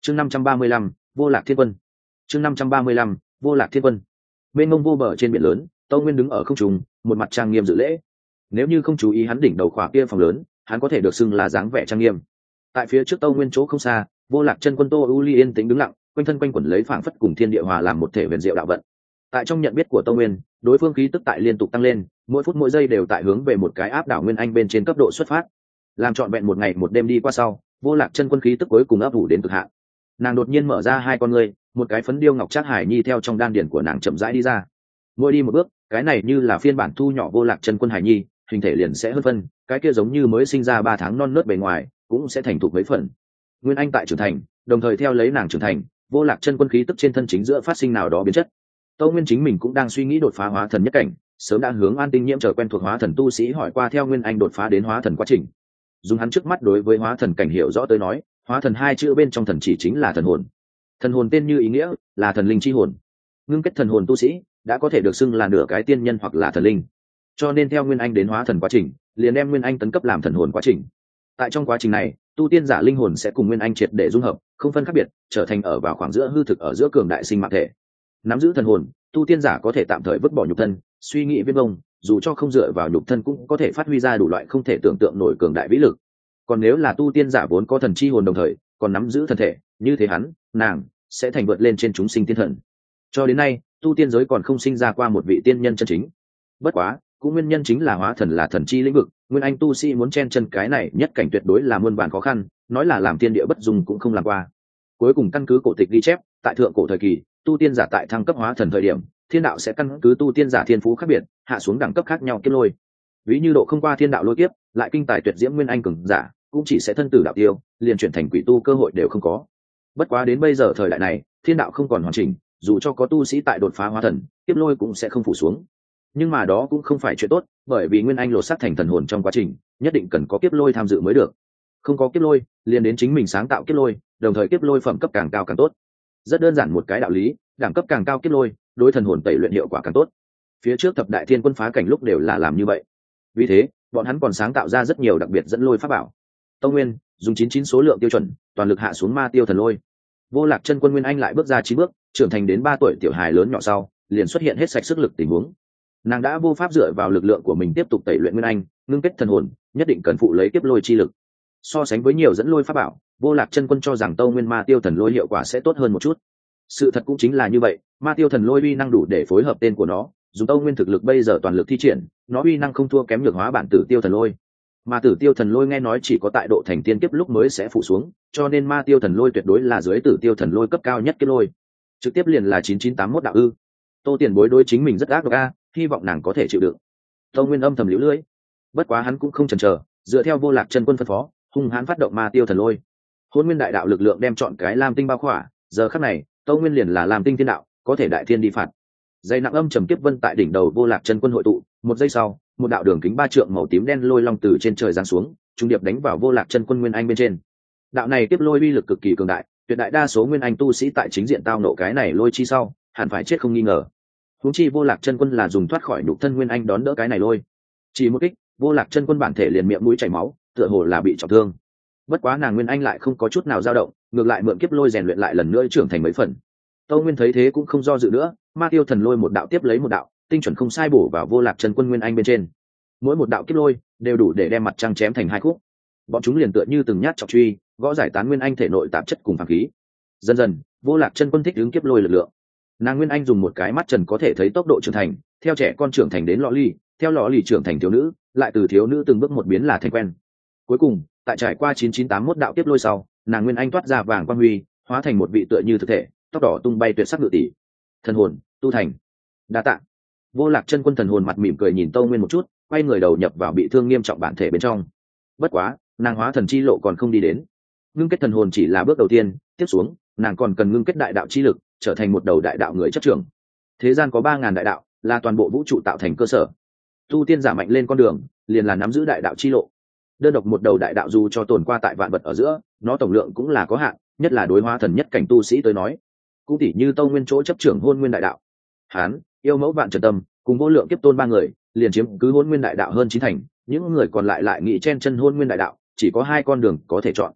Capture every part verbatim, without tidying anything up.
chương năm trăm ba mươi lăm vô lạc thiên quân chương năm trăm ba mươi lăm vô lạc thiên quân bên ngông vô bờ trên biển lớn, tâu nguyên đứng ở không trung, một mặt trang nghiêm dự lễ. Nếu như không chú ý hắn đỉnh đầu khỏa kia phòng lớn, hắn có thể được xưng là dáng vẻ trang nghiêm. Tại phía trước tâu nguyên chỗ không xa, vô lạc chân quân Tô U Ly yên tĩnh đứng lặng, quanh thân quanh quẩn lấy phảng phất cùng thiên địa hòa làm một thể huyền diệu đạo vận. Tại trong nhận biết của tâu nguyên, đối phương khí tức tại liên tục tăng lên, mỗi phút mỗi giây đều tại hướng về một cái áp đảo nguyên anh bên trên cấp độ xuất phát. Làm trọn vẹn một ngày một đêm đi qua sau, vô lạc chân quân khí tức cuối cùng ấp ủ đến cực hạn. Nàng đột nhiên mở ra hai con ngươi, một cái phấn điêu ngọc trác hải nhi theo trong đan điển của nàng chậm rãi đi ra. Mỗi đi một bước, cái này như là phiên bản thu nhỏ vô lạc chân quân hải nhi, hình thể liền sẽ hơn phân, cái kia giống như mới sinh ra ba tháng non nớt bề ngoài, cũng sẽ thành thục mấy phần. Nguyên anh tại trưởng thành, đồng thời theo lấy nàng trưởng thành, vô lạc chân quân khí tức trên thân chính giữa phát sinh nào đó biến chất. Tâu Nguyên chính mình cũng đang suy nghĩ đột phá hóa thần nhất cảnh, sớm đã hướng An Tinh Nhiễm chờ quen thuộc hóa thần tu sĩ hỏi qua theo Nguyên anh đột phá đến hóa thần quá trình. Dùng hắn trước mắt đối với hóa thần cảnh hiểu rõ tới nói, hóa thần hai chữ bên trong thần chỉ chính là thần hồn. Thần hồn tên như ý nghĩa, là thần linh chi hồn. Ngưng kết thần hồn tu sĩ đã có thể được xưng là nửa cái tiên nhân hoặc là thần linh. Cho nên theo Nguyên anh đến hóa thần quá trình, liền đem Nguyên anh tấn cấp làm thần hồn quá trình. Tại trong quá trình này, tu tiên giả linh hồn sẽ cùng Nguyên anh triệt để dung hợp, không phân khác biệt, trở thành ở vào khoảng giữa hư thực ở giữa cường đại sinh mạng thể. Nắm giữ thần hồn, tu tiên giả có thể tạm thời vứt bỏ nhục thân, suy nghĩ viết vông, dù cho không dựa vào nhục thân cũng có thể phát huy ra đủ loại không thể tưởng tượng nổi cường đại vĩ lực. Còn nếu là tu tiên giả vốn có thần chi hồn đồng thời còn nắm giữ thân thể, như thế hắn, nàng sẽ thành vượt lên trên chúng sinh tiên thần. Cho đến nay, tu tiên giới còn không sinh ra qua một vị tiên nhân chân chính. Bất quá, cũng nguyên nhân chính là hóa thần là thần chi lĩnh vực, nguyên anh tu sĩ muốn chen chân cái này nhất cảnh tuyệt đối là muôn vàn khó khăn, nói là làm tiên địa bất dung cũng không làm qua. Cuối cùng căn cứ cổ tịch ghi chép, tại thượng cổ thời kỳ, tu tiên giả tại thăng cấp hóa thần thời điểm, thiên đạo sẽ căn cứ tu tiên giả thiên phú khác biệt, hạ xuống đẳng cấp khác nhau kiếp lôi. Ví như độ không qua thiên đạo lôi kiếp, lại kinh tài tuyệt diễm nguyên anh cường giả, cũng chỉ sẽ thân tử đạo tiêu, liền chuyển thành quỷ tu cơ hội đều không có. Bất quá đến bây giờ thời đại này, thiên đạo không còn hoàn chỉnh, dù cho có tu sĩ tại đột phá hóa thần, kiếp lôi cũng sẽ không phủ xuống. Nhưng mà đó cũng không phải chuyện tốt, bởi vì nguyên anh lột xác thành thần hồn trong quá trình, nhất định cần có kiếp lôi tham dự mới được. Không có kiếp lôi, liền đến chính mình sáng tạo kiếp lôi, đồng thời kiếp lôi phẩm cấp càng cao càng tốt. Rất đơn giản một cái đạo lý, đẳng cấp càng cao kiếp lôi, đối thần hồn tẩy luyện hiệu quả càng tốt. Phía trước thập đại thiên quân phá cảnh lúc đều là làm như vậy. Vì thế, bọn hắn còn sáng tạo ra rất nhiều đặc biệt dẫn lôi pháp bảo. Tông Nguyên dùng chín chín số lượng tiêu chuẩn, toàn lực hạ xuống ma tiêu thần lôi. Vô lạc chân quân nguyên anh lại bước ra chín bước, trưởng thành đến ba tuổi tiểu hài lớn nhỏ sau, liền xuất hiện hết sạch sức lực tình huống. Nàng đã vô pháp dựa vào lực lượng của mình tiếp tục tẩy luyện nguyên anh, ngưng kết thần hồn, nhất định cần phụ lấy kiếp lôi chi lực. So sánh với nhiều dẫn lôi pháp bảo, vô lạc chân quân cho rằng Tâu Nguyên ma tiêu thần lôi hiệu quả sẽ tốt hơn một chút. Sự thật cũng chính là như vậy, ma tiêu thần lôi uy năng đủ để phối hợp tên của nó, dùng Tâu Nguyên thực lực bây giờ toàn lực thi triển, nó uy năng không thua kém nhược hóa bản tử tiêu thần lôi. Mà tử tiêu thần lôi nghe nói chỉ có tại độ thành tiên kiếp lúc mới sẽ phụ xuống, cho nên ma tiêu thần lôi tuyệt đối là dưới tử tiêu thần lôi cấp cao nhất kiếp lôi. Trực tiếp liền là chín chín tám mốt đạo ư? Tô Tiền Bối đối chính mình rất ác độc a, hy vọng nàng có thể chịu đựng. Tâu Nguyên âm thầm liễu lưỡi. Bất quá hắn cũng không chần chờ, dựa theo vô lạc chân quân phân phó, hung hãn phát động ma tiêu thần lôi. Hôn Nguyên đại đạo lực lượng đem chọn cái lam tinh bao khỏa, giờ khắc này, Tâu Nguyên liền là lam tinh thiên đạo, có thể đại thiên đi phạt. Dây nặng âm trầm kiếp vân tại đỉnh đầu vô lạc chân quân hội tụ, một giây sau, một đạo đường kính ba trượng màu tím đen lôi long từ trên trời giáng xuống, trung điệp đánh vào vô lạc chân quân nguyên anh bên trên. Đạo này tiếp lôi uy lực cực kỳ cường đại, tuyệt đại đa số nguyên anh tu sĩ tại chính diện tao nộ cái này lôi chi sau, hẳn phải chết không nghi ngờ. Huống chi vô lạc chân quân là dùng thoát khỏi nhục thân nguyên anh đón đỡ cái này lôi. Chỉ một kích, vô lạc chân quân bản thể liền miệng mũi chảy máu, tựa hồ là bị trọng thương. Bất quá nàng nguyên anh lại không có chút nào dao động, ngược lại mượn kiếp lôi rèn luyện lại lần nữa trưởng thành mấy phần. Tâu Nguyên thấy thế cũng không do dự nữa, ma tiêu thần lôi một đạo tiếp lấy một đạo, tinh chuẩn không sai bổ vào vô lạc chân quân nguyên anh bên trên. Mỗi một đạo kiếp lôi đều đủ để đem mặt trăng chém thành hai khúc. Bọn chúng liền tựa như từng nhát trọng truy, gõ giải tán nguyên anh thể nội tạp chất cùng phàm khí. Dần dần, vô lạc chân quân thích ứng kiếp lôi lực lượng. Nàng nguyên anh dùng một cái mắt trần có thể thấy tốc độ trưởng thành, theo trẻ con trưởng thành đến lọ ly, theo lọ ly trưởng thành thiếu nữ, lại từ thiếu nữ từng bước một biến là thành quen. Cuối cùng, tại trải qua chín chín tám mốt đạo kiếp lôi sau, nàng nguyên anh toát ra vàng quang huy, hóa thành một vị tựa như thực thể, tóc đỏ tung bay tuyệt sắc ngự tỷ. Thần hồn tu thành. Đa tạ. Vô lạc chân quân thần hồn mặt mỉm cười nhìn Tâu Nguyên một chút, quay người đầu nhập vào bị thương nghiêm trọng bản thể bên trong. Bất quá, nàng hóa thần chi lộ còn không đi đến. Ngưng kết thần hồn chỉ là bước đầu tiên, tiếp xuống, nàng còn cần ngưng kết đại đạo chi lực, trở thành một đầu đại đạo người chấp trưởng. Thế gian có ba ngàn đại đạo, là toàn bộ vũ trụ tạo thành cơ sở. Tu tiên giả mạnh lên con đường, liền là nắm giữ đại đạo chi lộ. Đơn độc một đầu đại đạo dù cho tồn qua tại vạn vật ở giữa, nó tổng lượng cũng là có hạn, nhất là đối hóa thần nhất cảnh tu sĩ tới nói. Cũng tỷ như Tâu Nguyên chỗ chấp trưởng Hôn Nguyên đại đạo. Hán, yêu mẫu vạn trần tâm, cùng vô lượng kiếp tôn ba người, liền chiếm cứ Hôn Nguyên đại đạo hơn chín thành, những người còn lại lại nghĩ chen chân Hôn Nguyên đại đạo, chỉ có hai con đường có thể chọn.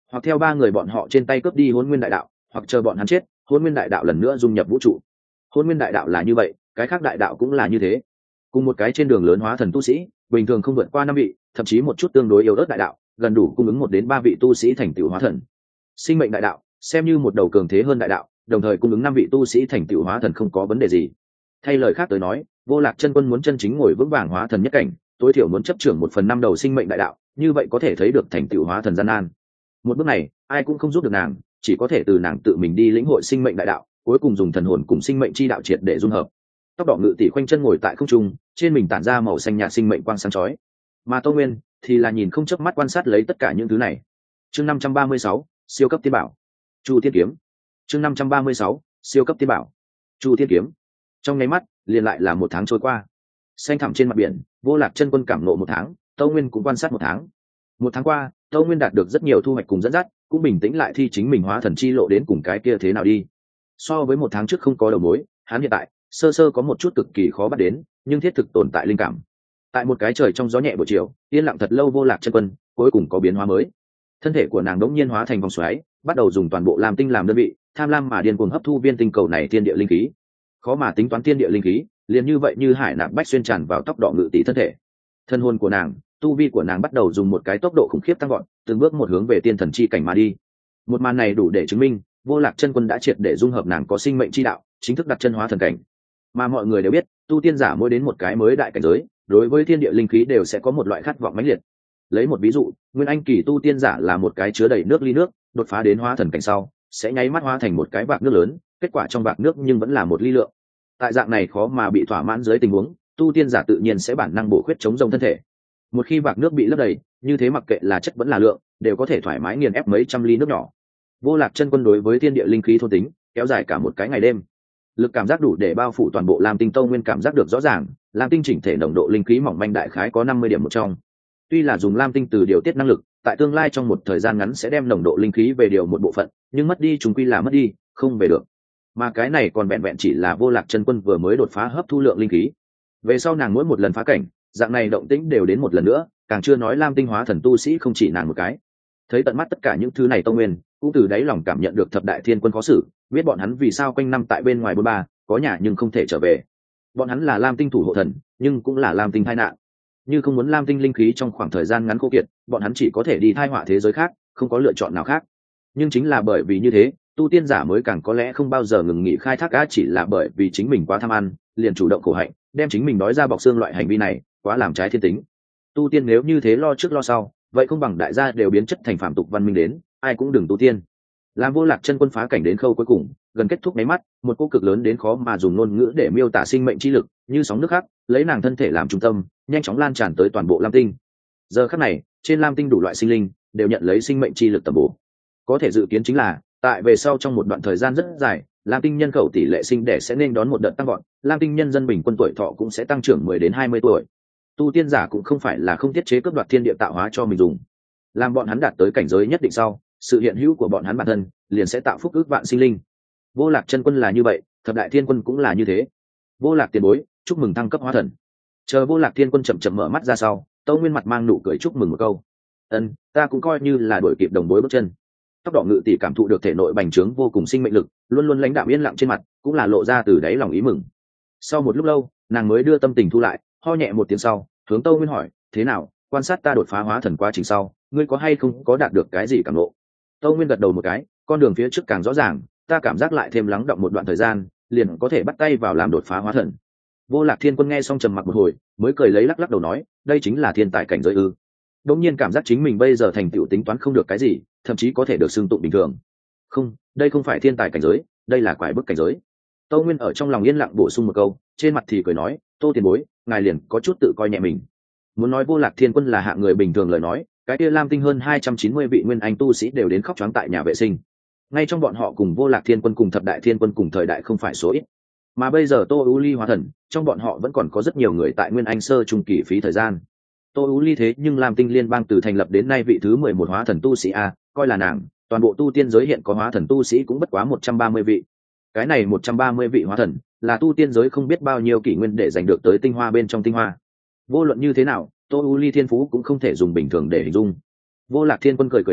hoặc theo ba người bọn họ trên tay cướp đi hôn nguyên đại đạo, hoặc chờ bọn hắn chết, hôn nguyên đại đạo lần nữa dung nhập vũ trụ. Hôn nguyên đại đạo là như vậy, cái khác đại đạo cũng là như thế. Cùng một cái trên đường lớn hóa thần tu sĩ, bình thường không vượt qua năm vị, thậm chí một chút tương đối yếu ớt đại đạo, gần đủ cung ứng một đến ba vị tu sĩ thành tựu hóa thần. Sinh mệnh đại đạo xem như một đầu cường thế hơn đại đạo, đồng thời cung ứng năm vị tu sĩ thành tựu hóa thần không có vấn đề gì. Thay lời khác tới nói, Vô Lạc chân quân muốn chân chính ngồi vững vàng hóa thần nhất cảnh, tối thiểu muốn chấp trưởng một phần năm đầu sinh mệnh đại đạo, như vậy có thể thấy được thành tựu hóa thần gian nan. Một bước này, ai cũng không giúp được nàng, chỉ có thể từ nàng tự mình đi lĩnh hội sinh mệnh đại đạo, cuối cùng dùng thần hồn cùng sinh mệnh chi đạo triệt để dung hợp. Tóc đỏ ngự tỷ khoanh chân ngồi tại không trung, trên mình tản ra màu xanh nhạt sinh mệnh quang sáng chói. Mà Tô Nguyên thì là nhìn không chớp mắt quan sát lấy tất cả những thứ này. Chương năm trăm ba mươi sáu, siêu cấp tiên bảo. Chu Thiên kiếm. Chương năm trăm ba mươi sáu, siêu cấp tiên bảo. Chu Thiên kiếm. Trong nháy mắt, liền lại là một tháng trôi qua. Xanh thẳm trên mặt biển, Vô Lạc chân quân cảm nộ một tháng, Tô Nguyên cũng quan sát một tháng. Một tháng qua, Tô Nguyên đạt được rất nhiều thu hoạch cùng dẫn dắt, cũng bình tĩnh lại thi chính mình hóa thần chi lộ đến cùng cái kia thế nào đi. So với một tháng trước không có đầu mối, hắn hiện tại sơ sơ có một chút cực kỳ khó bắt đến, nhưng thiết thực tồn tại linh cảm. Tại một cái trời trong gió nhẹ buổi chiều, yên lặng thật lâu Vô Lạc chân quân cuối cùng có biến hóa mới. Thân thể của nàng đống nhiên hóa thành vòng xoáy, bắt đầu dùng toàn bộ lam tinh làm đơn vị, tham lam mà điên cuồng hấp thu viên tinh cầu này thiên địa linh khí. Khó mà tính toán thiên địa linh khí, liền như vậy như hải nạp bách xuyên tràn vào tóc đỏ ngự tỷ thân thể. Thân hồn của nàng, tu vi của nàng bắt đầu dùng một cái tốc độ khủng khiếp tăng gọn, từng bước một hướng về tiên thần chi cảnh mà đi. Một màn này đủ để chứng minh, Vô Lạc chân quân đã triệt để dung hợp nàng có sinh mệnh chi đạo, chính thức đặt chân hóa thần cảnh. Mà mọi người đều biết, tu tiên giả mỗi đến một cái mới đại cảnh giới, đối với thiên địa linh khí đều sẽ có một loại khát vọng mãnh liệt. Lấy một ví dụ, nguyên anh kỳ tu tiên giả là một cái chứa đầy nước ly nước, đột phá đến hóa thần cảnh sau, sẽ nháy mắt hóa thành một cái vạc nước lớn, kết quả trong vạc nước nhưng vẫn là một ly lượng. Tại dạng này khó mà bị thỏa mãn dưới tình huống, tu tiên giả tự nhiên sẽ bản năng bổ khuyết chống rông thân thể. Một khi vạc nước bị lấp đầy, như thế mặc kệ là chất vẫn là lượng, đều có thể thoải mái nghiền ép mấy trăm ly nước nhỏ. Vô Lạc chân quân đối với thiên địa linh khí thôn tính, kéo dài cả một cái ngày đêm. Lực cảm giác đủ để bao phủ toàn bộ Lam Tinh Tông Nguyên cảm giác được rõ ràng, Lam Tinh chỉnh thể nồng độ linh khí mỏng manh đại khái có năm mươi điểm một trong. Tuy là dùng Lam Tinh từ điều tiết năng lực, tại tương lai trong một thời gian ngắn sẽ đem nồng độ linh khí về điều một bộ phận, nhưng mất đi chúng quy là mất đi, không về được. Mà cái này còn vẹn vẹn chỉ là Vô Lạc chân quân vừa mới đột phá hấp thu lượng linh khí. Về sau nàng mỗi một lần phá cảnh, dạng này động tĩnh đều đến một lần nữa, càng chưa nói Lam Tinh hóa thần tu sĩ không chỉ nàng một cái. Thấy tận mắt tất cả những thứ này Tông Nguyên, cũng từ đáy lòng cảm nhận được thập đại thiên quân khó xử, biết bọn hắn vì sao quanh năm tại bên ngoài bôn ba, có nhà nhưng không thể trở về. Bọn hắn là Lam Tinh thủ hộ thần, nhưng cũng là Lam Tinh tai nạn. Như không muốn Lam Tinh linh khí trong khoảng thời gian ngắn khô kiệt, bọn hắn chỉ có thể đi thai họa thế giới khác, không có lựa chọn nào khác. Nhưng chính là bởi vì như thế, tu tiên giả mới càng có lẽ không bao giờ ngừng nghỉ khai thác cá, chỉ là bởi vì chính mình quá tham ăn, liền chủ động khổ hạnh, đem chính mình nói ra bọc xương loại hành vi này, quá làm trái thiên tính. Tu tiên nếu như thế lo trước lo sau, vậy không bằng đại gia đều biến chất thành phàm tục văn minh đến, ai cũng đừng tu tiên. Làm Vô Lạc chân quân phá cảnh đến khâu cuối cùng, gần kết thúc máy mắt, một cỗ cực lớn đến khó mà dùng ngôn ngữ để miêu tả sinh mệnh chi lực, như sóng nước khắc, lấy nàng thân thể làm trung tâm, nhanh chóng lan tràn tới toàn bộ Lam Tinh. Giờ khắc này, trên Lam Tinh đủ loại sinh linh đều nhận lấy sinh mệnh chi lực tầm bổ. Có thể dự kiến chính là, tại về sau trong một đoạn thời gian rất dài, Lam Tinh nhân khẩu tỷ lệ sinh đẻ sẽ nên đón một đợt tăng vọt, Lam Tinh nhân dân bình quân tuổi thọ cũng sẽ tăng trưởng mười đến hai mươi tuổi. Tu tiên giả cũng không phải là không tiết chế cướp đoạt thiên địa tạo hóa cho mình dùng. Làm bọn hắn đạt tới cảnh giới nhất định sau, sự hiện hữu của bọn hắn bản thân liền sẽ tạo phúc ước vạn sinh linh. Vô Lạc chân quân là như vậy, thập đại thiên quân cũng là như thế. Vô Lạc tiền bối, chúc mừng thăng cấp hóa thần. Chờ Vô Lạc thiên quân chậm chậm mở mắt ra sau, Tâu Nguyên mặt mang nụ cười chúc mừng một câu. Ân, ta cũng coi như là đuổi kịp đồng bối bước chân. Tóc đỏ ngự tỷ cảm thụ được thể nội bành trướng vô cùng sinh mệnh lực, luôn luôn lãnh đạm yên lặng trên mặt, cũng là lộ ra từ đáy lòng ý mừng. Sau một lúc lâu, nàng mới đưa tâm tình thu lại, ho nhẹ một tiếng sau, hướng Tâu Nguyên hỏi, thế nào, quan sát ta đột phá hóa thần quá trình sau, ngươi có hay không có đạt được cái gì cảm ngộ? Tâu Nguyên gật đầu một cái, con đường phía trước càng rõ ràng, ta cảm giác lại thêm lắng động một đoạn thời gian, liền có thể bắt tay vào làm đột phá hóa thần. Vô Lạc thiên quân nghe xong trầm mặc một hồi, mới cười lấy lắc lắc đầu nói, đây chính là thiên tài cảnh giới ư? Đống nhiên cảm giác chính mình bây giờ thành tựu tính toán không được cái gì, thậm chí có thể được xưng tụng bình thường. Không, đây không phải thiên tài cảnh giới, đây là quái bức cảnh giới. Tâu Nguyên ở trong lòng yên lặng bổ sung một câu, trên mặt thì cười nói, Tô tiền bối, ngài liền có chút tự coi nhẹ mình. Muốn nói Vô Lạc thiên quân là hạng người bình thường lời nói, cái kia Lam Tinh hơn hai trăm chín mươi vị nguyên anh tu sĩ đều đến khóc choáng tại nhà vệ sinh. Ngay trong bọn họ cùng Vô Lạc thiên quân cùng thập đại thiên quân cùng thời đại không phải số ít. Mà bây giờ Tô U Ly hóa thần, trong bọn họ vẫn còn có rất nhiều người tại nguyên anh sơ trung kỳ phí thời gian. Tô U Ly thế nhưng Lam Tinh liên bang từ thành lập đến nay vị thứ mười một hóa thần tu sĩ a, coi là nàng, toàn bộ tu tiên giới hiện có hóa thần tu sĩ cũng bất quá một trăm ba mươi vị. Cái này một trăm ba mươi vị hóa thần, là tu tiên giới không biết bao nhiêu kỷ nguyên để giành được tới tinh hoa bên trong tinh hoa. Vô luận như thế nào, Tô U Ly thiên phú cũng không thể dùng bình thường để hình dung. Vô Lạc thiên quân cười cười nói,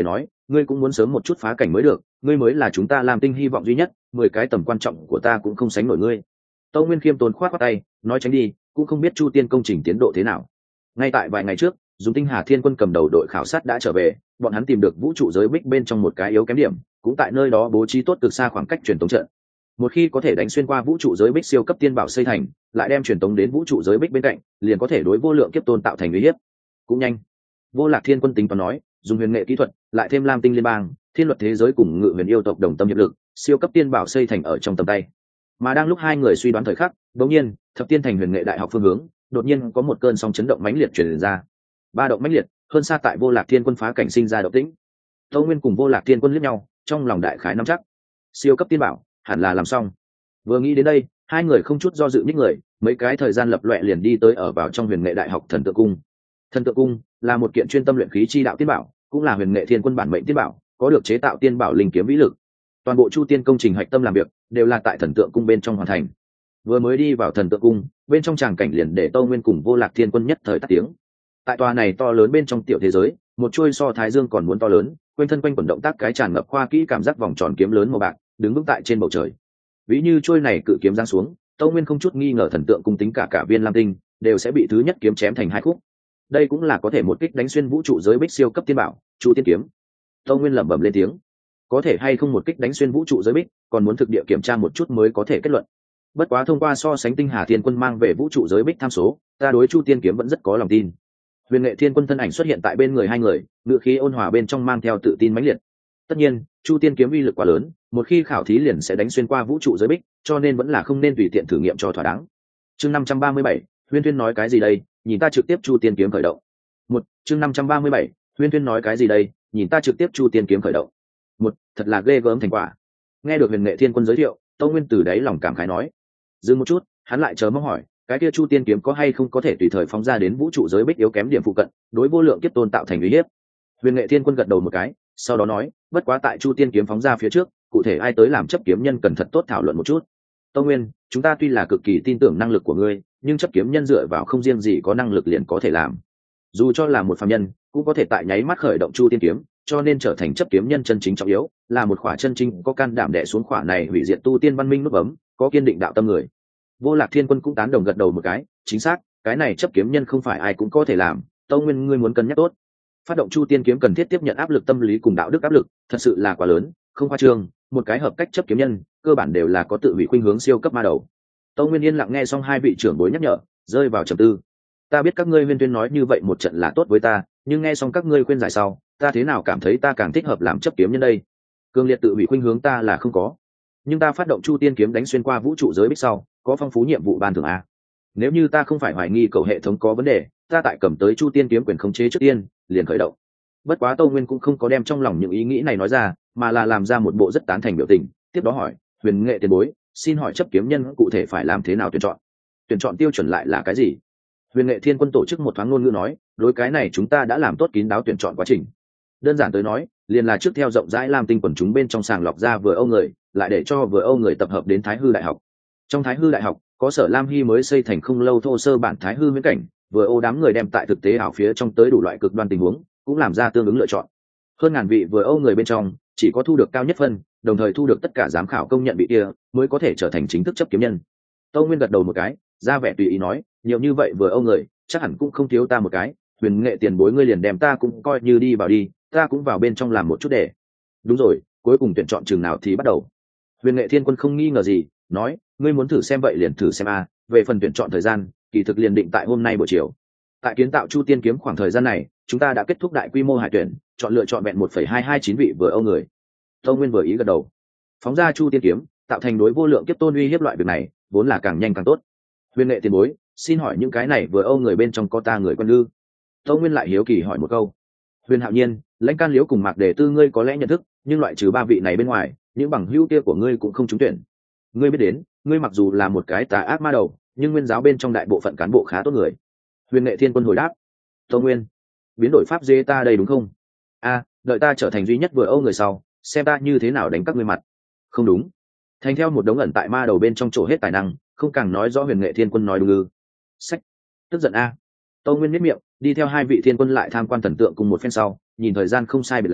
ngươi cũng muốn sớm một chút phá cảnh mới được, ngươi mới là chúng ta làm tinh hy vọng duy nhất, mười cái tầm quan trọng của ta cũng không sánh nổi ngươi. Tâu Nguyên khiêm tốn khoát khoát tay, nói tránh đi, cũng không biết Chu Tiên công trình tiến độ thế nào. Ngay tại vài ngày trước, dùng Tinh Hà Thiên Quân cầm đầu đội khảo sát đã trở về, bọn hắn tìm được vũ trụ giới bích bên trong một cái yếu kém điểm, cũng tại nơi đó bố trí tốt cực xa khoảng cách truyền tống trận. Một khi có thể đánh xuyên qua vũ trụ giới bích siêu cấp tiên bảo xây thành, lại đem truyền tống đến vũ trụ giới bích bên cạnh, liền có thể đối vô lượng kiếp tôn tạo thành uy hiếp. Cũng nhanh. Vô Lạc Thiên Quân tính toán nói, dùng huyền nghệ kỹ thuật, lại thêm Lam Tinh liên bang, thiên luật thế giới cùng Ngự Huyền yêu tộc đồng tâm hiệp lực, siêu cấp tiên bảo xây thành ở trong tầm tay. Mà đang lúc hai người suy đoán thời khắc, đột nhiên, Thập Tiên Thành Huyền Nghệ Đại học phương hướng, đột nhiên có một cơn sóng chấn động mãnh liệt truyền ra. Ba động mãnh liệt, hơn xa tại Vô Lạc Thiên Quân phá cảnh sinh ra động tĩnh. Tâu Nguyên cùng Vô Lạc Thiên Quân liếc nhau, trong lòng đại khái nắm chắc. Siêu cấp tiên bảo, hẳn là làm xong. Vừa nghĩ đến đây, hai người không chút do dự nhích người, mấy cái thời gian lập loè liền đi tới ở vào trong Huyền Nghệ Đại học Thần Tượng Cung. Thần Tượng Cung là một kiện chuyên tâm luyện khí chi đạo tiên bảo, cũng là Huyền Nghệ Thiên Quân bản mệnh tiên bảo, có được chế tạo tiên bảo linh kiếm vĩ lực. Toàn bộ Chu Tiên công trình hạch tâm làm việc đều là tại Thần Tượng Cung bên trong hoàn thành. Vừa mới đi vào Thần Tượng Cung, bên trong tràng cảnh liền để Tâu Nguyên cùng Vô Lạc Thiên Quân nhất thời tắt tiếng. Tại tòa này to lớn bên trong tiểu thế giới, một chuôi so thái dương còn muốn to lớn, quanh thân quanh quần động tác cái tràn ngập khoa kỹ cảm giác vòng tròn kiếm lớn màu bạc, đứng vững tại trên bầu trời. Ví như chuôi này cự kiếm giáng xuống, Tâu Nguyên không chút nghi ngờ Thần Tượng Cung tính cả cả viên Lam Tinh đều sẽ bị thứ nhất kiếm chém thành hai khúc. Đây cũng là có thể một kích đánh xuyên vũ trụ giới bích siêu cấp tiên bảo, Chu Tiên kiếm. Tâu Nguyên lẩm bẩm lên tiếng. Có thể hay không một kích đánh xuyên vũ trụ giới bích, còn muốn thực địa kiểm tra một chút mới có thể kết luận. Bất quá thông qua so sánh Tinh Hà Thiên Quân mang về vũ trụ giới bích tham số, ta đối Chu Tiên kiếm vẫn rất có lòng tin. Huyền Nghệ Thiên Quân thân ảnh xuất hiện tại bên người hai người, ngữ khí ôn hòa bên trong mang theo tự tin mãnh liệt. Tất nhiên, Chu Tiên kiếm uy lực quá lớn, một khi khảo thí liền sẽ đánh xuyên qua vũ trụ giới bích, cho nên vẫn là không nên tùy tiện thử nghiệm cho thỏa đáng. Chương năm trăm ba mươi bảy, Huyên Thuyên nói cái gì đây, nhìn ta trực tiếp Chu Tiên kiếm khởi động. Một, chương năm trăm ba mươi bảy, Huyên Thuyên nói cái gì đây, nhìn ta trực tiếp Chu Tiên kiếm khởi động. Một, thật là ghê gớm thành quả. Nghe được Huyền Nghệ Thiên Quân giới thiệu, Tâu Nguyên từ đáy lòng cảm khái nói. Dừng một chút, hắn lại chờ mong hỏi, cái kia Chu Tiên kiếm có hay không có thể tùy thời phóng ra đến vũ trụ giới bích yếu kém điểm phụ cận, đối vô lượng kiếp tôn tạo thành uy hiếp. Huyền Nghệ Thiên Quân gật đầu một cái, sau đó nói, bất quá tại Chu Tiên kiếm phóng ra phía trước, cụ thể ai tới làm chấp kiếm nhân cần thật tốt thảo luận một chút. Tâu Nguyên, chúng ta tuy là cực kỳ tin tưởng năng lực của ngươi, nhưng chấp kiếm nhân dựa vào không riêng gì có năng lực liền có thể làm. Dù cho là một phàm nhân, cũng có thể tại nháy mắt khởi động Chu Tiên kiếm, cho nên trở thành chấp kiếm nhân chân chính trọng yếu, là một khỏa chân chính có can đảm đè xuống khỏa này hủy diệt tu tiên văn minh nút bấm, có kiên định đạo tâm người. Vô Lạc Thiên Quân cũng tán đồng gật đầu một cái, chính xác, cái này chấp kiếm nhân không phải ai cũng có thể làm, Tâu Nguyên ngươi muốn cân nhắc tốt. Phát động Chu Tiên kiếm cần thiết tiếp nhận áp lực tâm lý cùng đạo đức áp lực, thật sự là quá lớn, không khoa trương, một cái hợp cách chấp kiếm nhân, cơ bản đều là có tự hủy khuynh hướng siêu cấp ma đầu. Tâu Nguyên yên lặng nghe xong hai vị trưởng bối nhắc nhở, rơi vào trầm tư. Ta biết các ngươi Huyên Tuyên nói như vậy một trận là tốt với ta, nhưng nghe xong các ngươi khuyên giải sau, ta thế nào cảm thấy ta càng thích hợp làm chấp kiếm nhân đây. Cương liệt tự hủy khuynh hướng ta là không có, nhưng ta phát động Chu Tiên kiếm đánh xuyên qua vũ trụ giới bích sau, có phong phú nhiệm vụ ban thưởng a. Nếu như ta không phải hoài nghi cầu hệ thống có vấn đề, ta tại cầm tới Chu Tiên kiếm quyền khống chế trước tiên, liền khởi động. Bất quá Tâu Nguyên cũng không có đem trong lòng những ý nghĩ này nói ra, mà là làm ra một bộ rất tán thành biểu tình, tiếp đó hỏi, Huyền Nghệ tiền bối, xin hỏi chấp kiếm nhân cụ thể phải làm thế nào tuyển chọn? Tuyển chọn tiêu chuẩn lại là cái gì? Huyền Nghệ Thiên Quân tổ chức một thoáng ngôn ngữ nói, đối cái này chúng ta đã làm tốt kín đáo tuyển chọn quá trình. Đơn giản tới nói, liền là trước theo rộng rãi Lam Tinh quần chúng bên trong sàng lọc ra vừa Âu người, lại để cho vừa Âu người tập hợp đến Thái Hư Đại học. Trong Thái Hư Đại học, có Sở Lam Hy mới xây thành không lâu thô sơ bản Thái Hư viễn cảnh, vừa Âu đám người đem tại thực tế ảo phía trong tới đủ loại cực đoan tình huống, cũng làm ra tương ứng lựa chọn. Hơn ngàn vị vừa Âu người bên trong, chỉ có thu được cao nhất phân, đồng thời thu được tất cả giám khảo công nhận vị kia, mới có thể trở thành chính thức chấp kiếm nhân. Tâu Nguyên gật đầu một cái, ra vẻ tùy ý nói, nhiều như vậy vừa Âu người, chắc hẳn cũng không thiếu ta một cái, Huyền Nghệ tiền bối ngươi liền đem ta cũng coi như đi vào đi, ta cũng vào bên trong làm một chút để. Đúng rồi, cuối cùng tuyển chọn trường nào thì bắt đầu. Huyền Nghệ Thiên Quân không nghi ngờ gì, nói, ngươi muốn thử xem vậy liền thử xem a, về phần tuyển chọn thời gian, kỳ thực liền định tại hôm nay buổi chiều. Tại kiến tạo Chu Tiên kiếm khoảng thời gian này, chúng ta đã kết thúc đại quy mô hải tuyển, chọn lựa chọn vẹn một phẩy hai hai chín vị vừa Âu người. Tâu Nguyên vừa ý gật đầu. Phóng ra Chu Tiên kiếm, tạo thành đối vô lượng kiếp tôn uy hiếp loại việc này, vốn là càng nhanh càng tốt. Huyền Nghệ tiền bối, xin hỏi những cái này vừa Âu người bên trong có ta người quân lư? Tâu Nguyên lại hiếu kỳ hỏi một câu. Huyền Hạo Nhiên, Lãnh Can Liễu cùng Mạc Đề Tư ngươi có lẽ nhận thức, nhưng loại trừ ba vị này bên ngoài, những bằng hữu kia của ngươi cũng không trúng tuyển. Ngươi biết đến, ngươi mặc dù là một cái tà ác ma đầu, nhưng nguyên giáo bên trong đại bộ phận cán bộ khá tốt người. Huyền Nghệ Thiên Quân hồi đáp. Tâu Nguyên, biến đổi pháp dê ta đây đúng không? A, đợi ta trở thành duy nhất vừa Âu người sau, xem ta như thế nào đánh các ngươi mặt. Không đúng. Thành theo một đống ẩn tại ma đầu bên trong chỗ hết tài năng, không càng nói rõ Huyền Nghệ Thiên Quân nói đúng ư? Sách, tức giận a. Tâu Nguyên miết miệng, đi theo hai vị thiên quân lại tham quan thần tượng cùng một phen sau, nhìn thời gian không sai biệt lắm,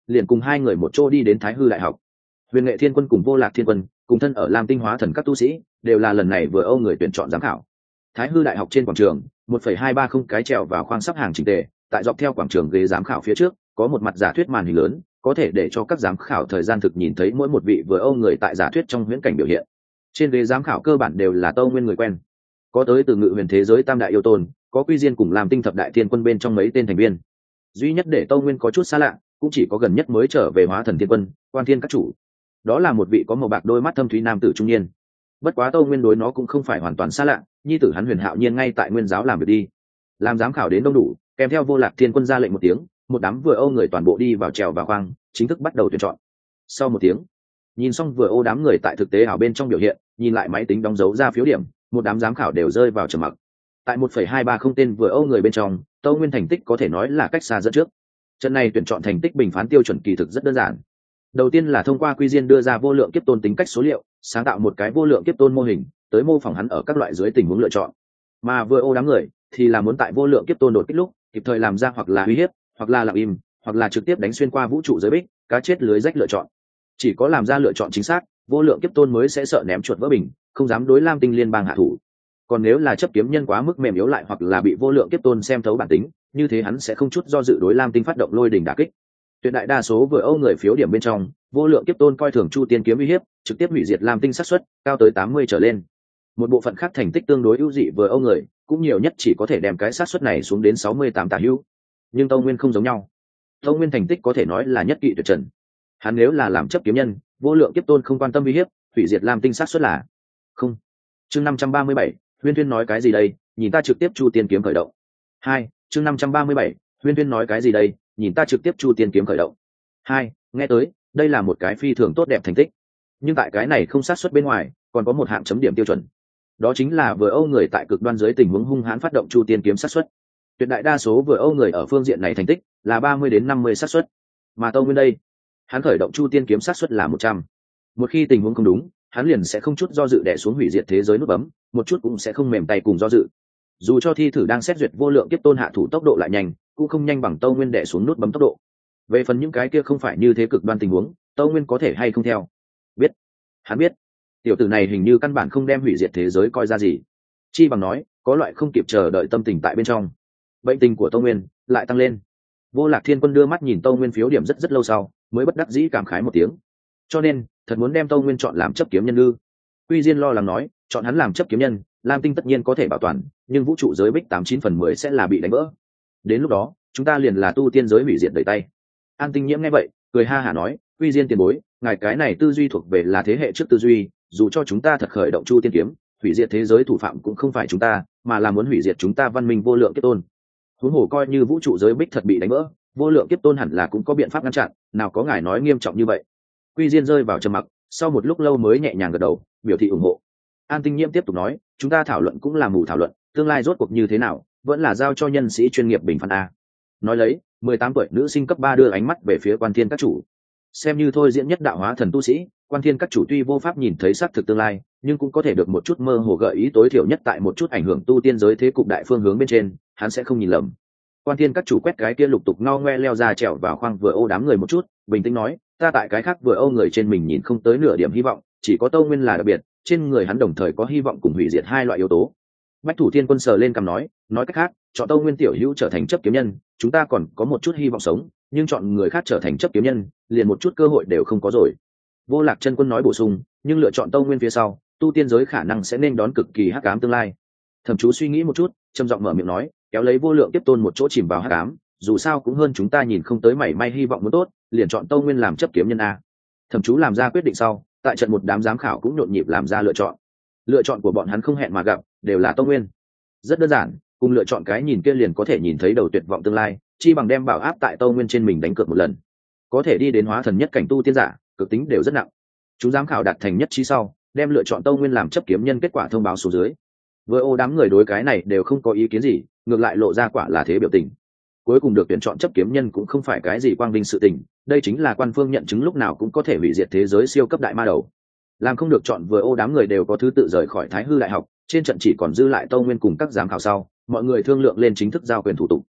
liền cùng hai người một chỗ đi đến Thái Hư Đại học. Huyền Nghệ Thiên Quân cùng Vô Lạc Thiên Quân cùng thân ở Lam Tinh Hóa Thần các tu sĩ đều là lần này vừa Âu người tuyển chọn giám khảo. Thái Hư Đại học trên quảng trường, một phẩy hai ba không cái trèo vào khoang sắp hàng chỉnh tề, tại dọc theo quảng trường ghế giám khảo phía trước, có một mặt giả thuyết màn hình lớn, có thể để cho các giám khảo thời gian thực nhìn thấy mỗi một vị vừa Âu người tại giả thuyết trong huyễn cảnh biểu hiện. Trên ghế giám khảo cơ bản đều là Tâu Nguyên người quen, có tới từ Ngự Huyền thế giới Tam đại yêu tôn, có Quy Diên cùng Lam Tinh thập đại thiên quân bên trong mấy tên thành viên. Duy nhất để Tâu Nguyên có chút xa lạ, cũng chỉ có gần nhất mới trở về Hóa Thần Thiên Quân, Quan Thiên các chủ. Đó là một vị có màu bạc đôi mắt thâm thúy nam tử trung niên. Bất quá Tâu Nguyên đối nó cũng không phải hoàn toàn xa lạ, nhi tử hắn Huyền Hạo Nhiên ngay tại Nguyên giáo làm việc đi. Làm giám khảo đến đông đủ, kèm theo Vô Lạc Thiên Quân ra lệnh một tiếng, một đám vừa Âu người toàn bộ đi vào trèo vào khoang, chính thức bắt đầu tuyển chọn. Sau một tiếng, nhìn xong vừa Âu đám người tại thực tế ảo bên trong biểu hiện, nhìn lại máy tính đóng dấu ra phiếu điểm, một đám giám khảo đều rơi vào trầm mặc. Tại một phẩy hai ba không tên vừa Âu người bên trong, Tâu Nguyên thành tích có thể nói là cách xa dẫn trước. Trận này tuyển chọn thành tích bình phán tiêu chuẩn kỳ thực rất đơn giản. Đầu tiên là thông qua Quy Diên đưa ra vô lượng kiếp tôn tính cách số liệu, sáng tạo một cái vô lượng kiếp tôn mô hình, tới mô phỏng hắn ở các loại dưới tình huống lựa chọn. Mà vừa Âu đám người thì là muốn tại vô lượng kiếp tôn đột kích lúc, kịp thời làm ra hoặc là uy hiếp, hoặc là lặng im, hoặc là trực tiếp đánh xuyên qua vũ trụ giới bích, cá chết lưới rách lựa chọn. Chỉ có làm ra lựa chọn chính xác, vô lượng kiếp tôn mới sẽ sợ ném chuột vỡ bình, không dám đối Lam Tinh liên bang hạ thủ. Còn nếu là chấp kiếm nhân quá mức mềm yếu lại hoặc là bị vô lượng kiếp tôn xem thấu bản tính, như thế hắn sẽ không chút do dự đối Lam Tinh phát động lôi đỉnh đả kích. Tuyệt đại đa số vừa Âu người phiếu điểm bên trong, vô lượng kiếp tôn coi thường Chu Tiên kiếm uy hiếp, trực tiếp hủy diệt Lam Tinh xác suất cao tới tám mươi trở lên. Một bộ phận khác thành tích tương đối ưu dị vừa Âu người, cũng nhiều nhất chỉ có thể đem cái xác suất này xuống đến sáu mươi tám tả hữu. Nhưng Tâu Nguyên không giống nhau. Tâu Nguyên thành tích có thể nói là nhất kỵ tuyệt trần. Hắn nếu là làm chấp kiếm nhân, vô lượng kiếp tôn không quan tâm uy hiếp, hủy diệt Lam Tinh xác suất là không. Chương năm trăm ba mươi bảy, Huyên Huyên nói cái gì đây, nhìn ta trực tiếp Chu Tiên kiếm khởi động. Hai, chương năm trăm ba mươi bảy, Huyên Huyên nói cái gì đây, nhìn ta trực tiếp Chu Tiên kiếm khởi động. Hai, nghe tới, đây là một cái phi thường tốt đẹp thành tích. Nhưng tại cái này không sát xuất bên ngoài, còn có một hạng chấm điểm tiêu chuẩn. Đó chính là vừa Âu người tại cực đoan dưới tình huống hung hãn phát động Chu Tiên kiếm sát xuất. Tuyệt đại đa số vừa Âu người ở phương diện này thành tích là ba mươi đến năm mươi sát xuất. Mà Tâu Nguyên đây, hắn khởi động Chu Tiên kiếm sát xuất là một trăm. Một khi tình huống không đúng, hắn liền sẽ không chút do dự đè xuống hủy diệt thế giới nút bấm, một chút cũng sẽ không mềm tay cùng do dự. Dù cho thi thử đang xét duyệt vô lượng kiếp tôn hạ thủ tốc độ lại nhanh, cũng không nhanh bằng Tâu Nguyên đè xuống nút bấm tốc độ. Về phần những cái kia không phải như thế cực đoan tình huống, Tâu Nguyên có thể hay không theo? Biết, hắn biết. Tiểu tử này hình như căn bản không đem hủy diệt thế giới coi ra gì. Chi bằng nói, có loại không kịp chờ đợi tâm tình tại bên trong. Bệnh tình của Tâu Nguyên lại tăng lên. Vô Lạc Thiên Quân đưa mắt nhìn Tâu Nguyên phiếu điểm rất rất lâu sau, mới bất đắc dĩ cảm khái một tiếng. Cho nên, thật muốn đem Tâu Nguyên chọn làm chấp kiếm nhân ư? Quy Diên lo lắng nói, chọn hắn làm chấp kiếm nhân, Lam Tinh tất nhiên có thể bảo toàn, nhưng vũ trụ giới bích tám chín phần mười sẽ là bị đánh vỡ. Đến lúc đó, chúng ta liền là tu tiên giới hủy diệt đẩy tay. An Tinh Nhiễm nghe vậy, cười ha hả nói, Quy Diên tiền bối, ngài cái này tư duy thuộc về là thế hệ trước tư duy, dù cho chúng ta thật khởi động Chu Tiên kiếm, hủy diệt thế giới thủ phạm cũng không phải chúng ta, mà là muốn hủy diệt chúng ta văn minh vô lượng kiếp tôn. Huống hồ coi như vũ trụ giới bích thật bị đánh vỡ, vô lượng kiếp tôn hẳn là cũng có biện pháp ngăn chặn, nào có ngài nói nghiêm trọng như vậy. Quy Diên rơi vào trầm mặc, sau một lúc lâu mới nhẹ nhàng gật đầu, biểu thị ủng hộ. An Tinh Nhiễm tiếp tục nói, chúng ta thảo luận cũng là mù thảo luận, tương lai rốt cuộc như thế nào, vẫn là giao cho nhân sĩ chuyên nghiệp bình phán a. Nói lấy, mười tám tuổi nữ sinh cấp ba đưa ánh mắt về phía Quan Thiên các chủ. Xem như thôi diễn nhất đạo hóa thần tu sĩ, Quan Thiên các chủ tuy vô pháp nhìn thấy xác thực tương lai, nhưng cũng có thể được một chút mơ hồ gợi ý tối thiểu nhất tại một chút ảnh hưởng tu tiên giới thế cục đại phương hướng bên trên, hắn sẽ không nhìn lầm. Quan Thiên các chủ quét cái kia lục tục ngao ngoe leo ra trèo vào khoang vừa Âu đám người một chút, bình tĩnh nói, ta tại cái khác vừa Âu người trên mình nhìn không tới nửa điểm hy vọng, chỉ có Tâu Nguyên là đặc biệt, trên người hắn đồng thời có hy vọng cùng hủy diệt hai loại yếu tố. Bách Thủ Thiên Quân sờ lên cằm nói, nói cách khác, chọn Tâu Nguyên tiểu hữu trở thành chấp kiếm nhân, chúng ta còn có một chút hy vọng sống, nhưng chọn người khác trở thành chấp kiếm nhân, liền một chút cơ hội đều không có rồi. Vô Lạc Chân Quân nói bổ sung, nhưng lựa chọn Tâu Nguyên phía sau, tu tiên giới khả năng sẽ nên đón cực kỳ hắc ám tương lai. Thẩm Chú suy nghĩ một chút, trầm giọng mở miệng nói, kéo lấy vô lượng tiếp tôn một chỗ chìm vào hắc ám, dù sao cũng hơn chúng ta nhìn không tới mảy may hy vọng muốn tốt, liền chọn Tâu Nguyên làm chấp kiếm nhân a. Thẩm Chú làm ra quyết định sau, tại trận một đám giám khảo cũng nhộn nhịp làm ra lựa chọn. Lựa chọn của bọn hắn không hẹn mà gặp, đều là Tâu Nguyên. Rất đơn giản, cùng lựa chọn cái nhìn kia liền có thể nhìn thấy đầu tuyệt vọng tương lai, chi bằng đem bảo áp tại Tâu Nguyên trên mình đánh cược một lần. Có thể đi đến hóa thần nhất cảnh tu tiên giả, cực tính đều rất nặng. Chúng giám khảo đạt thành nhất trí sau, đem lựa chọn Tâu Nguyên làm chấp kiếm nhân kết quả thông báo xuống dưới. Với ô đám người đối cái này đều không có ý kiến gì, ngược lại lộ ra quả là thế biểu tình. Cuối cùng được tuyển chọn chấp kiếm nhân cũng không phải cái gì quang vinh sự tình, đây chính là quan phương nhận chứng lúc nào cũng có thể hủy diệt thế giới siêu cấp đại ma đầu. Làm không được chọn vừa ô đám người đều có thứ tự rời khỏi Thái Hư Đại học, trên trận chỉ còn dư lại Tâu Nguyên cùng các giám khảo sau, mọi người thương lượng lên chính thức giao quyền thủ tục.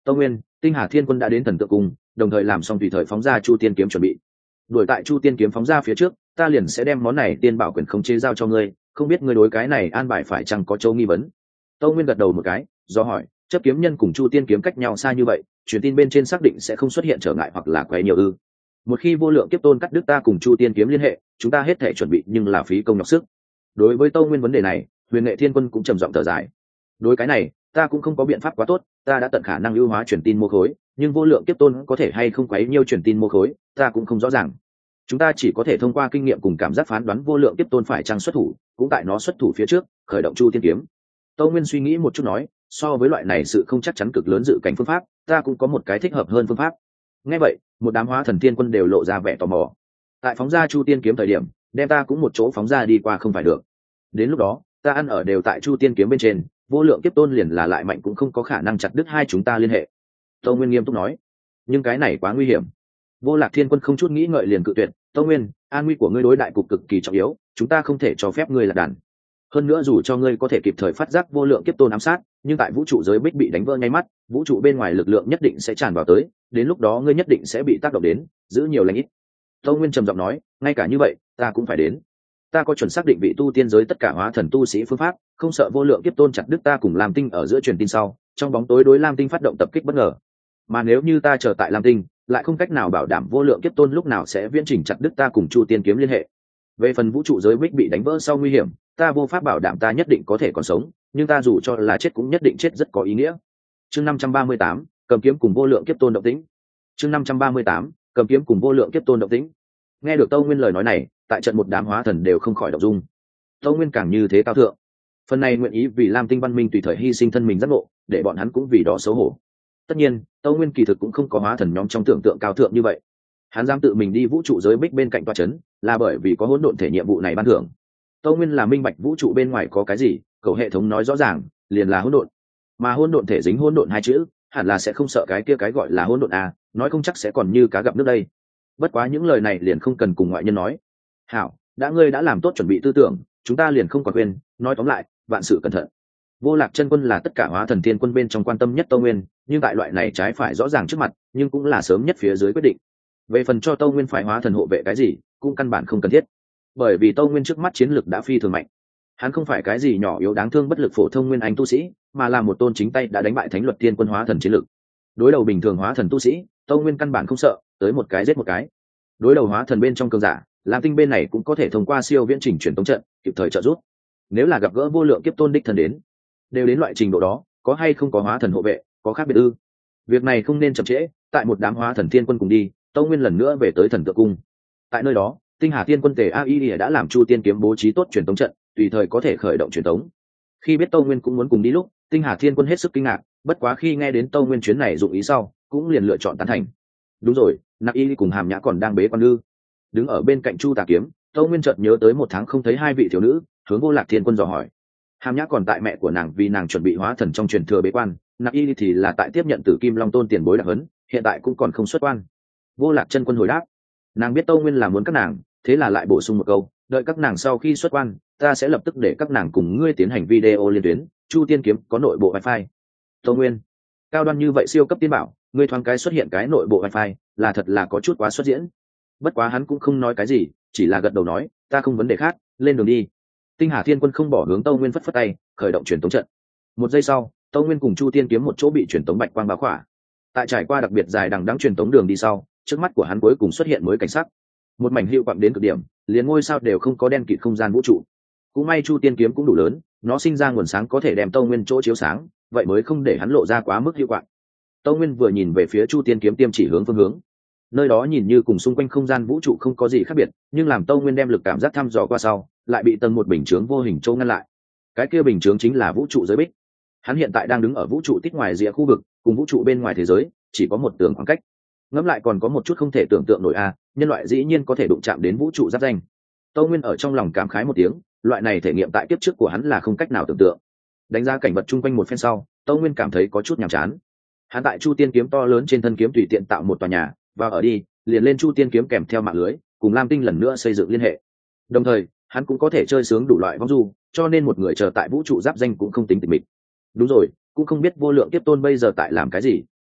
tâu nguyên, tinh hà thiên quân đã đến thần tượng cung, đồng thời làm xong tùy thời phóng ra chu tiên kiếm chuẩn bị. Đuổi tại chu tiên kiếm phóng ra phía trước, ta liền sẽ đem món này tiên bảo quyền khống chế giao cho ngươi, không biết ngươi đối cái này an bài phải chăng có châu nghi vấn. Tâu nguyên gật đầu một cái, do hỏi, chấp kiếm nhân cùng chu tiên kiếm cách nhau xa như vậy, truyền tin bên trên xác định sẽ không xuất hiện trở ngại hoặc là quấy nhiều ư? Một khi vô lượng kiếp tôn cắt đứt ta cùng chu tiên kiếm liên hệ, chúng ta hết thể chuẩn bị nhưng là phí công nhọc sức. Đối với Tâu nguyên vấn đề này, Huyền Nghệ Thiên Quân cũng trầm giọng thở dài. Đối cái này, ta cũng không có biện pháp quá tốt, ta đã tận khả năng ưu hóa truyền tin mô khối, nhưng vô lượng kiếp tôn có thể hay không quấy nhiêu truyền tin mô khối, ta cũng không rõ ràng. Chúng ta chỉ có thể thông qua kinh nghiệm cùng cảm giác phán đoán vô lượng kiếp tôn phải chăng xuất thủ, cũng tại nó xuất thủ phía trước, khởi động chu tiên kiếm. Tâu nguyên suy nghĩ một chút nói, so với loại này sự không chắc chắn cực lớn dự cảnh phương pháp, ta cũng có một cái thích hợp hơn phương pháp. Nghe vậy, một đám hóa thần tiên quân đều lộ ra vẻ tò mò. Tại phóng ra chu tiên kiếm thời điểm, đem ta cũng một chỗ phóng ra đi qua không phải được. Đến lúc đó, ta ăn ở đều tại chu tiên kiếm bên trên, vô lượng kiếp tôn liền là lại mạnh cũng không có khả năng chặt đứt hai chúng ta liên hệ. Tâu nguyên nghiêm túc nói, nhưng cái này quá nguy hiểm. Vô Lạc Thiên Quân không chút nghĩ ngợi liền cự tuyệt, Tâu nguyên, an nguy của ngươi đối đại cục cực kỳ trọng yếu, chúng ta không thể cho phép ngươi lạc đàn. Hơn nữa dù cho ngươi có thể kịp thời phát giác vô lượng kiếp tôn ám sát, nhưng tại vũ trụ giới bích bị đánh vỡ ngay mắt, vũ trụ bên ngoài lực lượng nhất định sẽ tràn vào tới, đến lúc đó ngươi nhất định sẽ bị tác động đến, giữ nhiều lành ít. Tâu nguyên trầm giọng nói, ngay cả như vậy, ta cũng phải đến. Ta có chuẩn xác định vị tu tiên giới tất cả hóa thần tu sĩ phương pháp, không sợ vô lượng kiếp tôn chặt đứt ta cùng Lam Tinh ở giữa truyền tin sau, trong bóng tối đối Lam Tinh phát động tập kích bất ngờ. Mà nếu như ta chờ tại Lam Tinh, lại không cách nào bảo đảm vô lượng kiếp tôn lúc nào sẽ viễn trình chặt đứt ta cùng chu tiên kiếm liên hệ. Về phần vũ trụ giới bích bị đánh vỡ sau nguy hiểm, ta vô pháp bảo đảm ta nhất định có thể còn sống, nhưng ta dù cho là chết cũng nhất định chết rất có ý nghĩa. Chương năm trăm ba mươi tám, cầm kiếm cùng vô lượng kiếp tôn động tĩnh. Chương năm trăm ba mươi tám, cầm kiếm cùng vô lượng kiếp tôn động tĩnh. Nghe được Tâu Nguyên lời nói này, tại trận một đám hóa thần đều không khỏi động dung. Tâu Nguyên càng như thế cao thượng, phần này nguyện ý vì Lam Tinh văn minh tùy thời hy sinh thân mình giác ngộ, để bọn hắn cũng vì đó xấu hổ. Tất nhiên, Tâu Nguyên kỳ thực cũng không có hóa thần nhóm trong tưởng tượng cao thượng như vậy. Hắn dám tự mình đi vũ trụ giới bích bên cạnh tòa chấn, là bởi vì có hỗn độn thể nhiệm vụ này ban thưởng. Tâu Nguyên là minh bạch vũ trụ bên ngoài có cái gì, cầu hệ thống nói rõ ràng, liền là hỗn độn. Mà hỗn độn thể dính hỗn độn hai chữ, hẳn là sẽ không sợ cái kia cái gọi là hỗn độn à, nói không chắc sẽ còn như cá gặp nước đây. Bất quá những lời này liền không cần cùng ngoại nhân nói. Hảo, đã ngươi đã làm tốt chuẩn bị tư tưởng, chúng ta liền không còn quên, nói tóm lại, vạn sự cẩn thận. Vô Lạc chân quân là tất cả hóa thần tiên quân bên trong quan tâm nhất Tâu Nguyên, nhưng tại loại này trái phải rõ ràng trước mặt, nhưng cũng là sớm nhất phía dưới quyết định. Về phần cho Tâu Nguyên phải hóa thần hộ vệ cái gì, cũng căn bản không cần thiết. Bởi vì Tâu Nguyên trước mắt chiến lực đã phi thường mạnh. Hắn không phải cái gì nhỏ yếu đáng thương bất lực phổ thông nguyên anh tu sĩ, mà là một tôn chính tay đã đánh bại thánh luật tiên quân hóa thần chiến lực. Đối đầu bình thường hóa thần tu sĩ, Tâu Nguyên căn bản không sợ, tới một cái giết một cái. Đối đầu hóa thần bên trong cường giả, Lam Tinh bên này cũng có thể thông qua siêu viễn trình truyền tống trận, kịp thời trợ giúp. Nếu là gặp gỡ vô lượng kiếp tôn đích thần đến, đều đến loại trình độ đó, có hay không có hóa thần hộ vệ, có khác biệt ư? Việc này không nên chậm trễ, tại một đám hóa thần tiên quân cùng đi, Tâu Nguyên lần nữa về tới thần tượng cung. Tại nơi đó, Tinh Hà Tiên quân Tề A I đã làm chu tiên kiếm bố trí tốt truyền tống trận, tùy thời có thể khởi động truyền tống. Khi biết Tâu Nguyên cũng muốn cùng đi lúc, Tinh Hà Thiên quân hết sức kinh ngạc, bất quá khi nghe đến Tâu Nguyên chuyến này dụng ý sau, cũng liền lựa chọn tán thành. Đúng rồi, Nặc Y cùng Hàm Nhã còn đang bế quan ư? Đứng ở bên cạnh Chu Tà Kiếm, Tâu Nguyên chợt nhớ tới một tháng không thấy hai vị thiếu nữ, hướng Vô Lạc Thiên quân dò hỏi. Hàm Nhã còn tại mẹ của nàng vì nàng chuẩn bị hóa thần trong truyền thừa bế quan, Nặc Y thì là tại tiếp nhận từ Kim Long Tôn tiền bối đặc huấn, hiện tại cũng còn không xuất quan. Vô Lạc chân quân hồi đáp, nàng biết Tâu Nguyên là muốn các nàng, thế là lại bổ sung một câu, đợi các nàng sau khi xuất quan, ta sẽ lập tức để các nàng cùng ngươi tiến hành video liên tuyến. Chu tiên kiếm có nội bộ wifi. Tâu Nguyên, cao đoan như vậy siêu cấp tiên bảo, ngươi thoáng cái xuất hiện cái nội bộ wifi, là thật là có chút quá xuất diễn. Bất quá hắn cũng không nói cái gì, chỉ là gật đầu nói, ta không vấn đề khác, lên đường đi. Tinh Hà Thiên quân không bỏ hướng Tâu Nguyên phất phất tay, khởi động truyền tống trận. Một giây sau, Tâu Nguyên cùng Chu tiên kiếm một chỗ bị truyền tống bạch quang bao khỏa. Tại trải qua đặc biệt dài đằng đẵng truyền tống đường đi sau, trước mắt của hắn cuối cùng xuất hiện mới cảnh sắc. Một mảnh hữu quạng đến cực điểm, liền ngôi sao đều không có đen kịt không gian vũ trụ. Cũng may Chu tiên kiếm cũng đủ lớn, nó sinh ra nguồn sáng có thể đem Tâu Nguyên chỗ chiếu sáng, vậy mới không để hắn lộ ra quá mức hữu quạng. Tâu Nguyên vừa nhìn về phía Chu tiên kiếm tiêm chỉ hướng phương hướng, nơi đó nhìn như cùng xung quanh không gian vũ trụ không có gì khác biệt, nhưng làm Tâu Nguyên đem lực cảm giác thăm dò qua sau, lại bị tầng một bình chướng vô hình châu ngăn lại. Cái kia bình chướng chính là vũ trụ giới bích. Hắn hiện tại đang đứng ở vũ trụ tích ngoài rìa khu vực, cùng vũ trụ bên ngoài thế giới chỉ có một tường khoảng cách. Ngẫm lại còn có một chút không thể tưởng tượng nổi a, nhân loại dĩ nhiên có thể đụng chạm đến vũ trụ giáp danh. Tâu Nguyên ở trong lòng cảm khái một tiếng, loại này thể nghiệm tại kiếp trước của hắn là không cách nào tưởng tượng. Đánh giá cảnh vật chung quanh một phen sau, Tâu Nguyên cảm thấy có chút nhàm chán. Hắn tại Chu tiên kiếm to lớn trên thân kiếm tùy tiện tạo một tòa nhà, và ở đi, liền lên Chu tiên kiếm kèm theo mạng lưới, cùng Lam Tinh lần nữa xây dựng liên hệ. Đồng thời, hắn cũng có thể chơi sướng đủ loại vong du, cho nên một người chờ tại vũ trụ giáp danh cũng không tính tịch mịch. Đúng rồi, cũng không biết vô lượng tiếp tôn bây giờ tại làm cái gì.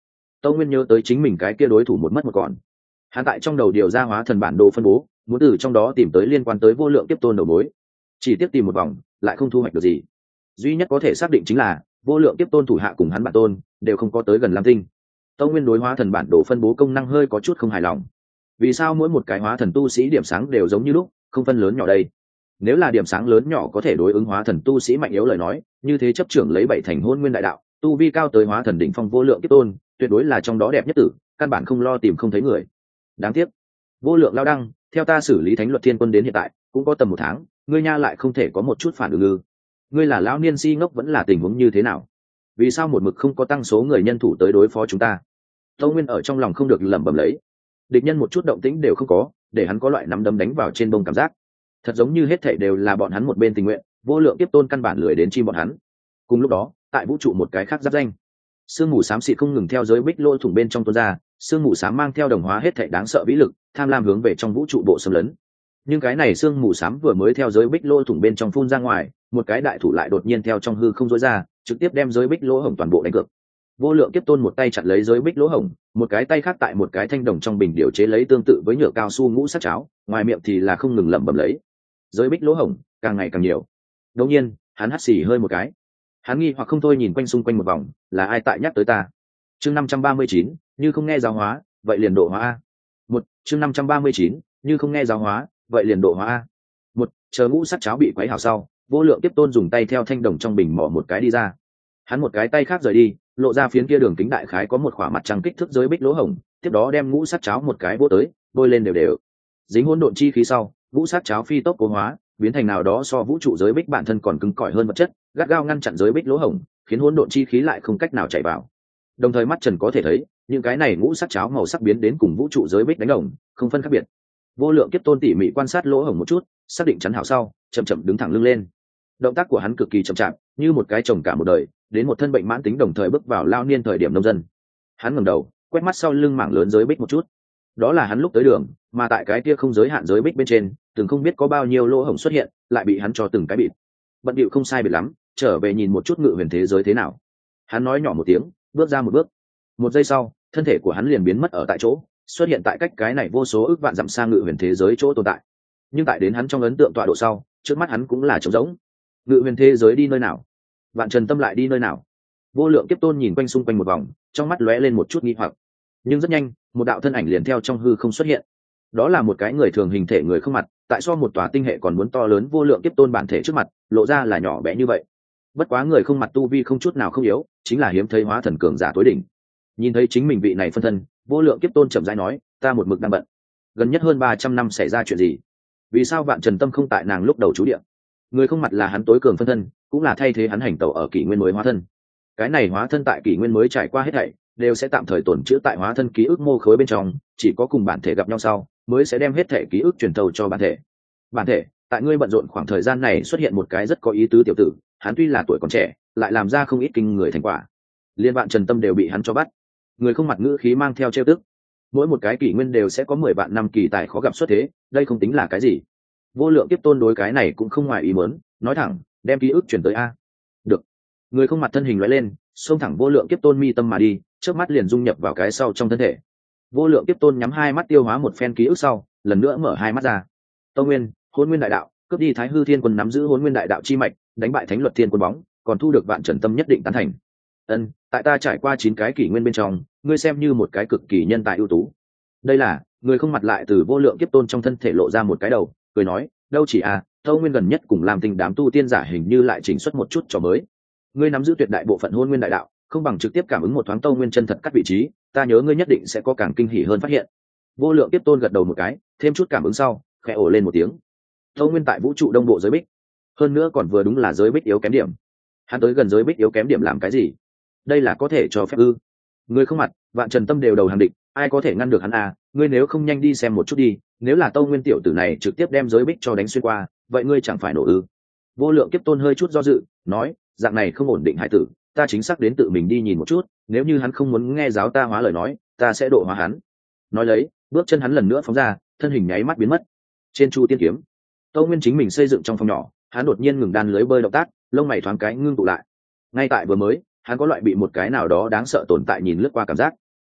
Tâu Nguyên nhớ tới chính mình cái kia đối thủ một mất một còn. Hắn tại trong đầu điều ra hóa thần bản đồ phân bố, muốn từ trong đó tìm tới liên quan tới vô lượng kiếp tôn đầu mối. Chỉ tiếp tìm một vòng, lại không thu hoạch được gì. Duy nhất có thể xác định chính là vô lượng kiếp tôn thủ hạ cùng hắn bản tôn đều không có tới gần Lam Tinh. Tâu Nguyên đối hóa thần bản đồ phân bố công năng hơi có chút không hài lòng. Vì sao mỗi một cái hóa thần tu sĩ điểm sáng đều giống như lúc, không phân lớn nhỏ đây? Nếu là điểm sáng lớn nhỏ có thể đối ứng hóa thần tu sĩ mạnh yếu lời nói, như thế chấp trưởng lấy bảy thành hôn nguyên đại đạo, tu vi cao tới hóa thần đỉnh phong vô lượng kiếp tôn, tuyệt đối là trong đó đẹp nhất tử, căn bản không lo tìm không thấy người. Đáng tiếc, vô lượng lao đăng, theo ta xử lý thánh luật thiên quân đến hiện tại, cũng có tầm một tháng, ngươi nha lại không thể có một chút phản ứng ư? Ngươi là lão niên si ngốc vẫn là tình huống như thế nào? Vì sao một mực không có tăng số người nhân thủ tới đối phó chúng ta? Tâu Nguyên ở trong lòng không được lẩm bẩm lấy. Địch nhân một chút động tĩnh đều không có, để hắn có loại nắm đấm đánh vào trên bông cảm giác. Thật giống như hết thảy đều là bọn hắn một bên tình nguyện, vô lượng tiếp tôn căn bản lười đến chi bọn hắn. Cùng lúc đó, tại vũ trụ một cái khác giáp danh, sương mù xám xịt không ngừng theo giới bích lỗ thủng bên trong tuôn ra, sương mù xám mang theo đồng hóa hết thảy đáng sợ vĩ lực, tham lam hướng về trong vũ trụ bộ xâm lấn. Nhưng cái này sương mù xám vừa mới theo giới bích lỗ thủng bên trong phun ra ngoài, một cái đại thủ lại đột nhiên theo trong hư không rối ra, trực tiếp đem giới bích lỗ hổng toàn bộ đánh cược. Vô lượng kiếp tôn một tay chặt lấy giới bích lỗ hổng, một cái tay khác tại một cái thanh đồng trong bình điều chế lấy tương tự với nhựa cao su ngũ sắc cháo, ngoài miệng thì là không ngừng lẩm bẩm lấy. Giới bích lỗ hổng càng ngày càng nhiều. Đột nhiên, hắn hắt xì hơi một cái. Hắn nghi hoặc không thôi nhìn quanh xung quanh một vòng, là ai tại nhắc tới ta? Chương năm trăm ba mươi chín, như không nghe giáo hóa, vậy liền độ hóa a. Một, chương năm trăm ba mươi chín, như không nghe giáo hóa, vậy liền độ hóa a. Một, chờ ngũ sắc cháo bị quấy hảo sau, vô lượng tiếp tôn dùng tay theo thanh đồng trong bình mỏ một cái đi ra. Hắn một cái tay khác rời đi, lộ ra phiến kia đường kính đại khái có một khỏa mặt trăng kích thước giới bích lỗ hổng, tiếp đó đem ngũ sắc cháo một cái vỗ tới, bôi lên đều đều. Dính hỗn độn chi khí sau, ngũ sắc cháo phi tốc cố hóa, biến thành nào đó so vũ trụ giới bích bản thân còn cứng cỏi hơn vật chất, gắt gao ngăn chặn giới bích lỗ hổng, khiến hỗn độn chi khí lại không cách nào chảy vào. Đồng thời mắt trần có thể thấy, những cái này ngũ sắc cháo màu sắc biến đến cùng vũ trụ giới bích đánh đồng, không phân khác biệt. Vô lượng kiếp tôn tỉ mỉ quan sát lỗ hổng một chút, xác định chắn hảo sau, chậm chậm đứng thẳng lưng lên. Động tác của hắn cực kỳ chậm chạp, như một cái chồng cả một đời, đến một thân bệnh mãn tính đồng thời bước vào lao niên thời điểm nông dân. Hắn ngẩng đầu, quét mắt sau lưng mảng lớn giới bích một chút. Đó là hắn lúc tới đường, mà tại cái kia không giới hạn giới bích bên trên, từng không biết có bao nhiêu lỗ hổng xuất hiện, lại bị hắn cho từng cái bịt. Bận điệu không sai biệt lắm, trở về nhìn một chút ngự huyền thế giới thế nào. Hắn nói nhỏ một tiếng, bước ra một bước. Một giây sau, thân thể của hắn liền biến mất ở tại chỗ, xuất hiện tại cách cái này vô số ước vạn dặm xa ngự huyền thế giới chỗ tồn tại. Nhưng tại đến hắn trong ấn tượng tọa độ sau, trước mắt hắn cũng là trống rỗng. Ngự huyền thế giới đi nơi nào? Vạn Trần Tâm lại đi nơi nào? Vô lượng kiếp tôn nhìn quanh xung quanh một vòng, trong mắt lóe lên một chút nghi hoặc. Nhưng rất nhanh, một đạo thân ảnh liền theo trong hư không xuất hiện. Đó là một cái người thường hình thể người không mặt, tại so một tòa tinh hệ còn muốn to lớn vô lượng kiếp tôn bản thể trước mặt, lộ ra là nhỏ bé như vậy. Bất quá người không mặt tu vi không chút nào không yếu, chính là hiếm thấy hóa thần cường giả tối đỉnh. Nhìn thấy chính mình vị này phân thân, vô lượng kiếp tôn chậm rãi nói, ta một mực đang bận. Gần nhất hơn ba trăm năm xảy ra chuyện gì? Vì sao Vạn Trần Tâm không tại nàng lúc đầu trú địa? Người không mặt là hắn tối cường phân thân, cũng là thay thế hắn hành tẩu ở kỷ nguyên mới hóa thân. Cái này hóa thân tại kỷ nguyên mới trải qua hết thảy, đều sẽ tạm thời tồn trữ tại hóa thân ký ức mô khối bên trong, chỉ có cùng bản thể gặp nhau sau, mới sẽ đem hết thể ký ức truyền thâu cho bản thể. Bản thể, tại ngươi bận rộn khoảng thời gian này xuất hiện một cái rất có ý tứ tiểu tử, hắn tuy là tuổi còn trẻ, lại làm ra không ít kinh người thành quả. Liên Vạn Trần Tâm đều bị hắn cho bắt. Người không mặt ngữ khí mang theo trêu tức. Mỗi một cái kỷ nguyên đều sẽ có mười vạn năm kỳ tài khó gặp xuất thế, đây không tính là cái gì. Vô lượng tiếp tôn đối cái này cũng không ngoài ý muốn, nói thẳng, đem ký ức chuyển tới a. Được. Người không mặt thân hình lóe lên, xông thẳng vô lượng kiếp tôn mi tâm mà đi, trước mắt liền dung nhập vào cái sau trong thân thể. Vô lượng kiếp tôn nhắm hai mắt tiêu hóa một phen ký ức sau, lần nữa mở hai mắt ra. Tông Nguyên, Hỗn Nguyên đại đạo, cướp đi Thái Hư Thiên Quân nắm giữ Hỗn Nguyên đại đạo chi mạch, đánh bại Thánh Luật Thiên Quân bóng, còn thu được Vạn Trần Tâm nhất định tán thành. Ân, tại ta trải qua chín cái kỷ nguyên bên trong, ngươi xem như một cái cực kỳ nhân tài ưu tú. Đây là, người không mặt lại từ vô lượng kiếp tôn trong thân thể lộ ra một cái đầu, cười nói, đâu chỉ à, Tông Nguyên gần nhất cùng làm tình đám tu tiên giả hình như lại chỉnh xuất một chút trò mới. Ngươi nắm giữ tuyệt đại bộ phận Hỗn Nguyên đại đạo, không bằng trực tiếp cảm ứng một thoáng Tông Nguyên chân thật cắt vị trí, ta nhớ ngươi nhất định sẽ có càng kinh hỉ hơn phát hiện. Vô lượng tiếp tôn gật đầu một cái, thêm chút cảm ứng sau, khẽ ồ lên một tiếng. Tông Nguyên tại vũ trụ đông bộ giới bích, hơn nữa còn vừa đúng là giới bích yếu kém điểm. Hắn tới gần giới bích yếu kém điểm làm cái gì? Đây là có thể cho phép ư? Ngươi không mặt, Vạn Trần Tâm đều đầu hàng định, ai có thể ngăn được hắn à? Ngươi nếu không nhanh đi xem một chút đi, nếu là Tông Nguyên tiểu tử này trực tiếp đem giới bích cho đánh xuyên qua, vậy ngươi chẳng phải nổ ư? Vô lượng kiếp tôn hơi chút do dự, nói, dạng này không ổn định hải tử, ta chính xác đến tự mình đi nhìn một chút, nếu như hắn không muốn nghe giáo ta hóa lời nói, ta sẽ độ hóa hắn. Nói lấy, bước chân hắn lần nữa phóng ra, thân hình nháy mắt biến mất. Trên chu tiên kiếm, Tâu Nguyên chính mình xây dựng trong phòng nhỏ, hắn đột nhiên ngừng đan lưới bơi động tác, lông mày thoáng cái ngưng tụ lại. Ngay tại vừa mới, hắn có loại bị một cái nào đó đáng sợ tồn tại nhìn lướt qua cảm giác.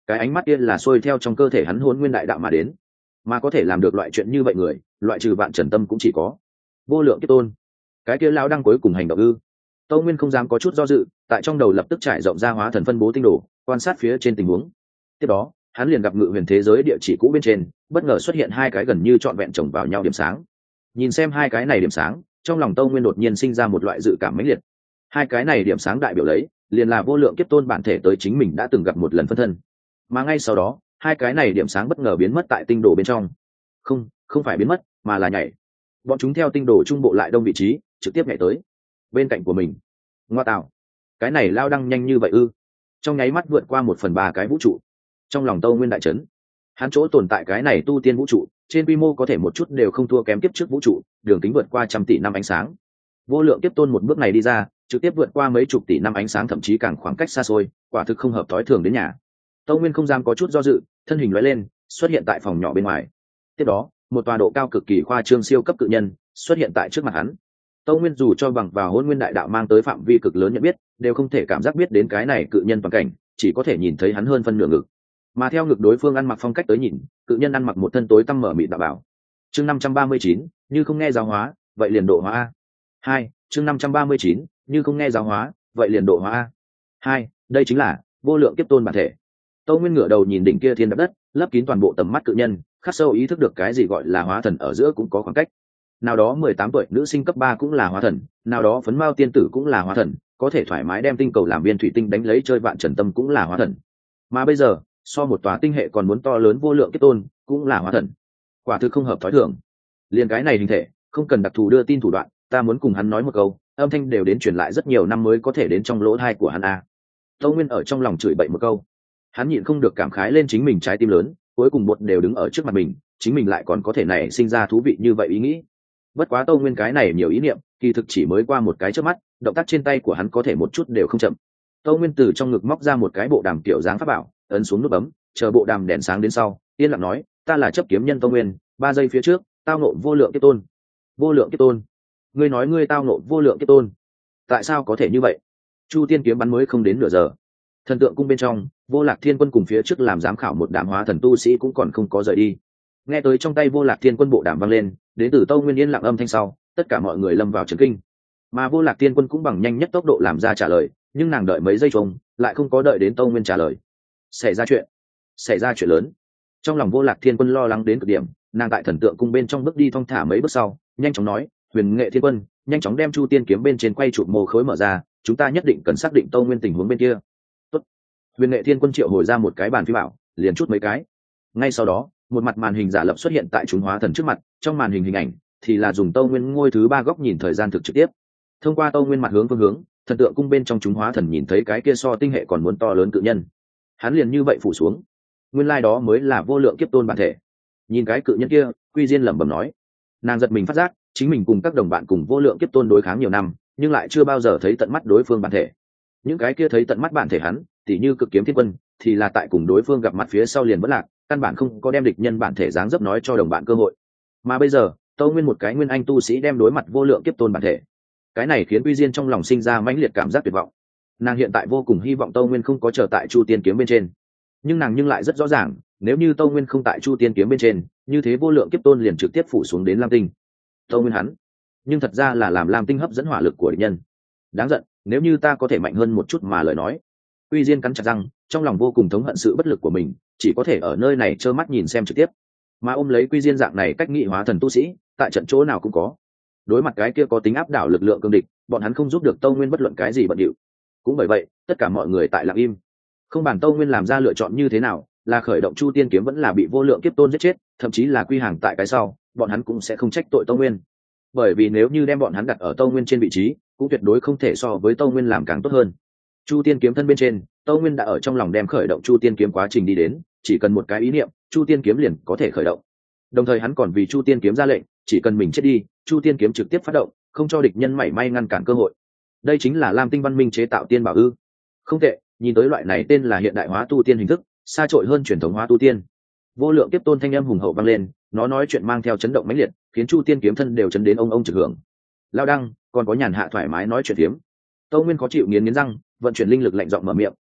cái ánh mắt kia là xuôi theo trong cơ thể hắn hôn nguyên đại đạo mà đến, mà có thể làm được loại chuyện như vậy người, loại trừ vạn trần tâm cũng chỉ có vô lượng kiếp tôn. Cái kia lão đang cuối cùng hành động ư? Tâu Nguyên không dám có chút do dự, tại trong đầu lập tức trải rộng ra hóa thần phân bố tinh đồ, quan sát phía trên tình huống. Tiếp đó hắn liền gặp ngự huyền thế giới địa chỉ cũ bên trên bất ngờ xuất hiện hai cái gần như trọn vẹn chồng vào nhau điểm sáng. Nhìn xem hai cái này điểm sáng, trong lòng Tâu Nguyên đột nhiên sinh ra một loại dự cảm mãnh liệt. Hai cái này điểm sáng đại biểu lấy liền là vô lượng kiếp tôn bản thể tới chính mình đã từng gặp một lần phân thân, mà ngay sau đó hai cái này điểm sáng bất ngờ biến mất tại tinh đồ bên trong. Không, không phải biến mất, mà là nhảy. Bọn chúng theo tinh đồ trung bộ lại đông vị trí, trực tiếp nhảy tới bên cạnh của mình. Ngoa tạo, cái này lao đăng nhanh như vậy ư? Trong nháy mắt vượt qua một phần ba cái vũ trụ. Trong lòng Tâu Nguyên đại chấn, hắn chỗ tồn tại cái này tu tiên vũ trụ trên quy mô có thể một chút đều không thua kém kiếp trước vũ trụ, đường kính vượt qua trăm tỷ năm ánh sáng. Vô lượng kiếp tôn một bước này đi ra, trực tiếp vượt qua mấy chục tỷ năm ánh sáng, thậm chí càng khoảng cách xa xôi, quả thực không hợp thói thường đến nhà. Tâu Nguyên không dám có chút do dự, thân hình lóe lên, xuất hiện tại phòng nhỏ bên ngoài. Tiếp đó, một tòa độ cao cực kỳ khoa trương siêu cấp cự nhân xuất hiện tại trước mặt hắn. Tâu Nguyên dù cho bằng vào hôn nguyên đại đạo mang tới phạm vi cực lớn nhận biết, đều không thể cảm giác biết đến cái này cự nhân toàn cảnh, chỉ có thể nhìn thấy hắn hơn phân nửa ngực. Mà theo ngực đối phương ăn mặc phong cách tới nhìn, cự nhân ăn mặc một thân tối tăm mở mịt đạo bảo. Chương năm trăm ba mươi chín, như không nghe giáo hóa, vậy liền độ hóa a. Hai, chương năm trăm ba mươi chín, như không nghe giáo hóa, vậy liền độ hóa a. Hai, đây chính là vô lượng kiếp tôn bản thể. Tâu Nguyên ngửa đầu nhìn đỉnh kia thiên đập đất, lấp kín toàn bộ tầm mắt cự nhân, khắc sâu ý thức được cái gì gọi là hóa thần ở giữa cũng có khoảng cách. Nào đó mười tám tuổi nữ sinh cấp ba cũng là hóa thần, nào đó phấn mao tiên tử cũng là hóa thần, có thể thoải mái đem tinh cầu làm viên thủy tinh đánh lấy chơi vạn trần tâm cũng là hóa thần. Mà bây giờ, so một tòa tinh hệ còn muốn to lớn vô lượng kiếp tôn, cũng là hóa thần. Quả thực không hợp thói thường. Liên cái này hình thể, không cần đặc thù đưa tin thủ đoạn, ta muốn cùng hắn nói một câu, âm thanh đều đến truyền lại rất nhiều năm mới có thể đến trong lỗ tai của hắn a. Tâu Nguyên ở trong lòng chửi bậy một câu. Hắn nhịn không được cảm khái lên chính mình trái tim lớn, cuối cùng bột đều đứng ở trước mặt mình, chính mình lại còn có thể này sinh ra thú vị như vậy ý nghĩ. Bất quá Tâu Nguyên cái này nhiều ý niệm, kỳ thực chỉ mới qua một cái chớp mắt, động tác trên tay của hắn có thể một chút đều không chậm. Tâu Nguyên từ trong ngực móc ra một cái bộ đàm kiểu dáng pháp bảo, ấn xuống nút bấm, chờ bộ đàm đèn sáng đến sau, yên lặng nói, ta là chấp kiếm nhân Tâu Nguyên, ba giây phía trước, tao nộ vô lượng kiếp tôn. Vô lượng kiếp tôn? Ngươi nói ngươi tao nộ vô lượng kiếp tôn? Tại sao có thể như vậy? Chu tiên kiếm bắn mới không đến nửa giờ. Thần tượng cung bên trong, Vô Lạc Thiên Quân cùng phía trước làm giám khảo một đám hóa thần tu sĩ cũng còn không có rời đi. Nghe tới trong tay Vô Lạc Thiên Quân bộ đàm vang lên, đến từ Tâu Nguyên yên lặng âm thanh sau, tất cả mọi người lâm vào chấn kinh. Mà Vô Lạc Thiên Quân cũng bằng nhanh nhất tốc độ làm ra trả lời, nhưng nàng đợi mấy giây trông, lại không có đợi đến Tâu Nguyên trả lời. Xảy ra chuyện, xảy ra chuyện lớn. Trong lòng Vô Lạc Thiên Quân lo lắng đến cực điểm, nàng tại thần tượng cung bên trong bước đi thong thả mấy bước sau, nhanh chóng nói, Huyền Nghệ Thiên Quân, nhanh chóng đem Chu Tiên kiếm bên trên quay chụp mô khối mở ra, chúng ta nhất định cần xác định Tâu Nguyên tình huống bên kia. Tốt. Huyền Nghệ Thiên Quân triệu hồi ra một cái bàn phi bảo, liền chút mấy cái. Ngay sau đó, một mặt màn hình giả lập xuất hiện tại chúng hóa thần trước mặt, trong màn hình hình ảnh thì là dùng Tâu Nguyên ngôi thứ ba góc nhìn thời gian thực trực tiếp. Thông qua Tâu Nguyên mặt hướng phương hướng, thần tượng cung bên trong chúng hóa thần nhìn thấy cái kia so tinh hệ còn muốn to lớn cự nhân. Hắn liền như vậy phủ xuống. Nguyên lai like đó mới là vô lượng kiếp tôn bản thể. Nhìn cái cự nhân kia, Quy Diên lẩm bẩm nói. Nàng giật mình phát giác, chính mình cùng các đồng bạn cùng vô lượng kiếp tôn đối kháng nhiều năm, nhưng lại chưa bao giờ thấy tận mắt đối phương bản thể. Những cái kia thấy tận mắt bản thể hắn, tỉ như Cực Kiếm Thiên Quân, thì là tại cùng đối phương gặp mặt phía sau liền vẫn lạc, căn bản không có đem địch nhân bản thể dáng dấp nói cho đồng bạn cơ hội. Mà bây giờ, Tâu Nguyên một cái nguyên anh tu sĩ đem đối mặt vô lượng kiếp tôn bản thể. Cái này khiến Quy Diên trong lòng sinh ra mãnh liệt cảm giác tuyệt vọng. Nàng hiện tại vô cùng hy vọng Tâu Nguyên không có chờ tại Chu Tiên kiếm bên trên, nhưng nàng nhưng lại rất rõ ràng, nếu như Tâu Nguyên không tại Chu Tiên kiếm bên trên, như thế vô lượng kiếp tôn liền trực tiếp phủ xuống đến Lam Tinh. Tâu Nguyên hắn, nhưng thật ra là làm Lam Tinh hấp dẫn hỏa lực của địch nhân. Đáng giận, nếu như ta có thể mạnh hơn một chút mà lời nói. Quy Diên cắn chặt răng, trong lòng vô cùng thống hận sự bất lực của mình, chỉ có thể ở nơi này trơ mắt nhìn xem trực tiếp. Mà ôm lấy Quy Diên dạng này cách nghị hóa thần tu sĩ, tại trận chỗ nào cũng có. Đối mặt cái kia có tính áp đảo lực lượng cường địch, bọn hắn không giúp được Tâu Nguyên bất luận cái gì bận điệu. Cũng bởi vậy, tất cả mọi người tại lặng im. Không bàn Tâu Nguyên làm ra lựa chọn như thế nào, là khởi động Chu Tiên kiếm vẫn là bị vô lượng kiếp tôn giết chết, thậm chí là quy hàng tại cái sau, bọn hắn cũng sẽ không trách tội Tâu Nguyên. Bởi vì nếu như đem bọn hắn đặt ở Tâu Nguyên trên vị trí, cũng tuyệt đối không thể so với Tâu Nguyên làm càng tốt hơn. Chu Tiên kiếm thân bên trên, Tâu Nguyên đã ở trong lòng đem khởi động Chu Tiên kiếm quá trình đi đến, chỉ cần một cái ý niệm, Chu Tiên kiếm liền có thể khởi động. Đồng thời hắn còn vì Chu Tiên kiếm ra lệnh, chỉ cần mình chết đi, Chu Tiên kiếm trực tiếp phát động, không cho địch nhân mảy may ngăn cản cơ hội. Đây chính là Lam Tinh văn minh chế tạo tiên bảo ư? Không tệ, nhìn tới loại này tên là hiện đại hóa tu tiên hình thức, xa trội hơn truyền thống hóa tu tiên. Vô lượng kiếp tôn thanh âm hùng hậu vang lên, nó nói chuyện mang theo chấn động mãnh liệt, khiến Chu Tiên kiếm thân đều chấn đến ông ông trực hưởng. Lao đăng, còn có nhàn hạ thoải mái nói chuyện tiếm. Tâu Nguyên có chịu nghiến nghiến răng, vận chuyển linh lực lạnh giọng mở miệng,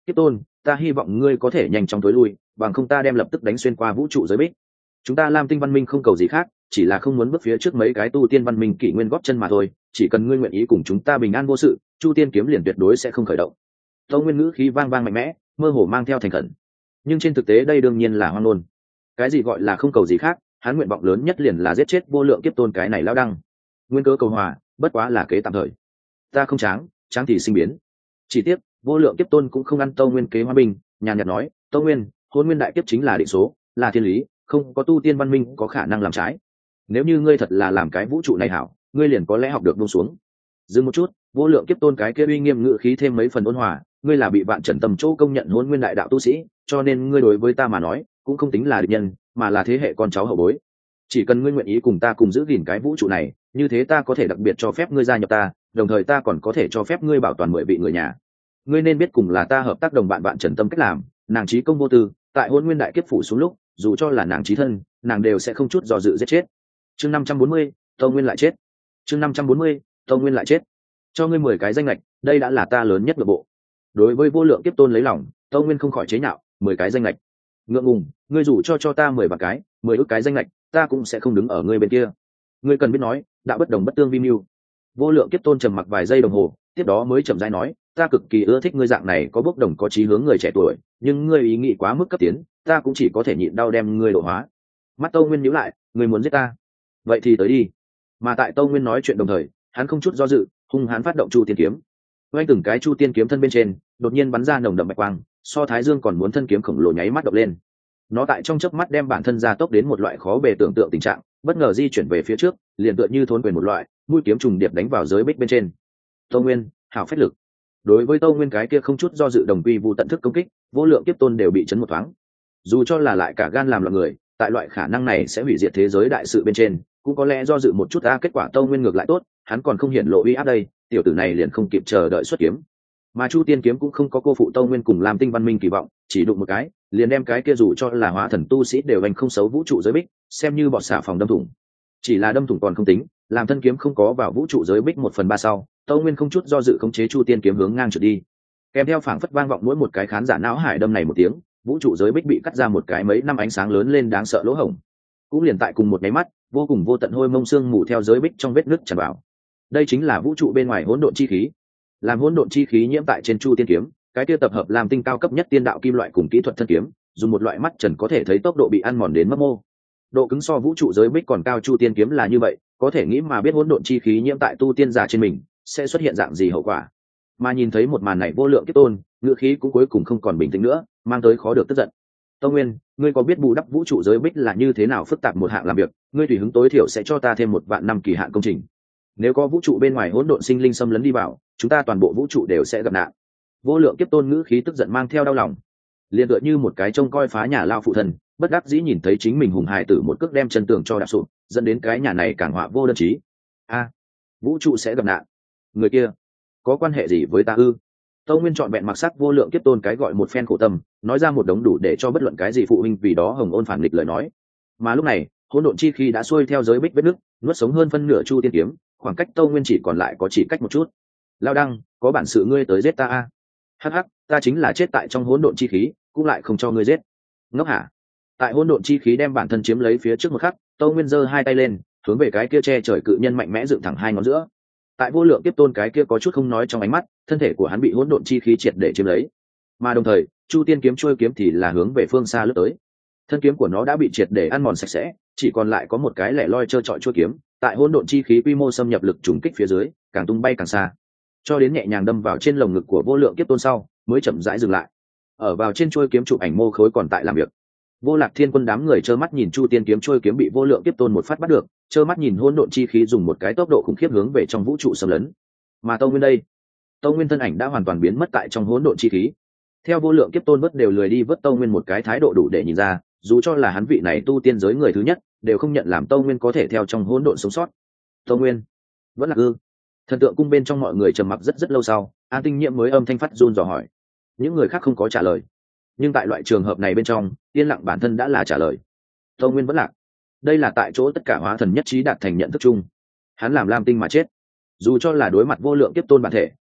kiếp tôn, ta hy vọng ngươi có thể nhanh chóng tối lui, bằng không ta đem lập tức đánh xuyên qua vũ trụ giới bích. Chúng ta Lam Tinh văn minh không cầu gì khác, chỉ là không muốn bước phía trước mấy cái tu tiên văn minh kỷ nguyên góp chân mà thôi, chỉ cần ngươi nguyện ý cùng chúng ta bình an vô sự, Chu Tiên kiếm liền tuyệt đối sẽ không khởi động. Tâu Nguyên ngữ khí vang vang mạnh mẽ, mơ hồ mang theo thành khẩn. Nhưng trên thực tế đây đương nhiên là hoang ngôn. Cái gì gọi là không cầu gì khác, hắn nguyện vọng lớn nhất liền là giết chết vô lượng kiếp tôn cái này lao đăng. Nguyên cớ cầu hòa, bất quá là kế tạm thời. Ta không tráng, tráng thì sinh biến. Chỉ tiếc, vô lượng kiếp tôn cũng không ăn Tâu Nguyên kế hòa bình, nhàn nhạt nói, Tâu Nguyên, hôn nguyên đại kiếp chính là định số, là thiên lý, không có tu tiên văn minh có khả năng làm trái. Nếu như ngươi thật là làm cái vũ trụ này hảo, ngươi liền có lẽ học được buông xuống. Dừng một chút, vô lượng kiếp tôn cái kia uy nghiêm ngự khí thêm mấy phần ôn hòa, ngươi là bị vạn trần tâm chỗ công nhận hôn nguyên đại đạo tu sĩ, cho nên ngươi đối với ta mà nói cũng không tính là địch nhân, mà là thế hệ con cháu hậu bối. Chỉ cần ngươi nguyện ý cùng ta cùng giữ gìn cái vũ trụ này, như thế ta có thể đặc biệt cho phép ngươi gia nhập ta, đồng thời ta còn có thể cho phép ngươi bảo toàn mười vị người nhà. Ngươi nên biết cùng là ta hợp tác đồng bạn vạn trần tâm cách làm, nàng trí công vô tư, tại hôn nguyên đại kiếp phủ xuống lúc, dù cho là nàng trí thân, nàng đều sẽ không chút do dự giết chết. Chương năm trăm bốn mươi, Tâu Nguyên lại chết. Chương năm trăm bốn mươi, Tâu Nguyên lại chết. Cho ngươi mười cái danh lệch, đây đã là ta lớn nhất nội bộ. Đối với vô lượng kiếp tôn lấy lòng, Tâu Nguyên không khỏi chế nhạo, mười cái danh lệch. Ngượng ngùng, ngươi dù cho cho ta mười vạn cái, mười ức cái danh lệch, ta cũng sẽ không đứng ở ngươi bên kia. Ngươi cần biết nói, đã bất đồng bất tương vi mưu. Vô lượng kiếp tôn trầm mặc vài giây đồng hồ, tiếp đó mới chậm rãi nói, ta cực kỳ ưa thích ngươi dạng này có bốc đồng có chí hướng người trẻ tuổi, nhưng ngươi ý nghĩ quá mức cấp tiến, ta cũng chỉ có thể nhịn đau đem ngươi độ hóa. Mắt Tâu Nguyên nhíu lại, ngươi muốn giết ta? Vậy thì tới đi. Mà tại Tâu Nguyên nói chuyện đồng thời, hắn không chút do dự, hung hãn phát động Chu Tiên kiếm. Quanh từng cái Chu Tiên kiếm thân bên trên, đột nhiên bắn ra nồng đậm bạch quang, so Thái Dương còn muốn thân kiếm khổng lồ nháy mắt động lên. Nó tại trong chớp mắt đem bản thân gia tốc đến một loại khó bề tưởng tượng tình trạng, bất ngờ di chuyển về phía trước, liền tựa như thốn quyền một loại, mũi kiếm trùng điệp đánh vào giới bích bên trên. Tâu Nguyên, hảo phách lực. Đối với Tâu Nguyên cái kia không chút do dự đồng quy vu tận thức công kích, vô lượng kiếp tôn đều bị chấn một thoáng. Dù cho là lại cả gan làm loạn người, tại loại khả năng này sẽ hủy diệt thế giới đại sự bên trên, cũng có lẽ do dự một chút. A kết quả Tâu Nguyên ngược lại tốt, hắn còn không hiển lộ uy áp đây, tiểu tử này liền không kịp chờ đợi xuất kiếm. Mà Chu Tiên kiếm cũng không có cô phụ Tâu Nguyên cùng Lam Tinh văn minh kỳ vọng, chỉ đụng một cái, liền đem cái kia dù cho là hóa thần tu sĩ đều hành không xấu vũ trụ giới bích, xem như bọt xả phòng đâm thủng. Chỉ là đâm thủng còn không tính, làm thân kiếm không có vào vũ trụ giới bích một phần ba sau, Tâu Nguyên không chút do dự khống chế Chu Tiên kiếm hướng ngang trượt đi. Kèm theo phảng phất vang vọng mỗi một cái khán giả não hải đâm này một tiếng, vũ trụ giới bích bị cắt ra một cái mấy năm ánh sáng lớn lên đáng sợ lỗ hổng. Cũng liền tại cùng một máy mắt, vô cùng vô tận hôi mông xương mù theo giới bích trong vết nứt tràn vào. Đây chính là vũ trụ bên ngoài hỗn độn chi khí. Làm hỗn độn chi khí nhiễm tại trên Chu Tiên kiếm, cái kia tập hợp làm tinh cao cấp nhất tiên đạo kim loại cùng kỹ thuật thân kiếm, dùng một loại mắt trần có thể thấy tốc độ bị ăn mòn đến mất mô. Độ cứng so vũ trụ giới bích còn cao Chu Tiên kiếm là như vậy, có thể nghĩ mà biết hỗn độn chi khí nhiễm tại tu tiên giả trên mình sẽ xuất hiện dạng gì hậu quả. Mà nhìn thấy một màn này vô lượng kiếp tôn, ngựa khí cũng cuối cùng không còn bình tĩnh nữa, mang tới khó được tức giận. Tâu Nguyên, ngươi có biết bù đắp vũ trụ giới bích là như thế nào phức tạp một hạng làm việc, ngươi tùy hứng tối thiểu sẽ cho ta thêm một vạn năm kỳ hạn công trình. Nếu có vũ trụ bên ngoài hỗn độn sinh linh xâm lấn đi vào, chúng ta toàn bộ vũ trụ đều sẽ gặp nạn. Vô lượng kiếp tôn ngữ khí tức giận mang theo đau lòng, liền tựa như một cái trông coi phá nhà lao phụ thần, bất đắc dĩ nhìn thấy chính mình hùng hài tử một cước đem chân tường cho đạp sụp, dẫn đến cái nhà này càng họa vô đơn chí. A, vũ trụ sẽ gặp nạn. Người kia có quan hệ gì với ta ư? Tâu Nguyên chọn vẹn mặc sắc vô lượng kiếp tôn cái gọi một phen khổ tâm, nói ra một đống đủ để cho bất luận cái gì phụ huynh vì đó hồng ôn phản nghịch lời nói. Mà lúc này, hỗn độn chi khí đã xuôi theo giới bích vết nước, nuốt sống hơn phân nửa Chu Tiên kiếm, khoảng cách Tâu Nguyên chỉ còn lại có chỉ cách một chút. Lao Đăng, có bản sự ngươi tới giết ta a? Hắc hắc, ta chính là chết tại trong hỗn độn chi khí, cũng lại không cho ngươi giết. Ngốc hả? Tại hỗn độn chi khí đem bản thân chiếm lấy phía trước một khắc, Tâu Nguyên giơ hai tay lên, hướng về cái kia che trời cự nhân mạnh mẽ dựng thẳng hai ngón giữa. Tại vô lượng tiếp tôn cái kia có chút không nói trong ánh mắt, thân thể của hắn bị hỗn độn chi khí triệt để chiếm lấy, mà đồng thời Chu Tiên kiếm trôi kiếm thì là hướng về phương xa lướt tới. Thân kiếm của nó đã bị triệt để ăn mòn sạch sẽ, chỉ còn lại có một cái lẻ loi trơ trọi chuôi kiếm, tại hỗn độn chi khí quy mô xâm nhập lực trùng kích phía dưới, càng tung bay càng xa, cho đến nhẹ nhàng đâm vào trên lồng ngực của vô lượng kiếp tôn sau, mới chậm rãi dừng lại. Ở vào trên chuôi kiếm chụp ảnh mô khối còn tại làm việc. Vô Lạc Thiên Quân đám người trơ mắt nhìn Chu Tiên kiếm trôi kiếm bị vô lượng kiếp tôn một phát bắt được, trơ mắt nhìn hỗn độn chi khí dùng một cái tốc độ khủng khiếp hướng về trong vũ trụ xâm lấn. Mà Tâu Nguyên đây, Tâu Nguyên thân ảnh đã hoàn toàn biến mất tại trong hỗn độn chi khí. Theo vô lượng kiếp tôn vớt đều lười đi vớt Tâu Nguyên một cái thái độ đủ để nhìn ra, dù cho là hắn vị này tu tiên giới người thứ nhất, đều không nhận làm Tâu Nguyên có thể theo trong hỗn độn sống sót. Tâu Nguyên vẫn là ư? Thần tượng cung bên trong mọi người trầm mặc rất rất lâu sau, An Tinh Nhiễm mới âm thanh phát run dò hỏi. Những người khác không có trả lời, nhưng tại loại trường hợp này bên trong, yên lặng bản thân đã là trả lời. Tâu Nguyên vẫn lạc. Đây là tại chỗ tất cả hóa thần nhất trí đạt thành nhận thức chung. Hắn làm Lam Tinh mà chết, dù cho là đối mặt vô lượng kiếp tôn bản thể,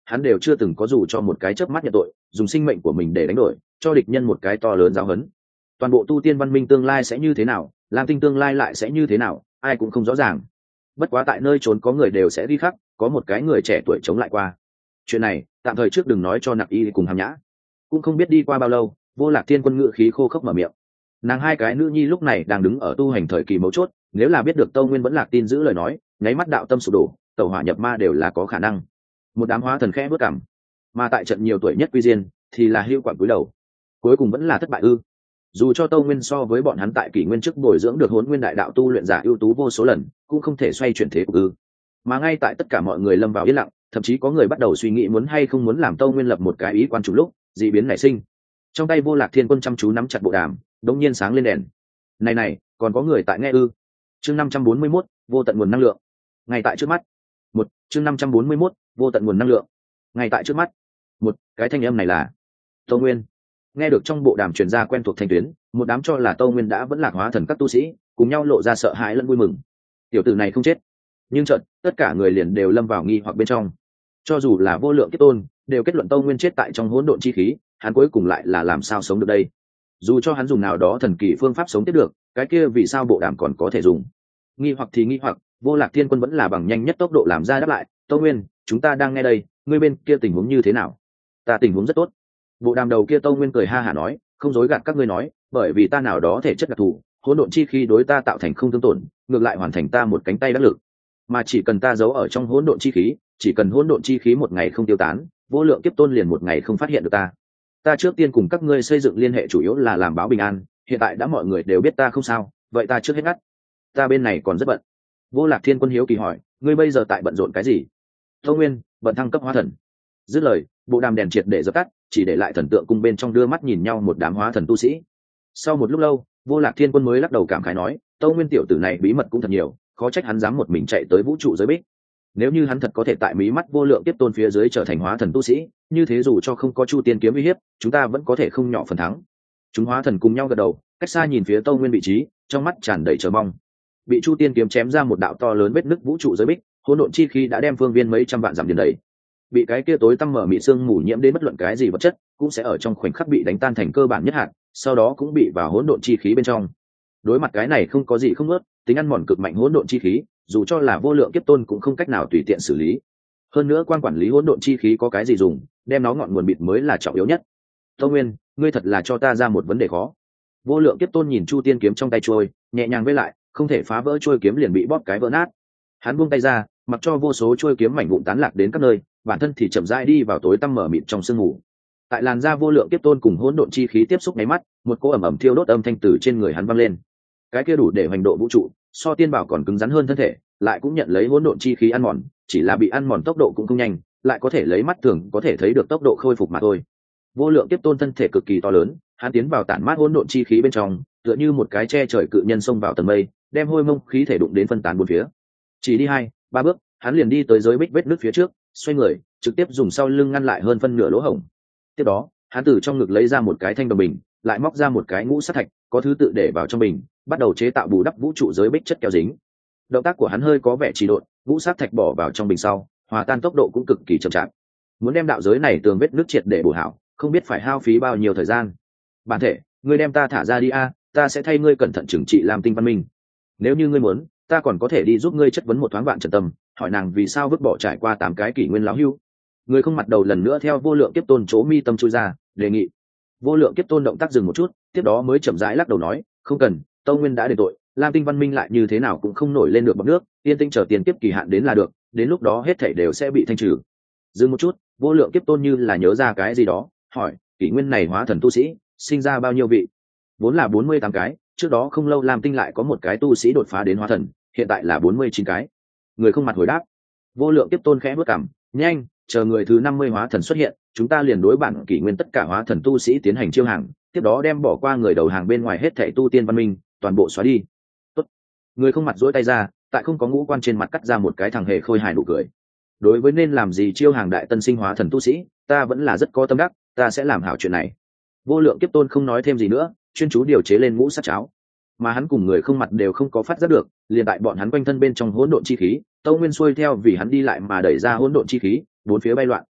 hắn đều chưa từng có dù cho một cái chớp mắt nhận tội, dùng sinh mệnh của mình để đánh đổi, cho địch nhân một cái to lớn giáo huấn. Toàn bộ tu tiên văn minh tương lai sẽ như thế nào, Lam Tinh tương lai lại sẽ như thế nào, ai cũng không rõ ràng. Bất quá tại nơi trốn có người đều sẽ ghi khắc, có một cái người trẻ tuổi chống lại qua. Chuyện này tạm thời trước đừng nói cho Nặc Y cùng Hàm Nhã. Cũng không biết đi qua bao lâu, Vô Lạc Thiên Quân ngự khí khô khốc mở miệng. Nàng hai cái nữ nhi lúc này đang đứng ở tu hành thời kỳ mấu chốt, nếu là biết được Tâu Nguyên vẫn lạc tin giữ lời nói, nháy mắt đạo tâm sụp đổ, tẩu hỏa nhập ma đều là có khả năng. Một đám hóa thần khẽ bước cảm, mà tại trận nhiều tuổi nhất quy diên thì là hưu quản cúi đầu, cuối cùng vẫn là thất bại ư? Dù cho Tâu Nguyên so với bọn hắn tại kỷ nguyên trước bồi dưỡng được Hỗn Nguyên đại đạo tu luyện giả ưu tú vô số lần, cũng không thể xoay chuyển thế cục ư? Mà ngay tại tất cả mọi người lâm vào yên lặng, thậm chí có người bắt đầu suy nghĩ muốn hay không muốn làm Tâu Nguyên lập một cái ý quan chủ lúc, dị biến nảy sinh. Trong tay Vô Lạc Thiên Quân chăm chú nắm chặt bộ đàm, đống nhiên sáng lên đèn. Này này, còn có người tại nghe ư? Chương năm trăm bốn mươi mốt, vô tận nguồn năng lượng. Ngay tại trước mắt. Một, chương năm trăm bốn mươi mốt, vô tận nguồn năng lượng. Ngay tại trước mắt. Một, cái thanh âm này là Tâu Nguyên. Nghe được trong bộ đàm truyền ra quen thuộc thanh tuyến, một đám cho là Tâu Nguyên đã vẫn lạc hóa thần các tu sĩ, cùng nhau lộ ra sợ hãi lẫn vui mừng. Tiểu tử này không chết. Nhưng chợt, tất cả người liền đều lâm vào nghi hoặc bên trong. Cho dù là Vô Lượng Kiếp Tôn, đều kết luận Tâu Nguyên chết tại trong hỗn độn chi khí, hắn cuối cùng lại là làm sao sống được đây? Dù cho hắn dùng nào đó thần kỳ phương pháp sống tiếp được, cái kia vì sao bộ đàm còn có thể dùng? Nghi hoặc thì nghi hoặc, Vô Lạc Thiên Quân vẫn là bằng nhanh nhất tốc độ làm ra đáp lại. Tâu Nguyên, chúng ta đang nghe đây, ngươi bên kia tình huống như thế nào? Ta tình huống rất tốt. Bộ đàm đầu kia Tâu Nguyên cười ha hả nói, không dối gạt các ngươi nói, bởi vì ta nào đó thể chất đặc thù, hỗn độn chi khí đối ta tạo thành không thương tổn, ngược lại hoàn thành ta một cánh tay đắc lực. Mà chỉ cần ta giấu ở trong hỗn độn chi khí, chỉ cần hỗn độn chi khí một ngày không tiêu tán, Vô Lượng Kiếp Tôn liền một ngày không phát hiện được ta. Ta trước tiên cùng các ngươi xây dựng liên hệ chủ yếu là làm báo bình an, hiện tại đã mọi người đều biết ta không sao, vậy ta trước hết ngắt. Ta bên này còn rất bận. Vô Lạc Thiên Quân hiếu kỳ hỏi, ngươi bây giờ tại bận rộn cái gì? Tâu Nguyên, bận thăng cấp hóa thần. Dứt lời, bộ đàm đèn triệt để dập tắt, chỉ để lại thần tượng cung bên trong đưa mắt nhìn nhau một đám hóa thần tu sĩ. Sau một lúc lâu, Vô Lạc Thiên Quân mới lắc đầu cảm khái nói, Tâu Nguyên tiểu tử này bí mật cũng thật nhiều, khó trách hắn dám một mình chạy tới vũ trụ giới bích. Nếu như hắn thật có thể tại mí mắt Vô Lượng Kiếp Tôn phía dưới trở thành hóa thần tu sĩ, như thế dù cho không có Chu Tiên kiếm uy hiếp, chúng ta vẫn có thể không nhỏ phần thắng. Chúng hóa thần cùng nhau gật đầu, cách xa nhìn phía Tâu Nguyên vị trí, trong mắt tràn đầy chờ mong. Bị Chu Tiên kiếm chém ra một đạo to lớn vết nứt vũ trụ giới bích, hỗn độn chi khí đã đem phương viên mấy trăm vạn dặm điền đầy. Bị cái kia tối tăm mở mị sương mù nhiễm đến bất luận cái gì vật chất, cũng sẽ ở trong khoảnh khắc bị đánh tan thành cơ bản nhất hạt, sau đó cũng bị vào hỗn độn chi khí bên trong. Đối mặt cái này không có gì không ướt, tính ăn mòn cực mạnh hỗn độn chi khí, dù cho là Vô Lượng Kiếp Tôn cũng không cách nào tùy tiện xử lý. Hơn nữa quan quản lý hỗn độn chi khí có cái gì dùng, đem nó ngọn nguồn bịt mới là trọng yếu nhất. Tâu Nguyên, ngươi thật là cho ta ra một vấn đề khó. Vô Lượng Kiếp Tôn nhìn Chu Tiên kiếm trong tay trôi, nhẹ nhàng vây lại, không thể phá vỡ trôi kiếm liền bị bóp cái vỡ nát. Hắn buông tay ra, mặc cho vô số trôi kiếm mảnh vụn tán lạc đến các nơi, bản thân thì chậm rãi đi vào tối tăm mở mịt trong sương mù. Tại làn da Vô Lượng Kiếp Tôn cùng hỗn độn chi khí tiếp xúc nháy mắt, một cỗ ẩm ẩm thiêu đốt âm thanh từ trên người hắn vang lên. Cái kia đủ để hoành độ vũ trụ, so tiên bảo còn cứng rắn hơn thân thể, lại cũng nhận lấy hỗn độn chi khí ăn mòn, chỉ là bị ăn mòn tốc độ cũng không nhanh, lại có thể lấy mắt thường có thể thấy được tốc độ khôi phục mà thôi. Vô Lượng Kiếp Tôn thân thể cực kỳ to lớn, hắn tiến vào tản mát hỗn độn chi khí bên trong, tựa như một cái che trời cự nhân xông vào tầng mây, đem hôi mông khí thể đụng đến phân tán bốn phía. Chỉ đi hai, ba bước, hắn liền đi tới giới bích vết nước phía trước, xoay người, trực tiếp dùng sau lưng ngăn lại hơn phân nửa lỗ hổng. Tiếp đó, hắn từ trong ngực lấy ra một cái thanh đồng bình, lại móc ra một cái ngũ sát thạch, có thứ tự để vào trong bình, bắt đầu chế tạo bù đắp vũ trụ giới bích chất keo dính. Động tác của hắn hơi có vẻ trì độn, ngũ sát thạch bỏ vào trong bình sau, hòa tan tốc độ cũng cực kỳ chậm chạp. Muốn đem đạo giới này tường vết nước triệt để bổ hảo, không biết phải hao phí bao nhiêu thời gian. Bản thể, ngươi đem ta thả ra đi a, ta sẽ thay ngươi cẩn thận trừng trị Lam Tinh văn minh. Nếu như ngươi muốn, ta còn có thể đi giúp ngươi chất vấn một thoáng vạn Trần Tâm, hỏi nàng vì sao vứt bỏ trải qua tám cái kỷ nguyên lão hưu. Người không mặt đầu lần nữa theo Vô Lượng Kiếp Tôn chỗ mi tâm chui ra, đề nghị. Vô Lượng Kiếp Tôn động tác dừng một chút, tiếp đó mới chậm rãi lắc đầu nói, không cần, Tâu Nguyên đã đền tội, Lam Tinh văn minh lại như thế nào cũng không nổi lên được bọt nước, yên tinh chờ tiền kiếp kỳ hạn đến là được, đến lúc đó hết thảy đều sẽ bị thanh trừ. Dừng một chút, Vô Lượng Kiếp Tôn như là nhớ ra cái gì đó, hỏi, kỷ nguyên này hóa thần tu sĩ, sinh ra bao nhiêu vị? Vốn là bốn mươi tám cái, trước đó không lâu Lam Tinh lại có một cái tu sĩ đột phá đến hóa thần, hiện tại là bốn mươi chín cái. Người không mặt hồi đáp. Vô Lượng Kiếp Tôn khẽ bước cằm, nhanh, chờ người thứ năm mươi hóa thần xuất hiện, chúng ta liền đối bản kỷ nguyên tất cả hóa thần tu sĩ tiến hành chiêu hàng, tiếp đó đem bỏ qua người đầu hàng bên ngoài hết thảy tu tiên văn minh, toàn bộ xóa đi. Tốt. Người không mặt duỗi tay ra, tại không có ngũ quan trên mặt cắt ra một cái thằng hề khôi hài nụ cười. Đối với nên làm gì chiêu hàng đại tân sinh hóa thần tu sĩ, ta vẫn là rất có tâm đắc, ta sẽ làm hảo chuyện này. Vô Lượng Kiếp Tôn không nói thêm gì nữa, chuyên chú điều chế lên ngũ sát cháo. Mà hắn cùng người không mặt đều không có phát giác được, liền tại bọn hắn quanh thân bên trong hỗn độn chi khí, Tâu Nguyên xuôi theo vì hắn đi lại mà đẩy ra hỗn độn chi khí, bốn phía bay loạn.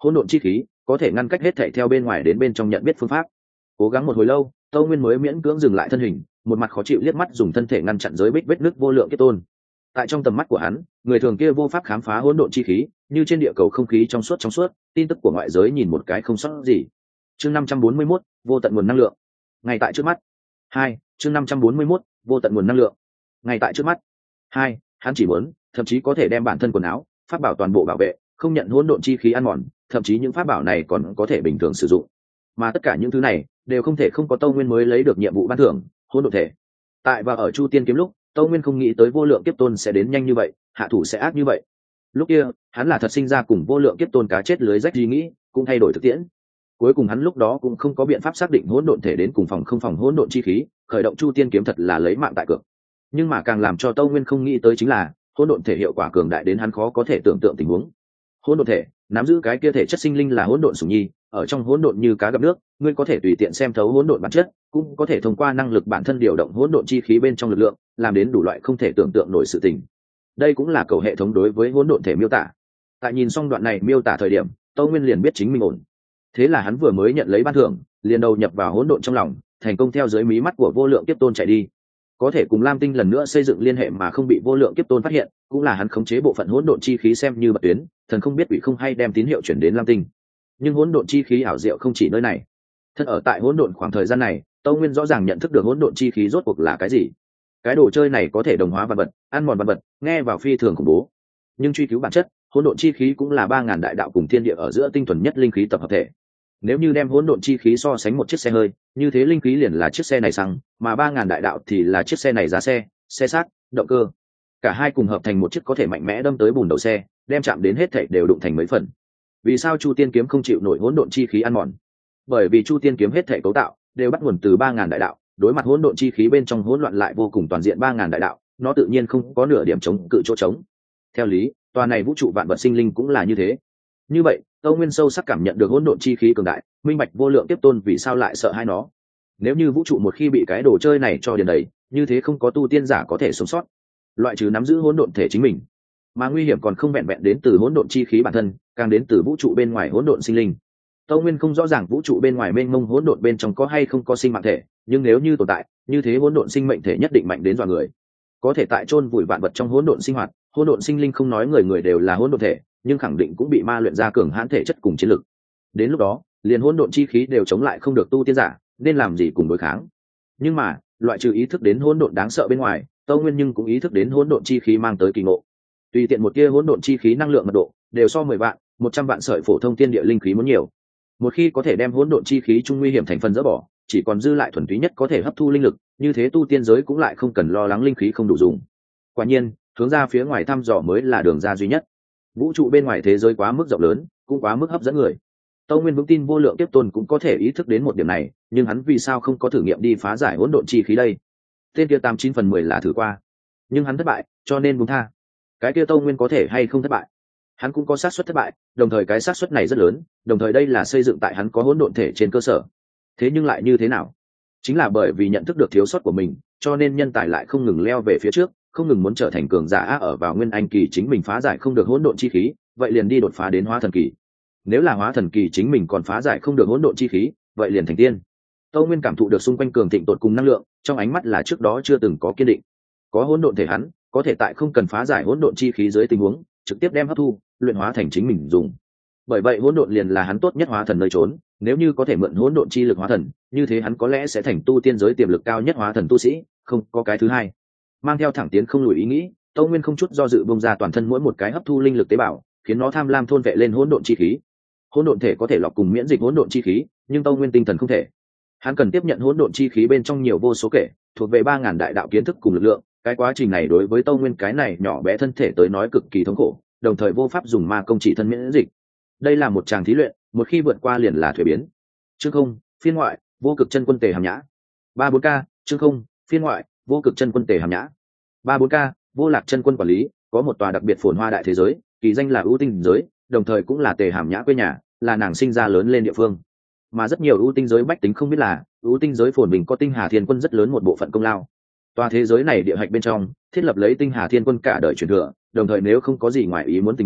hỗn độn chi khí có thể ngăn cách hết thảy theo bên ngoài đến bên trong nhận biết phương pháp. Cố gắng một hồi lâu, Tâu Nguyên mới miễn cưỡng dừng lại thân hình, một mặt khó chịu liếc mắt dùng thân thể ngăn chặn giới bích vết nứt vô lượng kiếp tôn. Tại trong tầm mắt của hắn, người thường kia vô pháp khám phá hỗn độn chi khí, như trên địa cầu không khí trong suốt trong suốt, tin tức của ngoại giới nhìn một cái không sót gì. Chương năm trăm bốn mươi mốt, vô tận nguồn năng lượng. Ngay tại trước mắt. Hai, chương năm trăm bốn mươi mốt, vô tận nguồn năng lượng. Ngay tại trước mắt. Hai, hắn chỉ muốn, thậm chí có thể đem bản thân quần áo, pháp bảo toàn bộ bảo vệ, không nhận hỗn độn chi khí ăn mòn, thậm chí những pháp bảo này còn có thể bình thường sử dụng. Mà tất cả những thứ này đều không thể không có Tâu Nguyên mới lấy được nhiệm vụ ban thưởng, hỗn độn thể. Tại và ở Chu Tiên kiếm lúc, Tâu Nguyên không nghĩ tới vô lượng kiếp tôn sẽ đến nhanh như vậy, hạ thủ sẽ ác như vậy. Lúc kia, hắn là thật sinh ra cùng vô lượng kiếp tôn cá chết lưới rách ý nghĩ, cũng thay đổi thực tiễn. Cuối cùng hắn lúc đó cũng không có biện pháp xác định hỗn độn thể đến cùng phòng không phòng hỗn độn chi khí, khởi động Chu Tiên kiếm thật là lấy mạng tại cược. Nhưng mà càng làm cho Tâu Nguyên không nghĩ tới chính là, hỗn độn thể hiệu quả cường đại đến hắn khó có thể tưởng tượng tình huống. Hỗn độn thể, nắm giữ cái kia thể chất sinh linh là hỗn độn sủng nhi, ở trong hỗn độn như cá gặp nước, ngươi có thể tùy tiện xem thấu hỗn độn bản chất, cũng có thể thông qua năng lực bản thân điều động hỗn độn chi khí bên trong lực lượng, làm đến đủ loại không thể tưởng tượng nổi sự tình. Đây cũng là cầu hệ thống đối với hỗn độn thể miêu tả. Tại nhìn xong đoạn này miêu tả thời điểm, Tâu Nguyên liền biết chính mình ổn. Thế là hắn vừa mới nhận lấy ban thưởng, liền đầu nhập vào hỗn độn trong lòng, thành công theo dưới mí mắt của vô lượng kiếp tôn chạy đi. Có thể cùng Lam Tinh lần nữa xây dựng liên hệ mà không bị vô lượng kiếp tôn phát hiện, cũng là hắn khống chế bộ phận hỗn độn chi khí xem như bật tuyến, thần không biết quỷ không hay đem tín hiệu chuyển đến Lam Tinh. Nhưng hỗn độn chi khí ảo diệu không chỉ nơi này. Thân ở tại hỗn độn khoảng thời gian này, Tâu Nguyên rõ ràng nhận thức được hỗn độn chi khí rốt cuộc là cái gì. Cái đồ chơi này có thể đồng hóa vật vật, ăn mòn vật vật, nghe vào phi thường khủng bố. Nhưng truy cứu bản chất, hỗn độn chi khí cũng là ba ngàn đại đạo cùng thiên địa ở giữa tinh thuần nhất linh khí tập hợp thể. Nếu như đem hỗn độn chi khí so sánh một chiếc xe hơi, như thế linh khí liền là chiếc xe này xăng, mà ba ngàn đại đạo thì là chiếc xe này giá xe, xe xác, động cơ. Cả hai cùng hợp thành một chiếc có thể mạnh mẽ đâm tới bùn đầu xe, đem chạm đến hết thảy đều đụng thành mấy phần. Vì sao Chu Tiên kiếm không chịu nổi hỗn độn chi khí ăn mòn? Bởi vì Chu Tiên kiếm hết thảy cấu tạo đều bắt nguồn từ ba ngàn đại đạo, đối mặt hỗn độn chi khí bên trong hỗn loạn lại vô cùng toàn diện ba ngàn đại đạo, nó tự nhiên không có nửa điểm chống cự chỗ trống. Theo lý, tòa này vũ trụ vạn vật sinh linh cũng là như thế. Như vậy, Tâu Nguyên sâu sắc cảm nhận được hỗn độn chi khí cường đại, minh bạch vô lượng tiếp tôn vì sao lại sợ hai nó. Nếu như vũ trụ một khi bị cái đồ chơi này cho điền đầy, như thế không có tu tiên giả có thể sống sót, loại trừ nắm giữ hỗn độn thể chính mình, mà nguy hiểm còn không vẹn vẹn đến từ hỗn độn chi khí bản thân, càng đến từ vũ trụ bên ngoài hỗn độn sinh linh. Tâu Nguyên không rõ ràng vũ trụ bên ngoài mênh mông hỗn độn bên trong có hay không có sinh mạng thể, nhưng nếu như tồn tại, như thế hỗn độn sinh mệnh thể nhất định mạnh đến dọa người. Có thể tại chôn vùi vạn vật trong hỗn độn sinh hoạt, hỗn độn sinh linh không nói người người đều là hỗn độn thể, nhưng khẳng định cũng bị ma luyện ra cường hãn thể chất cùng chiến lực. Đến lúc đó, liền hỗn độn chi khí đều chống lại không được tu tiên giả, nên làm gì cùng đối kháng. Nhưng mà, loại trừ ý thức đến hỗn độn đáng sợ bên ngoài, Tâu Nguyên nhưng cũng ý thức đến hỗn độn chi khí mang tới kỳ ngộ. Tùy tiện một tia hỗn độn chi khí năng lượng mật độ đều so mười vạn, một trăm vạn sợi phổ thông tiên địa linh khí muốn nhiều. Một khi có thể đem hỗn độn chi khí trung nguy hiểm thành phần dỡ bỏ, chỉ còn dư lại thuần túy nhất có thể hấp thu linh lực, như thế tu tiên giới cũng lại không cần lo lắng linh khí không đủ dùng. Quả nhiên, hướng ra phía ngoài thăm dò mới là đường ra duy nhất. Vũ trụ bên ngoài thế giới quá mức rộng lớn, cũng quá mức hấp dẫn người. Tâu Nguyên vững tin vô lượng tiếp tôn cũng có thể ý thức đến một điểm này, nhưng hắn vì sao không có thử nghiệm đi phá giải hỗn độn chi khí đây? Tên kia tám chín phần mười là thử qua, nhưng hắn thất bại, cho nên buông tha. Cái kia Tâu Nguyên có thể hay không thất bại? Hắn cũng có xác suất thất bại, đồng thời cái xác suất này rất lớn, đồng thời đây là xây dựng tại hắn có hỗn độn thể trên cơ sở. Thế nhưng lại như thế nào? Chính là bởi vì nhận thức được thiếu sót của mình, cho nên nhân tài lại không ngừng leo về phía trước, không ngừng muốn trở thành cường giả ở vào nguyên anh kỳ chính mình phá giải không được hỗn độn chi khí, vậy liền đi đột phá đến hóa thần kỳ. Nếu là hóa thần kỳ chính mình còn phá giải không được hỗn độn chi khí, vậy liền thành tiên. Tâu Nguyên cảm thụ được xung quanh cường thịnh tột cùng năng lượng, trong ánh mắt là trước đó chưa từng có kiên định. Có hỗn độn thể hắn, có thể tại không cần phá giải hỗn độn chi khí dưới tình huống, trực tiếp đem hấp thu, luyện hóa thành chính mình dùng. Bởi vậy hỗn độn liền là hắn tốt nhất hóa thần nơi trốn, nếu như có thể mượn hỗn độn chi lực hóa thần, như thế hắn có lẽ sẽ thành tu tiên giới tiềm lực cao nhất hóa thần tu sĩ, không có cái thứ hai. Mang theo thẳng tiến không lùi ý nghĩ, Tâu Nguyên không chút do dự bung ra toàn thân mỗi một cái hấp thu linh lực tế bào, khiến nó tham lam thôn vệ lên hỗn độn chi khí. Hỗn độn thể có thể lọc cùng miễn dịch hỗn độn chi khí, nhưng Tâu Nguyên tinh thần không thể. Hắn cần tiếp nhận hỗn độn chi khí bên trong nhiều vô số kể, thuộc về ba ngàn đại đạo kiến thức cùng lực lượng, cái quá trình này đối với Tâu Nguyên cái này nhỏ bé thân thể tới nói cực kỳ thống khổ, đồng thời vô pháp dùng ma công chỉ thân miễn dịch. Đây là một tràng thí luyện, một khi vượt qua liền là thuế biến. Chương không, phiên ngoại, vô cực chân quân Tề Hàm Nhã. ba bốn k, chương không, phiên ngoại, vô cực chân quân Tề Hàm Nhã. ba bốn k, vô lạc chân quân quản lý, có một tòa đặc biệt phồn hoa đại thế giới, kỳ danh là ưu tinh giới, đồng thời cũng là Tề Hàm Nhã quê nhà, là nàng sinh ra lớn lên địa phương. Mà rất nhiều ưu tinh giới bách tính không biết là, ưu tinh giới phồn bình có Tinh Hà Thiên Quân rất lớn một bộ phận công lao. Tòa thế giới này địa hạch bên trong, thiết lập lấy Tinh Hà Thiên Quân cả đời truyền thừa, đồng thời nếu không có gì ngoài ý muốn tình huống,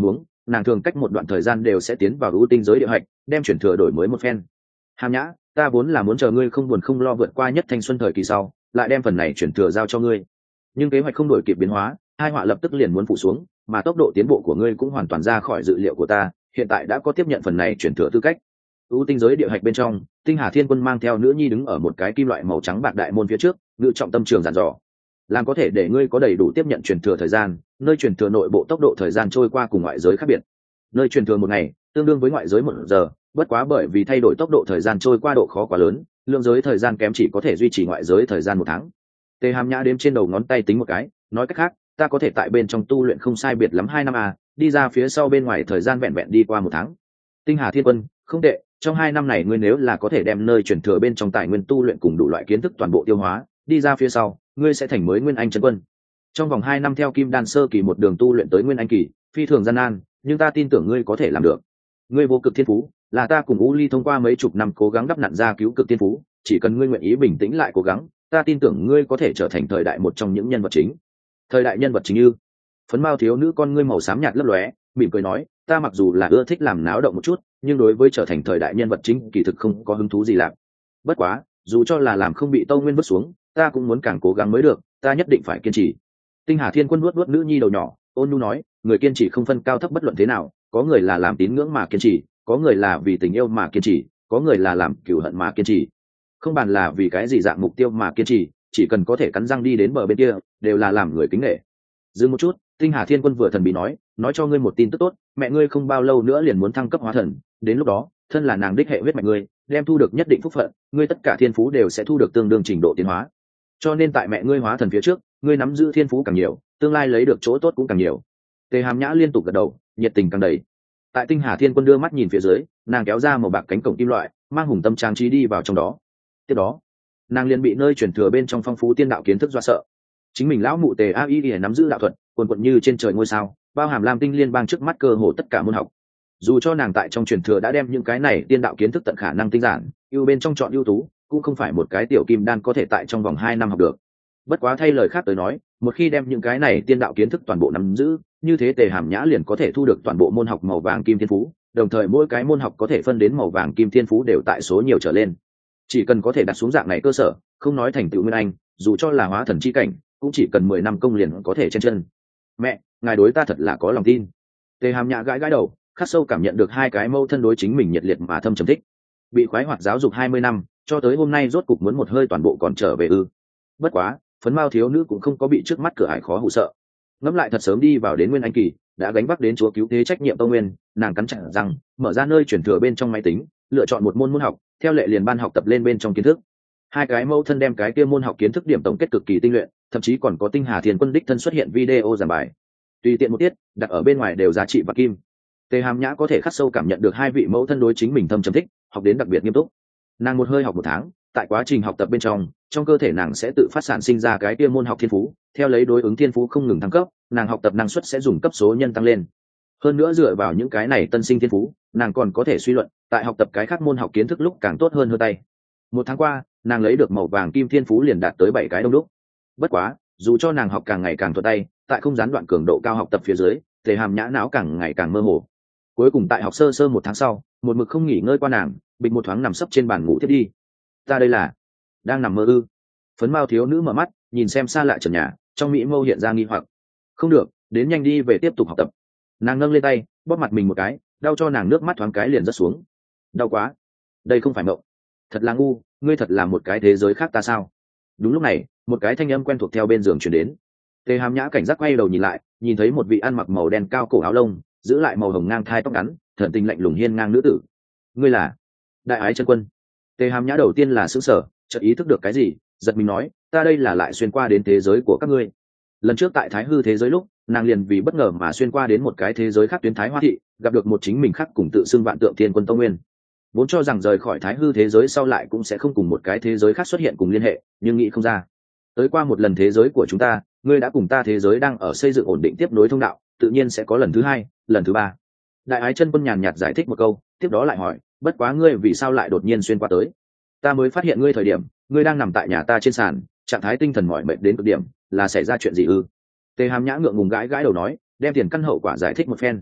nàng thường cách một đoạn thời gian đều sẽ tiến vào ưu tinh giới địa hạch đem chuyển thừa đổi mới một phen. Hàm Nhã, ta vốn là muốn chờ ngươi không buồn không lo vượt qua nhất thanh xuân thời kỳ sau lại đem phần này chuyển thừa giao cho ngươi, nhưng kế hoạch không đổi kịp biến hóa, hai họa lập tức liền muốn phụ xuống, mà tốc độ tiến bộ của ngươi cũng hoàn toàn ra khỏi dự liệu của ta, hiện tại đã có tiếp nhận phần này chuyển thừa tư cách. ưu tinh giới địa hạch bên trong, Tinh Hà Thiên Quân mang theo nữ nhi đứng ở một cái kim loại màu trắng bạc đại môn phía trước, ngự trọng tâm trường dặn dò, làm có thể để ngươi có đầy đủ tiếp nhận truyền thừa thời gian, nơi truyền thừa nội bộ tốc độ thời gian trôi qua cùng ngoại giới khác biệt. Nơi truyền thừa một ngày tương đương với ngoại giới một giờ, bất quá bởi vì thay đổi tốc độ thời gian trôi qua độ khó quá lớn, lượng giới thời gian kém chỉ có thể duy trì ngoại giới thời gian một tháng. Tề Hàm Nhã đếm trên đầu ngón tay tính một cái, nói cách khác, ta có thể tại bên trong tu luyện không sai biệt lắm hai năm à, đi ra phía sau bên ngoài thời gian vẹn vẹn đi qua một tháng. Tinh Hà Thiên Quân, không tệ, trong hai năm này ngươi nếu là có thể đem nơi truyền thừa bên trong tài nguyên tu luyện cùng đủ loại kiến thức toàn bộ tiêu hóa, đi ra phía sau, ngươi sẽ thành mới Nguyên Anh chân quân. Trong vòng hai năm theo Kim Đan sơ kỳ một đường tu luyện tới Nguyên Anh kỳ, phi thường gian nan, nhưng ta tin tưởng ngươi có thể làm được. Ngươi vô cực thiên phú, là ta cùng U Ly thông qua mấy chục năm cố gắng đắp nặn ra cứu cực thiên phú, chỉ cần ngươi nguyện ý bình tĩnh lại cố gắng, ta tin tưởng ngươi có thể trở thành thời đại một trong những nhân vật chính. Thời đại nhân vật chính như? Phấn mao thiếu nữ con ngươi màu xám nhạt lấp lóe, mỉm cười nói, ta mặc dù là ưa thích làm náo động một chút, nhưng đối với trở thành thời đại nhân vật chính kỳ thực không có hứng thú gì làm. Bất quá, dù cho là làm không bị Tâu Nguyên vứt xuống, ta cũng muốn càng cố gắng mới được, ta nhất định phải kiên trì. Tinh Hà Thiên Quân nuốt nuốt nữ nhi đầu nhỏ, ôn nhu nói, người kiên trì không phân cao thấp bất luận thế nào, có người là làm tín ngưỡng mà kiên trì, có người là vì tình yêu mà kiên trì, có người là làm cửu hận mà kiên trì. Không bàn là vì cái gì dạng mục tiêu mà kiên trì, chỉ cần có thể cắn răng đi đến bờ bên kia, đều là làm người kính nể. Dừng một chút, Tinh Hà Thiên Quân vừa thần bí nói, nói cho ngươi một tin tức tốt, mẹ ngươi không bao lâu nữa liền muốn thăng cấp hóa thần, đến lúc đó, thân là nàng đích hệ huyết mạch ngươi, đem thu được nhất định phúc phận, ngươi tất cả thiên phú đều sẽ thu được tương đương trình độ tiến hóa. Cho nên tại mẹ ngươi hóa thần phía trước, ngươi nắm giữ thiên phú càng nhiều, tương lai lấy được chỗ tốt cũng càng nhiều. Tề Hàm Nhã liên tục gật đầu, nhiệt tình càng đầy. Tại Tinh Hà Thiên Quân đưa mắt nhìn phía dưới, nàng kéo ra một bạc cánh cổng kim loại, mang hùng tâm trang trí đi vào trong đó. Tiếp đó, nàng liền bị nơi truyền thừa bên trong phong phú tiên đạo kiến thức dọa sợ. Chính mình lão mụ Tề A Y Y nắm giữ đạo thuật, quần quật như trên trời ngôi sao, bao hàm Lam Tinh liên bang trước mắt cơ hồ tất cả môn học. Dù cho nàng tại trong truyền thừa đã đem những cái này tiên đạo kiến thức tận khả năng tinh giản, ưu bên trong chọn ưu tú, cũng không phải một cái tiểu kim đan có thể tại trong vòng hai năm học được. Bất quá thay lời khác tới nói, một khi đem những cái này tiên đạo kiến thức toàn bộ nắm giữ, như thế Tề Hàm Nhã liền có thể thu được toàn bộ môn học màu vàng kim thiên phú, đồng thời mỗi cái môn học có thể phân đến màu vàng kim thiên phú đều tại số nhiều trở lên. Chỉ cần có thể đặt xuống dạng này cơ sở, không nói thành tựu Nguyên Anh, dù cho là hóa thần chi cảnh, cũng chỉ cần mười năm công liền có thể chen chân. Mẹ, ngài đối ta thật là có lòng tin. Tề Hàm Nhã gãi gãi đầu, khắc sâu cảm nhận được hai cái mâu thân đối chính mình nhiệt liệt mà thâm trầm thích. Bị khoái hoạt giáo dục hai mươi năm, cho tới hôm nay rốt cục muốn một hơi toàn bộ còn trở về ư? Bất quá, phấn mao thiếu nữ cũng không có bị trước mắt cửa ải khó hụ sợ. Ngẫm lại thật sớm đi vào đến Nguyên Anh kỳ, đã gánh vác đến chúa cứu thế trách nhiệm Tâu Nguyên, nàng cắn chặt răng, mở ra nơi chuyển thừa bên trong máy tính, lựa chọn một môn môn học, theo lệ liền ban học tập lên bên trong kiến thức. Hai cái mâu thân đem cái kia môn học kiến thức điểm tổng kết cực kỳ tinh luyện, thậm chí còn có Tinh Hà Thiên Quân đích thân xuất hiện video giảng bài. Tùy tiện một tiết, đặt ở bên ngoài đều giá trị và kim. Tề Hàm Nhã có thể khắc sâu cảm nhận được hai vị mẫu thân đối chính mình thâm trầm thích, học đến đặc biệt nghiêm túc. Nàng một hơi học một tháng, tại quá trình học tập bên trong, trong cơ thể nàng sẽ tự phát sản sinh ra cái kia môn học thiên phú, theo lấy đối ứng thiên phú không ngừng thăng cấp, nàng học tập năng suất sẽ dùng cấp số nhân tăng lên. Hơn nữa dựa vào những cái này tân sinh thiên phú, nàng còn có thể suy luận, tại học tập cái khác môn học kiến thức lúc càng tốt hơn hơn tay. Một tháng qua, nàng lấy được màu vàng kim thiên phú liền đạt tới bảy cái đông đúc. Bất quá, dù cho nàng học càng ngày càng thuận tay, tại không gián đoạn cường độ cao học tập phía dưới, Tề Hàm Nhã não càng ngày càng mơ hồ. Cuối cùng tại học sơ sơ một tháng sau, một mực không nghỉ ngơi qua nàng, bịch một thoáng nằm sấp trên bàn ngủ tiếp đi. Ta đây là đang nằm mơ ư? Phấn mao thiếu nữ mở mắt, nhìn xem xa lạ trần nhà, trong mỹ mâu hiện ra nghi hoặc. Không được, đến nhanh đi về tiếp tục học tập. Nàng nâng lên tay, bóp mặt mình một cái, đau cho nàng nước mắt thoáng cái liền rớt xuống. Đau quá, đây không phải mộng. Thật là ngu, ngươi thật là một cái thế giới khác ta sao? Đúng lúc này, một cái thanh âm quen thuộc theo bên giường truyền đến. Tề Hàm Nhã cảnh giác quay đầu nhìn lại, nhìn thấy một vị ăn mặc màu đen cao cổ áo lông, giữ lại màu hồng ngang thai tóc ngắn, thần tình lạnh lùng hiên ngang nữ tử. Ngươi là Đại Ái Chân Quân? Tề Hàm Nhã đầu tiên là sững sờ, chợt ý thức được cái gì, giật mình nói, ta đây là lại xuyên qua đến thế giới của các ngươi. Lần trước tại Thái Hư thế giới lúc, nàng liền vì bất ngờ mà xuyên qua đến một cái thế giới khác tuyến Thái Hoa thị, gặp được một chính mình khác cùng tự xưng vạn tượng thiên quân Tông Nguyên. Vốn cho rằng rời khỏi Thái Hư thế giới sau lại cũng sẽ không cùng một cái thế giới khác xuất hiện cùng liên hệ, nhưng nghĩ không ra. Tới qua một lần thế giới của chúng ta, ngươi đã cùng ta thế giới đang ở xây dựng ổn định tiếp nối thông đạo, tự nhiên sẽ có lần thứ hai, lần thứ ba. Đại Ái Chân Quân nhàn nhạt giải thích một câu, tiếp đó lại hỏi, bất quá ngươi vì sao lại đột nhiên xuyên qua tới? Ta mới phát hiện ngươi thời điểm, ngươi đang nằm tại nhà ta trên sàn, trạng thái tinh thần mỏi mệt đến cực điểm, là xảy ra chuyện gì ư? Tề Hàm Nhã ngượng ngùng gãi gãi đầu nói, đem tiền căn hậu quả giải thích một phen.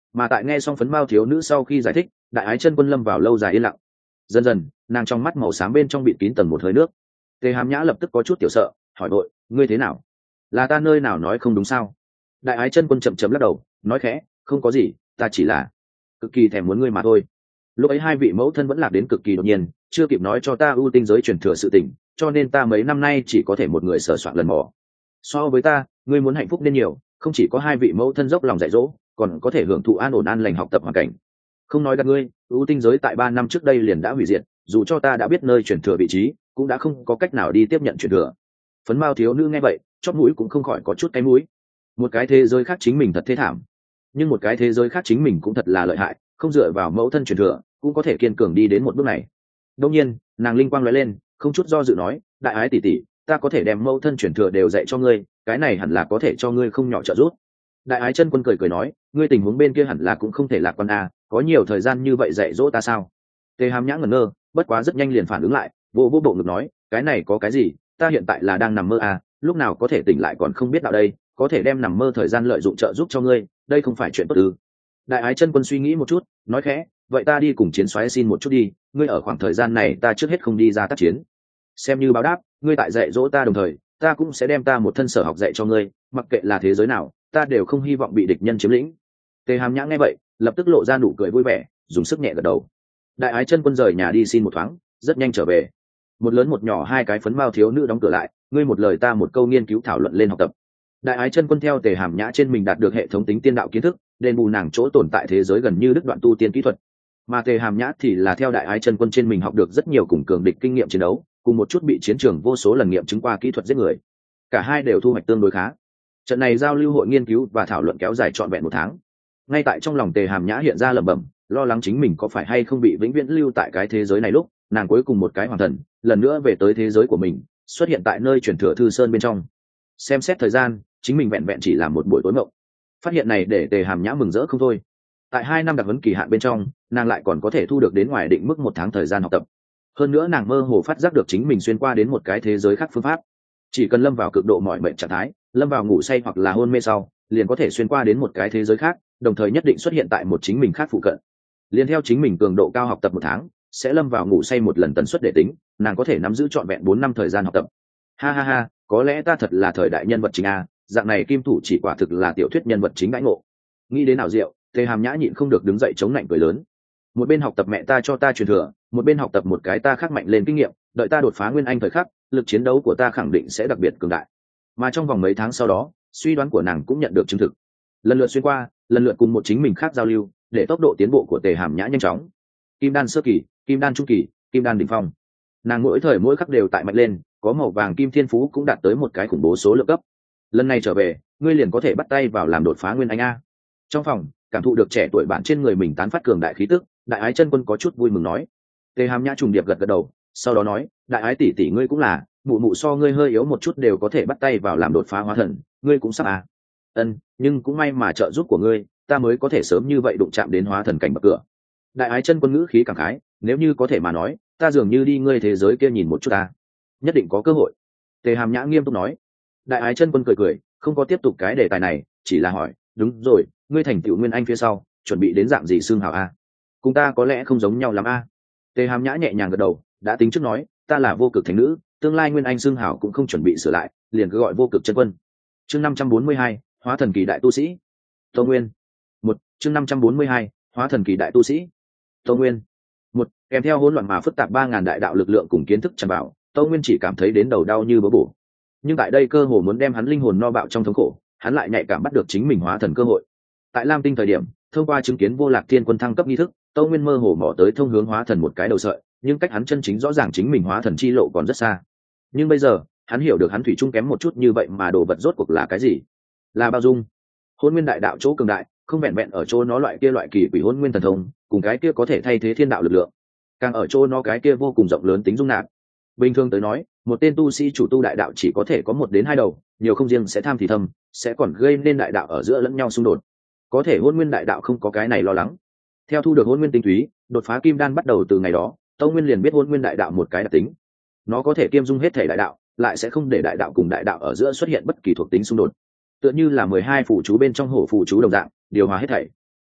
Mà tại nghe xong phấn mao thiếu nữ sau khi giải thích, đại ái chân quân lâm vào lâu dài yên lặng. Dần dần nàng trong mắt màu xám bên trong bị kín tầng một hơi nước. Tề Hàm Nhã lập tức có chút tiểu sợ, hỏi đội ngươi thế nào, là ta nơi nào nói không đúng sao? Đại ái chân quân chậm chậm lắc đầu, nói khẽ, không có gì, ta chỉ là cực kỳ thèm muốn ngươi mà thôi. Lúc ấy hai vị mẫu thân vẫn lạc đến cực kỳ đột nhiên, chưa kịp nói cho ta ưu tinh giới truyền thừa sự tình, cho nên ta mấy năm nay chỉ có thể một người sờ soạn lần mò. So với ta, ngươi muốn hạnh phúc nên nhiều, không chỉ có hai vị mẫu thân dốc lòng dạy dỗ, còn có thể hưởng thụ an ổn an lành học tập hoàn cảnh. Không nói gạt ngươi, ưu tinh giới tại ba năm trước đây liền đã hủy diệt, dù cho ta đã biết nơi truyền thừa vị trí, cũng đã không có cách nào đi tiếp nhận truyền thừa. Phấn mao thiếu nữ nghe vậy, chóp mũi cũng không khỏi có chút cái mũi. Một cái thế giới khác chính mình thật thế thảm, nhưng một cái thế giới khác chính mình cũng thật là lợi hại, không dựa vào mẫu thân truyền thừa cũng có thể kiên cường đi đến một bước này. Đương nhiên nàng linh quang nói lên, không chút do dự nói, đại ái tỷ tỷ, ta có thể đem mẫu thân truyền thừa đều dạy cho ngươi, cái này hẳn là có thể cho ngươi không nhỏ trợ giúp. Đại ái chân quân cười cười nói, ngươi tình huống bên kia hẳn là cũng không thể lạc quan à, có nhiều thời gian như vậy dạy dỗ ta sao? Tề Hàm Nhã ngẩn ngơ, bất quá rất nhanh liền phản ứng lại, vô vô bộ ngực nói, cái này có cái gì, ta hiện tại là đang nằm mơ à, lúc nào có thể tỉnh lại còn không biết đạo đây, có thể đem nằm mơ thời gian lợi dụng trợ giúp cho ngươi, đây không phải chuyện tốt ư? Đại ái chân quân suy nghĩ một chút, nói khẽ, vậy ta đi cùng chiến soái xin một chút đi, ngươi ở khoảng thời gian này ta trước hết không đi ra tác chiến, xem như báo đáp, ngươi tại dạy dỗ ta đồng thời, ta cũng sẽ đem ta một thân sở học dạy cho ngươi, mặc kệ là thế giới nào, ta đều không hy vọng bị địch nhân chiếm lĩnh. Tề Hàm Nhã nghe vậy, lập tức lộ ra nụ cười vui vẻ, dùng sức nhẹ gật đầu. Đại ái chân quân rời nhà đi xin một thoáng, rất nhanh trở về. Một lớn một nhỏ hai cái phấn mao thiếu nữ đóng cửa lại, ngươi một lời ta một câu nghiên cứu thảo luận lên học tập. Đại ái chân quân theo Tề Hàm Nhã trên mình đạt được hệ thống tính tiên đạo kiến thức, đền bù nàng chỗ tồn tại thế giới gần như đứt đoạn tu tiên kỹ thuật. Mà Tề Hàm Nhã thì là theo đại ái chân quân trên mình học được rất nhiều cùng cường địch kinh nghiệm chiến đấu, cùng một chút bị chiến trường vô số lần nghiệm chứng qua kỹ thuật giết người. Cả hai đều thu hoạch tương đối khá. Trận này giao lưu hội nghiên cứu và thảo luận kéo dài trọn vẹn một tháng. Ngay tại trong lòng Tề Hàm Nhã hiện ra lẩm bẩm, lo lắng chính mình có phải hay không bị vĩnh viễn lưu tại cái thế giới này lúc nàng cuối cùng một cái hoàng thần lần nữa về tới thế giới của mình, xuất hiện tại nơi truyền thừa thư sơn bên trong. Xem xét thời gian, chính mình vẹn vẹn chỉ là một buổi tối mộng. Phát hiện này để Tề Hàm Nhã mừng rỡ không thôi. Tại hai năm đặc huấn kỳ hạn bên trong, nàng lại còn có thể thu được đến ngoài định mức một tháng thời gian học tập. Hơn nữa nàng mơ hồ phát giác được chính mình xuyên qua đến một cái thế giới khác phương pháp. Chỉ cần lâm vào cực độ mỏi mệt trạng thái, lâm vào ngủ say hoặc là hôn mê sau, liền có thể xuyên qua đến một cái thế giới khác, đồng thời nhất định xuất hiện tại một chính mình khác phụ cận. Liên theo chính mình cường độ cao học tập một tháng, sẽ lâm vào ngủ say một lần tần suất để tính, nàng có thể nắm giữ trọn vẹn bốn năm thời gian học tập. Ha ha ha, có lẽ ta thật là thời đại nhân vật chính a, dạng này kim thủ chỉ quả thực là tiểu thuyết nhân vật chính đãi ngộ. Nghĩ đến nào rượu, Tề Hàm Nhã nhịn không được đứng dậy chống lạnh cười lớn. Một bên học tập mẹ ta cho ta truyền thừa, một bên học tập một cái ta khác mạnh lên kinh nghiệm, đợi ta đột phá nguyên anh thời khắc, lực chiến đấu của ta khẳng định sẽ đặc biệt cường đại. Mà trong vòng mấy tháng sau đó, suy đoán của nàng cũng nhận được chứng thực. Lần lượt xuyên qua, lần lượt cùng một chính mình khác giao lưu, để tốc độ tiến bộ của Tề Hàm Nhã nhanh chóng. Kim đan sơ kỳ, kim đan trung kỳ, kim đan đỉnh phong. Nàng mỗi thời mỗi khắc đều tại mạnh lên, có màu vàng kim thiên phú cũng đạt tới một cái khủng bố số lượng cấp. Lần này trở về, ngươi liền có thể bắt tay vào làm đột phá nguyên anh a. Trong phòng, cảm thụ được trẻ tuổi bạn trên người mình tán phát cường đại khí tức, đại ái chân quân có chút vui mừng nói. Tề Hàm Nhã trùng điệp gật gật đầu, sau đó nói, đại ái tỷ tỷ ngươi cũng là, mụ mụ so ngươi hơi yếu một chút đều có thể bắt tay vào làm đột phá hóa thần, ngươi cũng sắp à? Ân, nhưng cũng may mà trợ giúp của ngươi, ta mới có thể sớm như vậy đụng chạm đến hóa thần cảnh bậc cửa. Đại ái chân quân ngữ khí cảm khái, nếu như có thể mà nói, ta dường như đi ngươi thế giới kia nhìn một chút ta, nhất định có cơ hội. Tề Hàm Nhã nghiêm túc nói. Đại ái chân quân cười cười, không có tiếp tục cái đề tài này, chỉ là hỏi, đúng rồi, ngươi thành tựu nguyên anh phía sau, chuẩn bị đến dạng gì xương hào a? Cùng ta có lẽ không giống nhau lắm a. Tề Hàm Nhã nhẹ nhàng gật đầu, đã tính trước nói, ta là vô cực thánh nữ, tương lai nguyên anh xương hào cũng không chuẩn bị sửa lại, liền cứ gọi vô cực chân quân. Chương năm trăm bốn mươi hai, hóa thần kỳ đại tu sĩ. Tô Nguyên. Một, chương năm trăm bốn mươi hai, hóa thần kỳ đại tu sĩ. Tô Nguyên. Một, kèm theo hỗn loạn mà phức tạp ba ngàn đại đạo lực lượng cùng kiến thức tràn vào, Tô Nguyên chỉ cảm thấy đến đầu đau như bớ bổ. Nhưng tại đây cơ hồ muốn đem hắn linh hồn no bạo trong thống khổ, hắn lại nhạy cảm bắt được chính mình hóa thần cơ hội. Tại Lam Tinh thời điểm, thông qua chứng kiến Vô Lạc Thiên Quân thăng cấp nghi thức, Tô Nguyên mơ hồ mò tới thông hướng hóa thần một cái đầu sợi, nhưng cách hắn chân chính rõ ràng chính mình hóa thần chi lộ còn rất xa. Nhưng bây giờ, hắn hiểu được hắn thủy chung kém một chút như vậy mà đồ vật rốt cuộc là cái gì? Là bao dung. Hôn Nguyên đại đạo chỗ cường đại, không vẹn vẹn ở chỗ nó loại kia loại kỳ quỷ hôn nguyên thần thông, cùng cái kia có thể thay thế thiên đạo lực lượng, càng ở chỗ nó cái kia vô cùng rộng lớn tính dung nạp. Bình thường tới nói, một tên tu sĩ chủ tu đại đạo chỉ có thể có một đến hai đầu, nhiều không riêng sẽ tham thì thầm, sẽ còn gây nên đại đạo ở giữa lẫn nhau xung đột. Có thể hôn nguyên đại đạo không có cái này lo lắng. Theo thu được hôn nguyên tinh túy, đột phá kim đan bắt đầu từ ngày đó, Tông Nguyên liền biết hôn nguyên đại đạo một cái đặc tính, nó có thể kiêm dung hết thể đại đạo, lại sẽ không để đại đạo cùng đại đạo ở giữa xuất hiện bất kỳ thuộc tính xung đột. Tựa như là mười hai phù chú bên trong hổ phù chú đồng dạng, điều hòa hết thảy.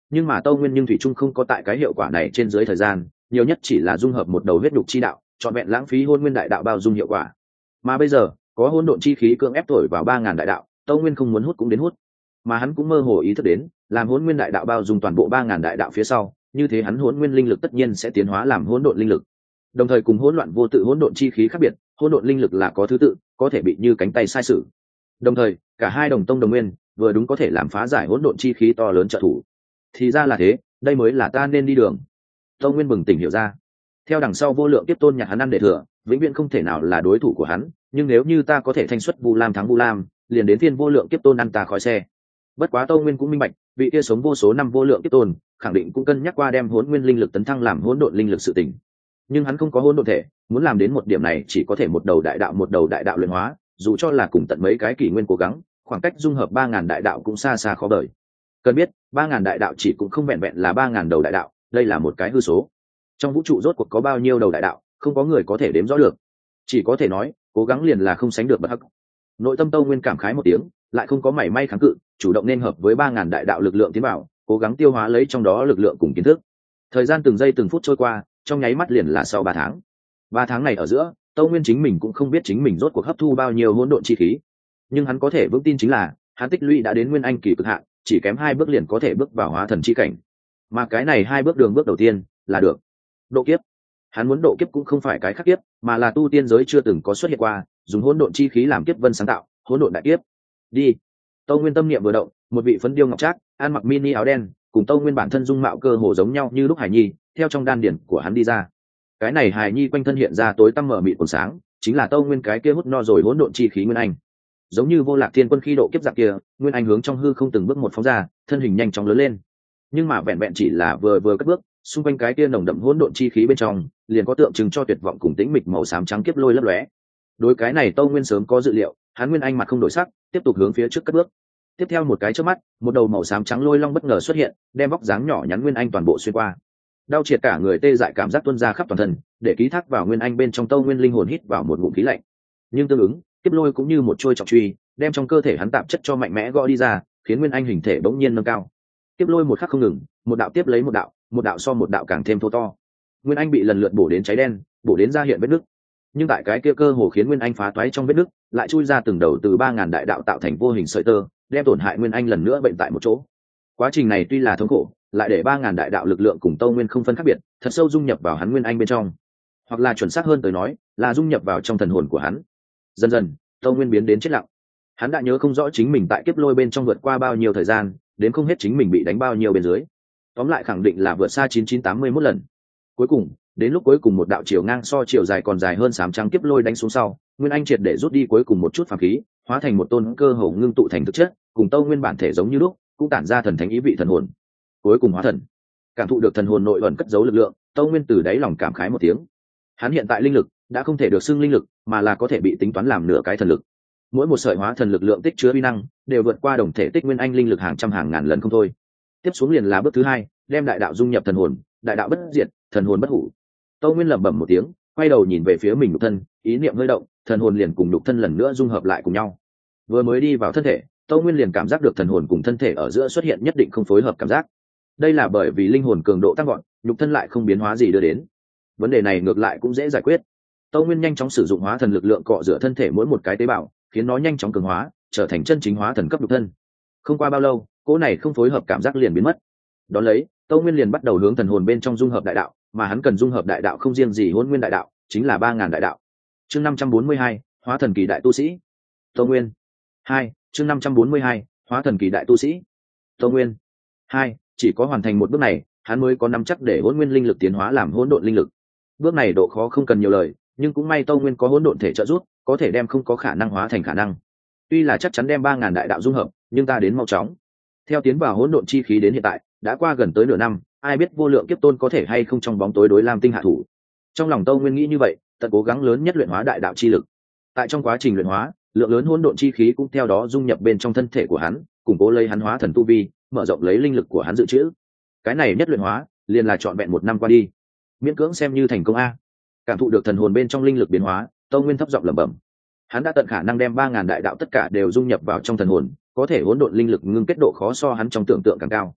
nhưng mà Tâu Nguyên nhưng thủy chung không có tại cái hiệu quả này trên dưới thời gian, nhiều nhất chỉ là dung hợp một đầu huyết nhục chi đạo, trọn vẹn lãng phí hôn nguyên đại đạo bao dung hiệu quả. Mà bây giờ có hỗn độn chi khí cưỡng ép thổi vào ba ngàn đại đạo, Tâu Nguyên không muốn hút cũng đến hút, mà hắn cũng mơ hồ ý thức đến, làm hỗn nguyên đại đạo bao dung toàn bộ ba ngàn đại đạo phía sau, như thế hắn hỗn nguyên linh lực tất nhiên sẽ tiến hóa làm hỗn độn linh lực. Đồng thời cùng hỗn loạn vô tự hỗn độn chi khí khác biệt, hỗn độn linh lực là có thứ tự, có thể bị như cánh tay sai sử. Đồng thời, cả hai đồng tông đồng nguyên, vừa đúng có thể làm phá giải hỗn độn chi khí to lớn trợ thủ. Thì ra là thế, đây mới là ta nên đi đường. Tông Nguyên bừng tỉnh hiểu ra. Theo đằng sau vô lượng tiếp tôn nhặt hắn ăn để thừa, vĩnh viễn không thể nào là đối thủ của hắn, nhưng nếu như ta có thể thanh xuất Vu Lam thắng Vu Lam, liền đến phiên vô lượng tiếp tôn ăn ta khói xe. Bất quá Tông Nguyên cũng minh bạch, vị kia sống vô số năm vô lượng tiếp tôn, khẳng định cũng cân nhắc qua đem hỗn nguyên linh lực tấn thăng làm hỗn độn linh lực sự tình. Nhưng hắn không có hỗn độn thể, muốn làm đến một điểm này chỉ có thể một đầu đại đạo một đầu đại đạo luyện hóa, dù cho là cùng tận mấy cái kỷ nguyên cố gắng, khoảng cách dung hợp ba ngàn đại đạo cũng xa xa khó vời. Cần biết, ba ngàn đại đạo chỉ cũng không vẹn vẹn là ba ngàn đầu đại đạo, đây là một cái hư số. Trong vũ trụ rốt cuộc có bao nhiêu đầu đại đạo, không có người có thể đếm rõ được. Chỉ có thể nói, cố gắng liền là không sánh được bất hắc. Nội tâm Tâu Nguyên cảm khái một tiếng, lại không có mảy may kháng cự, chủ động nên hợp với ba ngàn đại đạo lực lượng tiến vào, cố gắng tiêu hóa lấy trong đó lực lượng cùng kiến thức. Thời gian từng giây từng phút trôi qua, trong nháy mắt liền là sau ba tháng. Ba tháng này ở giữa, Tâu Nguyên chính mình cũng không biết chính mình rốt cuộc hấp thu bao nhiêu hỗn độn chi khí, nhưng hắn có thể vững tin chính là, hắn tích lũy đã đến nguyên anh kỳ cực hạn, chỉ kém hai bước liền có thể bước vào hóa thần chi cảnh. Mà cái này hai bước đường bước đầu tiên là được độ kiếp. Hắn muốn độ kiếp cũng không phải cái khắc kiếp, mà là tu tiên giới chưa từng có xuất hiện qua, dùng hỗn độn chi khí làm kiếp vân sáng tạo, hỗn độn đại kiếp. Đi. Tâu Nguyên tâm niệm vừa động, một vị phấn điêu ngọc trác, ăn mặc mini áo đen, cùng Tâu Nguyên bản thân dung mạo cơ hồ giống nhau như lúc Hải Nhi, theo trong đan điển của hắn đi ra. Cái này Hải Nhi quanh thân hiện ra tối tăm mở mịt còn sáng, chính là Tâu Nguyên cái kia hút no rồi hỗn độn chi khí nguyên anh. Giống như Vô Lạc Thiên Quân khi độ kiếp giặc kia, nguyên anh hướng trong hư không từng bước một phóng ra, thân hình nhanh chóng lớn lên. Nhưng mà vẹn vẹn chỉ là vừa vừa cất bước, xung quanh cái kia nồng đậm hỗn độn chi khí bên trong, liền có tượng trưng cho tuyệt vọng cùng tĩnh mịch màu xám trắng kiếp lôi lấp lóe. Đối cái này Tâu Nguyên sớm có dự liệu, hắn nguyên anh mặt không đổi sắc, tiếp tục hướng phía trước cất bước. Tiếp theo một cái chớp mắt, một đầu màu xám trắng lôi long bất ngờ xuất hiện, đem vóc dáng nhỏ nhắn nguyên anh toàn bộ xuyên qua. Đau triệt cả người tê dại cảm giác tuôn ra khắp toàn thân, để ký thác vào nguyên anh bên trong Tâu Nguyên linh hồn hít vào một ngụm khí lạnh. Nhưng tương ứng, kiếp lôi cũng như một trôi trọng truy, đem trong cơ thể hắn tạp chất cho mạnh mẽ gõ đi ra, khiến nguyên anh hình thể bỗng nhiên nâng cao. Kiếp lôi một khắc không ngừng, một đạo tiếp lấy một đạo, một đạo so một đạo càng thêm thô to. Nguyên anh bị lần lượt bổ đến cháy đen, bổ đến ra hiện vết nứt. Nhưng tại cái kia cơ hồ khiến nguyên anh phá toái trong vết nứt, lại chui ra từng đầu từ ba ngàn đại đạo tạo thành vô hình sợi tơ, đem tổn hại nguyên anh lần nữa bệnh tại một chỗ. Quá trình này tuy là thống khổ, lại để ba ngàn đại đạo lực lượng cùng Tâu Nguyên không phân khác biệt, thật sâu dung nhập vào hắn nguyên anh bên trong, hoặc là chuẩn xác hơn tới nói, là dung nhập vào trong thần hồn của hắn. Dần dần, Tâu Nguyên biến đến chết lặng. Hắn đã nhớ không rõ chính mình tại kiếp lôi bên trong vượt qua bao nhiêu thời gian, đến không hết chính mình bị đánh bao nhiêu bên dưới. Tóm lại khẳng định là vượt xa chín chín tám mươi mốt lần. Cuối cùng, đến lúc cuối cùng một đạo chiều ngang so chiều dài còn dài hơn sám trắng kiếp lôi đánh xuống sau, nguyên anh triệt để rút đi cuối cùng một chút phàm khí, hóa thành một tôn cơ hồ ngưng tụ thành thực chất, cùng Tâu Nguyên bản thể giống như lúc, cũng tản ra thần thánh ý vị thần hồn. Cuối cùng hóa thần. Cảm thụ được thần hồn nội ẩn cất giấu lực lượng, Tâu Nguyên từ đáy lòng cảm khái một tiếng. Hắn hiện tại linh lực đã không thể được xưng linh lực, mà là có thể bị tính toán làm nửa cái thần lực. Mỗi một sợi hóa thần lực lượng tích chứa uy năng đều vượt qua đồng thể tích nguyên anh linh lực hàng trăm hàng ngàn lần không thôi. Tiếp xuống liền là bước thứ hai, đem đại đạo dung nhập thần hồn, đại đạo bất diệt, thần hồn bất hủ. Tâu Nguyên lẩm bẩm một tiếng, quay đầu nhìn về phía mình nhục thân, ý niệm hơi động, thần hồn liền cùng nhục thân lần nữa dung hợp lại cùng nhau. Vừa mới đi vào thân thể, Tâu Nguyên liền cảm giác được thần hồn cùng thân thể ở giữa xuất hiện nhất định không phối hợp cảm giác. Đây là bởi vì linh hồn cường độ tăng gọn, nhục thân lại không biến hóa gì đưa đến. Vấn đề này ngược lại cũng dễ giải quyết. Tâu Nguyên nhanh chóng sử dụng hóa thần lực lượng cọ rửa thân thể mỗi một cái tế bào, khiến nó nhanh chóng cường hóa, trở thành chân chính hóa thần cấp nhục thân. Không qua bao lâu, cỗ này không phối hợp cảm giác liền biến mất. Đón lấy, Tâu Nguyên liền bắt đầu hướng thần hồn bên trong dung hợp đại đạo, mà hắn cần dung hợp đại đạo không riêng gì hỗn nguyên đại đạo, chính là ba ngàn đại đạo. Chương năm trăm bốn mươi hai, hóa thần kỳ đại tu sĩ. Tâu Nguyên. hai, chương năm trăm bốn mươi hai, hóa thần kỳ đại tu sĩ. Tâu Nguyên. hai, chỉ có hoàn thành một bước này, hắn mới có nắm chắc để hỗn nguyên linh lực tiến hóa làm hỗn độn linh lực. Bước này độ khó không cần nhiều lời, nhưng cũng may Tâu Nguyên có hỗn độn thể trợ giúp, có thể đem không có khả năng hóa thành khả năng. Tuy là chắc chắn đem ba ngàn đại đạo dung hợp, nhưng ta đến mau chóng. Theo tiến vào hỗn độn chi khí đến hiện tại, đã qua gần tới nửa năm, ai biết vô lượng kiếp tôn có thể hay không trong bóng tối đối Lam Tinh hạ thủ. Trong lòng Tâu Nguyên nghĩ như vậy, tận cố gắng lớn nhất luyện hóa đại đạo chi lực. Tại trong quá trình luyện hóa, lượng lớn hỗn độn chi khí cũng theo đó dung nhập bên trong thân thể của hắn, củng cố lấy hắn hóa thần tu vi, mở rộng lấy linh lực của hắn dự trữ. Cái này nhất luyện hóa, liền là trọn vẹn một năm qua đi, miễn cưỡng xem như thành công a. Cảm thụ được thần hồn bên trong linh lực biến hóa, Tâu Nguyên thấp giọng lẩm bẩm. Hắn đã tận khả năng đem ba ngàn đại đạo tất cả đều dung nhập vào trong thần hồn, có thể hỗn độn linh lực ngưng kết độ khó so hắn trong tưởng tượng càng cao.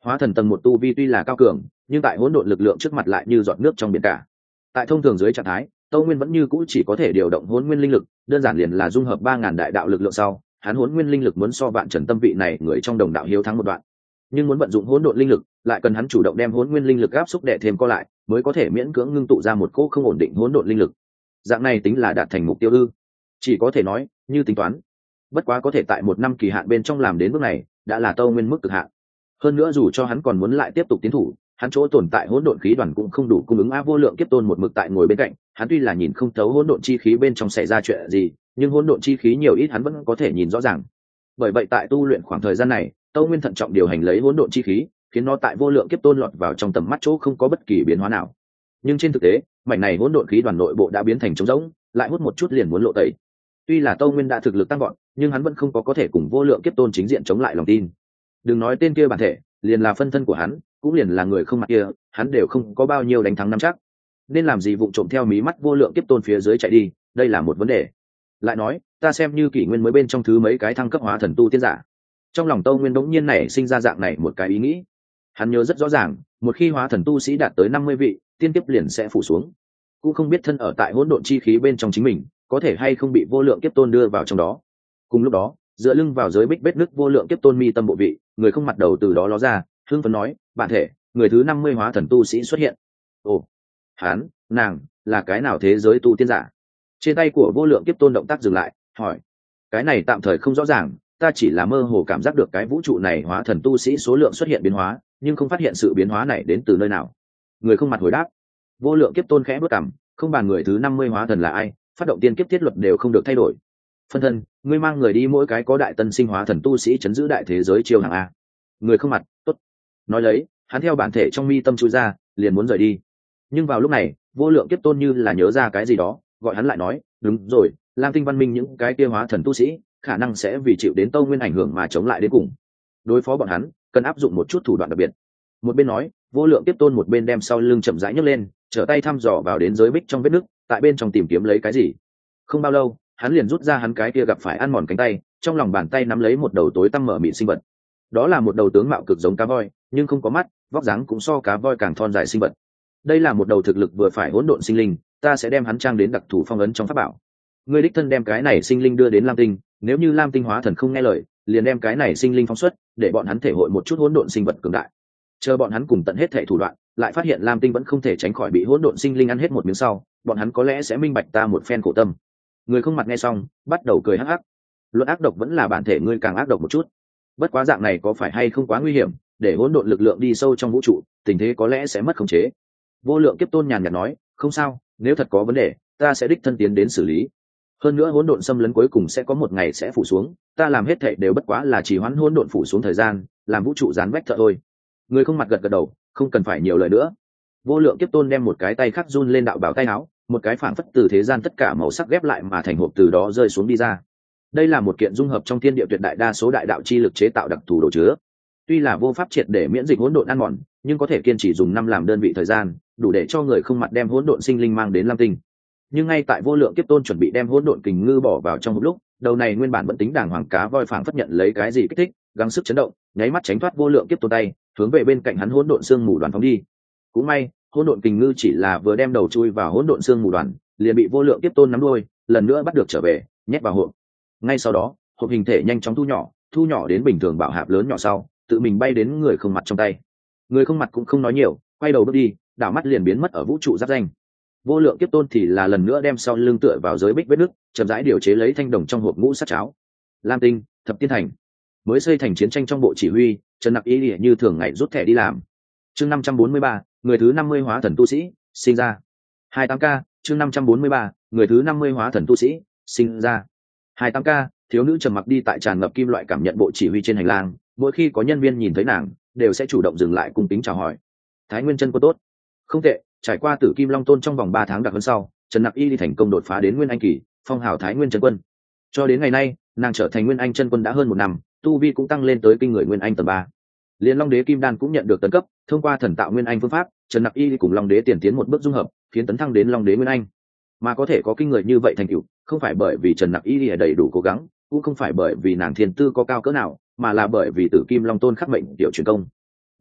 Hóa thần tầng một tu vi tuy là cao cường, nhưng tại hỗn độn lực lượng trước mặt lại như giọt nước trong biển cả. Tại thông thường dưới trạng thái, Tâu Nguyên vẫn như cũ chỉ có thể điều động hỗn nguyên linh lực, đơn giản liền là dung hợp ba ngàn đại đạo lực lượng sau, hắn hỗn nguyên linh lực muốn so Vạn Trần Tâm vị này người trong đồng đạo hiếu thắng một đoạn. Nhưng muốn vận dụng hỗn độn linh lực, lại cần hắn chủ động đem hỗn nguyên linh lực áp xúc đè thêm co lại, mới có thể miễn cưỡng ngưng tụ ra một cỗ không ổn định hỗn độn linh lực. Dạng này tính là đạt thành mục tiêu ư? Chỉ có thể nói, như tính toán. Bất quá có thể tại một năm kỳ hạn bên trong làm đến bước này, đã là Tâu Nguyên mức cực hạn. Hơn nữa dù cho hắn còn muốn lại tiếp tục tiến thủ, hắn chỗ tồn tại hỗn độn khí đoàn cũng không đủ cung ứng a vô lượng kiếp tôn một mực tại ngồi bên cạnh, hắn tuy là nhìn không thấu hỗn độn chi khí bên trong xảy ra chuyện gì, nhưng hỗn độn chi khí nhiều ít hắn vẫn có thể nhìn rõ ràng. Bởi vậy tại tu luyện khoảng thời gian này, Tâu Nguyên thận trọng điều hành lấy hỗn độn chi khí, khiến nó tại vô lượng kiếp tôn lọt vào trong tầm mắt chỗ không có bất kỳ biến hóa nào. Nhưng trên thực tế, mảnh này hỗn độn khí đoàn nội bộ đã biến thành trống rỗng, lại hút một chút liền muốn lộ tẩy. Tuy là Tâu Nguyên đã thực lực tăng vọt, nhưng hắn vẫn không có có thể cùng vô lượng kiếp tôn chính diện chống lại lòng tin. Đừng nói tên kia bản thể, liền là phân thân của hắn, cũng liền là người không mặt kia, hắn đều không có bao nhiêu đánh thắng năm chắc. Nên làm gì vụng trộm theo mí mắt vô lượng kiếp tôn phía dưới chạy đi, đây là một vấn đề. Lại nói, ta xem như kỷ nguyên mới bên trong thứ mấy cái thăng cấp hóa thần tu tiên giả. Trong lòng Tâu Nguyên đống nhiên này sinh ra dạng này một cái ý nghĩ. Hắn nhớ rất rõ ràng, một khi hóa thần tu sĩ đạt tới năm mươi vị, tiên kiếp liền sẽ phủ xuống. Cũng không biết thân ở tại hỗn độn chi khí bên trong chính mình, có thể hay không bị vô lượng kiếp tôn đưa vào trong đó. Cùng lúc đó, dựa lưng vào giới bích vết nứt vô lượng kiếp tôn mi tâm bộ vị, người không mặt đầu từ đó ló ra, hưng phấn nói, bản thể, người thứ năm mươi hóa thần tu sĩ xuất hiện. Ồ, hắn, nàng, là cái nào thế giới tu tiên giả? Trên tay của vô lượng kiếp tôn động tác dừng lại, hỏi, cái này tạm thời không rõ ràng, ta chỉ là mơ hồ cảm giác được cái vũ trụ này hóa thần tu sĩ số lượng xuất hiện biến hóa, nhưng không phát hiện sự biến hóa này đến từ nơi nào. Người không mặt hồi đáp. Vô lượng kiếp tôn khẽ bước cằm, không bàn người thứ năm mươi hóa thần là ai, phát động tiên kiếp thiết luật đều không được thay đổi. Phân thân, ngươi mang người đi mỗi cái có đại tân sinh hóa thần tu sĩ chấn giữ đại thế giới chiêu hàng a. Người không mặt, tốt. Nói lấy, hắn theo bản thể trong mi tâm chui ra, liền muốn rời đi. Nhưng vào lúc này, vô lượng kiếp tôn như là nhớ ra cái gì đó, gọi hắn lại nói, đúng rồi, Lam Tinh văn minh những cái kia hóa thần tu sĩ, khả năng sẽ vì chịu đến Tâu Nguyên ảnh hưởng mà chống lại đến cùng. Đối phó bọn hắn, cần áp dụng một chút thủ đoạn đặc biệt. Một bên nói, vô lượng tiếp tôn một bên đem sau lưng chậm rãi nhấc lên, trở tay thăm dò vào đến giới bích trong vết nứt, tại bên trong tìm kiếm lấy cái gì. Không bao lâu, hắn liền rút ra hắn cái kia gặp phải ăn mòn cánh tay, trong lòng bàn tay nắm lấy một đầu tối tăm mở mịn sinh vật. Đó là một đầu tướng mạo cực giống cá voi, nhưng không có mắt, vóc dáng cũng so cá voi càng thon dài sinh vật. Đây là một đầu thực lực vừa phải hỗn độn sinh linh, ta sẽ đem hắn trang đến đặc thù phong ấn trong pháp bảo. Ngươi đích thân đem cái này sinh linh đưa đến Lam Tinh, nếu như Lam Tinh hóa thần không nghe lời, liền đem cái này sinh linh phóng xuất, để bọn hắn thể hội một chút hỗn độn sinh vật cường đại. Chờ bọn hắn cùng tận hết thể thủ đoạn, lại phát hiện Lam Tinh vẫn không thể tránh khỏi bị hỗn độn sinh linh ăn hết một miếng sau, bọn hắn có lẽ sẽ minh bạch ta một phen khổ tâm. Người không mặt nghe xong, bắt đầu cười hắc hắc. Luận ác độc vẫn là bản thể ngươi càng ác độc một chút. Bất quá dạng này có phải hay không quá nguy hiểm, để hỗn độn lực lượng đi sâu trong vũ trụ, tình thế có lẽ sẽ mất khống chế. Vô lượng kiếp tôn nhàn nhạt nói, không sao, nếu thật có vấn đề, ta sẽ đích thân tiến đến xử lý. Hơn nữa hỗn độn xâm lấn cuối cùng sẽ có một ngày sẽ phủ xuống, ta làm hết thảy đều bất quá là chỉ hoãn hỗn độn phủ xuống thời gian, làm vũ trụ dán vách thợ thôi. Người không mặt gật gật đầu, không cần phải nhiều lời nữa. Vô lượng kiếp tôn đem một cái tay khác run lên đạo bảo tay áo, một cái phảng phất từ thế gian tất cả màu sắc ghép lại mà thành hộp từ đó rơi xuống đi ra. Đây là một kiện dung hợp trong thiên địa tuyệt đại đa số đại đạo chi lực chế tạo đặc thù đồ chứa. Tuy là vô pháp triệt để miễn dịch hỗn độn ăn mòn, nhưng có thể kiên trì dùng năm làm đơn vị thời gian, đủ để cho người không mặt đem hỗn độn sinh linh mang đến Lam Tinh. Nhưng ngay tại vô lượng kiếp tôn chuẩn bị đem hỗn độn kình ngư bỏ vào trong một lúc, đầu này nguyên bản vẫn tính đàng hoàng cá voi phảng phất nhận lấy cái gì kích thích, gắng sức chấn động, nháy mắt tránh thoát vô lượng kiếp tôn tay, hướng về bên cạnh hắn hỗn độn xương mù đoàn phóng đi. Cũng may, hỗn độn kình ngư chỉ là vừa đem đầu chui vào hỗn độn xương mù đoàn, liền bị vô lượng kiếp tôn nắm đuôi, lần nữa bắt được trở về, nhét vào hộp. Ngay sau đó, hộp hình thể nhanh chóng thu nhỏ, thu nhỏ đến bình thường bảo hạp lớn nhỏ sau, tự mình bay đến người không mặt trong tay. Người không mặt cũng không nói nhiều, quay đầu bước đi, đảo mắt liền biến mất ở vũ trụ giáp danh. Vô lượng kiếp tôn thì là lần nữa đem sau lưng tựa vào giới bích vết nước, chậm rãi điều chế lấy thanh đồng trong hộp ngũ sát cháo. Lam Tinh, thập tiên thành, mới xây thành chiến tranh trong bộ chỉ huy, Trần Nặc ý như thường ngày rút thẻ đi làm. Chương năm trăm bốn mươi ba, người thứ năm mươi hóa thần tu sĩ sinh ra. hai mươi tám k, chương năm trăm bốn mươi ba, người thứ năm mươi hóa thần tu sĩ sinh ra. hai mươi tám k, thiếu nữ trầm mặc đi tại tràn ngập kim loại cảm nhận bộ chỉ huy trên hành lang, mỗi khi có nhân viên nhìn thấy nàng, đều sẽ chủ động dừng lại cung kính chào hỏi. Thái Nguyên chân quân tốt. Không tệ, trải qua Tử Kim Long Tôn trong vòng ba tháng đặc hơn sau, Trần Nặc Y đi thành công đột phá đến Nguyên Anh kỳ, phong hào Thái Nguyên chân quân. Cho đến ngày nay, nàng trở thành Nguyên Anh chân quân đã hơn một năm, tu vi cũng tăng lên tới kinh người Nguyên Anh tầng ba. Liên Long Đế Kim Đan cũng nhận được tấn cấp, thông qua thần tạo Nguyên Anh phương pháp, Trần Nặc Y cùng Long Đế tiền tiến một bước dung hợp, khiến tấn thăng đến Long Đế Nguyên Anh. Mà có thể có kinh người như vậy thành tựu, không phải bởi vì Trần Nặc Y đầy đủ cố gắng, cũng không phải bởi vì nàng thiên tư có cao cỡ nào, mà là bởi vì Tử Kim Long Tôn khắc mệnh tiểu truyền công.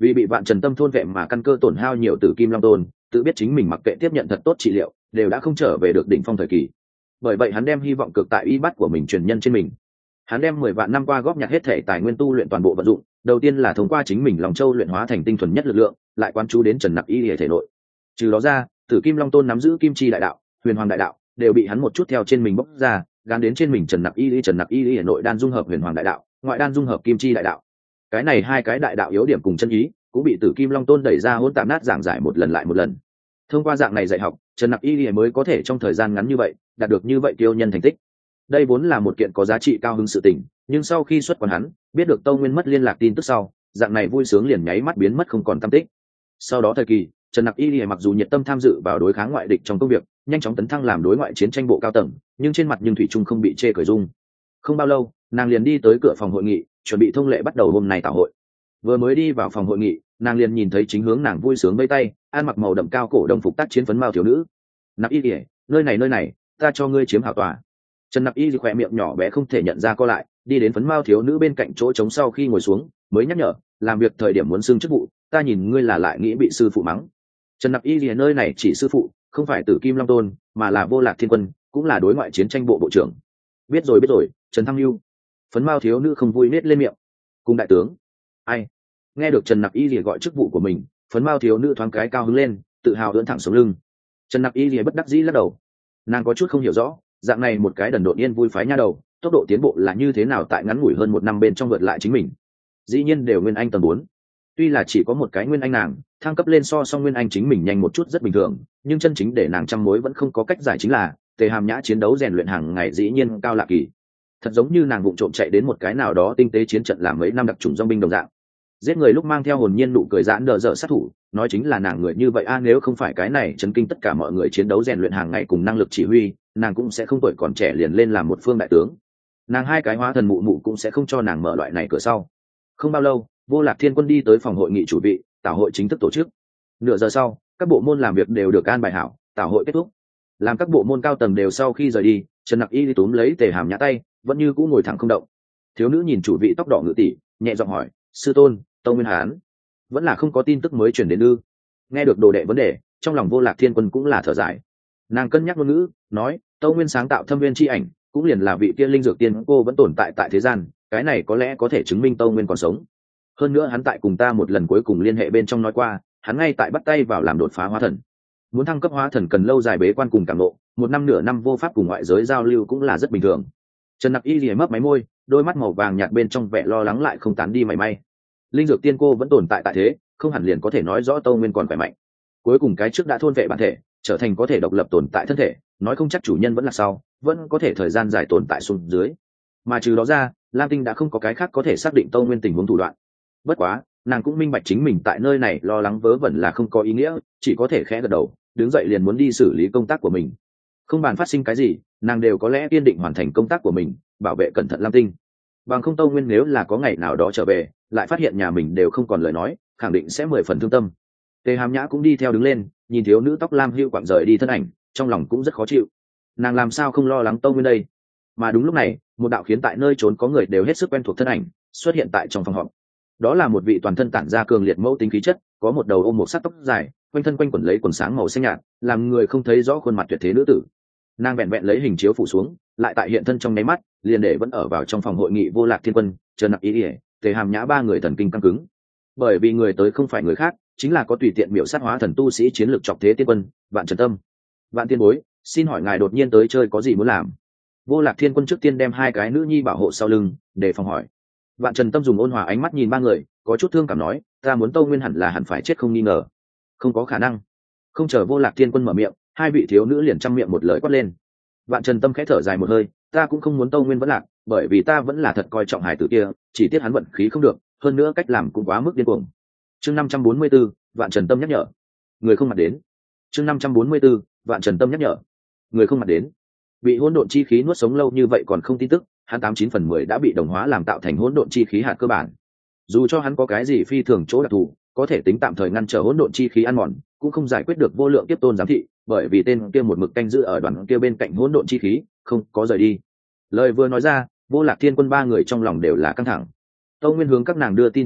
Vì bị vạn trần tâm thôn vệ mà căn cơ tổn hao nhiều tử kim long tôn tự biết chính mình mặc kệ tiếp nhận thật tốt trị liệu đều đã không trở về được đỉnh phong thời kỳ, bởi vậy hắn đem hy vọng cực tại y bát của mình truyền nhân trên mình. Hắn đem mười vạn năm qua góp nhặt hết thể tài nguyên tu luyện toàn bộ vận dụng, đầu tiên là thông qua chính mình lòng châu luyện hóa thành tinh thuần nhất lực lượng, lại quán chú đến Trần Nặc Y Lìa thể nội. Trừ đó ra, Tử Kim Long Tôn nắm giữ Kim Chi đại đạo, Huyền Hoàng đại đạo, đều bị hắn một chút theo trên mình bóc ra, gán đến trên mình Trần Nặc Y Lìa. Trần Nặc Y Lìa nội đan dung hợp Huyền Hoàng đại đạo, ngoại đan dung hợp Kim Chi đại đạo. Cái này hai cái đại đạo yếu điểm cùng chân ý, cũng bị Tử Kim Long Tôn đẩy ra hỗn tạp nát giảng giải một lần lại một lần. Thông qua dạng này dạy học, Trần Nặc Y Lìa mới có thể trong thời gian ngắn như vậy đạt được như vậy tiêu nhân thành tích. Đây vốn là một kiện có giá trị cao hứng sự tình, nhưng sau khi xuất quan hắn biết được Tâu Nguyên mất liên lạc tin tức sau, dạng này vui sướng liền nháy mắt biến mất không còn tăm tích. Sau đó thời kỳ, Trần Nặc Y Lìa mặc dù nhiệt tâm tham dự vào đối kháng ngoại địch trong công việc, nhanh chóng tấn thăng làm đối ngoại chiến tranh bộ cao tầng, nhưng trên mặt nhưng thủy chung không bị chê cười dung. Không bao lâu, nàng liền đi tới cửa phòng hội nghị, chuẩn bị thông lệ bắt đầu hôm nay tảo hội. Vừa mới đi vào phòng hội nghị, nàng liền nhìn thấy chính hướng nàng vui sướng vẫy tay, ăn mặc màu đậm cao cổ đồng phục tác chiến phấn mao thiếu nữ. Nặc Y Lìa, nơi này nơi này, ta cho ngươi chiếm hảo tòa. Trần Nặc Y Lìa khỏe miệng nhỏ bé không thể nhận ra co lại, đi đến phấn mao thiếu nữ bên cạnh chỗ trống sau khi ngồi xuống, mới nhắc nhở, làm việc thời điểm muốn xưng chức vụ, ta nhìn ngươi là lại nghĩ bị sư phụ mắng. Trần Nặc Y Lìa, nơi này chỉ sư phụ, không phải Tử Kim Long Tôn, mà là Vô Lạc Thiên Quân, cũng là đối ngoại chiến tranh bộ bộ trưởng. Biết rồi biết rồi, Trần Thăng Lưu. Phấn mao thiếu nữ không vui nết lên miệng. Cùng đại tướng. Ai? Nghe được Trần Nặc Y Lìa gọi chức vụ của mình, phấn mao thiếu nữ thoáng cái cao hứng lên, tự hào ưỡn thẳng sống lưng. Trần Nặc Y Lìa bất đắc dĩ lắc đầu. Nàng có chút không hiểu rõ, dạng này một cái đần độn yên vui phái nha đầu, tốc độ tiến bộ là như thế nào tại ngắn ngủi hơn một năm bên trong vượt lại chính mình. Dĩ nhiên đều nguyên anh tầng bốn. Tuy là chỉ có một cái nguyên anh nàng, thăng cấp lên so song nguyên anh chính mình nhanh một chút rất bình thường, nhưng chân chính để nàng trăm mối vẫn không có cách giải chính là Tề Hàm Nhã chiến đấu rèn luyện hàng ngày dĩ nhiên cao lạ kỳ. Thật giống như nàng vụng trộm chạy đến một cái nào đó tinh tế chiến trận làm mấy năm đặc trùng dòng binh đồng dạng. Giết người lúc mang theo hồn nhiên nụ cười giãn đờ dở sát thủ, nói chính là nàng người như vậy a, nếu không phải cái này chấn kinh tất cả mọi người chiến đấu rèn luyện hàng ngày cùng năng lực chỉ huy, nàng cũng sẽ không tuổi còn trẻ liền lên làm một phương đại tướng. Nàng hai cái hóa thần mụ mụ cũng sẽ không cho nàng mở loại này cửa sau. Không bao lâu, Vô Lạc Thiên Quân đi tới phòng hội nghị chủ vị, tảo hội chính thức tổ chức. Nửa giờ sau, các bộ môn làm việc đều được an bài hảo, tảo hội kết thúc. Làm các bộ môn cao tầng đều sau khi rời đi, Trần Nặc Y túm lấy Tề Hàm Nhã tay, vẫn như cũ ngồi thẳng không động. Thiếu nữ nhìn chủ vị tóc đỏ ngự tỷ, nhẹ giọng hỏi, sư tôn, Tâu Nguyên Hán vẫn là không có tin tức mới chuyển đến ư? Nghe được đồ đệ vấn đề, trong lòng Vô Lạc Thiên Quân cũng là thở dài. Nàng cân nhắc ngôn ngữ, nói, Tâu Nguyên sáng tạo thâm viên chi ảnh, cũng liền là vị kia linh dược tiên cô vẫn tồn tại tại thế gian, cái này có lẽ có thể chứng minh Tâu Nguyên còn sống. Hơn nữa hắn tại cùng ta một lần cuối cùng liên hệ bên trong nói qua, hắn ngay tại bắt tay vào làm đột phá hóa thần. Muốn thăng cấp hóa thần cần lâu dài bế quan cùng cảm ngộ, một năm nửa năm vô pháp cùng ngoại giới giao lưu cũng là rất bình thường. Trần Nặc Y lìa mấp máy môi, đôi mắt màu vàng nhạt bên trong vẻ lo lắng lại không tán đi mảy may. Linh dược tiên cô vẫn tồn tại tại thế, không hẳn liền có thể nói rõ Tâu Nguyên còn khỏe mạnh. Cuối cùng cái trước đã thôn vệ bản thể, trở thành có thể độc lập tồn tại thân thể, nói không chắc chủ nhân vẫn là sau, vẫn có thể thời gian dài tồn tại xuống dưới. Mà trừ đó ra, Lam Tinh đã không có cái khác có thể xác định Tâu Nguyên tình huống thủ đoạn. Bất quá, nàng cũng minh bạch chính mình tại nơi này lo lắng vớ vẩn là không có ý nghĩa, chỉ có thể khẽ gật đầu, đứng dậy liền muốn đi xử lý công tác của mình. Không bàn phát sinh cái gì, nàng đều có lẽ kiên định hoàn thành công tác của mình, bảo vệ cẩn thận Lam Tinh. Bằng không Tâu Nguyên nếu là có ngày nào đó trở về, lại phát hiện nhà mình đều không còn lời nói, khẳng định sẽ mười phần thương tâm. Tề Hàm Nhã cũng đi theo đứng lên, nhìn thiếu nữ tóc lam hưu quạng rời đi thân ảnh, trong lòng cũng rất khó chịu. Nàng làm sao không lo lắng Tâu Nguyên đây? Mà đúng lúc này, một đạo khiến tại nơi trốn có người đều hết sức quen thuộc thân ảnh xuất hiện tại trong phòng họp. Đó là một vị toàn thân tản ra cường liệt mẫu tính khí chất, có một đầu ôm một sắc tóc dài, quanh thân quanh quẩn lấy quần sáng màu xanh nhạt, làm người không thấy rõ khuôn mặt tuyệt thế nữ tử. Nàng vẹn vẹn lấy hình chiếu phủ xuống, lại tại hiện thân trong nháy mắt, liền để vẫn ở vào trong phòng hội nghị Vô Lạc Thiên Quân, Trần Nặc Y, Tề Hàm Nhã ba người thần kinh căng cứng. Bởi vì người tới không phải người khác, chính là có tùy tiện miểu sát hóa thần tu sĩ chiến lược Chọc Thế Tiên Quân, Vạn Trần Tâm. Vạn Tiên Bối, xin hỏi ngài đột nhiên tới chơi có gì muốn làm? Vô Lạc Thiên Quân trước tiên đem hai cái nữ nhi bảo hộ sau lưng, để phòng hỏi. Vạn Trần Tâm dùng ôn hòa ánh mắt nhìn ba người, có chút thương cảm nói, ta muốn Tâu Nguyên hẳn là hẳn phải chết không nghi ngờ. Không có khả năng. Không chờ Vô Lạc Thiên Quân mở miệng, hai vị thiếu nữ liền trăm miệng một lời quát lên. Vạn Trần Tâm khẽ thở dài một hơi, ta cũng không muốn Tâu Nguyên vẫn lạc, bởi vì ta vẫn là thật coi trọng hải tử kia, chỉ tiếc hắn vận khí không được, hơn nữa cách làm cũng quá mức điên cuồng. Chương năm trăm bốn mươi 44, Vạn Trần Tâm nhắc nhở. Người không mặt đến. Chương năm trăm bốn mươi 44, Vạn Trần Tâm nhắc nhở. Người không mặt đến. Bị hỗn độn chi khí nuốt sống lâu như vậy còn không tin tức, hắn tám chín phần mười đã bị đồng hóa làm tạo thành hỗn độn chi khí hạt cơ bản. Dù cho hắn có cái gì phi thường chỗ đặc thù, có thể tính tạm thời ngăn trở hỗn độn chi khí ăn mòn, cũng không giải quyết được vô lượng tiếp tôn giám thị, bởi vì tên kia một mực canh giữ ở đoàn kia bên cạnh hỗn độn chi khí, không có rời đi. Lời vừa nói ra, Vô Lạc Thiên Quân ba người trong lòng đều là căng thẳng. Tâu Nguyên hướng các nàng đưa tin tin tức,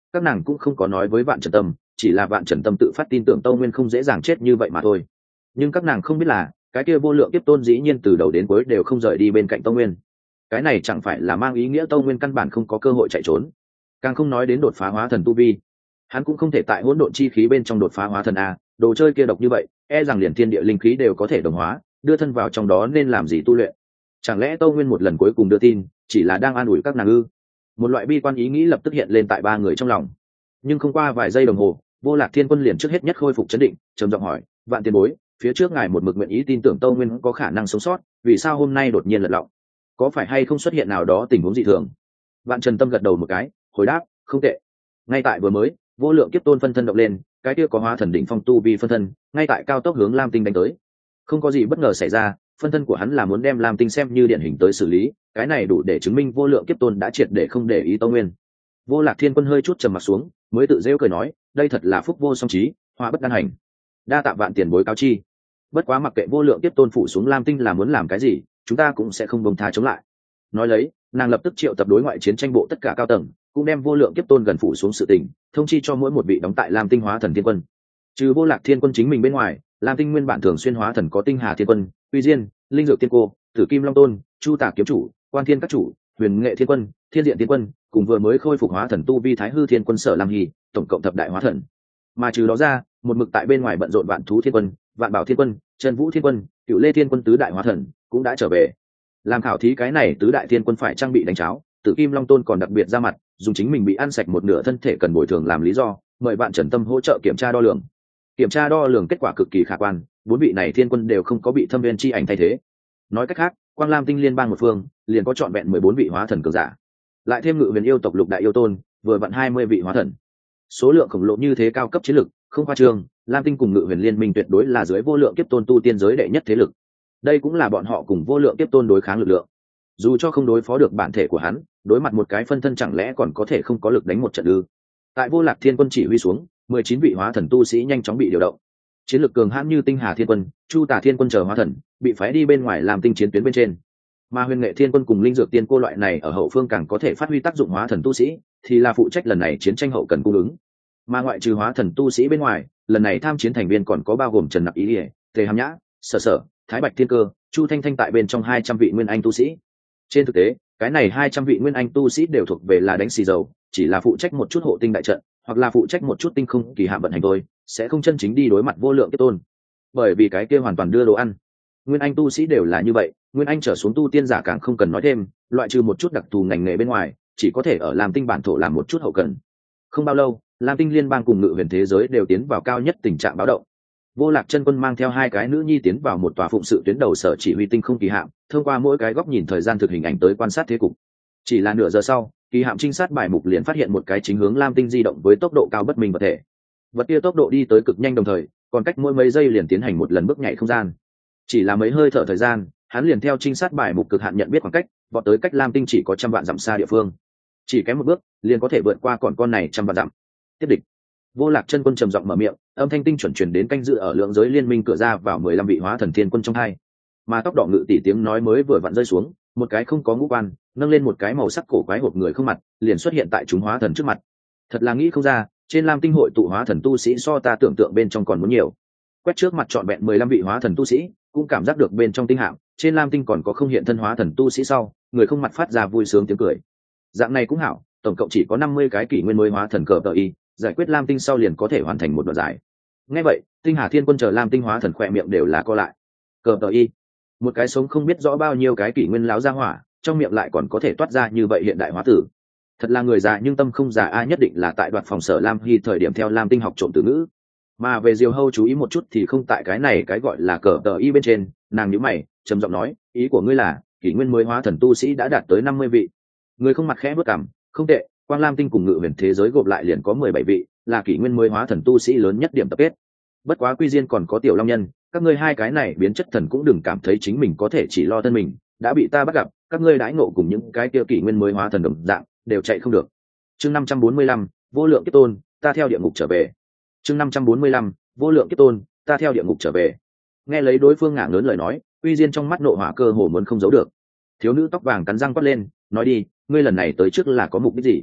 các nàng cũng không có nói với vạn trần tâm, chỉ là vạn trần tâm tự phát tin tưởng tâu nguyên không dễ dàng chết như vậy mà thôi. Nhưng các nàng không biết là cái kia vô lượng kiếp tôn dĩ nhiên từ đầu đến cuối đều không rời đi bên cạnh tâu nguyên. Cái này chẳng phải là mang ý nghĩa tâu nguyên căn bản không có cơ hội chạy trốn, càng không nói đến đột phá hóa thần tu vi. Hắn cũng không thể tại hỗn độn chi khí bên trong đột phá hóa thần a, đồ chơi kia độc như vậy, e rằng liền thiên địa linh khí đều có thể đồng hóa, đưa thân vào trong đó nên làm gì tu luyện. Chẳng lẽ tâu nguyên một lần cuối cùng đưa tin chỉ là đang an ủi các nàng ư? Một loại bi quan ý nghĩ lập tức hiện lên tại ba người trong lòng. Nhưng không qua vài giây đồng hồ, vô lạc thiên quân liền trước hết nhất khôi phục chấn định, trầm giọng hỏi: vạn tiền bối, phía trước ngài một mực nguyện ý tin tưởng tâu nguyên có khả năng sống sót, vì sao hôm nay đột nhiên lật lọng? Có phải hay không xuất hiện nào đó tình huống dị thường? Vạn trần tâm gật đầu một cái, hồi đáp: không tệ. Ngay tại vừa mới, vô lượng kiếp tôn phân thân động lên, cái kia có hóa thần đỉnh phong tu vi phân thân ngay tại cao tốc hướng lam tinh đánh tới. Không có gì bất ngờ xảy ra, phân thân của hắn là muốn đem lam tinh xem như điển hình tới xử lý, cái này đủ để chứng minh vô lượng kiếp tôn đã triệt để không để ý tâu nguyên. Vô lạc thiên quân hơi chút trầm mặt xuống, mới tự rêu cười nói: đây thật là phúc vô song trí, họa bất đan hành, đa tạ vạn tiền bối cáo chi. Bất quá mặc kệ vô lượng kiếp tôn phủ xuống lam tinh là muốn làm cái gì, chúng ta cũng sẽ không bông tha chống lại. Nói lấy, nàng lập tức triệu tập đối ngoại chiến tranh bộ tất cả cao tầng, cũng đem vô lượng kiếp tôn gần phủ xuống sự tình thông chi cho mỗi một vị đóng tại lam tinh hóa thần thiên quân. Trừ vô lạc thiên quân chính mình bên ngoài, lam tinh nguyên bản thường xuyên hóa thần có tinh hà thiên quân, uy diên, linh dược thiên cô, tử kim long tôn, chu tả kiếm chủ, quan thiên các chủ, huyền nghệ thiên quân, thiên diện thiên quân, cùng vừa mới khôi phục hóa thần tu vi thái hư thiên quân sở lam hy, tổng cộng thập đại hóa thần. Mà trừ đó ra, một mực tại bên ngoài bận rộn vạn thú thiên quân, vạn bảo thiên quân, trần vũ thiên quân, cựu lê thiên quân tứ đại hóa thần cũng đã trở về. Làm khảo thí cái này tứ đại thiên quân phải trang bị đánh cháo, tử kim long tôn còn đặc biệt ra mặt, dùng chính mình bị ăn sạch một nửa thân thể cần bồi thường làm lý do, mời bạn trần tâm hỗ trợ kiểm tra đo lường. Kiểm tra đo lường kết quả cực kỳ khả quan, bốn vị này thiên quân đều không có bị thâm viên chi ảnh thay thế. Nói cách khác, quang lam tinh liên bang một phương liền có trọn vẹn mười bốn vị hóa thần cường giả, lại thêm ngự huyền yêu tộc lục đại yêu tôn, vừa vặn hai mươi vị hóa thần. Số lượng khổng lồ như thế cao cấp chiến lực, không khoa trương, lam tinh cùng ngự huyền liên minh tuyệt đối là dưới vô lượng kiếp tôn tu tiên giới đệ nhất thế lực. Đây cũng là bọn họ cùng vô lượng kiếp tôn đối kháng lực lượng. Dù cho không đối phó được bản thể của hắn, đối mặt một cái phân thân chẳng lẽ còn có thể không có lực đánh một trận ư? Tại vô lạc thiên quân chỉ huy xuống, mười chín vị hóa thần tu sĩ nhanh chóng bị điều động. Chiến lược cường hãn như tinh hà thiên quân, chu tả thiên quân chờ hóa thần bị phái đi bên ngoài làm tinh chiến tuyến bên trên. Mà huyền nghệ thiên quân cùng linh dược tiên cô loại này ở hậu phương càng có thể phát huy tác dụng hóa thần tu sĩ, thì là phụ trách lần này chiến tranh hậu cần cung ứng. Mà ngoại trừ hóa thần tu sĩ bên ngoài, lần này tham chiến thành viên còn có bao gồm Trần Nặc Ý Ỉa, Tề Hàm Nhã, Sở Sở, Thái Bạch Thiên Cơ, Chu Thanh Thanh tại bên trong hai trăm vị nguyên anh tu sĩ. Trên thực tế, cái này hai trăm vị nguyên anh tu sĩ đều thuộc về là đánh xì dầu, chỉ là phụ trách một chút hộ tinh đại trận, hoặc là phụ trách một chút tinh không kỳ hạn vận hành thôi, sẽ không chân chính đi đối mặt vô lượng kiếp tôn. Bởi vì cái kia hoàn toàn đưa đồ ăn. Nguyên anh tu sĩ đều là như vậy, nguyên anh trở xuống tu tiên giả càng không cần nói thêm, loại trừ một chút đặc thù ngành nghề bên ngoài, chỉ có thể ở làm tinh bản thổ làm một chút hậu cần. Không bao lâu, lam tinh liên bang cùng ngự huyền thế giới đều tiến vào cao nhất tình trạng báo động. Vô lạc chân quân mang theo hai cái nữ nhi tiến vào một tòa phụng sự tuyến đầu sở chỉ huy tinh không kỳ hạm, thông qua mỗi cái góc nhìn thời gian thực hình ảnh tới quan sát thế cục. Chỉ là nửa giờ sau, kỳ hạm trinh sát bài mục liền phát hiện một cái chính hướng lam tinh di động với tốc độ cao bất minh vật thể. Vật kia tốc độ đi tới cực nhanh đồng thời, còn cách mỗi mấy giây liền tiến hành một lần bước nhảy không gian. Chỉ là mấy hơi thở thời gian, hắn liền theo trinh sát bài mục cực hạn nhận biết khoảng cách, vọt tới cách lam tinh chỉ có trăm vạn dặm xa địa phương. Chỉ kém một bước, liền có thể vượt qua còn con này trăm vạn dặm. Tiếp địch. Vô lạc chân quân trầm giọng mở miệng, âm thanh tinh chuẩn truyền đến canh dự ở lượng giới liên minh cửa ra vào mười lăm vị hóa thần thiên quân trong hai. Mà tóc đỏ ngự tỷ tiếng nói mới vừa vặn rơi xuống, một cái không có ngũ quan, nâng lên một cái màu sắc cổ quái hộp người không mặt, liền xuất hiện tại chúng hóa thần trước mặt. Thật là nghĩ không ra, trên lam tinh hội tụ hóa thần tu sĩ so ta tưởng tượng bên trong còn muốn nhiều. Quét trước mặt trọn vẹn mười lăm vị hóa thần tu sĩ, cũng cảm giác được bên trong tinh hạm, trên lam tinh còn có không hiện thân hóa thần tu sĩ sau, người không mặt phát ra vui sướng tiếng cười. Dạng này cũng hảo, tổng cộng chỉ có năm mươi cái kỷ nguyên mới hóa thần cờ tờ y, giải quyết lam tinh sau liền có thể hoàn thành một đoạn giải. Nghe vậy, tinh hà thiên quân chờ lam tinh hóa thần khỏe miệng đều là co lại. Cờ tờ y, một cái sống không biết rõ bao nhiêu cái kỷ nguyên láo ra hỏa, trong miệng lại còn có thể toát ra như vậy hiện đại hóa tử. Thật là người già nhưng tâm không già a, nhất định là tại đoạt phòng sở lam hy thời điểm theo lam tinh học trộm từ ngữ. Mà về diều hâu chú ý một chút thì không tại cái này cái gọi là cờ tờ y bên trên, nàng nhíu mày trầm giọng nói, ý của ngươi là kỷ nguyên mới hóa thần tu sĩ đã đạt tới năm mươi vị. Người không mặt khẽ bước cằm, không tệ, quang lam tinh cùng ngự huyền thế giới gộp lại liền có mười bảy vị, là kỷ nguyên mới hóa thần tu sĩ lớn nhất điểm tập kết. Bất quá quy diên còn có tiểu long nhân, các ngươi hai cái này biến chất thần cũng đừng cảm thấy chính mình có thể chỉ lo thân mình, đã bị ta bắt gặp, các ngươi đãi ngộ cùng những cái kia kỷ nguyên mới hóa thần đồng dạng, đều chạy không được. Chương năm trăm bốn mươi lăm, vô lượng kiếp tôn, ta theo địa ngục trở về. Chương năm trăm bốn mươi lăm, vô lượng kiếp tôn, ta theo địa ngục trở về. Nghe lấy đối phương ngả ngớn lời nói, quy diên trong mắt nộ hỏa cơ hồ muốn không giấu được. Thiếu nữ tóc vàng cắn răng quát lên, nói đi, ngươi lần này tới trước là có mục đích gì?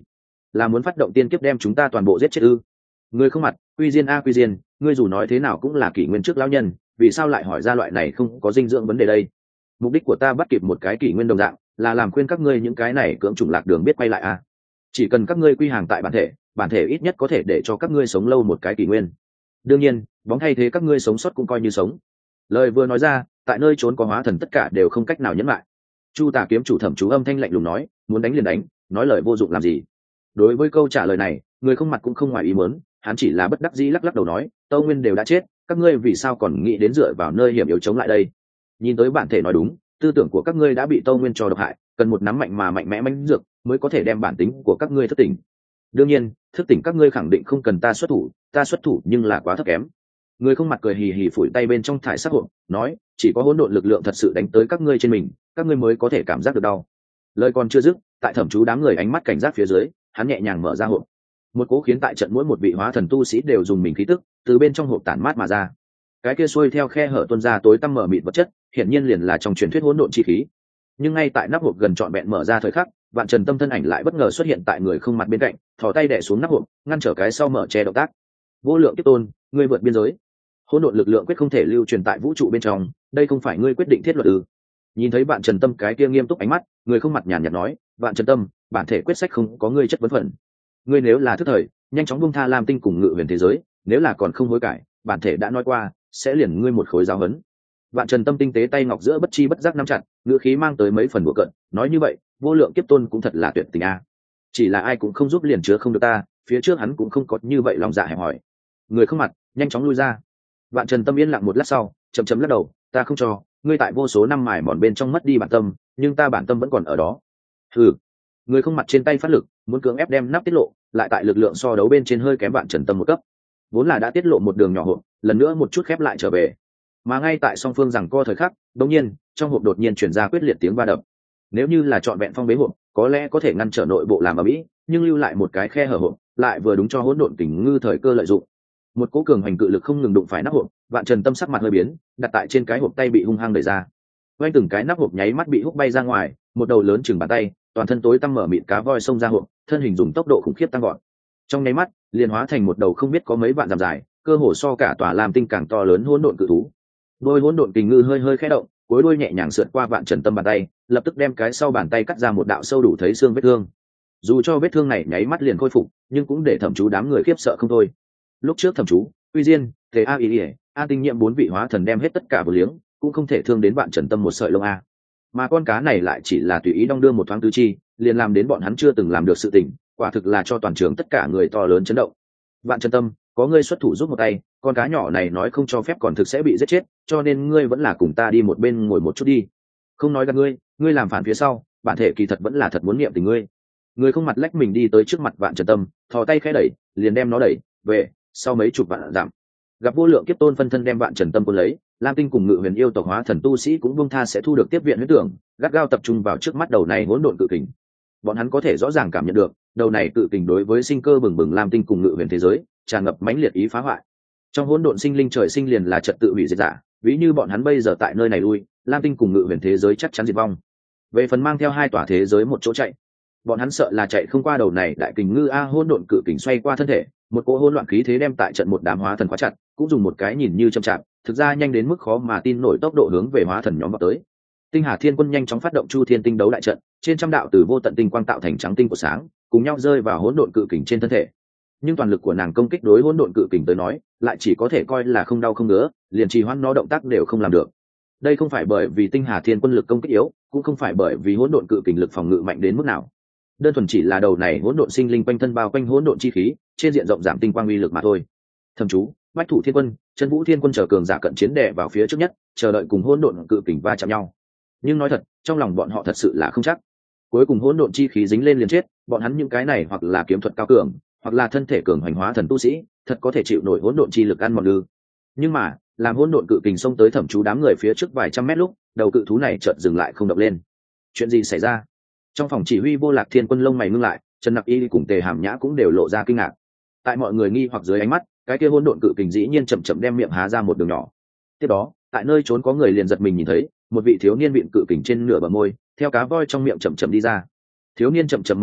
là muốn phát động tiên kiếp đem chúng ta toàn bộ giết chết ư? Người không mặt, Quy Diên a Quy Diên, ngươi dù nói thế nào cũng là kỷ nguyên trước lão nhân, vì sao lại hỏi ra loại này không có dinh dưỡng vấn đề đây? Mục đích của ta bắt kịp một cái kỷ nguyên đồng dạng là làm khuyên các ngươi những cái này cưỡng chủng lạc đường biết quay lại a. Chỉ cần các ngươi quy hàng tại bản thể, bản thể ít nhất có thể để cho các ngươi sống lâu một cái kỷ nguyên. Đương nhiên, bóng thay thế các ngươi sống sót cũng coi như sống. Lời vừa nói ra, tại nơi trốn có hóa thần tất cả đều không cách nào nhẫn lại. Chu Tà kiếm chủ Thẩm Chú âm thanh lạnh lùng nói, muốn đánh liền đánh, nói lời vô dụng làm gì? Đối với câu trả lời này, người không mặt cũng không ngoài ý muốn, hắn chỉ là bất đắc dĩ lắc lắc đầu nói, Tâu Nguyên đều đã chết, các ngươi vì sao còn nghĩ đến dựa vào nơi hiểm yếu chống lại đây? Nhìn tới bản thể nói đúng, tư tưởng của các ngươi đã bị Tâu Nguyên cho độc hại, cần một nắm mạnh mà mạnh mẽ mãnh dược mới có thể đem bản tính của các ngươi thức tỉnh. Đương nhiên, thức tỉnh các ngươi khẳng định không cần ta xuất thủ, ta xuất thủ nhưng là quá thấp kém. Người không mặt cười hì hì phủi tay bên trong thải sắc hộp, nói, chỉ có hỗn độn lực lượng thật sự đánh tới các ngươi trên mình, các ngươi mới có thể cảm giác được đau. Lời còn chưa dứt, tại Thẩm Chú đám người ánh mắt cảnh giác phía dưới, hắn nhẹ nhàng mở ra hộp. Một cố khiến tại trận mỗi một vị hóa thần tu sĩ đều dùng mình khí tức, từ bên trong hộp tản mát mà ra. Cái kia xuôi theo khe hở tuôn ra tối tăm mở mịt vật chất, hiển nhiên liền là trong truyền thuyết hỗn độn chi khí. Nhưng ngay tại nắp hộp gần trọn vẹn mở ra thời khắc, Vạn Trần Tâm thân ảnh lại bất ngờ xuất hiện tại người không mặt bên cạnh, thò tay đè xuống nắp hộp, ngăn trở cái sau mở che động tác. Vô lượng kiếp tôn, ngươi vượt biên giới. Hỗn độn lực lượng quyết không thể lưu truyền tại vũ trụ bên trong, đây không phải ngươi quyết định thiết luật ư? Nhìn thấy Vạn Trần Tâm cái kia nghiêm túc ánh mắt, người không mặt nhàn nhạt nói, Vạn Trần Tâm, bản thể quyết sách không có ngươi chất vấn phận. Ngươi nếu là thức thời, nhanh chóng buông tha Lam Tinh cùng Ngự Huyền thế giới, nếu là còn không hối cải, bản thể đã nói qua, sẽ liền ngươi một khối giáo huấn. Vạn Trần Tâm tinh tế tay ngọc giữa bất chi bất giác nắm chặt, ngữ khí mang tới mấy phần đùa cợt, nói như vậy, vô lượng kiếp tôn cũng thật là tuyệt tình a. Chỉ là ai cũng không giúp liền chứa không được ta, phía trước hắn cũng không có như vậy lòng dạ hẹp hỏi. Người không mặt, nhanh chóng lui ra. Vạn Trần Tâm yên lặng một lát sau, chậm chậm lắc đầu, ta không cho, ngươi tại vô số năm mài mòn bên trong mất đi bản tâm, nhưng ta bản tâm vẫn còn ở đó. Hừ. Người không mặt trên tay phát lực, muốn cưỡng ép đem nắp tiết lộ, lại tại lực lượng so đấu bên trên hơi kém Vạn Trần Tâm một cấp. Vốn là đã tiết lộ một đường nhỏ hộp, lần nữa một chút khép lại trở về. Mà ngay tại song phương rằng co thời khắc, đột nhiên, trong hộp đột nhiên truyền ra quyết liệt tiếng va đập. Nếu như là trọn vẹn phong bế hộp, có lẽ có thể ngăn trở nội bộ làm ở mỹ, nhưng lưu lại một cái khe hở hộp, lại vừa đúng cho hỗn độn kình ngư thời cơ lợi dụng. Một cỗ cường hành cự lực không ngừng đụng phải nắp hộp, Vạn Trần Tâm sắc mặt hơi biến, đặt tại trên cái hộp tay bị hung hăng đẩy ra. Quanh từng cái nắp hộp nháy mắt bị húc bay ra ngoài, một đầu lớn chừng bàn tay, toàn thân tối tăm mở mịt cá voi xông ra hộp, thân hình dùng tốc độ khủng khiếp tăng gọn. Trong nháy mắt, liền hóa thành một đầu không biết có mấy vạn dặm dài, cơ hồ so cả tòa Lam Tinh càng to lớn hỗn độn cự thú. Đôi hỗn độn kình ngư hơi hơi khẽ động, cuối đuôi nhẹ nhàng sượt qua Vạn Trần Tâm bàn tay, lập tức đem cái sau bàn tay cắt ra một đạo sâu đủ thấy xương vết thương. Dù cho vết thương này nháy mắt liền khôi phục, nhưng cũng để Thẩm Chú đám người khiếp sợ không thôi. Lúc trước Thẩm Chú, Quy Diên, Thế A Y, A Tinh Nhiệm bốn vị hóa thần đem hết tất cả vừa liếng, cũng không thể thương đến Vạn Trần Tâm một sợi lông a. Mà con cá này lại chỉ là tùy ý đong đưa một thoáng tứ chi, liền làm đến bọn hắn chưa từng làm được sự tình, quả thực là cho toàn trường tất cả người to lớn chấn động. Vạn Trần Tâm, có ngươi xuất thủ giúp một tay, con cá nhỏ này nói không cho phép còn thực sẽ bị giết chết, cho nên ngươi vẫn là cùng ta đi một bên ngồi một chút đi. Không nói gặp ngươi, ngươi làm phản phía sau, bản thể kỳ thật vẫn là thật muốn niệm tình ngươi. Ngươi không mặt lách mình đi tới trước mặt Vạn Trần Tâm, thò tay khẽ đẩy, liền đem nó đẩy về, sau mấy chục vạn giảm. Gặp vô lượng kiếp tôn phân thân đem Vạn Trần Tâm cuốn lấy, Lam Tinh cùng Ngự Huyền yêu tộc hóa thần tu sĩ cũng buông tha sẽ thu được tiếp viện huyết tưởng, gắt gao tập trung vào trước mắt đầu này hỗn độn cự kình. Bọn hắn có thể rõ ràng cảm nhận được, đầu này cự kình đối với sinh cơ bừng bừng Lam Tinh cùng Ngự Huyền thế giới, tràn ngập mãnh liệt ý phá hoại. Trong hỗn độn sinh linh trời sinh liền là trật tự hủy diệt giả, ví như bọn hắn bây giờ tại nơi này lui, Lam Tinh cùng Ngự Huyền thế giới chắc chắn diệt vong. Về phần mang theo hai tòa thế giới một chỗ chạy, bọn hắn sợ là chạy không qua đầu này đại kình ngư a. Hỗn độn cự kình xoay qua thân thể, một cỗ hỗn loạn khí thế đem tại trận một đám hóa thần khóa chặt, cũng dùng một cái nhìn như chậm chạp, thực ra nhanh đến mức khó mà tin nổi tốc độ hướng về hóa thần nhóm vào tới. Tinh Hà Thiên Quân nhanh chóng phát động Chu Thiên Tinh đấu đại trận, trên trăm đạo từ vô tận tinh quang tạo thành trắng tinh của sáng, cùng nhau rơi vào hỗn độn cự kình trên thân thể. Nhưng toàn lực của nàng công kích đối hỗn độn cự kình tới nói, lại chỉ có thể coi là không đau không ngứa, liền trì hoãn nó động tác đều không làm được. Đây không phải bởi vì Tinh Hà Thiên Quân lực công kích yếu, cũng không phải bởi vì hỗn độn cự kình lực phòng ngự mạnh đến mức nào. Đơn thuần chỉ là đầu này hỗn độn sinh linh quanh thân bao quanh hỗn độn chi khí, trên diện rộng giảm tinh quang uy lực mà thôi. Thẩm Chú, Bách Thủ Thiên Quân, Chân Vũ Thiên Quân chờ cường giả cận chiến đè vào phía trước nhất, chờ đợi cùng hỗn độn cự kình va chạm nhau. Nhưng nói thật, trong lòng bọn họ thật sự là không chắc. Cuối cùng hỗn độn chi khí dính lên liền chết, bọn hắn những cái này hoặc là kiếm thuật cao cường, hoặc là thân thể cường hoành hóa thần tu sĩ, thật có thể chịu nổi hỗn độn chi lực ăn mòn lư. Nhưng mà, làm hỗn độn cự kình xông tới Thẩm Chú đám người phía trước vài trăm mét lúc, đầu cự thú này chợt dừng lại không động lên. Chuyện gì xảy ra? Trong phòng chỉ huy Vô Lạc Thiên Quân lông mày ngưng lại, Trần Nặc Y cùng Tề Hàm Nhã cũng đều lộ ra kinh ngạc. Tại mọi người nghi hoặc dưới ánh mắt, cái kia hỗn độn cự kình dĩ nhiên chậm chậm đem miệng há ra một đường nhỏ. Tiếp đó, tại nơi trốn có người liền giật mình nhìn thấy, một vị thiếu niên vịn cự kình trên nửa bờ môi, theo cá voi trong miệng chậm chậm đi ra. Thiếu niên chậm chậm mở miệng,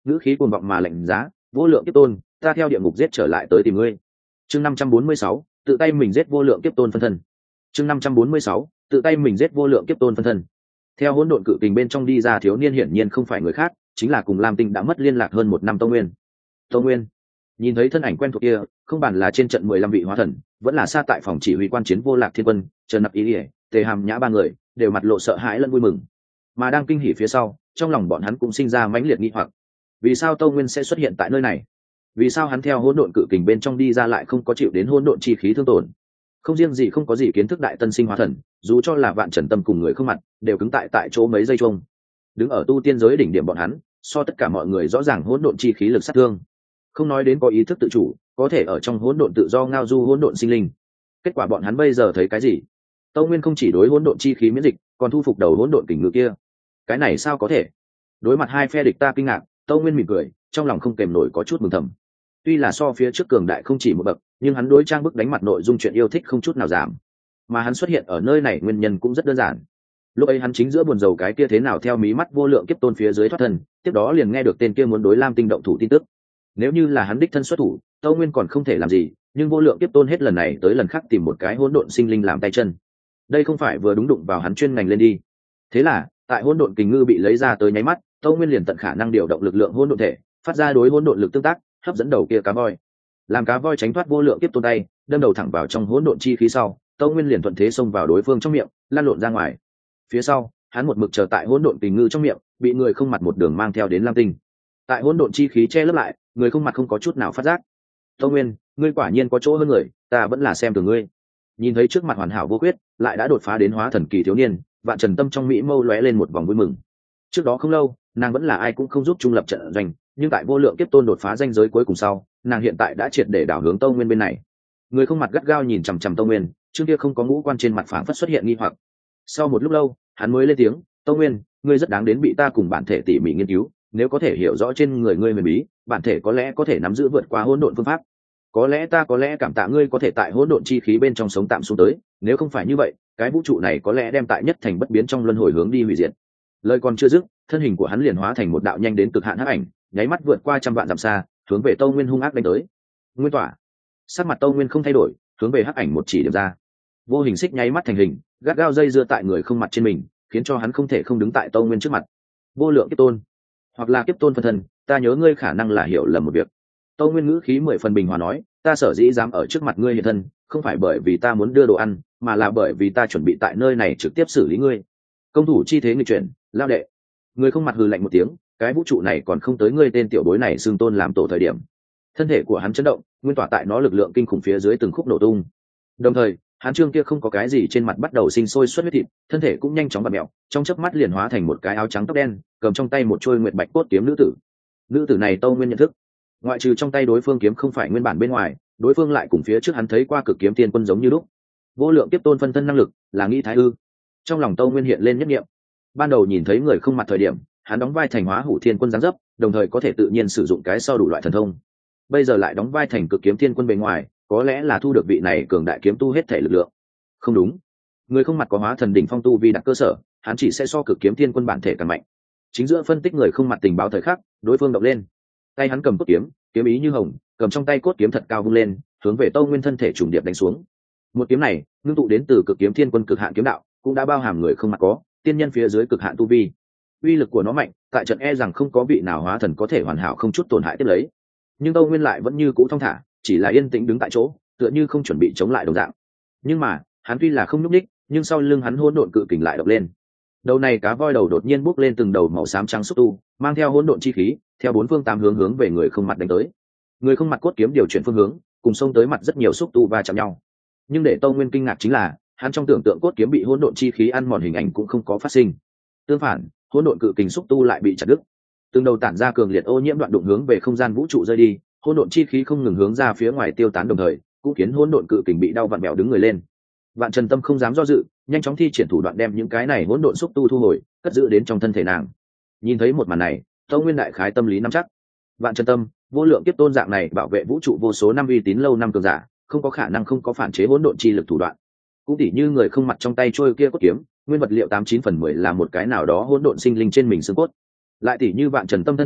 ngữ khí cuồng vọng mà lạnh giá, vô lượng kiếp tôn, ta theo địa ngục giết trở lại tới tìm ngươi. Chương năm trăm bốn mươi sáu, tự tay mình giết vô lượng kiếp tôn phân thân. Chương năm trăm bốn mươi sáu, tự tay mình giết vô lượng kiếp tôn phân thân. Theo hỗn độn cự kình bên trong đi ra thiếu niên hiển nhiên không phải người khác, chính là cùng Lam Tinh đã mất liên lạc hơn một năm Tông Nguyên. Tông Nguyên nhìn thấy thân ảnh quen thuộc kia, không bàn là trên trận mười lăm vị hóa thần, vẫn là xa tại phòng chỉ huy quan chiến vô lạc thiên quân, Trần Nặc Ý Ỉa, Tề Hàm Nhã ba người đều mặt lộ sợ hãi lẫn vui mừng. Mà đang kinh hỉ phía sau, trong lòng bọn hắn cũng sinh ra mãnh liệt nghi hoặc. Vì sao Tông Nguyên sẽ xuất hiện tại nơi này? Vì sao hắn theo hỗn độn cự kình bên trong đi ra lại không có chịu đến hỗn độn chi khí thương tổn? Không riêng gì không có gì kiến thức đại tân sinh hóa thần, dù cho là Vạn Trần Tâm cùng người không mặt, đều cứng tại tại chỗ mấy giây chung. Đứng ở tu tiên giới đỉnh điểm bọn hắn, so tất cả mọi người rõ ràng hỗn độn chi khí lực sát thương. Không nói đến có ý thức tự chủ, có thể ở trong hỗn độn tự do ngao du hỗn độn sinh linh. Kết quả bọn hắn bây giờ thấy cái gì? Tông Nguyên không chỉ đối hỗn độn chi khí miễn dịch, còn thu phục đầu hỗn độn kình ngự kia. Cái này sao có thể? Đối mặt hai phe địch ta kinh ngạc, Tông Nguyên mỉm cười, trong lòng không kềm nổi có chút mừng thầm. Tuy là so phía trước cường đại không chỉ một bậc, nhưng hắn đối trang bức đánh mặt nội dung chuyện yêu thích không chút nào giảm. Mà hắn xuất hiện ở nơi này nguyên nhân cũng rất đơn giản. Lúc ấy hắn chính giữa buồn rầu cái kia thế nào theo mí mắt vô lượng kiếp tôn phía dưới thoát thân, tiếp đó liền nghe được tên kia muốn đối Lam Tinh động thủ tin tức. Nếu như là hắn đích thân xuất thủ, Tâu Nguyên còn không thể làm gì, nhưng vô lượng kiếp tôn hết lần này tới lần khác tìm một cái hỗn độn sinh linh làm tay chân. Đây không phải vừa đúng đụng vào hắn chuyên ngành lên đi. Thế là, tại hỗn độn kình ngư bị lấy ra tới nháy mắt, Tâu Nguyên liền tận khả năng điều động lực lượng hỗn độn thể, phát ra đối hỗn độn lực tương tác, hấp dẫn đầu kia cá voi. Làm cá voi tránh thoát vô lượng kiếp tôn tay, đâm đầu thẳng vào trong hỗn độn chi khí sau, Tâu Nguyên liền thuận thế xông vào đối phương trong miệng, lăn lộn ra ngoài. Phía sau, hắn một mực chờ tại hỗn độn kình ngư trong miệng, bị người không mặt một đường mang theo đến Lam Tinh. Tại hỗn độn chi khí che lấp lại, người không mặt không có chút nào phát giác. Tâu Nguyên, ngươi quả nhiên có chỗ hơn người, ta vẫn là xem thường ngươi. Nhìn thấy trước mặt hoàn hảo vô khuyết, lại đã đột phá đến hóa thần kỳ thiếu niên, Vạn Trần Tâm trong mỹ mâu lóe lên một vòng vui mừng. Trước đó không lâu, nàng vẫn là ai cũng không giúp trung lập trận doanh, nhưng tại vô lượng kiếp tôn đột phá danh giới cuối cùng sau, nàng hiện tại đã triệt để đảo hướng Tâu Nguyên bên này. Người không mặt gắt gao nhìn chằm chằm Tâu Nguyên, trước kia không có ngũ quan trên mặt phảng phất xuất hiện nghi hoặc. Sau một lúc lâu, hắn mới lên tiếng, Tâu Nguyên, ngươi rất đáng đến bị ta cùng bản thể tỉ mỉ nghiên cứu, nếu có thể hiểu rõ trên người ngươi huyền bí, bản thể có lẽ có thể nắm giữ vượt qua hỗn độn phương pháp. Có lẽ ta có lẽ cảm tạ ngươi có thể tại hỗn độn chi khí bên trong sống tạm xuống tới, nếu không phải như vậy, cái vũ trụ này có lẽ đem tại nhất thành bất biến trong luân hồi hướng đi hủy diệt. Lời còn chưa dứt, thân hình của hắn liền hóa thành một đạo nhanh đến cực hạn hắc ảnh, nháy mắt vượt qua trăm vạn dặm xa, hướng về Tâu Nguyên hung ác đánh tới. Nguyên tỏa, sắc mặt Tâu Nguyên không thay đổi, hướng về hắc ảnh một chỉ điểm ra. Vô hình xích nháy mắt thành hình, gắt gao dây dưa tại người không mặt trên mình, khiến cho hắn không thể không đứng tại Tâu Nguyên trước mặt. Vô lượng kiếp tôn, hoặc là kiếp tôn phân thân, ta nhớ ngươi khả năng là hiểu lầm một việc. Tâu Nguyên ngữ khí mười phần bình hòa nói, ta sở dĩ dám ở trước mặt ngươi hiện thân, không phải bởi vì ta muốn đưa đồ ăn, mà là bởi vì ta chuẩn bị tại nơi này trực tiếp xử lý ngươi. Công thủ chi thế nghịch chuyển, lao đệ. Người không mặt hừ lạnh một tiếng, cái vũ trụ này còn không tới ngươi tên tiểu bối này xưng tôn làm tổ thời điểm. Thân thể của hắn chấn động, nguyên tỏa tại nó lực lượng kinh khủng phía dưới từng khúc nổ tung. Đồng thời, hắn trương kia không có cái gì trên mặt bắt đầu sinh sôi xuất huyết thịt, thân thể cũng nhanh chóng bật mèo, trong chớp mắt liền hóa thành một cái áo trắng tóc đen, cầm trong tay một trôi nguyệt bạch cốt kiếm nữ tử. Nữ tử này Tâu Nguyên nhận thức, ngoại trừ trong tay đối phương kiếm không phải nguyên bản bên ngoài, đối phương lại cùng phía trước hắn thấy qua cực kiếm tiên quân giống như lúc. Vô lượng kiếp tôn phân thân năng lực là nghĩ thái ư? Trong lòng Tâu Nguyên hiện lên nhất niệm. Ban đầu nhìn thấy người không mặt thời điểm, hắn đóng vai thành hóa hủ thiên quân giáng dấp, đồng thời có thể tự nhiên sử dụng cái sau đủ loại thần thông. Bây giờ lại đóng vai thành cực kiếm thiên quân bề ngoài, có lẽ là thu được vị này cường đại kiếm tu hết thể lực lượng. Không đúng, người không mặt có hóa thần đỉnh phong tu vi đặt cơ sở, hắn chỉ sẽ so cực kiếm thiên quân bản thể càng mạnh. Chính giữa phân tích người không mặt tình báo thời khắc, đối phương động lên, tay hắn cầm cốt kiếm, kiếm ý như hồng, cầm trong tay cốt kiếm thật cao vung lên, hướng về Tâu Nguyên thân thể trùng điệp đánh xuống. Một kiếm này ngưng tụ đến từ cực kiếm thiên quân cực hạn kiếm đạo, cũng đã bao hàm người không mặt có tiên nhân phía dưới cực hạn tu vi. Uy lực của nó mạnh, tại trận e rằng không có vị nào hóa thần có thể hoàn hảo không chút tổn hại tiếp lấy. Nhưng Tâu Nguyên lại vẫn như cũ thong thả, chỉ là yên tĩnh đứng tại chỗ, tựa như không chuẩn bị chống lại đồng dạng. Nhưng mà hắn tuy là không nhúc nhích, nhưng sau lưng hắn hỗn độn cự kình lại động lên. Đầu này cá voi đầu đột nhiên bốc lên từng đầu màu xám trắng xúc tu, mang theo hỗn độn chi khí, theo bốn phương tám hướng hướng về người không mặt đánh tới. Người không mặt cốt kiếm điều chuyển phương hướng, cùng xông tới mặt rất nhiều xúc tu va chạm nhau. Nhưng để Tâu Nguyên kinh ngạc chính là, hắn trong tưởng tượng cốt kiếm bị hỗn độn chi khí ăn mòn hình ảnh cũng không có phát sinh. Tương phản, hỗn độn cự kình xúc tu lại bị chặt đứt. Từng đầu tản ra cường liệt ô nhiễm đoạn đụng hướng về không gian vũ trụ rơi đi, hỗn độn chi khí không ngừng hướng ra phía ngoài tiêu tán, đồng thời cũng khiến hỗn độn cự kình bị đau vặn vẹo đứng người lên. Vạn Trần Tâm không dám do dự, nhanh chóng thi triển thủ đoạn đem những cái này hỗn độn xúc tu thu hồi, cất giữ đến trong thân thể nàng. Nhìn thấy một màn này, Tâu Nguyên đại khái tâm lý nắm chắc. Vạn Trần Tâm, vô lượng kiếp tôn dạng này bảo vệ vũ trụ vô số năm uy tín lâu năm cường giả, không có khả năng không có phản chế hỗn độn chi lực thủ đoạn. Cũng tỉ như người không mặt trong tay trôi kia cốt kiếm, nguyên vật liệu tám chín phần mười là một cái nào đó hỗn độn sinh linh trên mình xương cốt. Lại tỉ như Vạn Trần Tâm thân thể,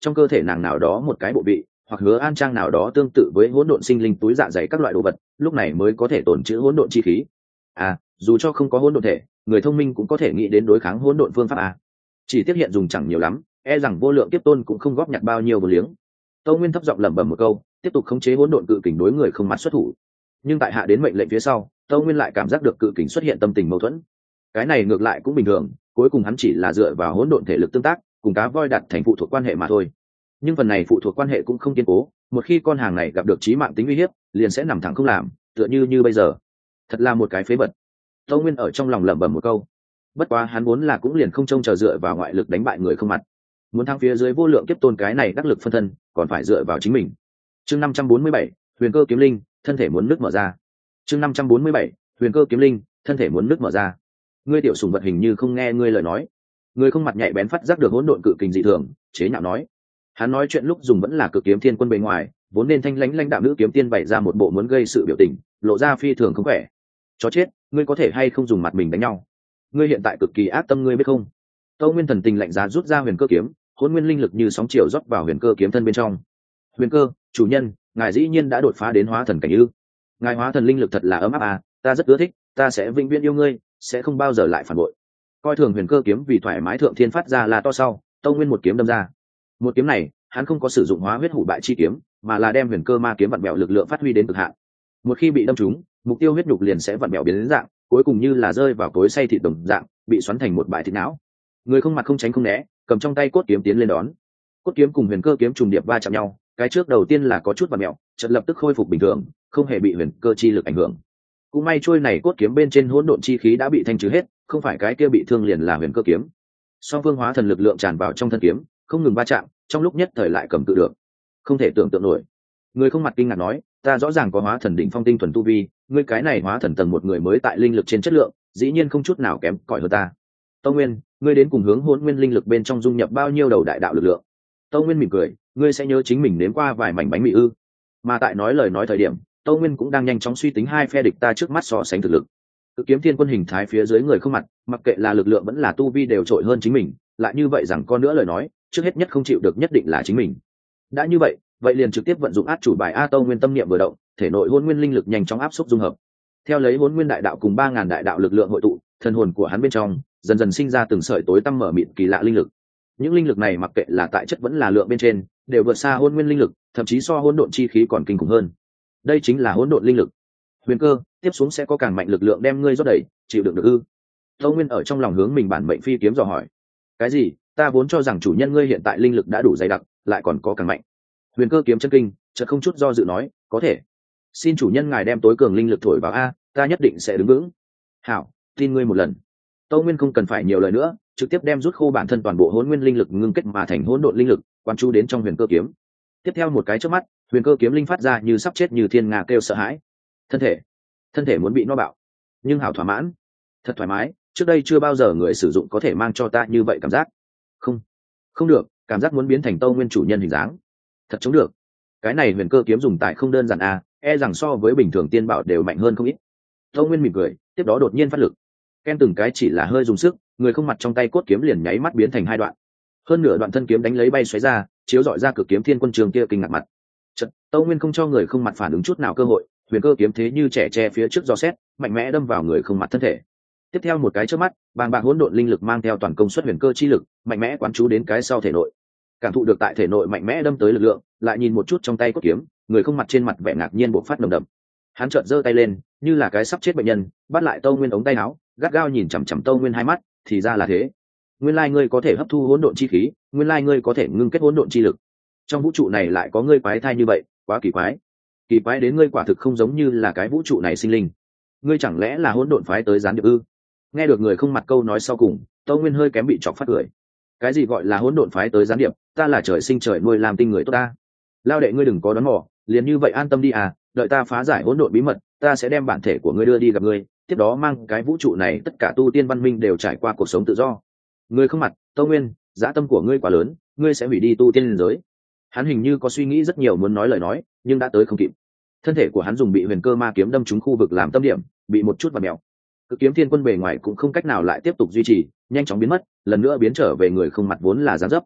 trong cơ thể nàng nào đó một cái bộ vị hoặc hứa an trang nào đó tương tự với hỗn độn sinh linh túi dạ dày các loại đồ vật, lúc này mới có thể tồn trữ hỗn độn chi khí. À, dù cho không có hỗn độn thể, người thông minh cũng có thể nghĩ đến đối kháng hỗn độn phương pháp à. Chỉ tiếp hiện dùng chẳng nhiều lắm, e rằng vô lượng kiếp tôn cũng không góp nhặt bao nhiêu vô liếng. Tâu Nguyên thấp giọng lẩm bẩm một câu, tiếp tục khống chế hỗn độn cự kình đối người không mặt xuất thủ. Nhưng tại hạ đến mệnh lệnh phía sau, Tâu Nguyên lại cảm giác được cự kình xuất hiện tâm tình mâu thuẫn. Cái này ngược lại cũng bình thường, cuối cùng hắn chỉ là dựa vào hỗn độn thể lực tương tác, cùng cá voi đặt thành phụ thuộc quan hệ mà thôi. Nhưng phần này phụ thuộc quan hệ cũng không kiên cố, một khi con hàng này gặp được chí mạng tính uy hiếp, liền sẽ nằm thẳng không làm, tựa như như bây giờ. Thật là một cái phế vật. Tâu Nguyên ở trong lòng lẩm bẩm một câu. Bất quá hắn vốn là cũng liền không trông chờ dựa vào ngoại lực đánh bại người không mặt. Muốn thắng phía dưới vô lượng kiếp tôn cái này đắc lực phân thân, còn phải dựa vào chính mình. Chương năm trăm bốn mươi bảy, Huyền Cơ kiếm linh, thân thể muốn nứt mở ra. Chương năm trăm bốn mươi bảy, Huyền Cơ kiếm linh, thân thể muốn nứt mở ra. Ngươi tiểu sủng vật hình như không nghe ngươi lời nói. Người không mặt nhạy bén phát giác được hỗn độn cự kình dị thường, chế nhạo nói. Hắn nói chuyện lúc dùng vẫn là Cực Kiếm Thiên Quân bề ngoài, vốn nên thanh lãnh lãnh đạo nữ kiếm tiên bày ra một bộ muốn gây sự biểu tình, lộ ra phi thường không khỏe. Chó chết, ngươi có thể hay không dùng mặt mình đánh nhau? Ngươi hiện tại cực kỳ ác tâm, ngươi biết không? Tâu Nguyên thần tình lạnh giá rút ra huyền cơ kiếm, hỗn nguyên linh lực như sóng chiều rót vào huyền cơ kiếm thân bên trong. Huyền cơ, chủ nhân, ngài dĩ nhiên đã đột phá đến hóa thần cảnh ư? Ngài hóa thần linh lực thật là ấm áp à, ta rất ưa thích, ta sẽ vĩnh viễn yêu ngươi, sẽ không bao giờ lại phản bội. Coi thường huyền cơ kiếm vì thoải mái thượng thiên phát ra là to sau, Tâu Nguyên một kiếm đâm ra. Một kiếm này, hắn không có sử dụng hóa huyết hủ bại chi kiếm, mà là đem huyền cơ ma kiếm vặn bẹo lực lượng phát huy đến cực hạn. Một khi bị đâm trúng, mục tiêu huyết nhục liền sẽ vặn bẹo biến đến dạng, cuối cùng như là rơi vào cối xay thịt đồng dạng, bị xoắn thành một bãi thịt não. Người không mặt không tránh không né, cầm trong tay cốt kiếm tiến lên đón. Cốt kiếm cùng huyền cơ kiếm trùng điệp va chạm nhau, cái trước đầu tiên là có chút vặn bẹo, chợt lập tức khôi phục bình thường, không hề bị huyền cơ chi lực ảnh hưởng. Cũng may trôi này cốt kiếm bên trên hỗn độn chi khí đã bị thanh trừ hết, không phải cái kia bị thương liền là huyền cơ kiếm. Song phương hóa thần lực lượng tràn vào trong thân kiếm, không ngừng va chạm, trong lúc nhất thời lại cầm tự được. Không thể tưởng tượng nổi. Người không mặt kinh ngạc nói, ta rõ ràng có hóa thần đỉnh phong tinh thuần tu vi, ngươi cái này hóa thần tầng một người mới tại linh lực trên chất lượng, dĩ nhiên không chút nào kém cỏi hơn ta. Tâu Nguyên, ngươi đến cùng hướng hỗn nguyên linh lực bên trong dung nhập bao nhiêu đầu đại đạo lực lượng? Tâu Nguyên mỉm cười, ngươi sẽ nhớ chính mình nếm qua vài mảnh bánh mì ư? Mà tại nói lời nói thời điểm, Tâu Nguyên cũng đang nhanh chóng suy tính hai phe địch ta trước mắt so sánh thực lực. Cực Kiếm Thiên Quân hình thái phía dưới người không mặt, mặc kệ là lực lượng vẫn là tu vi đều trội hơn chính mình, lại như vậy rằng con nữa lời nói, trước hết nhất không chịu được nhất định là chính mình. Đã như vậy, vậy liền trực tiếp vận dụng át chủ bài a. Tâu Nguyên tâm niệm vừa động, thể nội hỗn nguyên linh lực nhanh chóng áp xúc dung hợp. Theo lấy hỗn nguyên đại đạo cùng ba ngàn đại đạo lực lượng hội tụ, thần hồn của hắn bên trong dần dần sinh ra từng sợi tối tăm mở mịt kỳ lạ linh lực. Những linh lực này mặc kệ là tại chất vẫn là lượng bên trên, đều vượt xa hỗn nguyên linh lực, thậm chí so hỗn độn chi khí còn kinh khủng hơn. Đây chính là hỗn độn linh lực. Huyền Cơ, tiếp xuống sẽ có càng mạnh lực lượng đem ngươi rót đẩy, chịu đựng được ư? Tâu Nguyên ở trong lòng hướng mình bản mệnh phi kiếm dò hỏi. Cái gì? Ta vốn cho rằng chủ nhân ngươi hiện tại linh lực đã đủ dày đặc, lại còn có càng mạnh. Huyền Cơ kiếm chân kinh, chợt không chút do dự nói, có thể. Xin chủ nhân ngài đem tối cường linh lực thổi vào a, ta nhất định sẽ đứng vững. Hảo, tin ngươi một lần. Tâu Nguyên không cần phải nhiều lời nữa, trực tiếp đem rút khô bản thân toàn bộ hỗn nguyên linh lực ngưng kết mà thành hỗn độn linh lực, quan chú đến trong huyền cơ kiếm. Tiếp theo một cái chớp mắt, huyền cơ kiếm linh phát ra như sắp chết như thiên nga kêu sợ hãi. Thân thể, thân thể muốn bị no bạo, nhưng hảo thỏa mãn, thật thoải mái, trước đây chưa bao giờ người sử dụng có thể mang cho ta như vậy cảm giác. Không, không được, cảm giác muốn biến thành Tâu Nguyên chủ nhân hình dáng. Thật chống được. Cái này huyền cơ kiếm dùng tại không đơn giản a, e rằng so với bình thường tiên bảo đều mạnh hơn không ít. Tâu Nguyên mỉm cười, tiếp đó đột nhiên phát lực. Ken từng cái chỉ là hơi dùng sức, người không mặt trong tay cốt kiếm liền nháy mắt biến thành hai đoạn. Hơn nửa đoạn thân kiếm đánh lấy bay xoáy ra, chiếu rọi ra Cực Kiếm Thiên Quân trường kia kinh ngạc mặt. Chợt, Tâu Nguyên không cho người không mặt phản ứng chút nào cơ hội, huyền cơ kiếm thế như trẻ tre phía trước gió xét, mạnh mẽ đâm vào người không mặt thân thể. Tiếp theo một cái chớp mắt, bàng bạc hỗn độn linh lực mang theo toàn công suất huyền cơ chi lực, mạnh mẽ quán chú đến cái sau thể nội. Cảm thụ được tại thể nội mạnh mẽ đâm tới lực lượng, lại nhìn một chút trong tay cốt kiếm, người không mặt trên mặt vẻ ngạc nhiên bộc phát nồng đậm. Hắn chợt giơ tay lên, như là cái sắp chết bệnh nhân, bắt lại Tâu Nguyên ống tay áo, gắt gao nhìn chằm chằm Tâu Nguyên hai mắt, thì ra là thế. Nguyên lai ngươi có thể hấp thu hỗn độn chi khí, nguyên lai ngươi có thể ngưng kết hỗn độn chi lực. Trong vũ trụ này lại có ngươi quái thai như vậy, quá kỳ quái. Kỳ quái đến ngươi quả thực không giống như là cái vũ trụ này sinh linh. Ngươi chẳng lẽ là hỗn độn phái tới gián điệp ư? Nghe được người không mặt câu nói sau cùng, Tâu Nguyên hơi kém bị chọc phát cười. Cái gì gọi là hỗn độn phái tới gián điệp, ta là trời sinh trời nuôi làm tinh người tốt ta. Lao đệ ngươi đừng có đoán mò, liền như vậy an tâm đi à, đợi ta phá giải hỗn độn bí mật, ta sẽ đem bản thể của ngươi đưa đi gặp ngươi, tiếp đó mang cái vũ trụ này tất cả tu tiên văn minh đều trải qua cuộc sống tự do. Ngươi không mặt, Tâu Nguyên, dã tâm của ngươi quá lớn, ngươi sẽ hủy đi tu tiên giới. Hắn hình như có suy nghĩ rất nhiều muốn nói lời nói, nhưng đã tới không kịp. Thân thể của hắn dùng bị huyền cơ ma kiếm đâm trúng khu vực làm tâm điểm, bị một chút và mèo. Cực Kiếm Thiên Quân bề ngoài cũng không cách nào lại tiếp tục duy trì, nhanh chóng biến mất, lần nữa biến trở về người không mặt vốn là dáng dấp.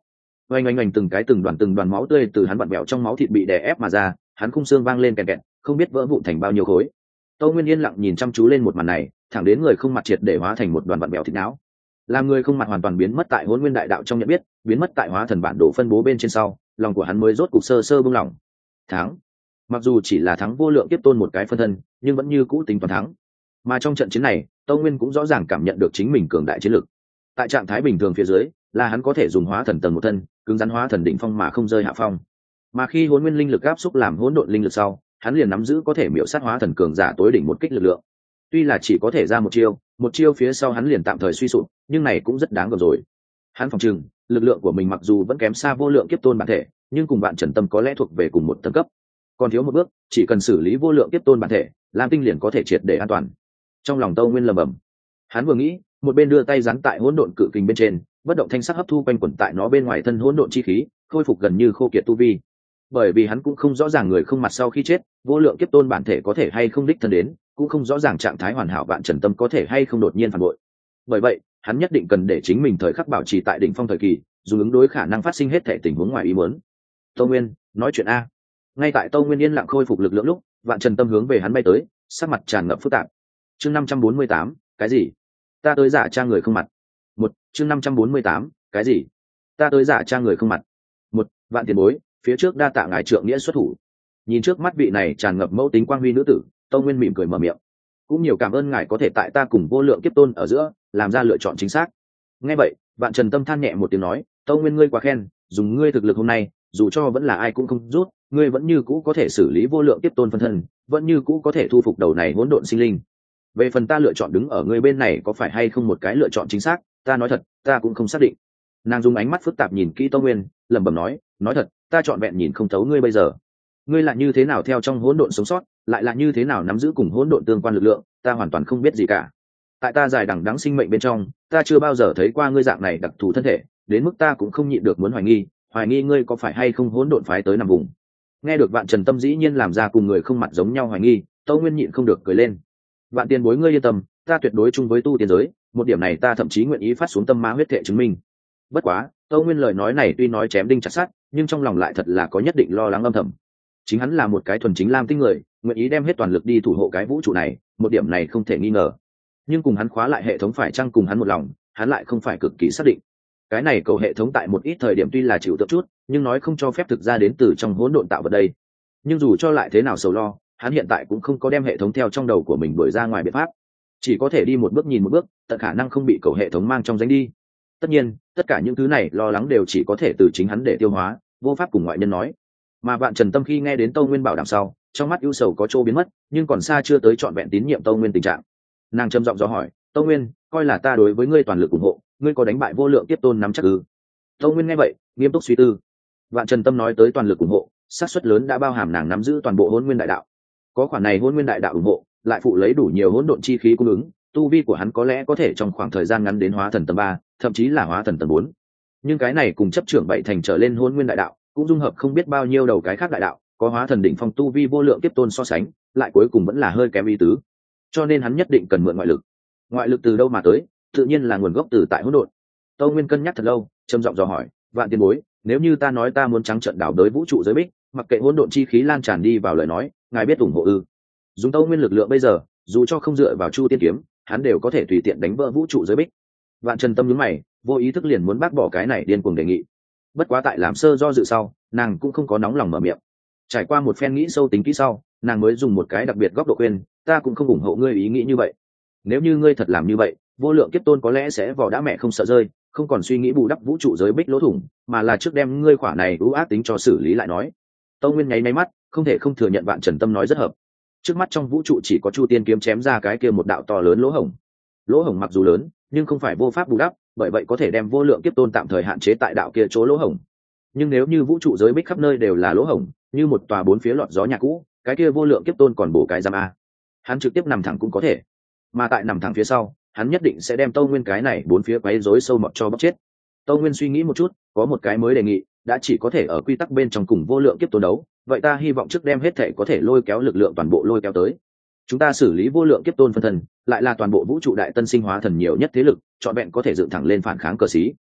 oanh oanh oanh, từng cái từng đoàn từng đoàn máu tươi từ hắn vặn vẹo trong máu thịt bị đè ép mà ra, hắn khung xương vang lên kẹt kẹt, không biết vỡ vụn thành bao nhiêu khối. Tâu Nguyên yên lặng nhìn chăm chú lên một màn này, thẳng đến người không mặt triệt để hóa thành một đoàn vặn vẹo thịt não. Làm người không mặt hoàn toàn biến mất tại Hỗn Nguyên Đại Đạo trong nhận biết, biến mất tại hóa thần bản đồ phân bố bên trên sau, lòng của hắn mới rốt cục sơ sơ buông lỏng. Thắng. Mặc dù chỉ là thắng vô lượng kiếp tôn một cái phân thân, nhưng vẫn như cũ tính toàn thắng. Mà trong trận chiến này, Tâu Nguyên cũng rõ ràng cảm nhận được chính mình cường đại chiến lực. Tại trạng thái bình thường phía dưới, là hắn có thể dùng hóa thần tầng một thân, cứng rắn hóa thần đỉnh phong mà không rơi hạ phong. Mà khi Hỗn Nguyên linh lực áp xúc làm hỗn độn linh lực sau, hắn liền nắm giữ có thể miểu sát hóa thần cường giả tối đỉnh một kích lực lượng. Tuy là chỉ có thể ra một chiêu, một chiêu phía sau hắn liền tạm thời suy sụp, nhưng này cũng rất đáng gờm rồi. Hắn phòng trừng, lực lượng của mình mặc dù vẫn kém xa vô lượng kiếp tôn bản thể, nhưng cùng bạn Trần Tâm có lẽ thuộc về cùng một tầng cấp. Còn thiếu một bước, chỉ cần xử lý vô lượng kiếp tôn bản thể, Lam Tinh liền có thể triệt để an toàn. Trong lòng Tâu Nguyên lẩm bẩm, hắn vừa nghĩ, một bên đưa tay giáng tại hỗn độn cự kình bên trên, bất động thanh sắc hấp thu quanh quẩn tại nó bên ngoài thân hỗn độn chi khí, khôi phục gần như khô kiệt tu vi. Bởi vì hắn cũng không rõ ràng người không mặt sau khi chết, vô lượng kiếp tôn bản thể có thể hay không đích thân đến, cũng không rõ ràng trạng thái hoàn hảo bạn Trần Tâm có thể hay không đột nhiên phản bội. Bởi vậy, hắn nhất định cần để chính mình thời khắc bảo trì tại đỉnh phong thời kỳ, dù ứng đối khả năng phát sinh hết thể tình huống ngoài ý muốn. Tâu Nguyên, nói chuyện a. Ngay tại Tâu Nguyên yên lặng khôi phục lực lượng lúc, bạn Trần Tâm hướng về hắn bay tới, sắc mặt tràn ngập phức tạp. Chương năm trăm bốn mươi tám, cái gì? Ta tới giả trang người không mặt. Một, chương năm trăm bốn mươi tám, cái gì? Ta tới giả trang người không mặt. Một, vạn tiền bối, phía trước đa tạ ngài trượng nghĩa xuất thủ. Nhìn trước mắt vị này tràn ngập mẫu tính quang huy nữ tử, Tâu Nguyên mỉm cười mở miệng. Cũng nhiều cảm ơn ngài có thể tại ta cùng vô lượng kiếp tôn ở giữa làm ra lựa chọn chính xác. Nghe vậy, bạn Trần Tâm than nhẹ một tiếng nói, Tâu Nguyên ngươi quá khen, dùng ngươi thực lực hôm nay, dù cho vẫn là ai cũng không rút, ngươi vẫn như cũ có thể xử lý vô lượng kiếp tôn phân thân, vẫn như cũ có thể thu phục đầu này hỗn độn sinh linh. Về phần ta lựa chọn đứng ở ngươi bên này có phải hay không một cái lựa chọn chính xác, ta nói thật, ta cũng không xác định. Nàng dùng ánh mắt phức tạp nhìn kỹ Tâu Nguyên, lẩm bẩm nói, nói thật, ta chọn vẹn nhìn không thấu ngươi bây giờ. Ngươi là như thế nào theo trong hỗn độn sống sót, lại là như thế nào nắm giữ cùng hỗn độn tương quan lực lượng, ta hoàn toàn không biết gì cả. Tại ta dài đằng đẵng sinh mệnh bên trong, ta chưa bao giờ thấy qua ngươi dạng này đặc thù thân thể, đến mức ta cũng không nhịn được muốn hoài nghi, hoài nghi ngươi có phải hay không hỗn độn phái tới nằm vùng. Nghe được Vạn Trần Tâm dĩ nhiên làm ra cùng người không mặt giống nhau hoài nghi, Tâu Nguyên nhịn không được cười lên. Vạn tiền bối ngươi yên tâm, ta tuyệt đối chung với tu tiên giới, một điểm này ta thậm chí nguyện ý phát xuống tâm ma huyết thể chứng minh. Bất quá, Tâu Nguyên lời nói này tuy nói chém đinh chặt sắt, nhưng trong lòng lại thật là có nhất định lo lắng âm thầm. Chính hắn là một cái thuần chính lam tinh người, nguyện ý đem hết toàn lực đi thủ hộ cái vũ trụ này, một điểm này không thể nghi ngờ. Nhưng cùng hắn khóa lại hệ thống phải chăng cùng hắn một lòng, hắn lại không phải cực kỳ xác định. Cái này cầu hệ thống tại một ít thời điểm tuy là chịu tượng chút, nhưng nói không cho phép thực ra đến từ trong hỗn độn tạo vật đây. Nhưng dù cho lại thế nào sầu lo, hắn hiện tại cũng không có đem hệ thống theo trong đầu của mình đuổi ra ngoài biện pháp, chỉ có thể đi một bước nhìn một bước, tận khả năng không bị cầu hệ thống mang trong danh đi. Tất nhiên, tất cả những thứ này lo lắng đều chỉ có thể từ chính hắn để tiêu hóa, vô pháp cùng ngoại nhân nói. Mà Vạn Trần Tâm khi nghe đến Tâu Nguyên bảo đảm sau, trong mắt ưu sầu có chỗ biến mất, nhưng còn xa chưa tới trọn vẹn tín nhiệm Tâu Nguyên tình trạng. Nàng trầm giọng do hỏi, Tâu Nguyên, coi là ta đối với ngươi toàn lực ủng hộ, ngươi có đánh bại vô lượng tiếp tôn nắm chắc ư? Tâu Nguyên nghe vậy, nghiêm túc suy tư. Vạn Trần Tâm nói tới toàn lực ủng hộ, xác suất lớn đã bao hàm nàng nắm giữ toàn bộ hỗn nguyên đại đạo. Có khoản này hỗn nguyên đại đạo ủng hộ, lại phụ lấy đủ nhiều hỗn độn chi khí cung ứng, tu vi của hắn có lẽ có thể trong khoảng thời gian ngắn đến hóa thần tầng ba, thậm chí là hóa thần tầng bốn. Nhưng cái này cùng chấp trưởng bảy thành trở lên hỗn nguyên đại đạo, cũng dung hợp không biết bao nhiêu đầu cái khác đại đạo, có hóa thần đỉnh phong tu vi vô lượng tiếp tôn so sánh, lại cuối cùng vẫn là hơi kém ý tứ. Cho nên hắn nhất định cần mượn ngoại lực. Ngoại lực từ đâu mà tới? Tự nhiên là nguồn gốc từ tại hỗn độn. Tâu Nguyên cân nhắc thật lâu, trầm giọng dò hỏi, Vạn tiền bối, nếu như ta nói ta muốn trắng trợn đảo đới vũ trụ giới bích, mặc kệ hỗn độn chi khí lan tràn đi vào lời nói, ngài biết ủng hộ ư? Dùng Tâu Nguyên lực lượng bây giờ, dù cho không dựa vào Chu Tiên kiếm, hắn đều có thể tùy tiện đánh vỡ vũ trụ giới bích. Vạn Trần Tâm nhướng mày, vô ý thức liền muốn bác bỏ cái này điên cuồng đề nghị. Bất quá tại làm sơ do dự sau, nàng cũng không có nóng lòng mở miệng. Trải qua một phen nghĩ sâu tính kỹ sau, nàng mới dùng một cái đặc biệt góc độ khuyên, ta cũng không ủng hộ ngươi ý nghĩ như vậy. Nếu như ngươi thật làm như vậy, vô lượng kiếp tôn có lẽ sẽ vò đã mẹ không sợ rơi, không còn suy nghĩ bù đắp vũ trụ giới bích lỗ thủng, mà là trước đem ngươi khỏa này ưu ác tính cho xử lý lại nói. Tâu Nguyên nháy máy mắt, không thể không thừa nhận Vạn Trần Tâm nói rất hợp. Trước mắt trong vũ trụ chỉ có Chu Tiên kiếm chém ra cái kia một đạo to lớn lỗ hổng. Lỗ hổng mặc dù lớn, nhưng không phải vô pháp bù đắp, bởi vậy có thể đem vô lượng kiếp tôn tạm thời hạn chế tại đạo kia chỗ lỗ hổng. Nhưng nếu như vũ trụ giới bích khắp nơi đều là lỗ hổng, như một tòa bốn phía lọt gió nhà cũ, cái kia vô lượng kiếp tôn còn bổ cái giam a. Hắn trực tiếp nằm thẳng cũng có thể, mà tại nằm thẳng phía sau, hắn nhất định sẽ đem Tâu Nguyên cái này bốn phía quấy rối sâu mọt cho bóc chết. Tâu Nguyên suy nghĩ một chút, có một cái mới đề nghị, đã chỉ có thể ở quy tắc bên trong cùng vô lượng kiếp tôn đấu, vậy ta hy vọng trước đem hết thể có thể lôi kéo lực lượng toàn bộ lôi kéo tới. Chúng ta xử lý vô lượng kiếp tôn phân thân, lại là toàn bộ vũ trụ đại tân sinh hóa thần nhiều nhất thế lực, chọn vẹn có thể dựng thẳng lên phản kháng cờ xí.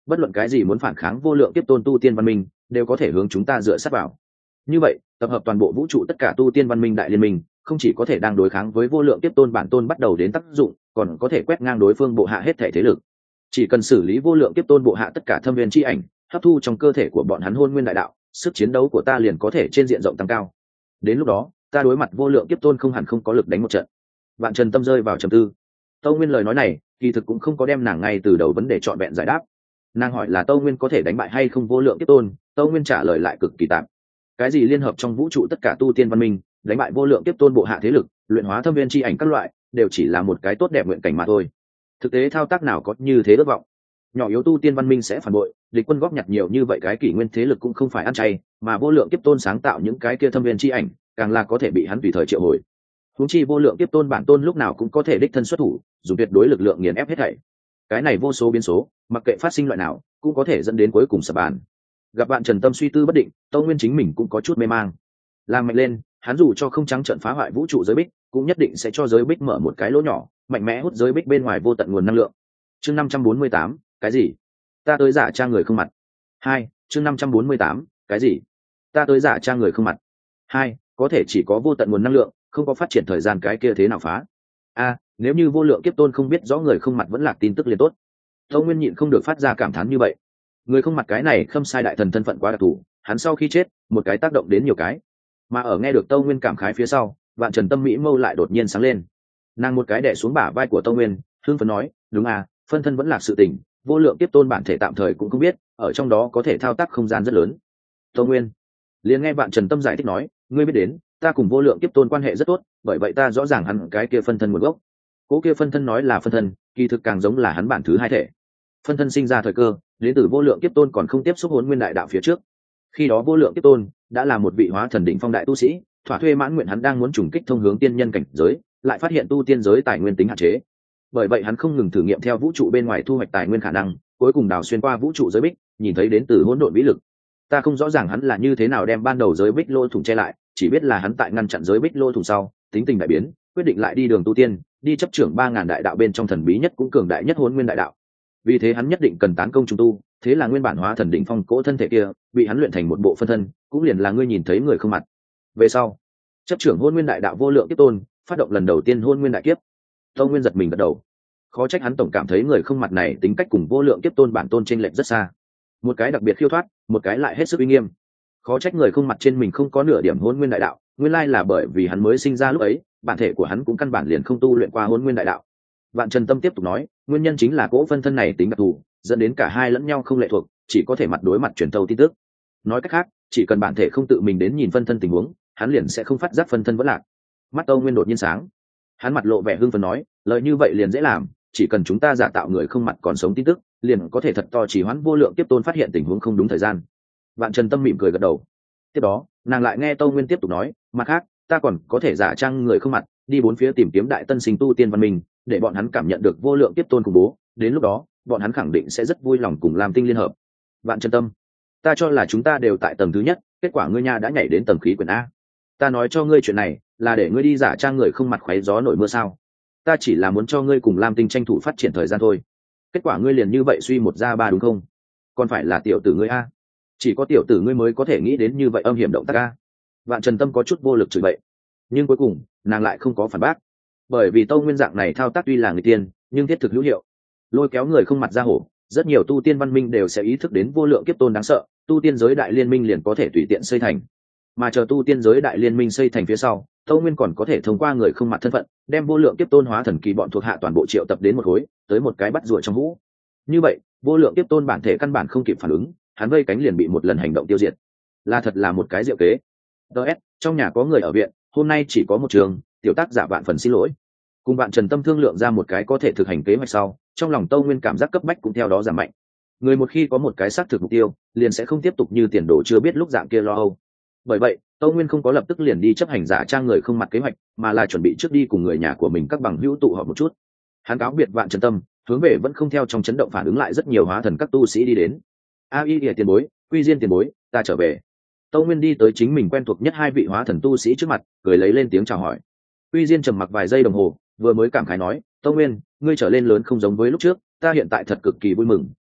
bất luận cái gì muốn phản kháng vô lượng tiếp tôn tu tiên văn minh đều có thể hướng chúng ta dựa sát vào. Như vậy tập hợp toàn bộ vũ trụ tất cả tu tiên văn minh đại liên minh không chỉ có thể đang đối kháng với vô lượng tiếp tôn bản tôn bắt đầu đến tác dụng, còn có thể quét ngang đối phương bộ hạ hết thể thế lực. Chỉ cần xử lý vô lượng tiếp tôn bộ hạ tất cả thâm viên chi ảnh, hấp thu trong cơ thể của bọn hắn hôn nguyên đại đạo, sức chiến đấu của ta liền có thể trên diện rộng tăng cao. Đến lúc đó ta đối mặt vô lượng tiếp tôn không hẳn không có lực đánh một trận. Vạn Trần Tâm rơi vào trầm tư. Tâu Nguyên lời nói này kỳ thực cũng không có đem nàng ngay từ đầu vấn đề trọn vẹn giải đáp. Nàng hỏi là Tâu Nguyên có thể đánh bại hay không vô lượng tiếp tôn, Tâu Nguyên trả lời lại cực kỳ tạm. Cái gì liên hợp trong vũ trụ tất cả tu tiên văn minh, đánh bại vô lượng tiếp tôn bộ hạ thế lực, luyện hóa thâm viên chi ảnh các loại, đều chỉ là một cái tốt đẹp nguyện cảnh mà thôi. Thực tế thao tác nào có như thế ước vọng. Nhỏ yếu tu tiên văn minh sẽ phản bội, địch quân góp nhặt nhiều như vậy cái kỷ nguyên thế lực cũng không phải ăn chay, mà vô lượng tiếp tôn sáng tạo những cái kia thâm viên chi ảnh, càng là có thể bị hắn tùy thời triệu hồi. Huống chi vô lượng tiếp tôn bản tôn lúc nào cũng có thể đích thân xuất thủ, dùng tuyệt đối lực lượng nghiền ép hết thảy. Cái này vô số biến số, mặc kệ phát sinh loại nào, cũng có thể dẫn đến cuối cùng sập bàn. Gặp bạn Trần Tâm suy tư bất định, Tâu Nguyên chính mình cũng có chút mê mang. Làm mạnh lên, hắn dù cho không trắng trợn phá hoại vũ trụ giới bích, cũng nhất định sẽ cho giới bích mở một cái lỗ nhỏ, mạnh mẽ hút giới bích bên ngoài vô tận nguồn năng lượng. Chương năm trăm bốn mươi tám, cái gì? Ta tới giả trang người không mặt. Hai, chương năm trăm bốn mươi tám, cái gì? Ta tới giả trang người không mặt. Hai, có thể chỉ có vô tận nguồn năng lượng, không có phát triển thời gian cái kia thế nào phá? A, nếu như vô lượng kiếp tôn không biết rõ người không mặt vẫn lạc tin tức liền tốt. Tâu Nguyên nhịn không được phát ra cảm thán như vậy. Người không mặt cái này khâm sai đại thần thân phận quá đặc thù, hắn sau khi chết, một cái tác động đến nhiều cái. Mà ở nghe được Tâu Nguyên cảm khái phía sau, Vạn Trần Tâm mỹ mâu lại đột nhiên sáng lên. Nàng một cái đè xuống bả vai của Tâu Nguyên, hưng phấn nói, đúng à, phân thân vẫn lạc sự tình, vô lượng tiếp tôn bản thể tạm thời cũng không biết, ở trong đó có thể thao tác không gian rất lớn. Tâu Nguyên liền nghe Vạn Trần Tâm giải thích nói, ngươi biết đến, ta cùng vô lượng tiếp tôn quan hệ rất tốt, bởi vậy ta rõ ràng hắn cái kia phân thân nguồn gốc. Cố kia phân thân nói là phân thân, kỳ thực càng giống là hắn bản thứ hai thể. Phân thân sinh ra thời cơ, đến từ vô lượng tiếp tôn còn không tiếp xúc hồn nguyên đại đạo phía trước. Khi đó vô lượng tiếp tôn đã là một vị hóa thần đỉnh phong đại tu sĩ, thỏa thuê mãn nguyện hắn đang muốn trùng kích thông hướng tiên nhân cảnh giới, lại phát hiện tu tiên giới tài nguyên tính hạn chế. Bởi vậy hắn không ngừng thử nghiệm theo vũ trụ bên ngoài thu hoạch tài nguyên khả năng, cuối cùng đào xuyên qua vũ trụ giới bích, nhìn thấy đến từ hỗn độn vĩ lực. Ta không rõ ràng hắn là như thế nào đem ban đầu giới bích lỗ thủng che lại, chỉ biết là hắn tại ngăn chặn giới bích lỗ thủng sau, tính tình đại biến, quyết định lại đi đường tu tiên, đi chấp trưởng ba ngàn đại đạo bên trong thần bí nhất cũng cường đại nhất hỗn nguyên đại đạo. Vì thế hắn nhất định cần tán công trung tu, thế là nguyên bản hóa thần đỉnh phong cỗ thân thể kia bị hắn luyện thành một bộ phân thân, cũng liền là ngươi nhìn thấy người không mặt. Về sau, chấp trưởng hỗn nguyên đại đạo vô lượng kiếp tôn, phát động lần đầu tiên hỗn nguyên đại kiếp. Tâu Nguyên giật mình gật đầu. Khó trách hắn tổng cảm thấy người không mặt này tính cách cùng vô lượng kiếp tôn bản tôn chênh lệch rất xa. Một cái đặc biệt khiêu thoát, một cái lại hết sức uy nghiêm. Khó trách người không mặt trên mình không có nửa điểm hỗn nguyên đại đạo, nguyên lai là bởi vì hắn mới sinh ra lúc ấy, bản thể của hắn cũng căn bản liền không tu luyện qua hỗn nguyên đại đạo. Vạn Trần Tâm tiếp tục nói, nguyên nhân chính là cỗ phân thân này tính đặc thù, dẫn đến cả hai lẫn nhau không lệ thuộc, chỉ có thể mặt đối mặt truyền thâu tin tức. Nói cách khác, chỉ cần bản thể không tự mình đến nhìn phân thân tình huống, hắn liền sẽ không phát giác phân thân vẫn lạc. Mắt Tâu Nguyên đột nhiên sáng, hắn mặt lộ vẻ hưng phấn nói, lời như vậy liền dễ làm, chỉ cần chúng ta giả tạo người không mặt còn sống tin tức, liền có thể thật to chỉ hoãn vô lượng tiếp tôn phát hiện tình huống không đúng thời gian. Vạn Trần Tâm mỉm cười gật đầu. Tiếp đó, nàng lại nghe Tâu Nguyên tiếp tục nói, mặt khác, ta còn có thể giả trang người không mặt, đi bốn phía tìm kiếm đại tân sinh tu tiên văn minh, để bọn hắn cảm nhận được vô lượng tiếp tôn khủng bố, đến lúc đó, bọn hắn khẳng định sẽ rất vui lòng cùng Lam Tinh liên hợp. Vạn Trần Tâm, ta cho là chúng ta đều tại tầng thứ nhất, kết quả ngươi nha đã nhảy đến tầng khí quyển a. Ta nói cho ngươi chuyện này, là để ngươi đi giả trang người không mặt khoáy gió nổi mưa sao? Ta chỉ là muốn cho ngươi cùng Lam Tinh tranh thủ phát triển thời gian thôi. Kết quả ngươi liền như vậy suy một ra ba đúng không? Còn phải là tiểu tử ngươi a? Chỉ có tiểu tử ngươi mới có thể nghĩ đến như vậy âm hiểm động tác a. Vạn Trần Tâm có chút vô lực chửi bậy, nhưng cuối cùng nàng lại không có phản bác, bởi vì Tâu Nguyên dạng này thao tác tuy là người tiên, nhưng thiết thực hữu hiệu, lôi kéo người không mặt ra hổ. Rất nhiều tu tiên văn minh đều sẽ ý thức đến vô lượng kiếp tôn đáng sợ, tu tiên giới đại liên minh liền có thể tùy tiện xây thành. Mà chờ tu tiên giới đại liên minh xây thành phía sau, Tâu Nguyên còn có thể thông qua người không mặt thân phận, đem vô lượng kiếp tôn hóa thần kỳ bọn thuộc hạ toàn bộ triệu tập đến một khối, tới một cái bắt rùa trong hũ. Như vậy, vô lượng kiếp tôn bản thể căn bản không kịp phản ứng, hắn vây cánh liền bị một lần hành động tiêu diệt. Là thật là một cái diệu kế. ds trong nhà có người ở viện, hôm nay chỉ có một trường, tiểu tác giả vạn phần xin lỗi. Cùng bạn Trần Tâm thương lượng ra một cái có thể thực hành kế hoạch sau, trong lòng Tâu Nguyên cảm giác cấp bách cũng theo đó giảm mạnh. Người một khi có một cái xác thực mục tiêu, liền sẽ không tiếp tục như tiền đồ chưa biết lúc dạng kia lo âu. Bởi vậy, Tâu Nguyên không có lập tức liền đi chấp hành giả trang người không mặt kế hoạch, mà là chuẩn bị trước đi cùng người nhà của mình các bằng hữu tụ họp một chút. Hắn cáo biệt Vạn Trần Tâm, hướng về vẫn không theo trong chấn động phản ứng lại rất nhiều hóa thần các tu sĩ đi đến. A Y Lìa tiền bối, Quy Diên tiền bối, ta trở về. Tâu Nguyên đi tới chính mình quen thuộc nhất hai vị hóa thần tu sĩ trước mặt, cười lấy lên tiếng chào hỏi. Quy Diên trầm mặc vài giây đồng hồ, vừa mới cảm khái nói, Tâu Nguyên, ngươi trở lên lớn không giống với lúc trước, ta hiện tại thật cực kỳ vui mừng,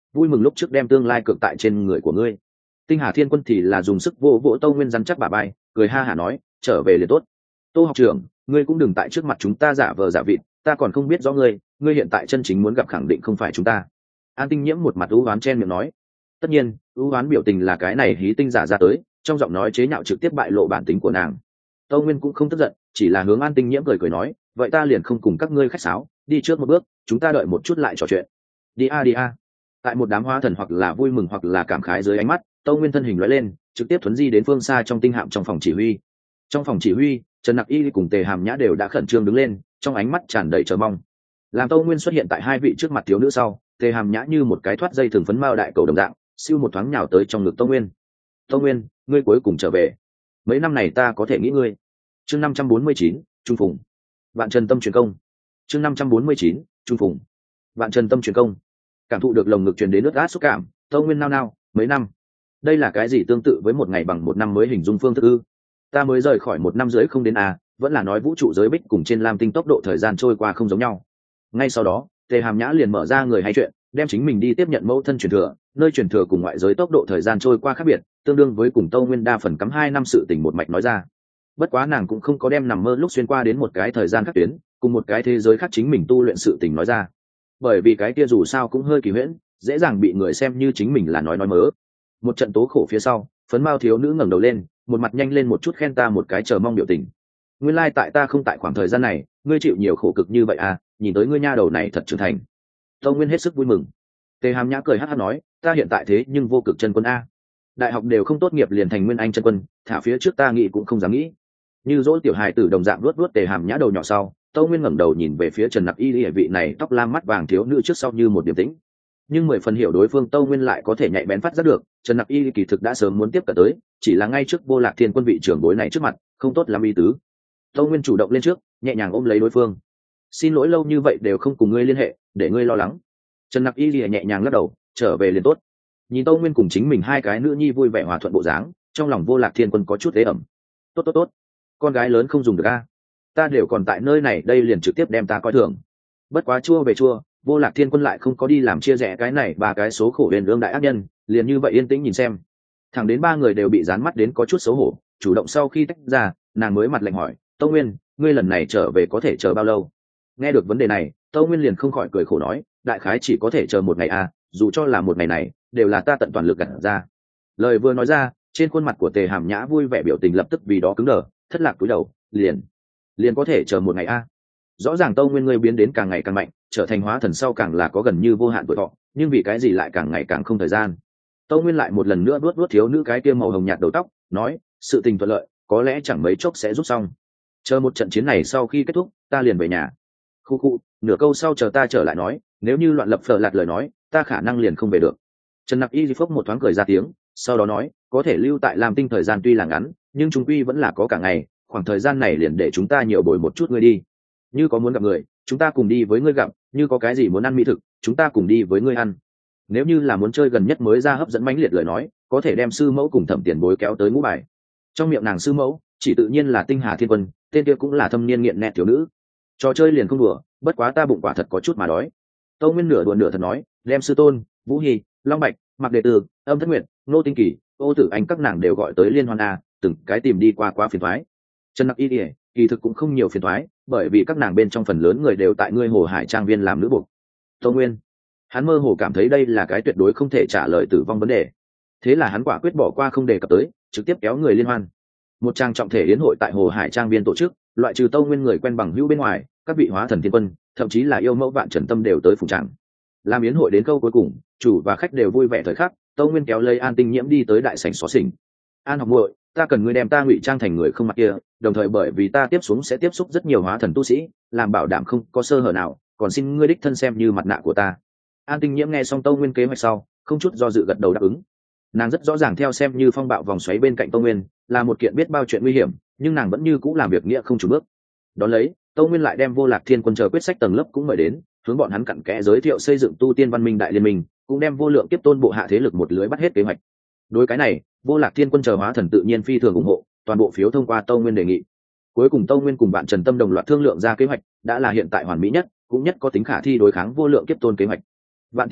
vui mừng lúc trước đem tương lai cược tại trên người của ngươi. Tinh Hà Thiên Quân thì là dùng sức vỗ vỗ Tâu Nguyên rắn chắc bả vai, cười ha hả nói, trở về liền tốt. Tô học trưởng, ngươi cũng đừng tại trước mặt chúng ta giả vờ giả vịt, ta còn không biết rõ ngươi, ngươi hiện tại chân chính muốn gặp khẳng định không phải chúng ta. An Tinh Nhiễm một mặt ưu oán chen miệng nói. Tất nhiên, ưu oán biểu tình là cái này hí tinh giả ra tới, trong giọng nói chế nhạo trực tiếp bại lộ bản tính của nàng. Tâu Nguyên cũng không tức giận, chỉ là hướng An Tinh Nhiễm cười cười nói, vậy ta liền không cùng các ngươi khách sáo, đi trước một bước, chúng ta đợi một chút lại trò chuyện. Đi a đi a. Tại một đám hóa thần hoặc là vui mừng hoặc là cảm khái dưới ánh mắt, Tâu Nguyên thân hình lóe lên, trực tiếp thuấn di đến phương xa trong tinh hạm trong phòng chỉ huy. Trong phòng chỉ huy, Trần Nặc Y cùng Tề Hàm Nhã đều đã khẩn trương đứng lên, trong ánh mắt tràn đầy chờ mong. Làm Tâu Nguyên xuất hiện tại hai vị trước mặt thiếu nữ sau, Tề Hàm Nhã như một cái thoát dây thường phấn mao đại cầu đồng dạng, siêu một thoáng nhào tới trong ngực Tâu Nguyên. Tâu Nguyên, ngươi cuối cùng trở về. Mấy năm này ta có thể nghĩ ngươi. Chương năm trăm bốn mươi chín, Trung Phùng. Vạn Trần Tâm truyền công. Chương năm trăm bốn mươi chín, Trung Phùng. Vạn Trần Tâm truyền công. Cảm thụ được lồng ngực truyền đến nước át xúc cảm, Tâu Nguyên nao nao, mấy năm. Đây là cái gì tương tự với một ngày bằng một năm mới hình dung phương thức ư? Ta mới rời khỏi một năm rưỡi không đến à, vẫn là nói vũ trụ giới bích cùng trên lam tinh tốc độ thời gian trôi qua không giống nhau. Ngay sau đó, Tề Hàm Nhã liền mở ra người hay chuyện, đem chính mình đi tiếp nhận mẫu thân truyền thừa, nơi truyền thừa cùng ngoại giới tốc độ thời gian trôi qua khác biệt, tương đương với cùng Tâu Nguyên đa phần cắm hai năm sự tình một mạch nói ra. Bất quá nàng cũng không có đem nằm mơ lúc xuyên qua đến một cái thời gian khác tuyến, cùng một cái thế giới khác chính mình tu luyện sự tình nói ra. Bởi vì cái kia dù sao cũng hơi kỳ huyễn, dễ dàng bị người xem như chính mình là nói nói mớ. Một trận tố khổ phía sau, phấn mao thiếu nữ ngẩng đầu lên, một mặt nhanh lên một chút khen ta một cái chờ mong biểu tình. Nguyên lai like tại ta không tại khoảng thời gian này, ngươi chịu nhiều khổ cực như vậy à, nhìn tới ngươi nha đầu này thật trưởng thành. Tâu Nguyên hết sức vui mừng. Tề Hàm Nhã cười hát hát nói, ta hiện tại thế nhưng vô cực chân quân a. Đại học đều không tốt nghiệp liền thành nguyên anh chân quân, thả phía trước ta nghĩ cũng không dám nghĩ. Như dỗ tiểu hài tử đồng dạng luốt luốt Tề Hàm Nhã đầu nhỏ sau, Tâu Nguyên ngẩng đầu nhìn về phía Trần Nặc Y địa vị này tóc lam mắt vàng thiếu nữ trước sau như một điềm tĩnh. Nhưng mười phần hiểu đối phương Tâu Nguyên lại có thể nhạy bén phát giác được, Trần Nặc Y kỳ thực đã sớm muốn tiếp cận tới, chỉ là ngay trước Vô Lạc Thiên Quân vị trưởng bối này trước mặt, không tốt lắm ý tứ. Tâu Nguyên chủ động lên trước, nhẹ nhàng ôm lấy đối phương. Xin lỗi lâu như vậy đều không cùng ngươi liên hệ, để ngươi lo lắng. Trần Nặc Y lìa nhẹ nhàng lắc đầu, trở về liền tốt. Nhìn Tâu Nguyên cùng chính mình hai cái nữ nhi vui vẻ hòa thuận bộ dáng, trong lòng Vô Lạc Thiên Quân có chút ế ẩm. Tốt tốt tốt, con gái lớn không dùng được a, ta đều còn tại nơi này đây liền trực tiếp đem ta coi thường. Bất quá chua về chua, Vô Lạc Thiên Quân lại không có đi làm chia rẽ cái này ba cái số khổ huyền lương đại ác nhân, liền như vậy yên tĩnh nhìn xem. Thẳng đến ba người đều bị dán mắt đến có chút xấu hổ, chủ động sau khi tách ra, nàng mới mặt lạnh hỏi, Tâu Nguyên, ngươi lần này trở về có thể chờ bao lâu? Nghe được vấn đề này, Tâu Nguyên liền không khỏi cười khổ nói, đại khái chỉ có thể chờ một ngày à, dù cho là một ngày này, đều là ta tận toàn lực gặt ra. Lời vừa nói ra, trên khuôn mặt của Tề Hàm Nhã vui vẻ biểu tình lập tức vì đó cứng đờ, thất lạc cúi đầu, liền, liền có thể chờ một ngày à. Rõ ràng Tâu Nguyên ngươi biến đến càng ngày càng mạnh, trở thành hóa thần sau càng là có gần như vô hạn tuổi thọ, nhưng vì cái gì lại càng ngày càng không thời gian? Tâu Nguyên lại một lần nữa vuốt vuốt thiếu nữ cái kia màu hồng nhạt đầu tóc, nói, sự tình thuận lợi, có lẽ chẳng mấy chốc sẽ rút xong. Chờ một trận chiến này sau khi kết thúc, ta liền về nhà. Khu khu, nửa câu sau chờ ta trở lại nói, nếu như loạn lập phờ lạt lời nói, ta khả năng liền không về được. Trần Nặc Y phốc một thoáng cười ra tiếng, sau đó nói, có thể lưu tại Lam Tinh thời gian tuy là ngắn, nhưng chúng quy vẫn là có cả ngày, khoảng thời gian này liền để chúng ta nhiều bồi một chút ngươi đi. Như có muốn gặp người, chúng ta cùng đi với ngươi gặp, như có cái gì muốn ăn mỹ thực, chúng ta cùng đi với ngươi ăn. Nếu như là muốn chơi gần nhất mới ra hấp dẫn mãnh liệt lời nói, có thể đem sư mẫu cùng Thẩm Tiền Bối kéo tới ngũ bài. Trong miệng nàng sư mẫu, chỉ tự nhiên là Tinh Hà Thiên Quân, tên kia cũng là thâm niên nghiện nẹt thiếu nữ. Trò chơi liền không đùa, bất quá ta bụng quả thật có chút mà đói. Tâu Nguyên nửa đùa nửa thật nói, đem sư tôn, Vũ Hy, Long Bạch, Mạc Đệ Tử, Âm Thất Nguyệt, Nô Tinh Kỳ, Ô Tử Anh các nàng đều gọi tới liên hoan a, từng cái tìm đi qua quá phiền toái. Trần Nặc Y Điệp, kỳ thực cũng không nhiều phiền toái, bởi vì các nàng bên trong phần lớn người đều tại ngươi Hồ Hải Trang viên làm nữ buộc. Tâu Nguyên, hắn mơ hồ cảm thấy đây là cái tuyệt đối không thể trả lời tử vong vấn đề, thế là hắn quả quyết bỏ qua không đề cập tới, trực tiếp kéo người liên hoan. Một trang trọng thể yến hội tại Hồ Hải Trang viên tổ chức, loại trừ Tâu Nguyên người quen bằng hữu bên ngoài, các vị hóa thần thiên quân, thậm chí là yêu mẫu Vạn Trần Tâm đều tới phụng tràng. Làm yến hội đến câu cuối cùng, chủ và khách đều vui vẻ thời khắc, Tâu Nguyên kéo lấy An Tinh Nhiễm đi tới đại sảnh xó xỉnh. An học muội, ta cần ngươi đem ta ngụy trang thành người không mặt kia, đồng thời bởi vì ta tiếp xuống sẽ tiếp xúc rất nhiều hóa thần tu sĩ, làm bảo đảm không có sơ hở nào, còn xin ngươi đích thân xem như mặt nạ của ta. An Tinh Nhiễm nghe xong Tâu Nguyên kế hoạch sau, không chút do dự gật đầu đáp ứng. Nàng rất rõ ràng theo xem như phong bạo vòng xoáy bên cạnh Tâu Nguyên là một kiện biết bao chuyện nguy hiểm, nhưng nàng vẫn như cũ làm việc nghĩa không chủ bước. Đón lấy, Tâu Nguyên lại đem Vô Lạc Thiên Quân chờ quyết sách tầng lớp cũng mời đến, hướng bọn hắn cặn kẽ giới thiệu xây dựng tu tiên văn minh đại liên minh, cũng đem vô lượng tiếp tôn bộ hạ thế lực một lưới bắt hết kế hoạch. Đối cái này, Vô Lạc Thiên Quân chờ hóa thần tự nhiên phi thường ủng hộ, toàn bộ phiếu thông qua Tâu Nguyên đề nghị. Cuối cùng Tâu Nguyên cùng bạn Trần Tâm đồng loạt thương lượng ra kế hoạch, đã là hiện tại hoàn mỹ nhất, cũng nhất có tính khả thi đối kháng vô lượng kiếp tôn kế hoạch. Vạn Tiên Bối,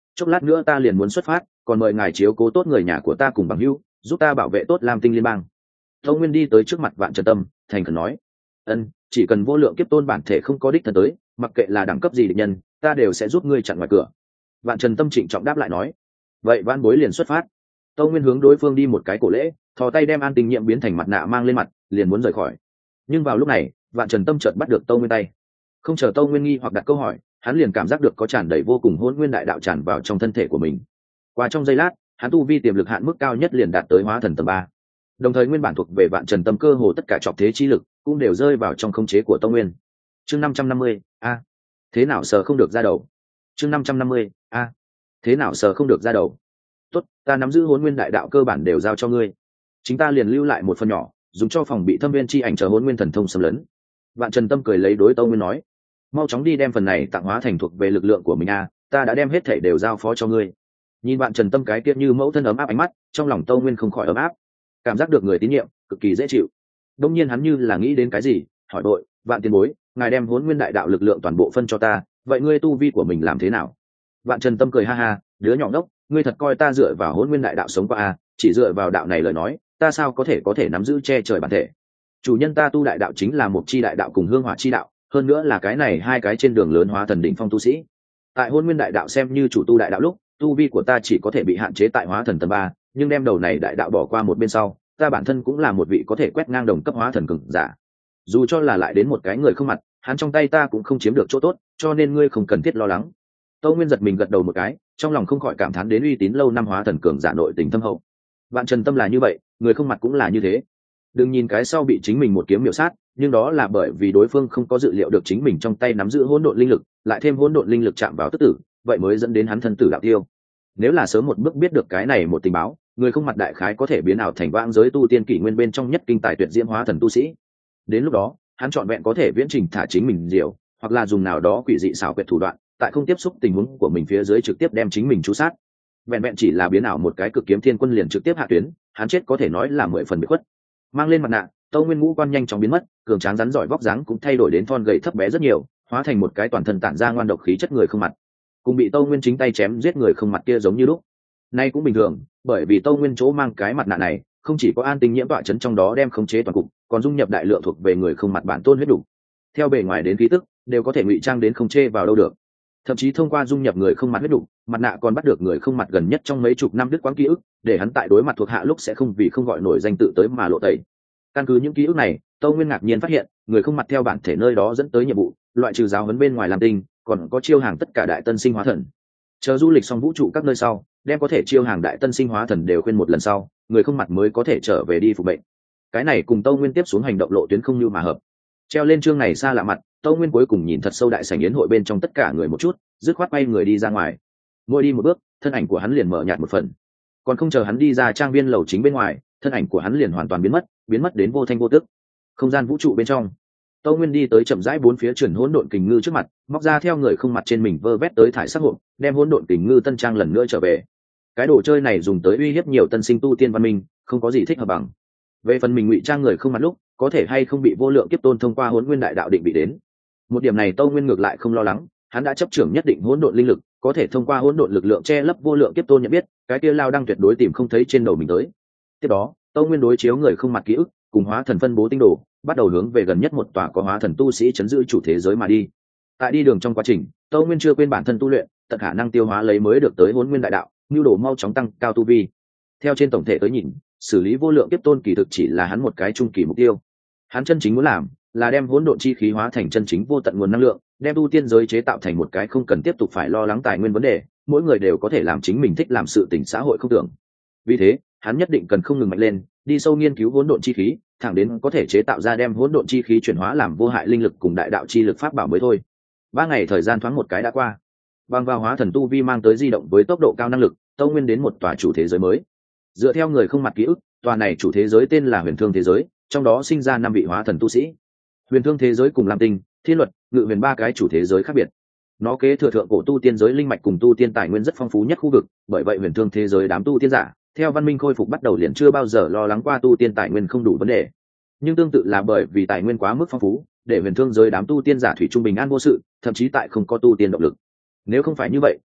chốc lát nữa ta liền muốn xuất phát, còn mời ngài chiếu cố tốt người nhà của ta cùng bằng hữu, giúp ta bảo vệ tốt Lam Tinh liên bang. Tâu Nguyên đi tới trước mặt Vạn Trần Tâm, thành khẩn nói: ân, chỉ cần vô lượng kiếp tôn bản thể không có đích thân tới, mặc kệ là đẳng cấp gì địch nhân, ta đều sẽ giúp ngươi chặn ngoài cửa. Vạn Trần Tâm trịnh trọng đáp lại nói: vậy Vạn Bối liền xuất phát. Tâu Nguyên hướng đối phương đi một cái cổ lễ, thò tay đem An Tinh Nhiệm biến thành mặt nạ mang lên mặt, liền muốn rời khỏi. Nhưng vào lúc này, Vạn Trần Tâm chợt bắt được Tâu Nguyên tay. Không chờ Tâu Nguyên nghi hoặc đặt câu hỏi, hắn liền cảm giác được có tràn đầy vô cùng hỗn nguyên đại đạo tràn vào trong thân thể của mình. Qua trong giây lát, hắn tu vi tiềm lực hạn mức cao nhất liền đạt tới hóa thần tầng ba. Đồng thời nguyên bản thuộc về Vạn Trần Tâm cơ hồ tất cả trọng thế chi lực cũng đều rơi vào trong khống chế của Tâu Nguyên. Chương năm trăm năm mươi, a, thế nào sờ không được ra đầu. Chương năm trăm năm mươi, a, thế nào sờ không được ra đầu. Tốt, ta nắm giữ hỗn nguyên đại đạo cơ bản đều giao cho ngươi. Chính ta liền lưu lại một phần nhỏ, dùng cho phòng bị thâm viên chi ảnh chờ hỗn nguyên thần thông xâm lấn. Vạn Trần Tâm cười lấy đối Tâu Nguyên nói: mau chóng đi đem phần này tặng hóa thành thuộc về lực lượng của mình a, ta đã đem hết thảy đều giao phó cho ngươi. Nhìn Vạn Trần Tâm cái tiết như mẫu thân ấm áp ánh mắt, trong lòng Tâu Nguyên không khỏi ấm áp, cảm giác được người tín nhiệm, cực kỳ dễ chịu. Đông nhiên hắn như là nghĩ đến cái gì, hỏi đội: Vạn tiền bối, ngài đem hỗn nguyên đại đạo lực lượng toàn bộ phân cho ta, vậy ngươi tu vi của mình làm thế nào? Vạn Trần Tâm cười ha ha: đứa nhỏ ngốc, ngươi thật coi ta dựa vào hỗn nguyên đại đạo sống qua a? Chỉ dựa vào đạo này lời nói, ta sao có thể có thể nắm giữ che trời bản thể? Chủ nhân ta tu đại đạo chính là một chi đại đạo cùng hương hỏa chi đạo, hơn nữa là cái này hai cái trên đường lớn hóa thần đỉnh phong tu sĩ. Tại hôn nguyên đại đạo xem như chủ tu đại đạo lúc, tu vi của ta chỉ có thể bị hạn chế tại hóa thần tầng ba, nhưng đem đầu này đại đạo bỏ qua một bên sau, ta bản thân cũng là một vị có thể quét ngang đồng cấp hóa thần cường giả. Dù cho là lại đến một cái người không mặt, hắn trong tay ta cũng không chiếm được chỗ tốt, cho nên ngươi không cần thiết lo lắng. Tâu Nguyên giật mình gật đầu một cái, trong lòng không khỏi cảm thán đến uy tín lâu năm hóa thần cường giả nội tình thâm hậu. Vạn Trần Tâm là như vậy, người không mặt cũng là như thế. Đừng nhìn cái sau bị chính mình một kiếm miểu sát, nhưng đó là bởi vì đối phương không có dự liệu được chính mình trong tay nắm giữ hỗn độn linh lực, lại thêm hỗn độn linh lực chạm vào tức tử, vậy mới dẫn đến hắn thân tử đạo tiêu. Nếu là sớm một bước biết được cái này một tình báo, người không mặt đại khái có thể biến ảo thành vãng giới tu tiên kỷ nguyên bên trong nhất kinh tài tuyệt diễm hóa thần tu sĩ. Đến lúc đó, hắn chọn vẹn có thể viễn trình thả chính mình diều, hoặc là dùng nào đó quỷ dị xảo quyệt thủ đoạn, tại không tiếp xúc tình huống của mình phía dưới trực tiếp đem chính mình tru sát. Vẹn vẹn chỉ là biến ảo một cái cực kiếm thiên quân liền trực tiếp hạ tuyến, hắn chết có thể nói là mười phần bị khuất. Mang lên mặt nạ, Tâu Nguyên ngũ quan nhanh chóng biến mất, cường tráng rắn giỏi vóc dáng cũng thay đổi đến thon gầy thấp bé rất nhiều, hóa thành một cái toàn thân tản ra ngoan độc khí chất người không mặt. Cùng bị Tâu Nguyên chính tay chém giết người không mặt kia giống như lúc. Nay cũng bình thường, bởi vì Tâu Nguyên chỗ mang cái mặt nạ này, không chỉ có an tinh nhiễm tọa chấn trong đó đem khống chế toàn cục, còn dung nhập đại lượng thuộc về người không mặt bản tôn huyết đủ. Theo bề ngoài đến khí tức, đều có thể ngụy trang đến không chê vào đâu được. Thậm chí thông qua dung nhập người không mặt huyết đủ, mặt nạ còn bắt được người không mặt gần nhất trong mấy chục năm đứt quãng ký ức, để hắn tại đối mặt thuộc hạ lúc sẽ không vì không gọi nổi danh tự tới mà lộ tẩy. Căn cứ những ký ức này, Tâu Nguyên ngạc nhiên phát hiện, người không mặt theo bản thể nơi đó dẫn tới nhiệm vụ, loại trừ giáo huấn bên ngoài làm tinh, còn có chiêu hàng tất cả đại tân sinh hóa thần. Chờ du lịch xong vũ trụ các nơi sau, đem có thể chiêu hàng đại tân sinh hóa thần đều khuyên một lần sau, người không mặt mới có thể trở về đi phục bệnh. Cái này cùng Tâu Nguyên tiếp xuống hành động lộ tuyến không như mà hợp. Treo lên chương này xa lạ mặt, Tâu Nguyên cuối cùng nhìn thật sâu đại sảnh yến hội bên trong tất cả người một chút, dứt khoát bay người đi ra ngoài. Mỗi đi một bước, thân ảnh của hắn liền mở nhạt một phần. Còn không chờ hắn đi ra trang viên lầu chính bên ngoài, thân ảnh của hắn liền hoàn toàn biến mất, biến mất đến vô thanh vô tức. Không gian vũ trụ bên trong, Tâu Nguyên đi tới chậm rãi bốn phía chuyển hỗn độn kình ngư trước mặt, móc ra theo người không mặt trên mình vơ vét tới thải sắc hộp, đem hỗn độn kình ngư tân trang lần nữa trở về. Cái đồ chơi này dùng tới uy hiếp nhiều tân sinh tu tiên văn minh, không có gì thích hợp bằng. Về phần mình ngụy trang người không mặt lúc, có thể hay không bị vô lượng kiếp tôn thông qua hỗn nguyên đại đạo định bị đến. Một điểm này Tâu Nguyên ngược lại không lo lắng, hắn đã chấp trưởng nhất định hỗn độn linh lực, có thể thông qua hỗn độn lực lượng che lấp vô lượng kiếp tôn nhận biết, cái kia lao đang tuyệt đối tìm không thấy trên đầu mình tới. Tiếp đó, Tâu Nguyên đối chiếu người không mặt ký ức, cùng hóa thần phân bố tinh đồ, bắt đầu hướng về gần nhất một tòa có hóa thần tu sĩ chấn giữ chủ thế giới mà đi. Tại đi đường trong quá trình, Tâu Nguyên chưa quên bản thân tu luyện, tận khả năng tiêu hóa lấy mới được tới hỗn nguyên đại đạo, nhu đồ mau chóng tăng cao tu vi. Theo trên tổng thể tới nhìn, xử lý vô lượng kiếp tôn kỳ thực chỉ là hắn một cái trung kỳ mục tiêu. Hắn chân chính muốn làm là đem hỗn độn chi khí hóa thành chân chính vô tận nguồn năng lượng, đem tu tiên giới chế tạo thành một cái không cần tiếp tục phải lo lắng tài nguyên vấn đề, mỗi người đều có thể làm chính mình thích làm sự tình xã hội không tưởng. Vì thế, hắn nhất định cần không ngừng mạnh lên, đi sâu nghiên cứu hỗn độn chi khí, thẳng đến có thể chế tạo ra đem hỗn độn chi khí chuyển hóa làm vô hại linh lực cùng đại đạo chi lực pháp bảo mới thôi. Ba ngày thời gian thoáng một cái đã qua. Bằng vào hóa thần tu vi mang tới di động với tốc độ cao năng lực, Tâu Nguyên đến một tòa chủ thế giới mới. Dựa theo người không mặt ký ức, tòa này chủ thế giới tên là Huyền Thương thế giới, trong đó sinh ra năm vị hóa thần tu sĩ. Huyền Thương thế giới cùng Lam Tinh, Thiên Luật, Ngự Huyền ba cái chủ thế giới khác biệt. Nó kế thừa thượng cổ tu tiên giới linh mạch cùng tu tiên tài nguyên rất phong phú nhất khu vực, bởi vậy Huyền Thương thế giới đám tu tiên giả, theo văn minh khôi phục bắt đầu liền chưa bao giờ lo lắng qua tu tiên tài nguyên không đủ vấn đề. Nhưng tương tự là bởi vì tài nguyên quá mức phong phú, để Huyền Thương giới đám tu tiên giả thủy trung bình an vô sự, thậm chí tại không có tu tiên động lực. Nếu không phải như vậy,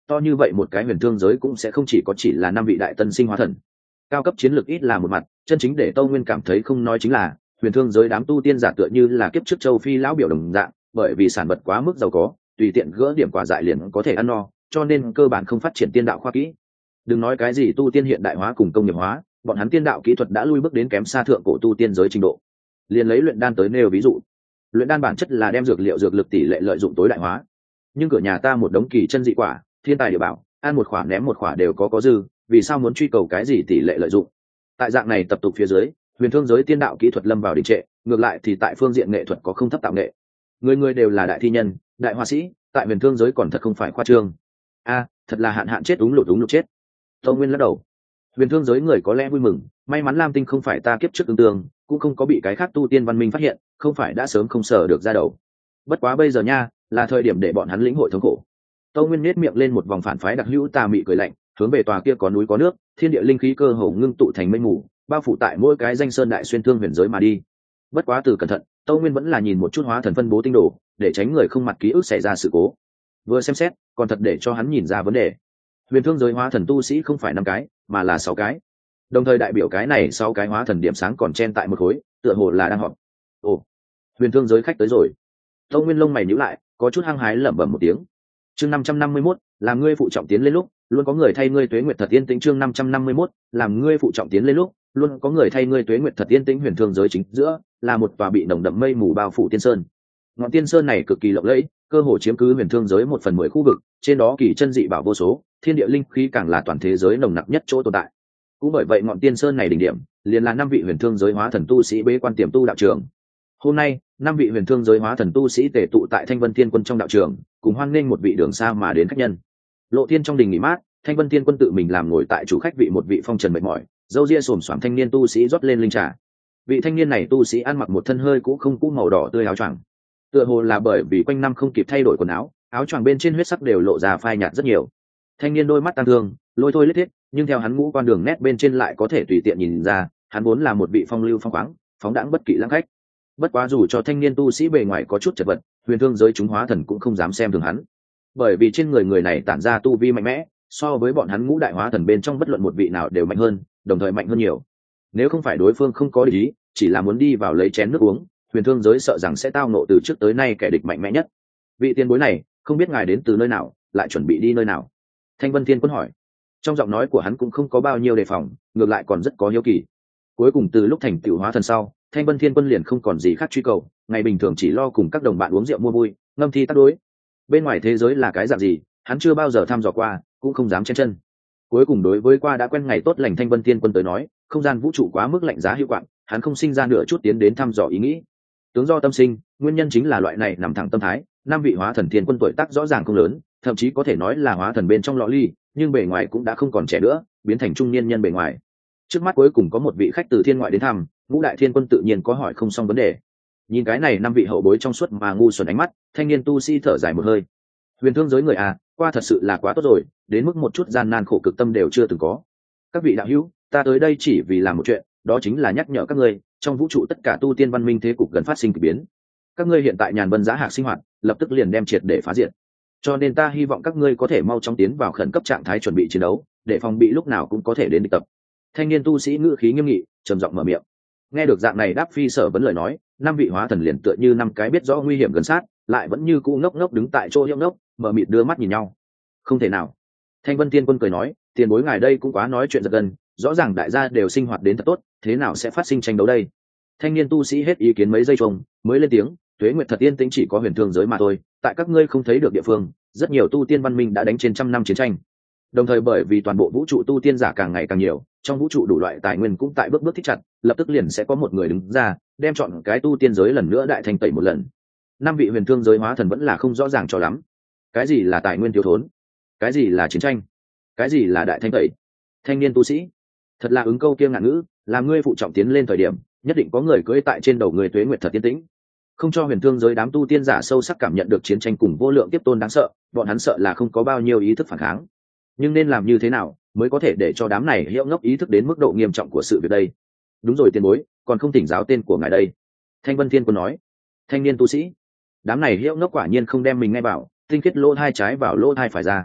to như vậy một cái huyền thương giới cũng sẽ không chỉ có chỉ là năm vị đại tân sinh hóa thần. Cao cấp chiến lược ít là một mặt, chân chính để Tâu Nguyên cảm thấy không nói chính là huyền thương giới đám tu tiên giả tựa như là kiếp trước châu Phi lão biểu đồng dạng, bởi vì sản vật quá mức giàu có, tùy tiện gỡ điểm quả dại liền có thể ăn no, cho nên cơ bản không phát triển tiên đạo khoa kỹ. Đừng nói cái gì tu tiên hiện đại hóa cùng công nghiệp hóa, bọn hắn tiên đạo kỹ thuật đã lui bước đến kém xa thượng cổ tu tiên giới trình độ. Liền lấy luyện đan tới nêu ví dụ, luyện đan bản chất là đem dược liệu dược lực tỷ lệ lợi dụng tối đại hóa, nhưng cửa nhà ta một đống kỳ chân dị quả, thiên tài địa bảo, ăn một khỏa ném một khỏa đều có có dư, vì sao muốn truy cầu cái gì tỷ lệ lợi dụng? Tại dạng này tập tục phía dưới, huyền thương giới tiên đạo kỹ thuật lâm vào đình trệ, ngược lại thì tại phương diện nghệ thuật có không thấp tạo nghệ. Người người đều là đại thi nhân, đại họa sĩ, tại huyền thương giới còn thật không phải khoa trương. A, thật là hạn hạn chết đúng lụt đúng lụt chết. Tâu Nguyên lắc đầu. Huyền thương giới người có lẽ vui mừng, may mắn Lam Tinh không phải ta kiếp trước tương tương, cũng không có bị cái khác tu tiên văn minh phát hiện, không phải đã sớm không sở được ra đầu. Bất quá bây giờ nha, là thời điểm để bọn hắn lĩnh hội thống khổ. Tâu Nguyên nhếch miệng lên một vòng phản phái đặc hữu tà mị cười lạnh, hướng về tòa kia có núi có nước, thiên địa linh khí cơ hồ ngưng tụ thành mây mù, bao phủ tại mỗi cái danh sơn đại xuyên thương huyền giới mà đi. Bất quá từ cẩn thận, Tâu Nguyên vẫn là nhìn một chút hóa thần phân bố tinh đồ, để tránh người không mặt ký ức xảy ra sự cố. Vừa xem xét, còn thật để cho hắn nhìn ra vấn đề. Huyền thương giới hóa thần tu sĩ không phải năm cái, mà là sáu cái. Đồng thời đại biểu cái này sáu cái hóa thần điểm sáng còn chen tại một khối, tựa hồ là đang họp. Ồ, huyền thương giới khách tới rồi. Tâu Nguyên lông mày nhíu lại, có chút hăng hái lẩm bẩm một tiếng. Chương năm trăm năm mươi mốt, làm ngươi phụ trọng tiến lên lúc, luôn có người thay ngươi tuế nguyệt thật yên tĩnh. Chương năm trăm năm mươi mốt, làm ngươi phụ trọng tiến lên lúc, luôn có người thay ngươi tuế nguyệt thật yên tĩnh. Huyền thương giới chính giữa là một tòa bị nồng đậm mây mù bao phủ tiên sơn. Ngọn tiên sơn này cực kỳ lộng lẫy, cơ hồ chiếm cứ huyền thương giới một phần mười khu vực, trên đó kỳ chân dị bảo vô số, thiên địa linh khí càng là toàn thế giới nồng nặc nhất chỗ tồn tại. Cũng bởi vậy ngọn tiên sơn này đỉnh điểm, liền là năm vị huyền thương giới hóa thần tu sĩ bế quan tiềm tu đạo trường. Hôm nay, năm vị huyền thương giới hóa thần tu sĩ tề tụ tại Thanh Vân Thiên Quân trong đạo trường, cùng hoan nghênh một vị đường xa mà đến khách nhân. Lộ Thiên trong đình nghỉ mát, Thanh Vân Thiên Quân tự mình làm ngồi tại chủ khách vị một vị phong trần mệt mỏi, râu ria xồm xoàm thanh niên tu sĩ rót lên linh trà. Vị thanh niên này tu sĩ ăn mặc một thân hơi cũ không cũ màu đỏ tươi áo choàng, tựa hồ là bởi vì quanh năm không kịp thay đổi quần áo, áo choàng bên trên huyết sắc đều lộ ra phai nhạt rất nhiều. Thanh niên đôi mắt tăng thương, lôi thôi lết thiết, nhưng theo hắn ngũ quan đường nét bên trên lại có thể tùy tiện nhìn ra, hắn vốn là một vị phong lưu phong khoáng, phóng đãng bất kỵ lãng khách. Bất quá dù cho thanh niên tu sĩ bề ngoài có chút chật vật, huyền thương giới chúng hóa thần cũng không dám xem thường hắn, bởi vì trên người người này tản ra tu vi mạnh mẽ, so với bọn hắn ngũ đại hóa thần bên trong bất luận một vị nào đều mạnh hơn, đồng thời mạnh hơn nhiều. Nếu không phải đối phương không có ý, chỉ là muốn đi vào lấy chén nước uống, huyền thương giới sợ rằng sẽ tao nộ từ trước tới nay kẻ địch mạnh mẽ nhất. Vị tiền bối này, không biết ngài đến từ nơi nào, lại chuẩn bị đi nơi nào? Thanh Vân Thiên Quân hỏi. Trong giọng nói của hắn cũng không có bao nhiêu đề phòng, ngược lại còn rất có hiếu kỳ. Cuối cùng từ lúc thành tựu hóa thần sau, Thanh Vân Thiên Quân liền không còn gì khác truy cầu, ngày bình thường chỉ lo cùng các đồng bạn uống rượu mua vui, ngâm thi tác đối. Bên ngoài thế giới là cái dạng gì, hắn chưa bao giờ thăm dò qua, cũng không dám chen chân. Cuối cùng đối với qua đã quen ngày tốt lành Thanh Vân Thiên Quân tới nói, không gian vũ trụ quá mức lạnh giá hữu quạng, hắn không sinh ra nửa chút tiến đến thăm dò ý nghĩ. Tướng do tâm sinh, nguyên nhân chính là loại này nằm thẳng tâm thái. Năm vị hóa thần thiên quân tuổi tác rõ ràng không lớn, thậm chí có thể nói là hóa thần bên trong lọ ly, nhưng bề ngoài cũng đã không còn trẻ nữa, biến thành trung niên nhân bề ngoài. Trước mắt cuối cùng có một vị khách từ thiên ngoại đến thăm, ngũ đại thiên quân tự nhiên có hỏi không xong vấn đề. Nhìn cái này năm vị hậu bối trong suốt mà ngu xuẩn ánh mắt, thanh niên tu sĩ thở dài một hơi. Huyền thương giới người à, qua thật sự là quá tốt rồi, đến mức một chút gian nan khổ cực tâm đều chưa từng có. Các vị đạo hữu, ta tới đây chỉ vì làm một chuyện, đó chính là nhắc nhở các ngươi, trong vũ trụ tất cả tu tiên văn minh thế cục gần phát sinh kỳ biến. Các ngươi hiện tại nhàn vân giá hạc sinh hoạt, lập tức liền đem triệt để phá diệt. Cho nên ta hy vọng các ngươi có thể mau chóng tiến vào khẩn cấp trạng thái chuẩn bị chiến đấu, để phòng bị lúc nào cũng có thể đến địch tập. Thanh niên tu sĩ ngữ khí nghiêm nghị, trầm giọng mở miệng. Nghe được dạng này đáp phi sở vấn lời nói, năm vị hóa thần liền tựa như năm cái biết rõ nguy hiểm gần sát, lại vẫn như cũ ngốc ngốc đứng tại chỗ hiệu ngốc, mở mịt đưa mắt nhìn nhau. Không thể nào. Thanh Vân Tiên Quân cười nói, tiền bối ngài đây cũng quá nói chuyện giật gân, rõ ràng đại gia đều sinh hoạt đến thật tốt, thế nào sẽ phát sinh tranh đấu đây? Thanh niên tu sĩ hết ý kiến mấy giây trông, mới lên tiếng, tuế nguyệt thật yên tĩnh chỉ có huyền thương giới mà thôi, tại các ngươi không thấy được địa phương, rất nhiều tu tiên văn minh đã đánh trên trăm năm chiến tranh. Đồng thời bởi vì toàn bộ vũ trụ tu tiên giả càng ngày càng nhiều, trong vũ trụ đủ loại tài nguyên cũng tại bước bước thích chặt, lập tức liền sẽ có một người đứng ra, đem chọn cái tu tiên giới lần nữa đại thành tẩy một lần. Năm vị huyền thương giới hóa thần vẫn là không rõ ràng cho lắm. Cái gì là tài nguyên thiếu thốn? Cái gì là chiến tranh? Cái gì là đại thanh tẩy? Thanh niên tu sĩ, thật là ứng câu kia ngạn ngữ, làm ngươi phụ trọng tiến lên thời điểm, nhất định có người cưỡi tại trên đầu người tuế nguyệt thật tiên tĩnh, không cho huyền thương giới đám tu tiên giả sâu sắc cảm nhận được chiến tranh cùng vô lượng tiếp tôn đáng sợ, bọn hắn sợ là không có bao nhiêu ý thức phản kháng. Nhưng nên làm như thế nào mới có thể để cho đám này hiệu ngốc ý thức đến mức độ nghiêm trọng của sự việc đây? Đúng rồi tiền bối, còn không thỉnh giáo tên của ngài đây. Thanh Vân Thiên Quân nói. Thanh niên tu sĩ, đám này hiệu ngốc quả nhiên không đem mình ngay bảo, tinh khiết lỗ hai trái vào lỗ hai phải ra.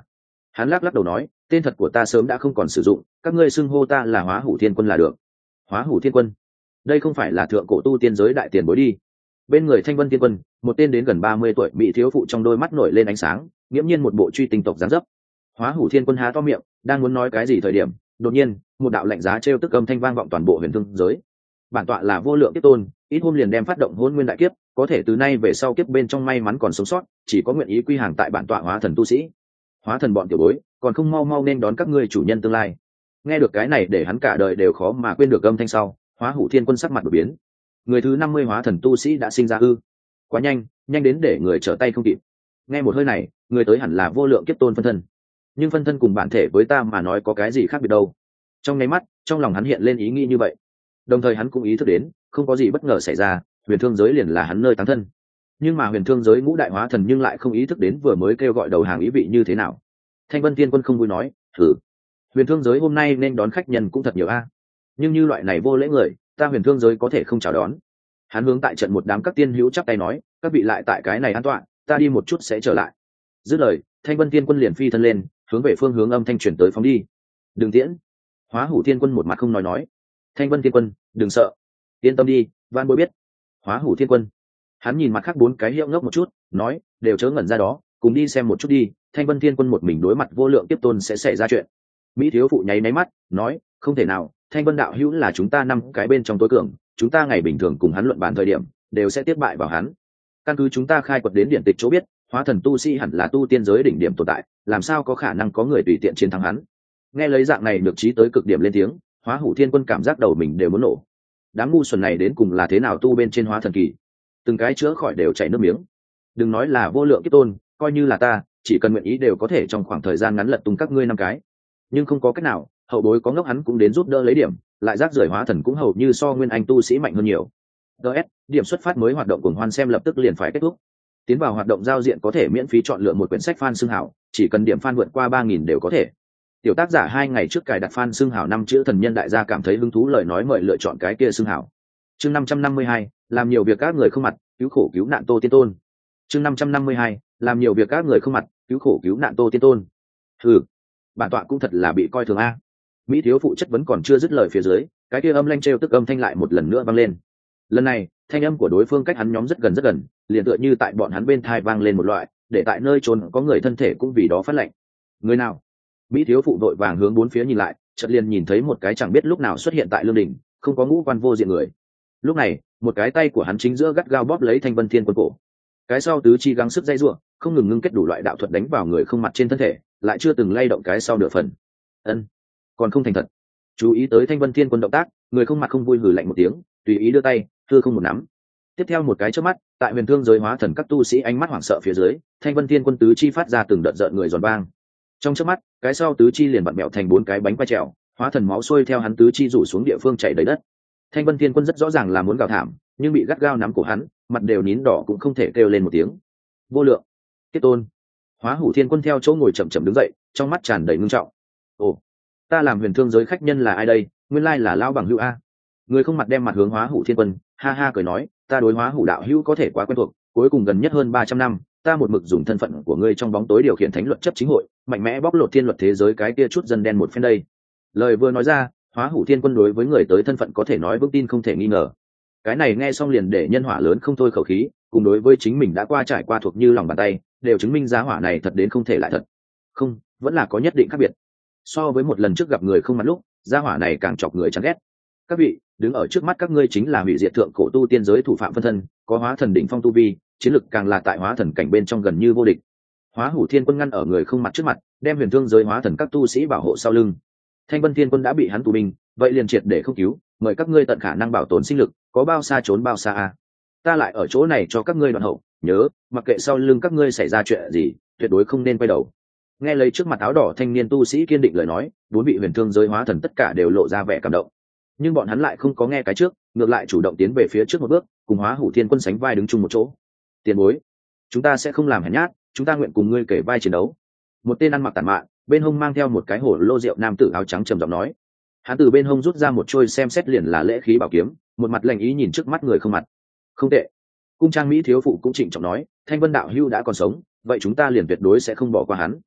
Hắn lắc lắc đầu nói, tên thật của ta sớm đã không còn sử dụng, các ngươi xưng hô ta là Hóa Hủ Thiên Quân là được. Hóa Hủ Thiên Quân, đây không phải là thượng cổ tu tiên giới đại tiền bối đi? Bên người Thanh Vân Thiên Quân, một tên đến gần ba mươi tuổi mỹ thiếu phụ trong đôi mắt nổi lên ánh sáng, nghiễm nhiên một bộ truy tinh tộc dáng dấp. Hóa Hủ Thiên Quân há to miệng, đang muốn nói cái gì thời điểm, đột nhiên, một đạo lạnh giá trêu tức âm thanh vang vọng toàn bộ huyền thương giới. Bản tọa là Vô Lượng Kiếp Tôn, ít hôm liền đem phát động Hỗn Nguyên đại kiếp, có thể từ nay về sau kiếp bên trong may mắn còn sống sót, chỉ có nguyện ý quy hàng tại bản tọa hóa thần tu sĩ. Hóa thần bọn tiểu bối, còn không mau mau nên đón các ngươi chủ nhân tương lai. Nghe được cái này để hắn cả đời đều khó mà quên được âm thanh sau, Hóa Hủ Thiên Quân sắc mặt đổi biến. Người thứ năm mươi hóa thần tu sĩ đã sinh ra ư? Quá nhanh, nhanh đến để người trở tay không kịp. Nghe một hơi này, người tới hẳn là Vô Lượng Kiếp Tôn phân thân. Nhưng phân thân cùng bản thể với ta mà nói có cái gì khác biệt đâu? Trong nháy mắt, trong lòng hắn hiện lên ý nghĩ như vậy. Đồng thời hắn cũng ý thức đến, không có gì bất ngờ xảy ra, huyền thương giới liền là hắn nơi táng thân. Nhưng mà huyền thương giới ngũ đại hóa thần nhưng lại không ý thức đến vừa mới kêu gọi đầu hàng ý vị như thế nào. Thanh Vân Tiên Quân không vui nói, thử. Huyền thương giới hôm nay nên đón khách nhân cũng thật nhiều a. Nhưng như loại này vô lễ người, ta huyền thương giới có thể không chào đón. Hắn hướng tại trận một đám các tiên hữu chắp tay nói, các vị lại tại cái này an toàn, ta đi một chút sẽ trở lại. Dứt lời, Thanh Vân Tiên Quân liền phi thân lên, hướng về phương hướng âm thanh truyền tới phóng đi. Đừng tiễn. Hóa Hủ Thiên Quân một mặt không nói nói. Thanh Vân Tiên Quân, đừng sợ, yên tâm đi, van bối biết. Hóa Hủ Thiên Quân, hắn nhìn mặt khác bốn cái hiệu ngốc một chút, nói, đều chớ ngẩn ra đó, cùng đi xem một chút đi. Thanh Vân Thiên Quân một mình đối mặt Vô Lượng Kiếp Tôn sẽ xảy ra chuyện. Mỹ thiếu phụ nháy máy mắt, nói, không thể nào, Thanh Vân đạo hữu là chúng ta năm cái bên trong tối cường, chúng ta ngày bình thường cùng hắn luận bàn thời điểm đều sẽ tiếp bại vào hắn. Căn cứ chúng ta khai quật đến điển tịch chỗ biết, hóa thần tu sĩ hẳn là tu tiên giới đỉnh điểm tồn tại, làm sao có khả năng có người tùy tiện chiến thắng hắn? Nghe lấy dạng này được trí tới cực điểm lên tiếng, Hóa Hủ Thiên Quân cảm giác đầu mình đều muốn nổ. Đám ngu xuẩn này đến cùng là thế nào tu bên trên hóa thần kỳ? Từng cái chữa khỏi đều chảy nước miếng. Đừng nói là Vô Lượng Kiếp Tôn, coi như là ta, chỉ cần nguyện ý đều có thể trong khoảng thời gian ngắn lật tung các ngươi năm cái. Nhưng không có cách nào, hậu bối có ngốc hắn cũng đến giúp đỡ lấy điểm, lại rác rưởi hóa thần cũng hầu như so nguyên anh tu sĩ mạnh hơn nhiều. ds điểm xuất phát mới hoạt động cùng hoan xem lập tức liền phải kết thúc. Tiến vào hoạt động giao diện có thể miễn phí chọn lựa một quyển sách fan xưng hảo, chỉ cần điểm fan vượt qua ba nghìn đều có thể. Tiểu tác giả hai ngày trước cài đặt fan xưng hảo năm chữ thần nhân đại gia cảm thấy hứng thú lời nói mời lựa chọn cái kia xưng hảo. Chương năm trăm năm mươi hai, làm nhiều việc các người không mặt, cứu khổ cứu nạn Tô Tiên Tôn. Chương năm trăm năm mươi hai, làm nhiều việc các người không mặt, cứu khổ cứu nạn Tô Tiên Tôn. Hừ, bản tọa cũng thật là bị coi thường a. Mỹ thiếu phụ chất vấn còn chưa dứt lời phía dưới, cái kia âm lanh trêu tức âm thanh lại một lần nữa vang lên. Lần này, thanh âm của đối phương cách hắn nhóm rất gần rất gần, liền tựa như tại bọn hắn bên thai vang lên một loại, để tại nơi trốn có người thân thể cũng vì đó phát lạnh. Người nào? Mỹ thiếu phụ đội vàng hướng bốn phía nhìn lại, chợt liền nhìn thấy một cái chẳng biết lúc nào xuất hiện tại lương đình, không có ngũ quan vô diện người. Lúc này, một cái tay của hắn chính giữa gắt gao bóp lấy Thanh Vân Thiên Quân cổ. Cái sau tứ chi gắng sức dây rủa, không ngừng ngưng kết đủ loại đạo thuật đánh vào người không mặt trên thân thể, lại chưa từng lay động cái sau nửa phần. Ân, còn không thành thật. Chú ý tới Thanh Vân Thiên Quân động tác, người không mặt không vui hừ lạnh một tiếng, tùy ý đưa tay, thưa không một nắm. Tiếp theo một cái chớp mắt, tại huyền thương giới hóa thần các tu sĩ ánh mắt hoảng sợ phía dưới, Thanh Vân Thiên Quân tứ chi phát ra từng đợt rợn người giòn vang. Trong chớp mắt, cái sau tứ chi liền vặn mèo thành bốn cái bánh quay trèo, hóa thần máu xuôi theo hắn tứ chi rủ xuống địa phương chảy đầy đất. Thanh Vân Thiên Quân rất rõ ràng là muốn gào thảm, nhưng bị gắt gao nắm cổ hắn, mặt đều nín đỏ cũng không thể kêu lên một tiếng. Vô Lượng Kiếp Tôn. Hóa Hủ Thiên Quân theo chỗ ngồi chậm chậm đứng dậy, trong mắt tràn đầy ngưng trọng. Ồ, ta làm huyền thương giới khách nhân là ai đây? Nguyên lai là lão bằng hữu a. Người không mặt đem mặt hướng Hóa Hủ Thiên Quân, ha ha cười nói, ta đối Hóa Hủ đạo hữu có thể quá quen thuộc, cuối cùng gần nhất hơn ba trăm năm, ta một mực dùng thân phận của ngươi trong bóng tối điều khiển thánh luật chấp chính hội, mạnh mẽ bóc lột thiên luật thế giới cái kia chút dân đen một phen đây. Lời vừa nói ra, Hóa Hủ Thiên Quân đối với người tới thân phận có thể nói vững tin không thể nghi ngờ. Cái này nghe xong liền để nhân hỏa lớn không thôi khẩu khí, cùng đối với chính mình đã qua trải qua thuộc như lòng bàn tay, đều chứng minh giá hỏa này thật đến không thể lại thật. Không, vẫn là có nhất định khác biệt. So với một lần trước gặp người không mặt lúc, giá hỏa này càng chọc người chán ghét. Các vị, đứng ở trước mắt các ngươi chính là hủy diệt thượng cổ tu tiên giới thủ phạm phân thân, có hóa thần đỉnh phong tu vi, chiến lực càng là tại hóa thần cảnh bên trong gần như vô địch. Hóa Hủ Thiên Quân ngăn ở người không mặt trước mặt, đem huyền thương giới hóa thần các tu sĩ bảo hộ sau lưng. Thanh Vân Thiên Quân đã bị hắn tù binh, vậy liền triệt để không cứu, mời các ngươi tận khả năng bảo tồn sinh lực, có bao xa trốn bao xa a. Ta lại ở chỗ này cho các ngươi đoạn hậu, nhớ, mặc kệ sau lưng các ngươi xảy ra chuyện gì, tuyệt đối không nên quay đầu. Nghe lấy trước mặt áo đỏ thanh niên tu sĩ kiên định lời nói, bốn vị huyền thương giới hóa thần tất cả đều lộ ra vẻ cảm động. Nhưng bọn hắn lại không có nghe cái trước, ngược lại chủ động tiến về phía trước một bước, cùng Hóa Hủ Thiên Quân sánh vai đứng chung một chỗ. Tiền bối, chúng ta sẽ không làm hèn nhát, chúng ta nguyện cùng ngươi kể vai chiến đấu. Một tên ăn mặc tản mạn, bên hông mang theo một cái hổ lô rượu nam tử áo trắng trầm giọng nói. Hắn từ bên hông rút ra một trôi xem xét liền là lễ khí bảo kiếm, một mặt lạnh ý nhìn trước mắt người không mặt. Không tệ. Cung trang mỹ thiếu phụ cũng trịnh trọng nói, Thanh Vân đạo hưu đã còn sống, vậy chúng ta liền tuyệt đối sẽ không bỏ qua hắn.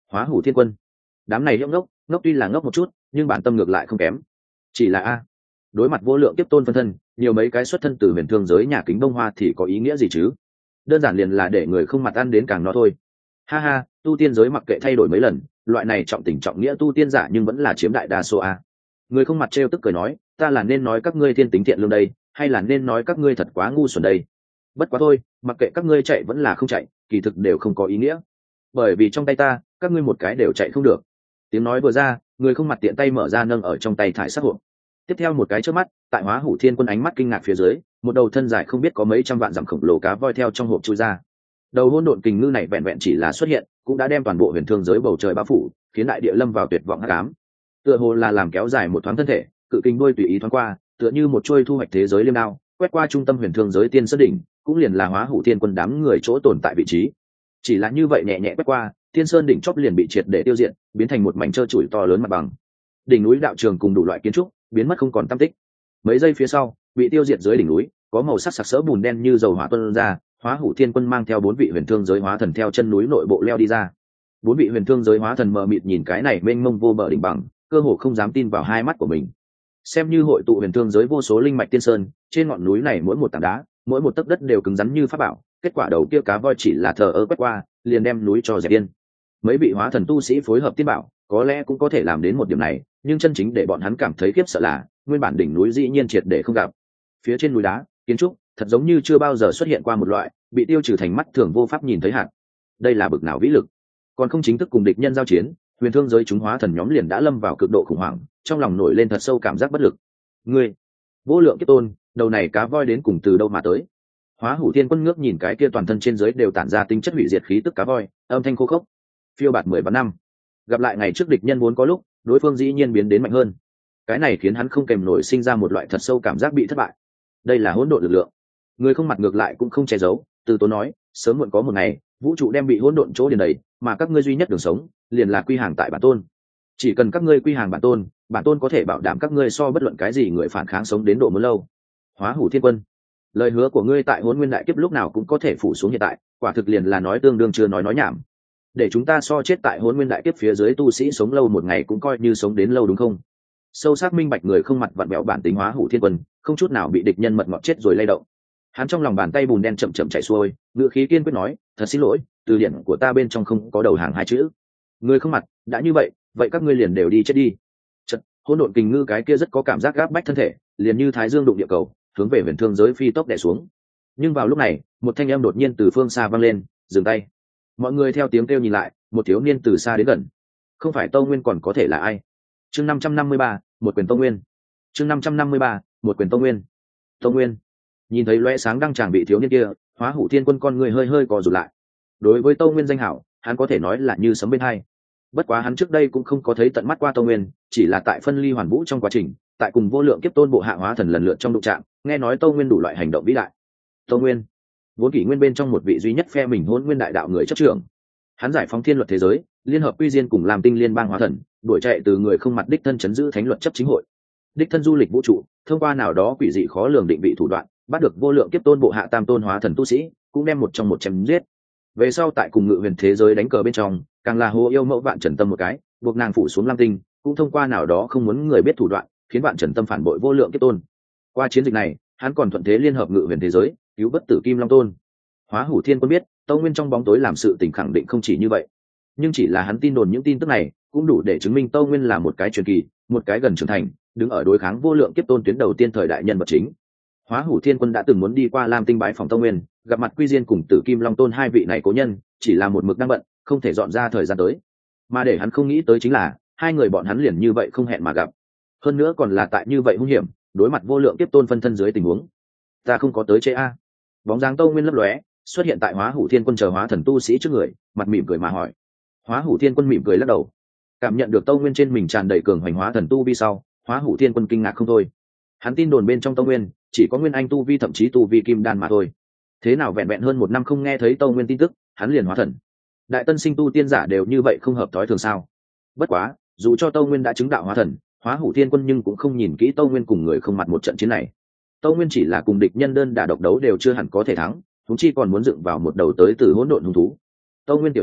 Hóa hủ thiên quân, đám này hiệu ngốc ngốc tuy là ngốc một chút nhưng bản tâm ngược lại không kém. Chỉ là a, đối mặt vô lượng kiếp tôn phân thân, nhiều mấy cái xuất thân từ huyền thương giới nhà kính bông hoa thì có ý nghĩa gì chứ? Đơn giản liền là để người không mặt ăn đến càng no thôi. Ha ha, tu tiên giới mặc kệ thay đổi mấy lần, loại này trọng tình trọng nghĩa tu tiên giả nhưng vẫn là chiếm đại đa số a. Người không mặt trêu tức cười nói, ta là nên nói các ngươi thiên tính thiện lương đây, hay là nên nói các ngươi thật quá ngu xuẩn đây? Bất quá thôi, mặc kệ các ngươi chạy vẫn là không chạy, kỳ thực đều không có ý nghĩa, bởi vì trong tay ta các ngươi một cái đều chạy không được. Tiếng nói vừa ra, người không mặt tiện tay mở ra nâng ở trong tay thải sắc hộp. Tiếp theo một cái trước mắt, tại Hóa hủ thiên quân ánh mắt kinh ngạc phía dưới, một đầu thân dài không biết có mấy trăm vạn dặm khổng lồ cá voi theo trong hộp chui ra. Đầu hỗn độn kình ngư này vẹn vẹn chỉ là xuất hiện, cũng đã đem toàn bộ huyền thương giới bầu trời bao phủ, khiến đại địa lâm vào tuyệt vọng hắc ám. Tựa hồ là làm kéo dài một thoáng thân thể, cự kình đuôi tùy ý thoáng qua, tựa như một chuôi thu hoạch thế giới liêm đao, quét qua trung tâm huyền thương giới tiên sơn đỉnh, cũng liền là Hóa hủ thiên quân đám người chỗ tồn tại vị trí. Chỉ là như vậy nhẹ nhẹ quét qua, tiên sơn đỉnh chóp liền bị triệt để tiêu diệt, biến thành một mảnh trơ trụi to lớn mặt bằng. Đỉnh núi đạo trường cùng đủ loại kiến trúc biến mất không còn tăm tích. Mấy giây phía sau, bị tiêu diệt dưới đỉnh núi, có màu sắc sặc sỡ bùn đen như dầu hỏa tuôn ra. Hóa hủ thiên quân mang theo bốn vị huyền thương giới hóa thần theo chân núi nội bộ leo đi ra. Bốn vị huyền thương giới hóa thần mờ mịt nhìn cái này mênh mông vô bờ đỉnh bằng, cơ hồ không dám tin vào hai mắt của mình. Xem như hội tụ huyền thương giới vô số linh mạch tiên sơn, trên ngọn núi này mỗi một tảng đá, mỗi một tấc đất đều cứng rắn như pháp bảo, kết quả đầu kia cá voi chỉ là thờ ơ quét qua, liền đem núi cho dẹp yên. Mấy vị hóa thần tu sĩ phối hợp tiên bảo, có lẽ cũng có thể làm đến một điểm này, nhưng chân chính để bọn hắn cảm thấy khiếp sợ là, nguyên bản đỉnh núi dĩ nhiên triệt để không gặp. Phía trên núi đá, kiến trúc thật giống như chưa bao giờ xuất hiện qua một loại, bị tiêu trừ thành mắt thường vô pháp nhìn thấy hạt. Đây là bực nào vĩ lực? Còn không chính thức cùng địch nhân giao chiến, huyền thương giới chúng hóa thần nhóm liền đã lâm vào cực độ khủng hoảng, trong lòng nổi lên thật sâu cảm giác bất lực. Ngươi, vô lượng kiếp tôn, đầu này cá voi đến cùng từ đâu mà tới? Hóa hủ thiên quân ngước nhìn cái kia toàn thân trên dưới đều tản ra tính chất hủy diệt khí tức cá voi, âm thanh khô khốc. Phiêu bạt mười vạn năm, gặp lại ngày trước địch nhân vốn có lúc, đối phương dĩ nhiên biến đến mạnh hơn. Cái này khiến hắn không kèm nổi sinh ra một loại thật sâu cảm giác bị thất bại. Đây là hỗn độn lực lượng. Người không mặt ngược lại cũng không che giấu, từ tốn nói, sớm muộn có một ngày, vũ trụ đem bị hỗn độn chỗ điền đầy, mà các ngươi duy nhất đường sống, liền là quy hàng tại bản tôn. Chỉ cần các ngươi quy hàng bản tôn, bản tôn có thể bảo đảm các ngươi so bất luận cái gì người phản kháng sống đến độ muốn lâu. Hóa hủ thiên quân, lời hứa của ngươi tại hỗn nguyên đại kiếp lúc nào cũng có thể phủ xuống hiện tại, quả thực liền là nói tương đương chưa nói nói nhảm. Để chúng ta so chết tại hỗn nguyên đại kiếp phía dưới tu sĩ sống lâu một ngày cũng coi như sống đến lâu đúng không? Sâu sắc minh bạch người không mặt vặn bẹo bản tính Hóa hủ thiên quân, không chút nào bị địch nhân mật ngọt chết rồi lay động. Hắn trong lòng bàn tay bùn đen chậm chậm chảy xuôi, ngữ khí kiên quyết nói, thật xin lỗi, từ điển của ta bên trong không có đầu hàng hai chữ. Người không mặt, đã như vậy, vậy các ngươi liền đều đi chết đi. Chật, hỗn độn kình ngư cái kia rất có cảm giác gáp bách thân thể, liền như thái dương đụng địa cầu, hướng về huyền thương giới phi tốc đè xuống. Nhưng vào lúc này, một thanh âm đột nhiên từ phương xa vang lên, dừng tay. Mọi người theo tiếng kêu nhìn lại, một thiếu niên từ xa đến gần. Không phải Tâu Nguyên còn có thể là ai? Chương năm trăm năm mươi ba, một quyền Tâu Nguyên. Chương năm trăm năm mươi ba, một quyền Tâu Nguyên. Tâu Nguyên. Nhìn thấy lóe sáng đang chàng bị thiếu niên kia, Hóa hủ thiên quân con người hơi hơi co rụt lại. Đối với Tâu Nguyên danh hảo, hắn có thể nói là như sấm bên hai. Bất quá hắn trước đây cũng không có thấy tận mắt qua Tâu Nguyên, chỉ là tại phân ly hoàn vũ trong quá trình, tại cùng vô lượng kiếp tôn bộ hạ hóa thần lần lượt trong đụng trạm, nghe nói Tâu Nguyên đủ loại hành động vĩ đại. Tâu Nguyên, vốn kỷ nguyên bên trong một vị duy nhất phe mình hôn nguyên đại đạo người chấp trưởng. Hắn giải phóng thiên luật thế giới, liên hợp quy diên cùng làm tinh liên bang hóa thần, đuổi chạy từ người không mặt đích thân chấn giữ thánh luật chấp chính hội, đích thân du lịch vũ trụ, thông qua nào đó quỷ dị khó lường định vị thủ đoạn, bắt được vô lượng kiếp tôn bộ hạ tam tôn hóa thần tu sĩ, cũng đem một trong một chém giết. Về sau tại cùng ngự huyền thế giới đánh cờ bên trong, càng là hồ yêu mẫu vạn trần tâm một cái, buộc nàng phủ xuống lam tinh, cũng thông qua nào đó không muốn người biết thủ đoạn, khiến vạn trần tâm phản bội vô lượng kiếp tôn. Qua chiến dịch này, hắn còn thuận thế liên hợp ngự huyền thế giới, cứu bất tử kim long tôn. Hóa hủ thiên quân biết, Tâu Nguyên trong bóng tối làm sự tình khẳng định không chỉ như vậy, nhưng chỉ là hắn tin đồn những tin tức này, cũng đủ để chứng minh Tâu Nguyên là một cái truyền kỳ, một cái gần trưởng thành, đứng ở đối kháng vô lượng kiếp tôn tuyến đầu tiên thời đại nhân vật chính. Hóa hủ thiên quân đã từng muốn đi qua lam tinh bái phòng Tâu Nguyên, gặp mặt quy diên cùng tử kim long tôn hai vị này cố nhân, chỉ là một mực đang bận, không thể dọn ra thời gian tới. Mà để hắn không nghĩ tới chính là, hai người bọn hắn liền như vậy không hẹn mà gặp, hơn nữa còn là tại như vậy hung hiểm, đối mặt vô lượng kiếp tôn phân thân dưới tình huống. Ta không có tới chế a. Bóng dáng Tâu Nguyên lấp lóe, xuất hiện tại Hóa hủ thiên quân chờ hóa thần tu sĩ trước người, mặt mỉm cười mà hỏi. Hóa hủ thiên quân mỉm cười lắc đầu. Cảm nhận được Tâu Nguyên trên mình tràn đầy cường hoành hóa thần tu vi sau, Hóa hủ thiên quân kinh ngạc không thôi. Hắn tin đồn bên trong Tâu Nguyên chỉ có nguyên anh tu vi, thậm chí tu vi kim đan mà thôi. Thế nào vẹn vẹn hơn một năm không nghe thấy Tâu Nguyên tin tức, hắn liền hóa thần. Đại tân sinh tu tiên giả đều như vậy không hợp thói thường sao? Bất quá, dù cho Tâu Nguyên đã chứng đạo hóa thần, Hóa hủ thiên quân nhưng cũng không nhìn kỹ Tâu Nguyên cùng người không mặt một trận chiến này. Tâu Nguyên chỉ là cùng địch nhân đơn đả độc đấu đều chưa hẳn có thể thắng, chúng chi còn muốn dựng vào một đầu tới từ hỗn độn hung thú. Tâu Nguyên tiểu hữu,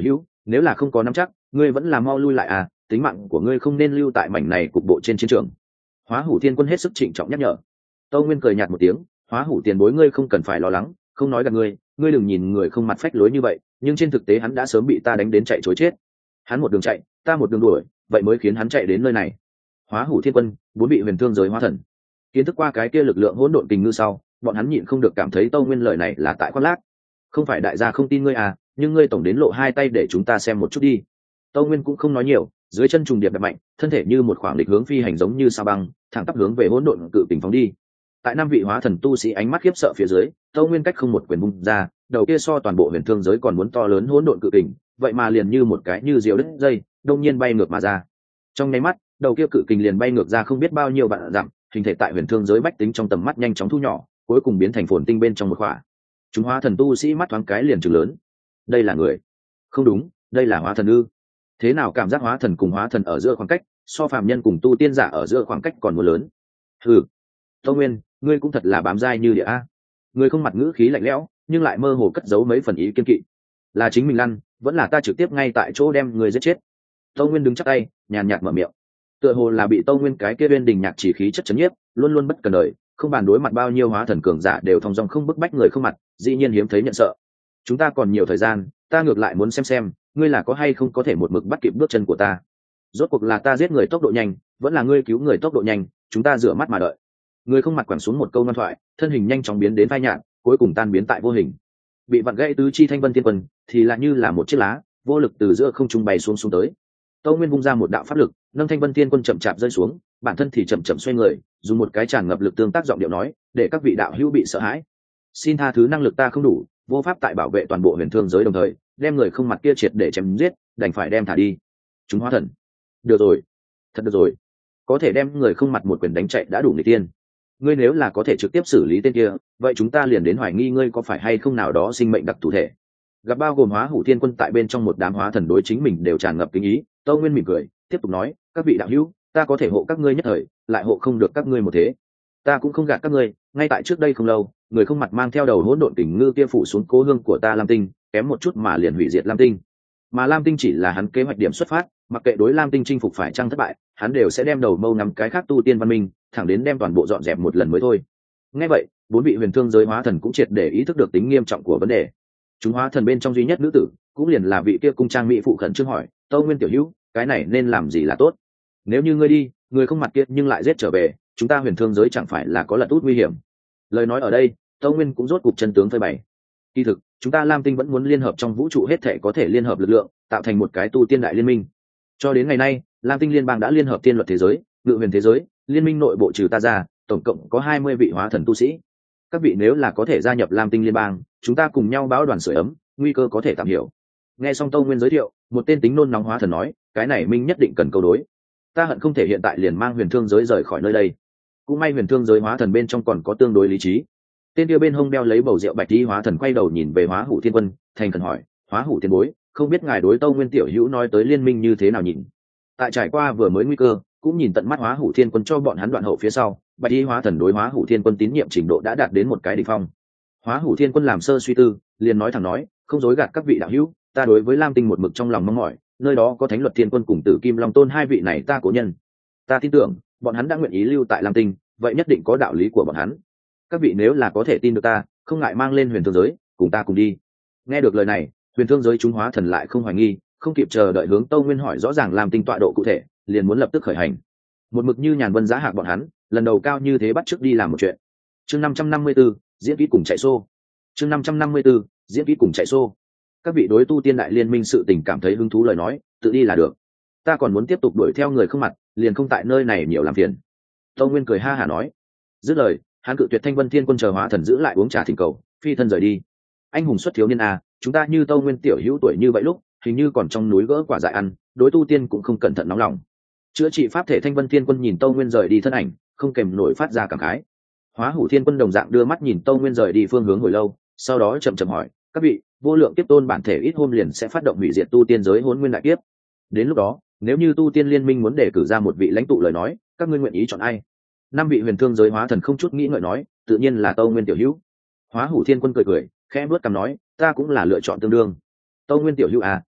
nếu là không có nắm chắc ngươi vẫn là mau lui lại à, tính mạng của ngươi không nên lưu tại mảnh này cục bộ trên chiến trường. Hóa Hủ Thiên Quân hết sức trịnh trọng nhắc nhở. Tâu Nguyên cười nhạt một tiếng, Hóa Hủ tiền bối ngươi không cần phải lo lắng, không nói gạt ngươi, ngươi đừng nhìn người không mặt phách lối như vậy, nhưng trên thực tế hắn đã sớm bị ta đánh đến chạy trối chết. Hắn một đường chạy, ta một đường đuổi, vậy mới khiến hắn chạy đến nơi này. Hóa Hủ Thiên Quân, bốn vị huyền thương giới hóa thần. Kiến thức qua cái kia lực lượng hỗn độn kình ngư sau, bọn hắn nhịn không được cảm thấy Tâu Nguyên lời này là tại khoác lác. Không phải đại gia không tin ngươi à, nhưng ngươi tổng đến lộ hai tay để chúng ta xem một chút đi. Tâu Nguyên cũng không nói nhiều, dưới chân trùng điệp đập mạnh, thân thể như một khoảng địch hướng phi hành giống như sao băng, thẳng tắp hướng về hỗn độn cự kình phóng đi. Tại năm vị hóa thần tu sĩ ánh mắt khiếp sợ phía dưới, Tâu Nguyên cách không một quyền bung ra, đầu kia so toàn bộ huyền thương giới còn muốn to lớn hỗn độn cự kình, vậy mà liền như một cái như diều đứt dây, đông nhiên bay ngược mà ra. Trong nháy mắt, đầu kia cự kình liền bay ngược ra không biết bao nhiêu vạn dặm, hình thể tại huyền thương giới bách tính trong tầm mắt nhanh chóng thu nhỏ, cuối cùng biến thành phồn tinh bên trong một khỏa. Chúng hóa thần tu sĩ mắt thoáng cái liền trừng lớn. Đây là người? Không đúng, đây là hóa thần ư? Thế nào cảm giác hóa thần cùng hóa thần ở giữa khoảng cách, so phàm nhân cùng tu tiên giả ở giữa khoảng cách còn muốn lớn? Hừ, Tâu Nguyên, ngươi cũng thật là bám dai như địa a. Ngươi không mặt ngữ khí lạnh lẽo, nhưng lại mơ hồ cất giấu mấy phần ý kiên kỵ. Là chính mình lăn, vẫn là ta trực tiếp ngay tại chỗ đem người giết chết? Tâu Nguyên đứng chắc tay, nhàn nhạt mở miệng. Tựa hồ là bị Tâu Nguyên cái kia bên đình nhạc chỉ khí chất chấn nhiếp, luôn luôn bất cần đời, không bàn đối mặt bao nhiêu hóa thần cường giả đều thong dong không bức bách người không mặt, dĩ nhiên hiếm thấy nhận sợ. Chúng ta còn nhiều thời gian, ta ngược lại muốn xem xem, ngươi là có hay không có thể một mực bắt kịp bước chân của ta. Rốt cuộc là ta giết người tốc độ nhanh, vẫn là ngươi cứu người tốc độ nhanh, chúng ta rửa mắt mà đợi. Người không mặt quẳng xuống một câu ngoan thoại, thân hình nhanh chóng biến đến phai nhạt, cuối cùng tan biến tại vô hình. Bị vặn gãy tứ chi Thanh Vân Thiên Quân thì lại như là một chiếc lá, vô lực từ giữa không trung bay xuống xuống tới. Tâu Nguyên vung ra một đạo pháp lực, nâng Thanh Vân Thiên Quân chậm chạp rơi xuống, bản thân thì chậm chậm xoay người, dùng một cái tràn ngập lực tương tác giọng điệu nói, để các vị đạo hữu bị sợ hãi. Xin tha thứ năng lực ta không đủ, vô pháp tại bảo vệ toàn bộ huyền thương giới đồng thời, đem người không mặt kia triệt để chém giết, đành phải đem thả đi. Chúng hóa thần. Được rồi, thật được rồi. Có thể đem người không mặt một quyền đánh chạy đã đủ người tiên. Ngươi nếu là có thể trực tiếp xử lý tên kia, vậy chúng ta liền đến hoài nghi ngươi có phải hay không nào đó sinh mệnh đặc thù thể. Gặp bao gồm Hóa Hủ Thiên Quân tại bên trong một đám hóa thần đối chính mình đều tràn ngập kính ý, Tâu Nguyên mỉm cười, tiếp tục nói, các vị đạo hữu, ta có thể hộ các ngươi nhất thời, lại hộ không được các ngươi một thế. Ta cũng không gạt các ngươi, ngay tại trước đây không lâu, người không mặt mang theo đầu hỗn độn kình ngư kia phủ xuống cố hương của ta Lam Tinh, kém một chút mà liền hủy diệt Lam Tinh. Mà Lam Tinh chỉ là hắn kế hoạch điểm xuất phát, mặc kệ đối Lam Tinh chinh phục phải chăng thất bại, hắn đều sẽ đem đầu mâu nắm cái khác tu tiên văn minh, thẳng đến đem toàn bộ dọn dẹp một lần mới thôi. Nghe vậy, bốn vị huyền thương giới hóa thần cũng triệt để ý thức được tính nghiêm trọng của vấn đề. Chúng hóa thần bên trong duy nhất nữ tử, cũng liền là vị kia cung trang mỹ phụ khẩn trương hỏi, Tâu Nguyên tiểu hữu, cái này nên làm gì là tốt? Nếu như ngươi đi, người không mặt kia nhưng lại giết trở về, chúng ta huyền thương giới chẳng phải là có lật út nguy hiểm? Lời nói ở đây, Tâu Nguyên cũng rốt cục chân tướng phơi bày. Kỳ thực, chúng ta Lam Tinh vẫn muốn liên hợp trong vũ trụ hết thể có thể liên hợp lực lượng, tạo thành một cái tu tiên đại liên minh. Cho đến ngày nay, Lam Tinh liên bang đã liên hợp tiên luật thế giới, ngự huyền thế giới, liên minh nội bộ trừ ta ra, tổng cộng có hai mươi vị hóa thần tu sĩ. Các vị nếu là có thể gia nhập Lam Tinh liên bang, chúng ta cùng nhau báo đoàn sưởi ấm, nguy cơ có thể tạm hiểu. Nghe xong Tâu Nguyên giới thiệu, một tên tính nôn nóng hóa thần nói, cái này minh nhất định cần câu đối. Ta hận không thể hiện tại liền mang huyền thương giới rời khỏi nơi đây. Cũng may huyền thương giới hóa thần bên trong còn có tương đối lý trí. Tên kia bên hông đeo lấy bầu rượu bạch tí hóa thần quay đầu nhìn về Hóa Hủ Thiên Quân, thành khẩn hỏi, Hóa Hủ tiền bối, không biết ngài đối Tâu Nguyên tiểu hữu nói tới liên minh như thế nào nhìn? Tại trải qua vừa mới nguy cơ, cũng nhìn tận mắt Hóa Hủ Thiên Quân cho bọn hắn đoạn hậu phía sau, bạch tí hóa thần đối Hóa Hủ Thiên Quân tín nhiệm trình độ đã đạt đến một cái đỉnh phong. Hóa Hủ Thiên Quân làm sơ suy tư, liền nói thẳng nói, không dối gạt các vị đạo hữu, ta đối với Lam Tinh một mực trong lòng mong mỏi, nơi đó có Thánh Luật Thiên Quân cùng Tử Kim Long Tôn hai vị này ta cố nhân. Ta tin tưởng, bọn hắn đã nguyện ý lưu tại Lam Tinh, vậy nhất định có đạo lý của bọn hắn. Các vị nếu là có thể tin được ta, không ngại mang lên huyền thương giới, cùng ta cùng đi. Nghe được lời này, huyền thương giới chúng hóa thần lại không hoài nghi, không kịp chờ đợi hướng Tâu Nguyên hỏi rõ ràng Lam Tinh tọa độ cụ thể, liền muốn lập tức khởi hành. Một mực như nhàn vân giá hạc bọn hắn, lần đầu cao như thế bắt chước đi làm một chuyện. Chương năm trăm năm mươi 554, diễn kỹ cùng chạy xô. Chương năm trăm năm mươi 554, diễn kỹ cùng chạy xô. Các vị đối tu tiên đại liên minh sự tình cảm thấy hứng thú lời nói, tự đi là được. Ta còn muốn tiếp tục đuổi theo người không mặt, liền không tại nơi này nhiều làm phiền. Tâu Nguyên cười ha hả nói. Dứt lời, hắn cự tuyệt Thanh Vân Thiên Quân chờ hóa thần giữ lại uống trà thỉnh cầu, phi thân rời đi. Anh hùng xuất thiếu niên à, chúng ta như Tâu Nguyên tiểu hữu tuổi như vậy lúc, hình như còn trong núi gỡ quả dại ăn, đối tu tiên cũng không cẩn thận nóng lòng. Chữa trị pháp thể Thanh Vân Thiên Quân nhìn Tâu Nguyên rời đi thân ảnh, không kèm nổi phát ra cảm khái. Hóa Hủ Thiên Quân đồng dạng đưa mắt nhìn Tâu Nguyên rời đi phương hướng hồi lâu, sau đó chậm chậm hỏi, các vị, vô lượng tiếp tôn bản thể ít hôm liền sẽ phát động hủy diệt tu tiên giới hỗn nguyên đại kiếp. Đến lúc đó, nếu như tu tiên liên minh muốn đề cử ra một vị lãnh tụ lời nói, các ngươi nguyện ý chọn ai? Năm vị huyền thương giới hóa thần không chút nghĩ ngợi nói, tự nhiên là Tâu Nguyên tiểu hữu. Hóa Hủ Thiên Quân cười cười, khẽ bước cằm nói, ta cũng là lựa chọn tương đương. Tâu Nguyên tiểu hữu à,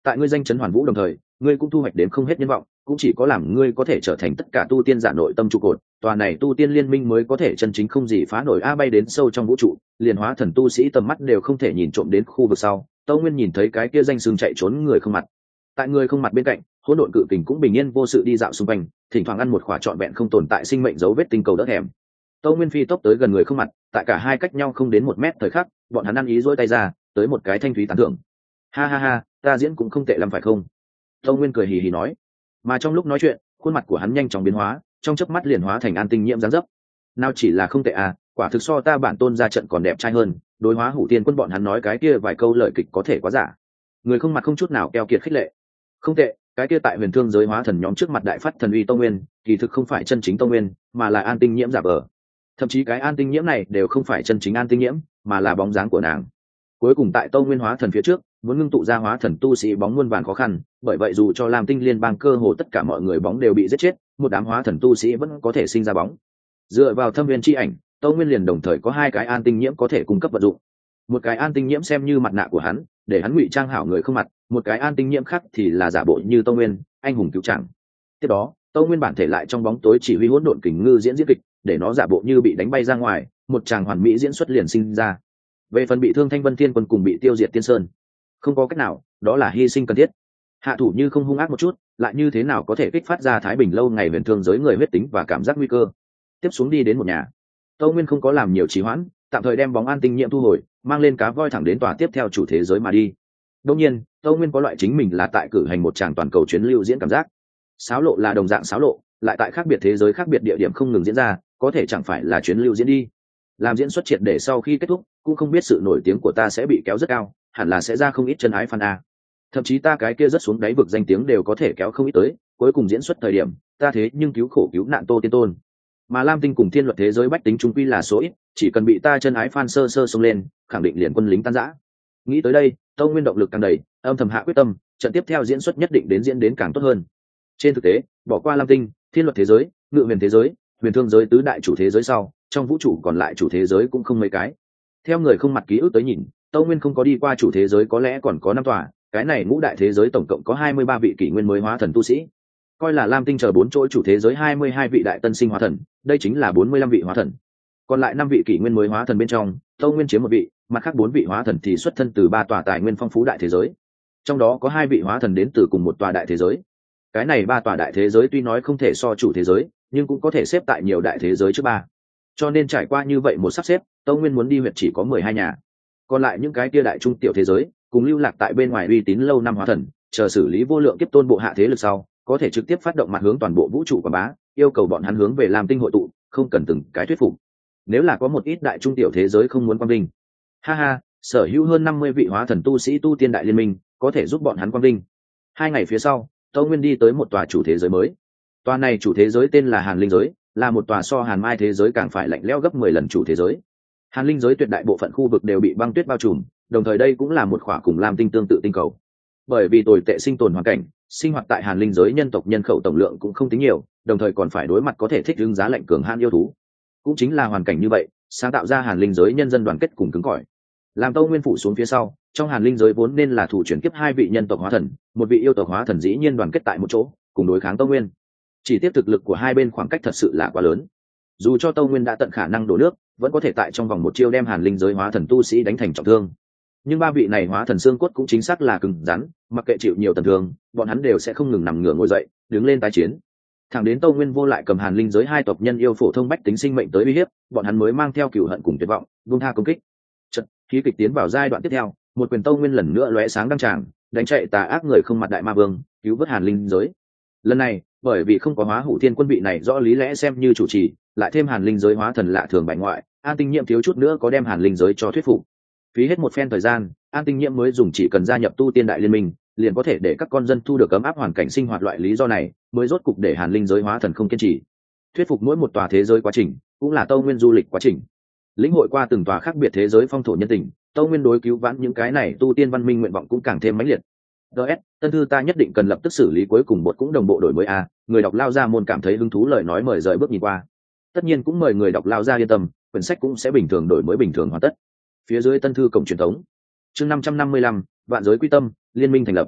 tại ngươi danh chấn hoàn vũ đồng thời ngươi cũng thu hoạch đến không hết nhân vọng, cũng chỉ có làm ngươi có thể trở thành tất cả tu tiên giả nội tâm trụ cột, tòa này tu tiên liên minh mới có thể chân chính không gì phá nổi. A bay đến sâu trong vũ trụ, liền hóa thần tu sĩ tầm mắt đều không thể nhìn trộm đến khu vực sau, Tâu Nguyên nhìn thấy cái kia danh xương chạy trốn người không mặt. Tại người không mặt bên cạnh, hỗn độn cự kình cũng bình yên vô sự đi dạo xung quanh, thỉnh thoảng ăn một khỏa trọn vẹn không tồn tại sinh mệnh dấu vết tinh cầu đỡ thèm. Tâu Nguyên phi tốc tới gần người không mặt, tại cả hai cách nhau không đến một mét thời khắc, bọn hắn ăn ý duỗi tay ra, tới một cái thanh thúy tán thưởng. Ha ha ha, ta diễn cũng không tệ lắm phải không? Tâu Nguyên cười hì hì nói. Mà trong lúc nói chuyện, khuôn mặt của hắn nhanh chóng biến hóa, trong chớp mắt liền hóa thành An Tinh Nhiễm dáng dấp. Nào chỉ là không tệ à, quả thực so ta bản tôn ra trận còn đẹp trai hơn. Đối Hóa Hủ Tiên Quân bọn hắn nói cái kia vài câu lời kịch có thể quá giả. Người không mặt không chút nào keo kiệt khích lệ. Không tệ, cái kia tại huyền thương giới hóa thần nhóm trước mặt đại phát thần uy Tông Nguyên, kỳ thực không phải chân chính Tông Nguyên, mà là An Tinh Nhiễm giả vờ. Thậm chí cái An Tinh Nhiễm này đều không phải chân chính An Tinh Nhiễm, mà là bóng dáng của nàng. Cuối cùng tại Tông Nguyên hóa thần phía trước, muốn ngưng tụ ra hóa thần tu sĩ bóng muôn vàn khó khăn, bởi vậy dù cho Lam Tinh liên bang cơ hồ tất cả mọi người bóng đều bị giết chết, một đám hóa thần tu sĩ vẫn có thể sinh ra bóng. Dựa vào thâm viên chi ảnh, Tông Nguyên liền đồng thời có hai cái An Tinh Nhiễm có thể cung cấp vật dụng. Một cái An Tinh Nhiễm xem như mặt nạ của hắn, để hắn ngụy trang hảo người không mặt, một cái An Tinh Nhiễm khác thì là giả bộ như Tông Nguyên, anh hùng cứu trạng. Tiếp đó, Tông Nguyên bản thể lại trong bóng tối chỉ huy hỗn độn kình ngư diễn diễn kịch, để nó giả bộ như bị đánh bay ra ngoài, một tràng hoàn mỹ diễn xuất liền sinh ra. Về phần bị thương Thanh Vân Thiên Quân cùng bị tiêu diệt Tiên Sơn, không có cách nào, đó là hy sinh cần thiết. Hạ thủ như không hung ác một chút, lại như thế nào có thể kích phát ra Thái Bình lâu ngày huyền thương giới người huyết tính và cảm giác nguy cơ. Tiếp xuống đi đến một nhà, Tâu Nguyên không có làm nhiều trì hoãn, tạm thời đem bóng An Tinh Nhiễm thu hồi, mang lên cá voi thẳng đến tòa tiếp theo chủ thế giới mà đi. Đương nhiên, Tâu Nguyên có loại chính mình là tại cử hành một tràng toàn cầu chuyến lưu diễn cảm giác. Sáo lộ là đồng dạng sáo lộ, lại tại khác biệt thế giới khác biệt địa điểm không ngừng diễn ra, có thể chẳng phải là chuyến lưu diễn đi. Làm diễn xuất triệt để sau khi kết thúc, cũng không biết sự nổi tiếng của ta sẽ bị kéo rất cao, hẳn là sẽ ra không ít chân ái fan a. Thậm chí ta cái kia rất xuống đáy vực danh tiếng đều có thể kéo không ít tới, cuối cùng diễn xuất thời điểm, ta thế nhưng cứu khổ cứu nạn Tô Tiên Tôn. Mà Lam Tinh cùng thiên luật thế giới bách tính trung quy là số ít, chỉ cần bị ta chân ái fan sơ sơ xông lên, khẳng định liền quân lính tan rã. Nghĩ tới đây, Tâu Nguyên động lực càng đầy, âm thầm hạ quyết tâm, trận tiếp theo diễn xuất nhất định đến diễn đến càng tốt hơn. Trên thực tế, bỏ qua Lam Tinh, thiên luật thế giới, ngự huyền thế giới, huyền thương giới tứ đại chủ thế giới sau, trong vũ trụ còn lại chủ thế giới cũng không mấy cái. Theo người không mặt ký ức tới nhìn, Tâu Nguyên không có đi qua chủ thế giới có lẽ còn có năm tòa, cái này ngũ đại thế giới tổng cộng có hai mươi ba vị kỷ nguyên mới hóa thần tu sĩ. Coi là Lam Tinh chờ bốn chỗ chủ thế giới hai mươi hai vị đại tân sinh hóa thần, đây chính là bốn mươi lăm vị hóa thần. Còn lại năm vị kỷ nguyên mới hóa thần bên trong, Tâu Nguyên chiếm một vị, mặt khác bốn vị hóa thần thì xuất thân từ ba tòa tài nguyên phong phú đại thế giới. Trong đó có hai vị hóa thần đến từ cùng một tòa đại thế giới. Cái này ba tòa đại thế giới tuy nói không thể so chủ thế giới, nhưng cũng có thể xếp tại nhiều đại thế giới trước ba. Cho nên trải qua như vậy một sắp xếp, Tâu Nguyên muốn đi huyện chỉ có mười hai nhà. Còn lại những cái kia đại trung tiểu thế giới, cùng lưu lạc tại bên ngoài uy tín lâu năm hóa thần, chờ xử lý vô lượng kiếp tôn bộ hạ thế lực sau, có thể trực tiếp phát động mặt hướng toàn bộ vũ trụ quảng bá, yêu cầu bọn hắn hướng về Lam Tinh hội tụ, không cần từng cái thuyết phục. Nếu là có một ít đại trung tiểu thế giới không muốn quang vinh, ha ha, sở hữu hơn năm mươi vị hóa thần tu sĩ tu tiên đại liên minh, có thể giúp bọn hắn quang vinh. Hai ngày phía sau, Tâu Nguyên đi tới một tòa chủ thế giới mới. Tòa này chủ thế giới tên là Hàn Linh giới, là một tòa so Hàn Mai thế giới càng phải lạnh lẽo gấp mười lần chủ thế giới. Hàn Linh giới tuyệt đại bộ phận khu vực đều bị băng tuyết bao trùm, đồng thời đây cũng là một khỏa cùng Lam Tinh tương tự tinh cầu. Bởi vì tồi tệ sinh tồn hoàn cảnh, sinh hoạt tại Hàn Linh giới nhân tộc nhân khẩu tổng lượng cũng không tính nhiều, đồng thời còn phải đối mặt có thể thích ứng giá lạnh cường hãn yêu thú. Cũng chính là hoàn cảnh như vậy, sáng tạo ra Hàn Linh giới nhân dân đoàn kết cùng cứng cỏi. Làm Tâu Nguyên phủ xuống phía sau, trong Hàn Linh giới vốn nên là thủ chuyển kiếp hai vị nhân tộc hóa thần, một vị yêu tộc hóa thần dĩ nhiên đoàn kết tại một chỗ, cùng đối kháng Tâu Nguyên. Chỉ tiếp thực lực của hai bên khoảng cách thật sự là quá lớn. Dù cho Tâu Nguyên đã tận khả năng đổ nước, vẫn có thể tại trong vòng một chiêu đem Hàn Linh giới hóa thần tu sĩ đánh thành trọng thương. Nhưng ba vị này hóa thần xương cốt cũng chính xác là cứng rắn, mặc kệ chịu nhiều tổn thương, bọn hắn đều sẽ không ngừng nằm ngửa ngồi dậy, đứng lên tái chiến. Thẳng đến Tâu Nguyên vô lại cầm Hàn Linh giới hai tộc nhân yêu phổ thông bách tính sinh mệnh tới uy hiếp, bọn hắn mới mang theo cừu hận cùng tuyệt vọng, buông tha công kích. Chợt, khí kịch tiến vào giai đoạn tiếp theo, một quyền Tâu Nguyên lần nữa lóe sáng đăng tràng, đánh chạy tà ác người không mặt đại ma vương, cứu vớt Hàn Linh giới. Lần này, bởi vì không có Hóa Hủ Thiên Quân vị này rõ lý lẽ xem như chủ trì, lại thêm Hàn Linh giới hóa thần lạ thường bại ngoại, An Tinh Nhiệm thiếu chút nữa có đem Hàn Linh giới cho thuyết phục. Phí hết một phen thời gian, An Tinh Nhiệm mới dùng chỉ cần gia nhập tu tiên đại liên minh, liền có thể để các con dân thu được ấm áp hoàn cảnh sinh hoạt, loại lý do này mới rốt cục để Hàn Linh giới hóa thần không kiên trì. Thuyết phục mỗi một tòa thế giới quá trình, cũng là Tâu Nguyên du lịch quá trình. Lĩnh hội qua từng tòa khác biệt thế giới phong thổ nhân tình, Tâu Nguyên đối cứu vãn những cái này tu tiên văn minh nguyện vọng cũng càng thêm mãnh liệt. ds tân thư ta nhất định cần lập tức xử lý cuối cùng bột cũng đồng bộ đổi mới a. Người đọc lao ra môn cảm thấy hứng thú lời nói mời rời bước nhìn qua. Tất nhiên cũng mời người đọc lao ra yên tâm, quyển sách cũng sẽ bình thường đổi mới bình thường hoàn tất. Phía dưới tân thư cổng truyền thống chương năm trăm năm mươi lăm, vạn giới quy tâm, liên minh thành lập.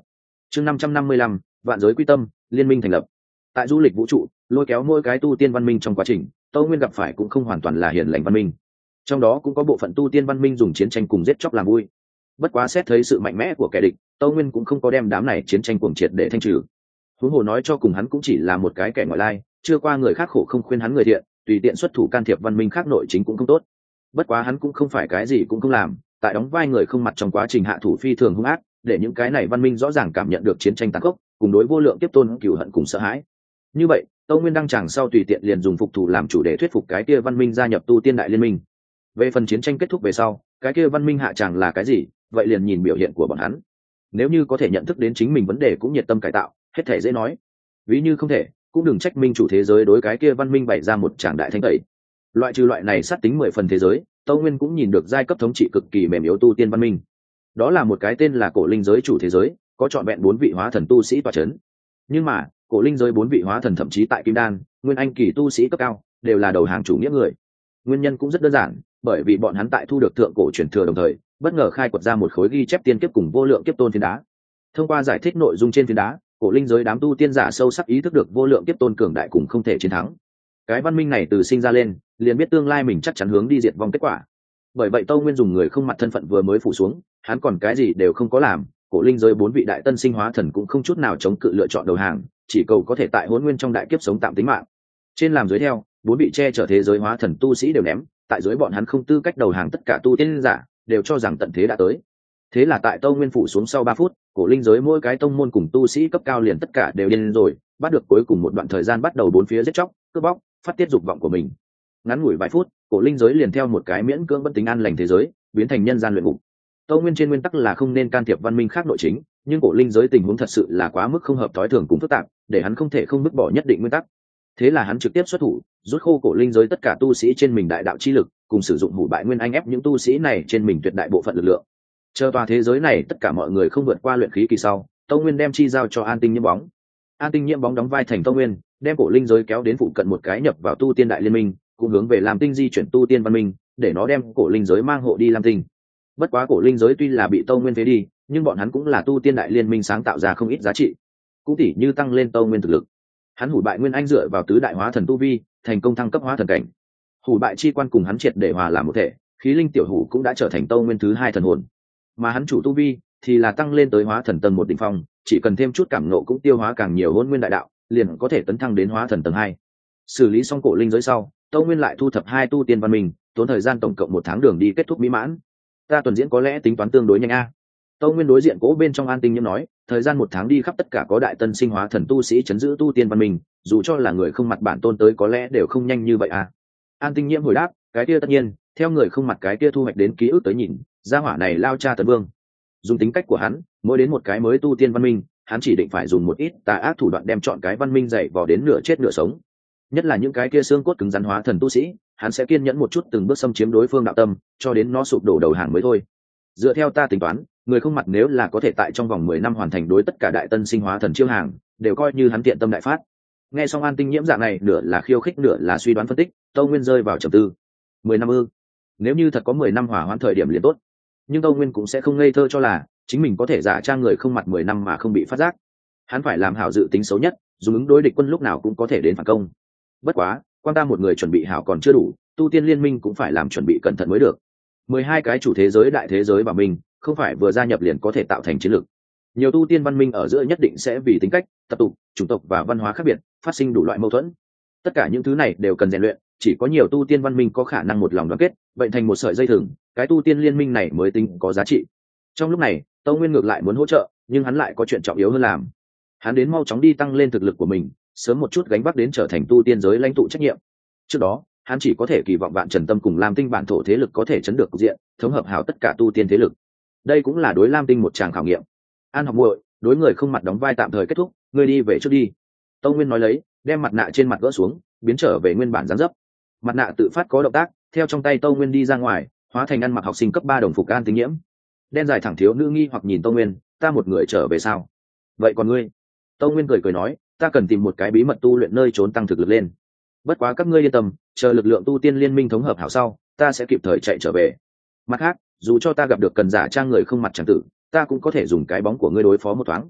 chương năm trăm năm mươi lăm vạn giới quy tâm, liên minh thành lập. Tại du lịch vũ trụ lôi kéo mỗi cái tu tiên văn minh trong quá trình, Tâu Nguyên gặp phải cũng không hoàn toàn là hiền lành văn minh, trong đó cũng có bộ phận tu tiên văn minh dùng chiến tranh cùng giết chóc làm vui. Bất quá xét thấy sự mạnh mẽ của kẻ địch, Tâu Nguyên cũng không có đem đám này chiến tranh cuồng triệt để thanh trừ. Huống hồ nói cho cùng hắn cũng chỉ là một cái kẻ ngoại lai, chưa qua người khác khổ không khuyên hắn người thiện, tùy tiện xuất thủ can thiệp văn minh khác nội chính cũng không tốt. Bất quá hắn cũng không phải cái gì cũng không làm, tại đóng vai người không mặt trong quá trình hạ thủ phi thường hung ác, để những cái này văn minh rõ ràng cảm nhận được chiến tranh tàn khốc, cùng đối vô lượng tiếp tôn cừu hận cùng sợ hãi. Như vậy, Tâu Nguyên đăng tràng sau tùy tiện liền dùng phục thủ làm chủ để thuyết phục cái kia văn minh gia nhập tu tiên đại liên minh. Về phần chiến tranh kết thúc về sau, cái kia văn minh hạ tràng là cái gì, vậy liền nhìn biểu hiện của bọn hắn. Nếu như có thể nhận thức đến chính mình vấn đề cũng nhiệt tâm cải tạo, hết thể dễ nói. Ví như không thể, cũng đừng trách minh chủ thế giới đối cái kia văn minh bày ra một tràng đại thanh tẩy. Loại trừ loại này sát tính mười phần thế giới, Tâu Nguyên cũng nhìn được giai cấp thống trị cực kỳ mềm yếu tu tiên văn minh. Đó là một cái tên là cổ linh giới chủ thế giới, có trọn vẹn bốn vị hóa thần tu sĩ tọa chấn. Nhưng mà, cổ linh giới bốn vị hóa thần thậm chí tại kim đan, nguyên anh kỳ tu sĩ cấp cao, đều là đầu hàng chủ nghĩa người. Nguyên nhân cũng rất đơn giản, bởi vì bọn hắn tại thu được thượng cổ truyền thừa đồng thời, bất ngờ khai quật ra một khối ghi chép tiên kiếp cùng vô lượng kiếp tôn phiến đá. Thông qua giải thích nội dung trên phiến đá, cổ linh giới đám tu tiên giả sâu sắc ý thức được vô lượng kiếp tôn cường đại cùng không thể chiến thắng. Cái văn minh này từ sinh ra lên, liền biết tương lai mình chắc chắn hướng đi diệt vong kết quả. Bởi vậy Tâu Nguyên dùng người không mặt thân phận vừa mới phủ xuống, hắn còn cái gì đều không có làm, cổ linh giới bốn vị đại tân sinh hóa thần cũng không chút nào chống cự lựa chọn đầu hàng, chỉ cầu có thể tại hỗn nguyên trong đại kiếp sống tạm tính mạng. Trên làm dưới theo, bốn vị che chở thế giới hóa thần tu sĩ đều ném, tại dưới bọn hắn không tư cách đầu hàng tất cả tu tiên giả, đều cho rằng tận thế đã tới. Thế là tại Tâu Nguyên phủ xuống sau ba phút, cổ linh giới mỗi cái tông môn cùng tu sĩ cấp cao liền tất cả đều điên rồi, bắt được cuối cùng một đoạn thời gian bắt đầu bốn phía giết chóc, cướp bóc, phát tiết dục vọng của mình. Ngắn ngủi vài phút, cổ linh giới liền theo một cái miễn cưỡng bất tính an lành thế giới, biến thành nhân gian luyện ngục. Tâu Nguyên trên nguyên tắc là không nên can thiệp văn minh khác nội chính, nhưng cổ linh giới tình huống thật sự là quá mức không hợp thói thường cùng phức tạp, để hắn không thể không vứt bỏ nhất định nguyên tắc. Thế là hắn trực tiếp xuất thủ, rút khô cổ linh giới tất cả tu sĩ trên mình đại đạo chi lực, cùng sử dụng hủ bại nguyên anh ép những tu sĩ này trên mình tuyệt đại bộ phận lực lượng. Chờ tòa thế giới này tất cả mọi người không vượt qua luyện khí kỳ sau, Tâu Nguyên đem chi giao cho An Tinh Nhiễm Bóng. An Tinh Nhiễm Bóng đóng vai thành Tâu Nguyên, đem cổ linh giới kéo đến phụ cận một cái nhập vào tu tiên đại liên minh, cũng hướng về Lam Tinh di chuyển tu tiên văn minh, để nó đem cổ linh giới mang hộ đi Lam Tinh. Bất quá cổ linh giới tuy là bị Tâu Nguyên phế đi, nhưng bọn hắn cũng là tu tiên đại liên minh sáng tạo ra không ít giá trị, cũng tỉ như tăng lên Tâu Nguyên thực lực. Hắn hủ bại nguyên anh dựa vào tứ đại hóa thần tu vi, thành công thăng cấp hóa thần cảnh. Hủ bại chi quan cùng hắn triệt để hòa làm một thể, khí linh tiểu hủ cũng đã trở thành Tâu Nguyên thứ hai thần hồn. Mà hắn chủ tu vi thì là tăng lên tới hóa thần tầng một đỉnh phong, chỉ cần thêm chút cảm nộ cũng tiêu hóa càng nhiều hỗn nguyên đại đạo, liền có thể tấn thăng đến hóa thần tầng hai. Xử lý xong cổ linh giới sau, Tâu Nguyên lại thu thập hai tu tiên văn minh, tốn thời gian tổng cộng một tháng đường đi kết thúc mỹ mãn. Ta tuần diễn có lẽ tính toán tương đối nhanh a. Tâu Nguyên đối diện cố bên trong An Tinh Nhiễm nói, thời gian một tháng đi khắp tất cả có đại tân sinh hóa thần tu sĩ chấn giữ tu tiên văn minh, dù cho là người không mặt bản tôn tới có lẽ đều không nhanh như vậy à. An Tinh Nhiễm hồi đáp, cái kia tất nhiên, theo người không mặt cái kia thu hoạch đến ký ức tới nhìn, gia hỏa này lao cha tấn vương. Dùng tính cách của hắn, mỗi đến một cái mới tu tiên văn minh, hắn chỉ định phải dùng một ít tà ác thủ đoạn đem chọn cái văn minh dày vò đến nửa chết nửa sống. Nhất là những cái kia xương cốt cứng rắn hóa thần tu sĩ, hắn sẽ kiên nhẫn một chút từng bước xâm chiếm đối phương đạo tâm, cho đến nó sụp đổ đầu hàng mới thôi. Dựa theo ta tính toán, người không mặt nếu là có thể tại trong vòng mười năm hoàn thành đối tất cả đại tân sinh hóa thần chiêu hàng, đều coi như hắn tiện tâm đại phát. Nghe xong An Tinh Nhiễm dạng này, nửa là khiêu khích nửa là suy đoán phân tích, Tâu Nguyên rơi vào trầm tư. Mười năm ư? Nếu như thật có mười năm hỏa hoãn thời điểm liền tốt. Nhưng Tâu Nguyên cũng sẽ không ngây thơ cho là chính mình có thể giả trang người không mặt mười năm mà không bị phát giác. Hắn phải làm hảo dự tính xấu nhất, dùng ứng đối địch quân lúc nào cũng có thể đến phản công. Bất quá, quan ta một người chuẩn bị hảo còn chưa đủ, tu tiên liên minh cũng phải làm chuẩn bị cẩn thận mới được. Mười hai cái chủ thế giới đại thế giới và mình, không phải vừa gia nhập liền có thể tạo thành chiến lược. Nhiều tu tiên văn minh ở giữa nhất định sẽ vì tính cách, tập tục, chủng tộc và văn hóa khác biệt, phát sinh đủ loại mâu thuẫn. Tất cả những thứ này đều cần rèn luyện, chỉ có nhiều tu tiên văn minh có khả năng một lòng đoàn kết, vậy thành một sợi dây thừng, cái tu tiên liên minh này mới tính có giá trị. Trong lúc này, Tâu Nguyên ngược lại muốn hỗ trợ, nhưng hắn lại có chuyện trọng yếu hơn làm. Hắn đến mau chóng đi tăng lên thực lực của mình, sớm một chút gánh vác đến trở thành tu tiên giới lãnh tụ trách nhiệm. Trước đó, hắn chỉ có thể kỳ vọng Vạn Trần Tâm cùng Lam Tinh bản thổ thế lực có thể chấn được cục diện, thống hợp hảo tất cả tu tiên thế lực. Đây cũng là đối Lam Tinh một tràng khảo nghiệm. An Học muội, đối người không mặt đóng vai tạm thời kết thúc, ngươi đi về trước đi. Tâu Nguyên nói lấy, đem mặt nạ trên mặt gỡ xuống, biến trở về nguyên bản dáng dấp. Mặt nạ tự phát có động tác, theo trong tay Tâu Nguyên đi ra ngoài, hóa thành ăn mặc học sinh cấp ba đồng phục An Tinh Nhiễm. Đen dài thẳng thiếu nữ nghi hoặc nhìn Tâu Nguyên, ta một người trở về sao? Vậy còn ngươi? Tâu Nguyên cười cười nói, ta cần tìm một cái bí mật tu luyện nơi trốn tăng thực lực lên. Bất quá các ngươi yên tâm, chờ lực lượng tu tiên liên minh thống hợp hảo sau, ta sẽ kịp thời chạy trở về. Mặt khác, dù cho ta gặp được cần giả trang người không mặt chẳng tử, ta cũng có thể dùng cái bóng của ngươi đối phó một thoáng.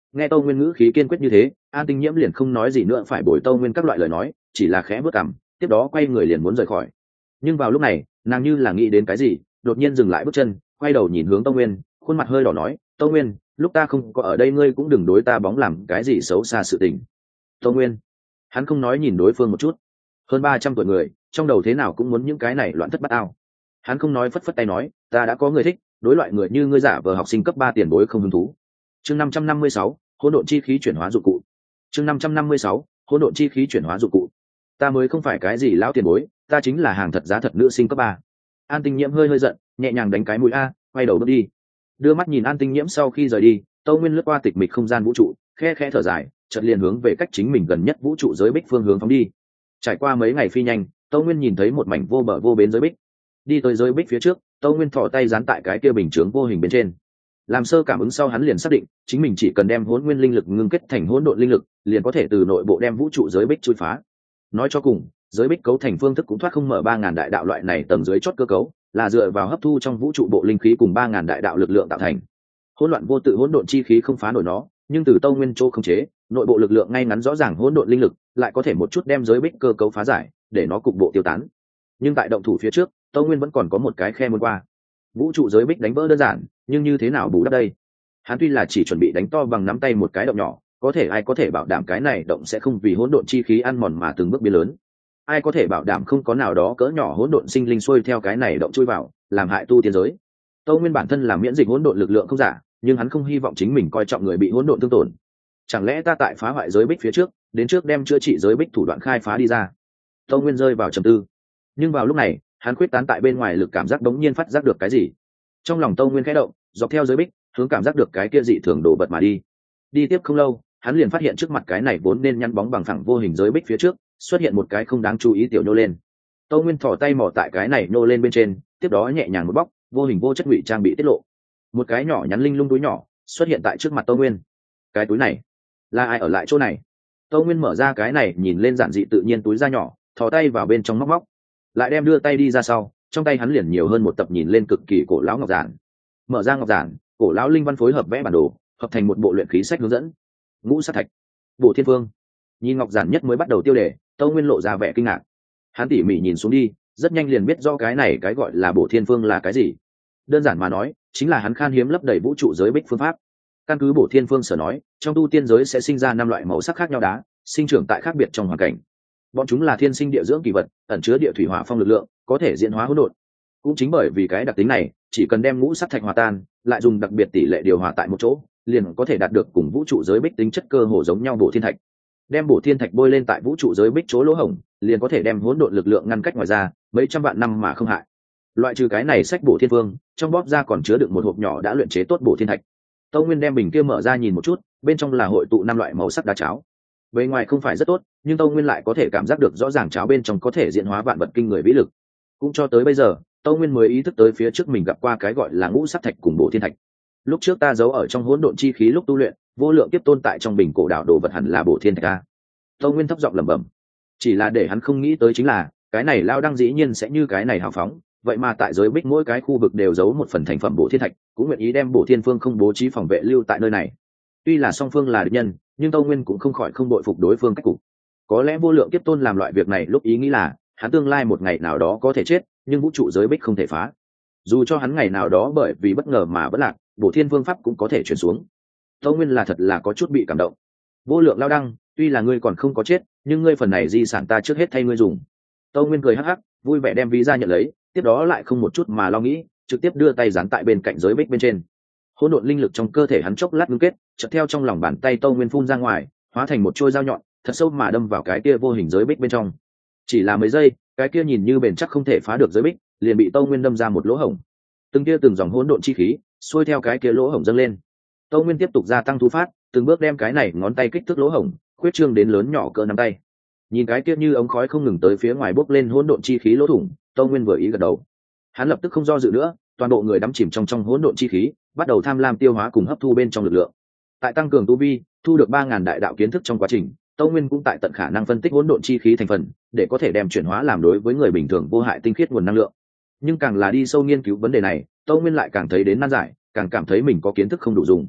Nghe Tâu Nguyên ngữ khí kiên quyết như thế, An Tinh Nhiễm liền không nói gì nữa, phải bồi Tâu Nguyên các loại lời nói, chỉ là khẽ bước cằm, tiếp đó quay người liền muốn rời khỏi. Nhưng vào lúc này, nàng như là nghĩ đến cái gì, đột nhiên dừng lại bước chân, quay đầu nhìn hướng Tâu Nguyên, khuôn mặt hơi đỏ nói, Tâu Nguyên, lúc ta không có ở đây ngươi cũng đừng đối ta bóng làm cái gì xấu xa sự tình. Tâu Nguyên, hắn không nói nhìn đối phương một chút, hơn ba trăm tuổi người, trong đầu thế nào cũng muốn những cái này loạn thất bát ao. Hắn không nói, phất phất tay nói, ta đã có người thích, đối loại người như ngươi giả vờ học sinh cấp ba tiền bối không hứng thú. Chương năm trăm năm mươi sáu, hỗn độn chi khí chuyển hóa dụng cụ. Chương năm trăm năm mươi sáu, hỗn độn chi khí chuyển hóa dụng cụ. Ta mới không phải cái gì lão tiền bối, ta chính là hàng thật giá thật nữ sinh cấp ba. An Tinh Nhiễm hơi hơi giận, nhẹ nhàng đánh cái mũi a, quay đầu bước đi. Đưa mắt nhìn An Tinh Nhiễm sau khi rời đi, Tâu Nguyên lướt qua tịch mịch không gian vũ trụ, khe khẽ thở dài, chợt liền hướng về cách chính mình gần nhất vũ trụ giới bích phương hướng phóng đi. Trải qua mấy ngày phi nhanh, Tâu Nguyên nhìn thấy một mảnh vô bờ vô bến giới bích. Đi tới giới bích phía trước, Tâu Nguyên thò tay dán tại cái kia bình chướng vô hình bên trên. Làm sơ cảm ứng sau, hắn liền xác định chính mình chỉ cần đem hỗn nguyên linh lực ngưng kết thành hỗn độn linh lực, liền có thể từ nội bộ đem vũ trụ giới bích chui phá. Nói cho cùng, giới bích cấu thành phương thức cũng thoát không mở ba ngàn đại đạo loại này tầng dưới chót cơ cấu, là dựa vào hấp thu trong vũ trụ bộ linh khí cùng ba ngàn đại đạo lực lượng tạo thành. Hỗn loạn vô tự hỗn độn chi khí không phá nổi nó, nhưng từ Tâu Nguyên Châu không chế, nội bộ lực lượng ngay ngắn rõ ràng hỗn độn linh lực, lại có thể một chút đem giới bích cơ cấu phá giải, để nó cục bộ tiêu tán. Nhưng tại động thủ phía trước, Tâu Nguyên vẫn còn có một cái khe muốn qua. Vũ trụ giới bích đánh vỡ đơn giản, nhưng như thế nào bù đắp đây? Hắn tuy là chỉ chuẩn bị đánh to bằng nắm tay một cái động nhỏ, có thể ai có thể bảo đảm cái này động sẽ không vì hỗn độn chi khí ăn mòn mà từng bước biến lớn? Ai có thể bảo đảm không có nào đó cỡ nhỏ hỗn độn sinh linh xuôi theo cái này động chui vào, làm hại tu tiên giới? Tâu Nguyên bản thân là miễn dịch hỗn độn lực lượng không giả, nhưng hắn không hy vọng chính mình coi trọng người bị hỗn độn thương tổn. Chẳng lẽ ta tại phá hoại giới bích phía trước, đến trước đem chữa trị giới bích thủ đoạn khai phá đi ra? Tâu Nguyên rơi vào trầm tư. Nhưng vào lúc này, hắn khuyết tán tại bên ngoài lực cảm giác đống nhiên phát giác được cái gì. Trong lòng Tâu Nguyên khẽ động, dọc theo giới bích, hướng cảm giác được cái kia dị thường đổ bật mà đi. Đi tiếp không lâu, hắn liền phát hiện trước mặt cái này vốn nên nhăn bóng bằng phẳng vô hình giới bích phía trước, xuất hiện một cái không đáng chú ý tiểu nhô lên. Tâu Nguyên thò tay mò tại cái này nhô lên bên trên, tiếp đó nhẹ nhàng một bóc, vô hình vô chất ngụy trang bị tiết lộ. Một cái nhỏ nhắn linh lung túi nhỏ xuất hiện tại trước mặt Tâu Nguyên. Cái túi này, là ai ở lại chỗ này? Tâu Nguyên mở ra cái này nhìn lên giản dị tự nhiên túi da nhỏ, thò tay vào bên trong móc móc, lại đem đưa tay đi ra sau, trong tay hắn liền nhiều hơn một tập nhìn lên cực kỳ cổ lão ngọc giản. Mở ra ngọc giản, cổ lão linh văn phối hợp vẽ bản đồ, hợp thành một bộ luyện khí sách hướng dẫn. Ngũ sát thạch, Bổ Thiên Phương. Nhìn ngọc giản nhất mới bắt đầu tiêu đề, Tâu Nguyên lộ ra vẻ kinh ngạc. Hắn tỉ mỉ nhìn xuống đi, rất nhanh liền biết rõ cái này cái gọi là Bổ Thiên Phương là cái gì. Đơn giản mà nói, chính là hắn khan hiếm lấp đầy vũ trụ giới bích phương pháp. Căn cứ Bổ Thiên Phương sở nói, trong tu tiên giới sẽ sinh ra năm loại màu sắc khác nhau đá, sinh trưởng tại khác biệt trong hoàn cảnh. Bọn chúng là thiên sinh địa dưỡng kỳ vật, ẩn chứa địa thủy hỏa phong lực lượng, có thể diễn hóa hỗn độn. Cũng chính bởi vì cái đặc tính này, chỉ cần đem ngũ sắc thạch hòa tan, lại dùng đặc biệt tỷ lệ điều hòa tại một chỗ, liền có thể đạt được cùng vũ trụ giới bích tính chất cơ hồ giống nhau bổ thiên thạch. Đem bổ thiên thạch bôi lên tại vũ trụ giới bích chỗ lỗ hổng, liền có thể đem hỗn độn lực lượng ngăn cách ngoài ra, mấy trăm vạn năm mà không hại. Loại trừ cái này sách Bổ Thiên Phương, trong bóp ra còn chứa đựng một hộp nhỏ đã luyện chế tốt bổ thiên thạch. Tâu Nguyên đem bình kia mở ra nhìn một chút, bên trong là hội tụ năm loại màu sắc đá cháo. Bề ngoài không phải rất tốt, nhưng Tâu Nguyên lại có thể cảm giác được rõ ràng cháo bên trong có thể diễn hóa vạn vật kinh người vĩ lực. Cũng cho tới bây giờ, Tâu Nguyên mới ý thức tới phía trước mình gặp qua cái gọi là ngũ sắc thạch cùng bổ thiên thạch. Lúc trước ta giấu ở trong hỗn độn chi khí lúc tu luyện, vô lượng tiếp tôn tại trong bình cổ đảo đồ vật hẳn là bổ thiên thạch a. Tâu Nguyên thấp giọng lẩm bẩm. Chỉ là để hắn không nghĩ tới chính là, cái này lao đăng dĩ nhiên sẽ như cái này hào phóng, vậy mà tại giới bích mỗi cái khu vực đều giấu một phần thành phẩm bổ thiên thạch, cũng nguyện ý đem Bổ Thiên Phương không bố trí phòng vệ lưu tại nơi này. Tuy là song phương là địch nhân, nhưng Tâu Nguyên cũng không khỏi không bội phục đối phương cách cục. Có lẽ vô lượng kiếp tôn làm loại việc này lúc ý nghĩ là hắn tương lai một ngày nào đó có thể chết, nhưng vũ trụ giới bích không thể phá. Dù cho hắn ngày nào đó bởi vì bất ngờ mà bất lạc, Bổ Thiên Phương pháp cũng có thể chuyển xuống. Tâu Nguyên là thật là có chút bị cảm động. Vô lượng lao đăng, tuy là ngươi còn không có chết, nhưng ngươi phần này di sản ta trước hết thay ngươi dùng. Tâu Nguyên cười hắc hắc, vui vẻ đem ví ra nhận lấy, tiếp đó lại không một chút mà lo nghĩ, trực tiếp đưa tay dán tại bên cạnh giới bích bên trên. Hỗn độn linh lực trong cơ thể hắn chốc lát ngưng kết, chợt theo trong lòng bàn tay Tâu Nguyên phun ra ngoài, hóa thành một trôi dao nhọn, thật sâu mà đâm vào cái kia vô hình giới bích bên trong. Chỉ là mấy giây, cái kia nhìn như bền chắc không thể phá được giới bích, liền bị Tâu Nguyên đâm ra một lỗ hổng. Từng kia từng dòng hỗn độn chi khí xuôi theo cái kia lỗ hổng dâng lên. Tâu Nguyên tiếp tục gia tăng thu phát, từng bước đem cái này ngón tay kích thước lỗ hổng khuyết trương đến lớn nhỏ cỡ nắm tay. Nhìn cái kia như ống khói không ngừng tới phía ngoài bốc lên hỗn độn chi khí lỗ thủng, Tâu Nguyên vừa ý gật đầu. Hắn lập tức không do dự nữa, toàn bộ người đắm chìm trong trong hỗn độn chi khí, bắt đầu tham lam tiêu hóa cùng hấp thu bên trong lực lượng. Tại tăng cường tu vi, thu được ba ngàn đại đạo kiến thức trong quá trình, Tâu Nguyên cũng tại tận khả năng phân tích hỗn độn chi khí thành phần, để có thể đem chuyển hóa làm đối với người bình thường vô hại tinh khiết nguồn năng lượng. Nhưng càng là đi sâu nghiên cứu vấn đề này, Tâu Nguyên lại càng thấy đến nan giải, càng cảm thấy mình có kiến thức không đủ dùng.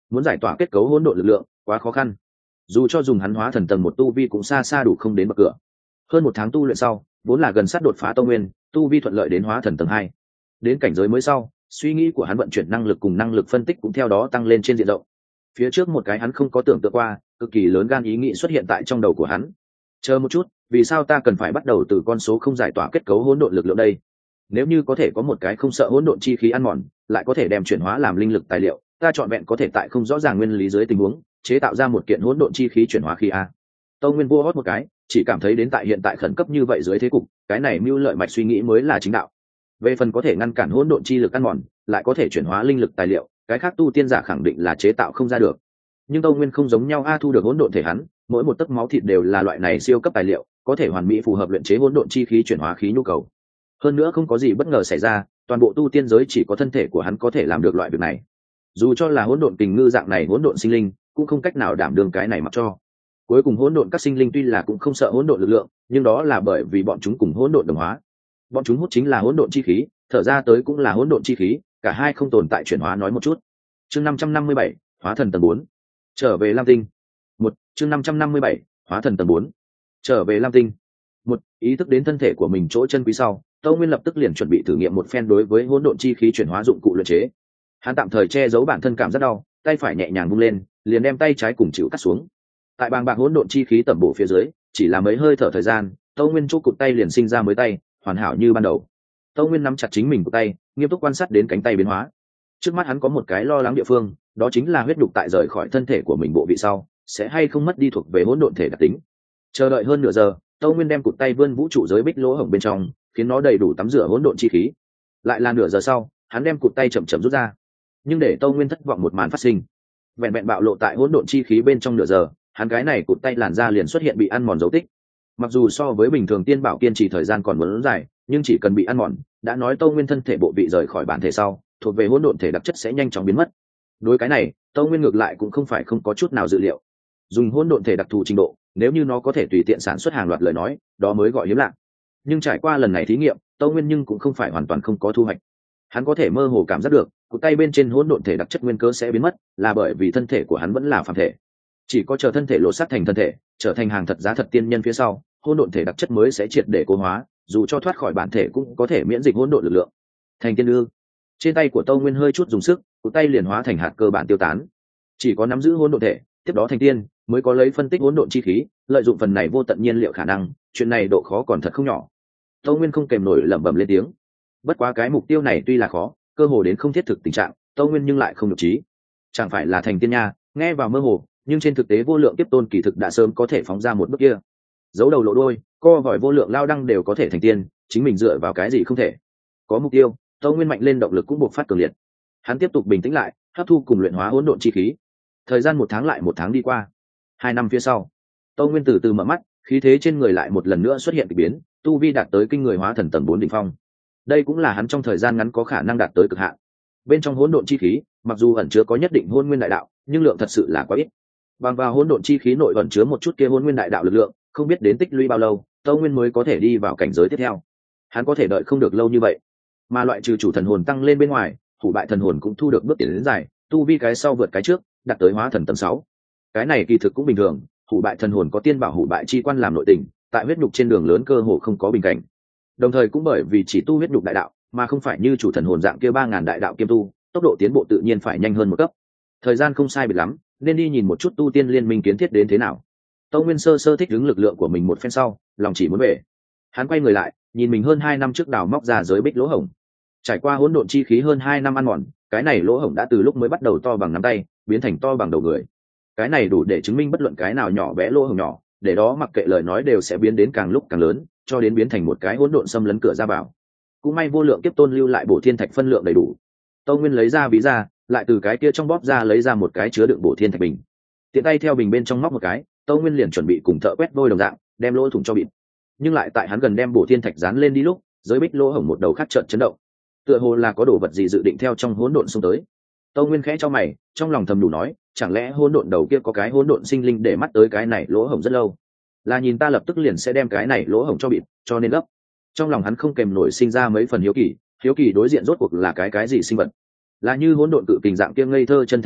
muốn giải tỏa kết cấu hỗn độn lực lượng quá khó khăn, dù cho dùng hắn hóa thần tầng một tu vi cũng xa xa đủ không đến bậc cửa. Hơn một tháng tu luyện sau, vốn là gần sát đột phá tông nguyên, tu vi thuận lợi đến hóa thần tầng hai. Đến cảnh giới mới sau, suy nghĩ của hắn vận chuyển năng lực cùng năng lực phân tích cũng theo đó tăng lên trên diện rộng. Phía trước một cái hắn không có tưởng tượng qua, cực kỳ lớn gan ý nghĩ xuất hiện tại trong đầu của hắn. Chờ một chút, vì sao ta cần phải bắt đầu từ con số không giải tỏa kết cấu hỗn độn lực lượng đây? Nếu như có thể có một cái không sợ hỗn độn chi khí ăn mòn, lại có thể đem chuyển hóa làm linh lực tài liệu, ta chọn vẹn có thể tại không rõ ràng nguyên lý dưới tình huống, chế tạo ra một kiện hỗn độn chi khí chuyển hóa khí a. Tâu Nguyên vua hót một cái, chỉ cảm thấy đến tại hiện tại khẩn cấp như vậy dưới thế cục, cái này mưu lợi mạch suy nghĩ mới là chính đạo. Về phần có thể ngăn cản hỗn độn chi lực ăn mòn, lại có thể chuyển hóa linh lực tài liệu, cái khác tu tiên giả khẳng định là chế tạo không ra được. Nhưng Tâu Nguyên không giống nhau a, thu được hỗn độn thể hắn, mỗi một tấc máu thịt đều là loại này siêu cấp tài liệu, có thể hoàn mỹ phù hợp luyện chế hỗn độn chi khí chuyển hóa khí nhu cầu. Hơn nữa không có gì bất ngờ xảy ra, toàn bộ tu tiên giới chỉ có thân thể của hắn có thể làm được loại việc này. Dù cho là hỗn độn kình ngư dạng này hỗn độn sinh linh, cũng không cách nào đảm đương cái này mặc cho. Cuối cùng hỗn độn các sinh linh tuy là cũng không sợ hỗn độn lực lượng, nhưng đó là bởi vì bọn chúng cùng hỗn độn đồng hóa. Bọn chúng hút chính là hỗn độn chi khí, thở ra tới cũng là hỗn độn chi khí, cả hai không tồn tại chuyển hóa nói một chút. Chương năm trăm năm mươi bảy, hóa thần tầng bốn. Trở về Lam Tinh. Một, chương năm trăm năm mươi bảy, hóa thần tầng bốn. Trở về Lam Tinh. Một, ý thức đến thân thể của mình chỗ chân quý sau, Tâu Nguyên lập tức liền chuẩn bị thử nghiệm một phen đối với hỗn độn chi khí chuyển hóa dụng cụ luyện chế. Hắn tạm thời che giấu bản thân cảm rất đau, tay phải nhẹ nhàng vung lên, liền đem tay trái cùng chịu cắt xuống. Tại bàng bạc hỗn độn chi khí tẩm bổ phía dưới, chỉ là mấy hơi thở thời gian, Tâu Nguyên chỗ cụt tay liền sinh ra mới tay, hoàn hảo như ban đầu. Tâu Nguyên nắm chặt chính mình của tay, nghiêm túc quan sát đến cánh tay biến hóa. Trước mắt hắn có một cái lo lắng địa phương, đó chính là huyết đục tại rời khỏi thân thể của mình bộ vị sau, sẽ hay không mất đi thuộc về hỗn độn thể đặc tính. Chờ đợi hơn nửa giờ, Tâu Nguyên đem cụt tay vươn vũ trụ giới bích lỗ hổng bên trong, khiến nó đầy đủ tắm rửa hỗn độn chi khí. Lại là nửa giờ sau, hắn đem cụt tay chậm chậm rút ra. Nhưng để Tâu Nguyên thất vọng một màn phát sinh. Vẹn vẹn bạo lộ tại hỗn độn chi khí bên trong nửa giờ, hắn cái này cụt tay làn da liền xuất hiện bị ăn mòn dấu tích. Mặc dù so với bình thường tiên bảo kiên trì thời gian còn muốn dài, nhưng chỉ cần bị ăn mòn, đã nói Tâu Nguyên thân thể bộ vị rời khỏi bản thể sau, thuộc về hỗn độn thể đặc chất sẽ nhanh chóng biến mất. Đối cái này, Tâu Nguyên ngược lại cũng không phải không có chút nào dự liệu. Dùng hỗn độn thể đặc thù trình độ, nếu như nó có thể tùy tiện sản xuất hàng loạt lời nói, đó mới gọi hiếm lạ. Nhưng trải qua lần này thí nghiệm, Tâu Nguyên nhưng cũng không phải hoàn toàn không có thu hoạch. Hắn có thể mơ hồ cảm giác được, cụt tay bên trên hỗn độn thể đặc chất nguyên cơ sẽ biến mất, là bởi vì thân thể của hắn vẫn là phàm thể. Chỉ có chờ thân thể lột xác thành thân thể, trở thành hàng thật giá thật tiên nhân phía sau, hỗn độn thể đặc chất mới sẽ triệt để cố hóa, dù cho thoát khỏi bản thể cũng có thể miễn dịch hỗn độn lực lượng. Thành tiên ư? Trên tay của Tâu Nguyên hơi chút dùng sức, cụt tay liền hóa thành hạt cơ bản tiêu tán. Chỉ có nắm giữ hỗn độn thể, tiếp đó thành tiên, mới có lấy phân tích hỗn độn chi khí, lợi dụng phần này vô tận nhiên liệu khả năng, chuyện này độ khó còn thật không nhỏ. Tâu Nguyên không kèm nổi lẩm bẩm lên tiếng. Bất quá cái mục tiêu này tuy là khó, cơ hồ đến không thiết thực tình trạng, Tâu Nguyên nhưng lại không nhục trí. Chẳng phải là thành tiên nha, nghe vào mơ hồ, nhưng trên thực tế vô lượng tiếp tôn kỳ thực đã sớm có thể phóng ra một bước kia. Giấu đầu lộ đôi, co vòi vô lượng lao đăng đều có thể thành tiên, chính mình dựa vào cái gì không thể? Có mục tiêu, Tâu Nguyên mạnh lên động lực cũng buộc phát cường liệt. Hắn tiếp tục bình tĩnh lại, hấp thu cùng luyện hóa hỗn độn chi khí. Thời gian một tháng lại một tháng đi qua. Hai năm phía sau, Tâu Nguyên từ từ mở mắt, khí thế trên người lại một lần nữa xuất hiện kỳ biến, tu vi đạt tới kinh người hóa thần tầng bốn đỉnh phong. Đây cũng là hắn trong thời gian ngắn có khả năng đạt tới cực hạn. Bên trong hỗn độn chi khí, mặc dù ẩn chứa có nhất định hôn nguyên đại đạo, nhưng lượng thật sự là quá ít. Bằng vào hỗn độn chi khí nội ẩn chứa một chút kia hôn nguyên đại đạo lực lượng, không biết đến tích lũy bao lâu, Tâu Nguyên mới có thể đi vào cảnh giới tiếp theo. Hắn có thể đợi không được lâu như vậy, mà loại trừ chủ thần hồn tăng lên bên ngoài, hủ bại thần hồn cũng thu được bước tiến đến dài, tu vi cái sau vượt cái trước, đạt tới hóa thần tầng sáu. Cái này kỳ thực cũng bình thường, hủ bại thần hồn có tiên bảo hủ bại chi quan làm nội tình, tại huyết nhục trên đường lớn cơ hồ không có bình cảnh. Đồng thời cũng bởi vì chỉ tu huyết nhục đại đạo, mà không phải như chủ thần hồn dạng kia ba ngàn đại đạo kiêm tu, tốc độ tiến bộ tự nhiên phải nhanh hơn một cấp. Thời gian không sai biệt lắm, nên đi nhìn một chút tu tiên liên minh kiến thiết đến thế nào. Tâu Nguyên sơ sơ thích ứng lực lượng của mình một phen sau, lòng chỉ muốn về. Hắn quay người lại, nhìn mình hơn hai năm trước đào móc ra giới bích lỗ hổng. Trải qua hỗn độn chi khí hơn hai năm ăn mòn, cái này lỗ hổng đã từ lúc mới bắt đầu to bằng nắm tay, biến thành to bằng đầu người. Cái này đủ để chứng minh bất luận cái nào nhỏ bé lỗ hổng nhỏ, để đó mặc kệ lời nói đều sẽ biến đến càng lúc càng lớn, cho đến biến thành một cái hỗn độn xâm lấn cửa ra vào. Cũng may vô lượng kiếp tôn lưu lại bổ thiên thạch phân lượng đầy đủ. Tâu Nguyên lấy ra ví ra, lại từ cái kia trong bóp ra lấy ra một cái chứa đựng bổ thiên thạch bình. Tiện tay theo bình bên trong móc một cái, Tâu Nguyên liền chuẩn bị cùng thợ quét vôi đồng dạng, đem lỗ thủng cho bịt. Nhưng lại tại hắn gần đem bổ thiên thạch dán lên đi lúc, giới bích lỗ hổng một đầu khác chợt chấn động. Tựa hồ là có đồ vật gì dự định theo trong hỗn độn xông tới. Tâu Nguyên khẽ cho mày, trong lòng thầm đủ nói, chẳng lẽ hỗn độn đầu kia có cái hỗn độn sinh linh để mắt tới cái này lỗ hổng rất lâu, là nhìn ta lập tức liền sẽ đem cái này lỗ hổng cho bịt, cho nên gấp. Trong lòng hắn không kèm nổi sinh ra mấy phần hiếu kỳ, hiếu kỳ đối diện rốt cuộc là cái cái gì sinh vật, là như hỗn độn cự kình dạng kia ngây thơ chân thành đây,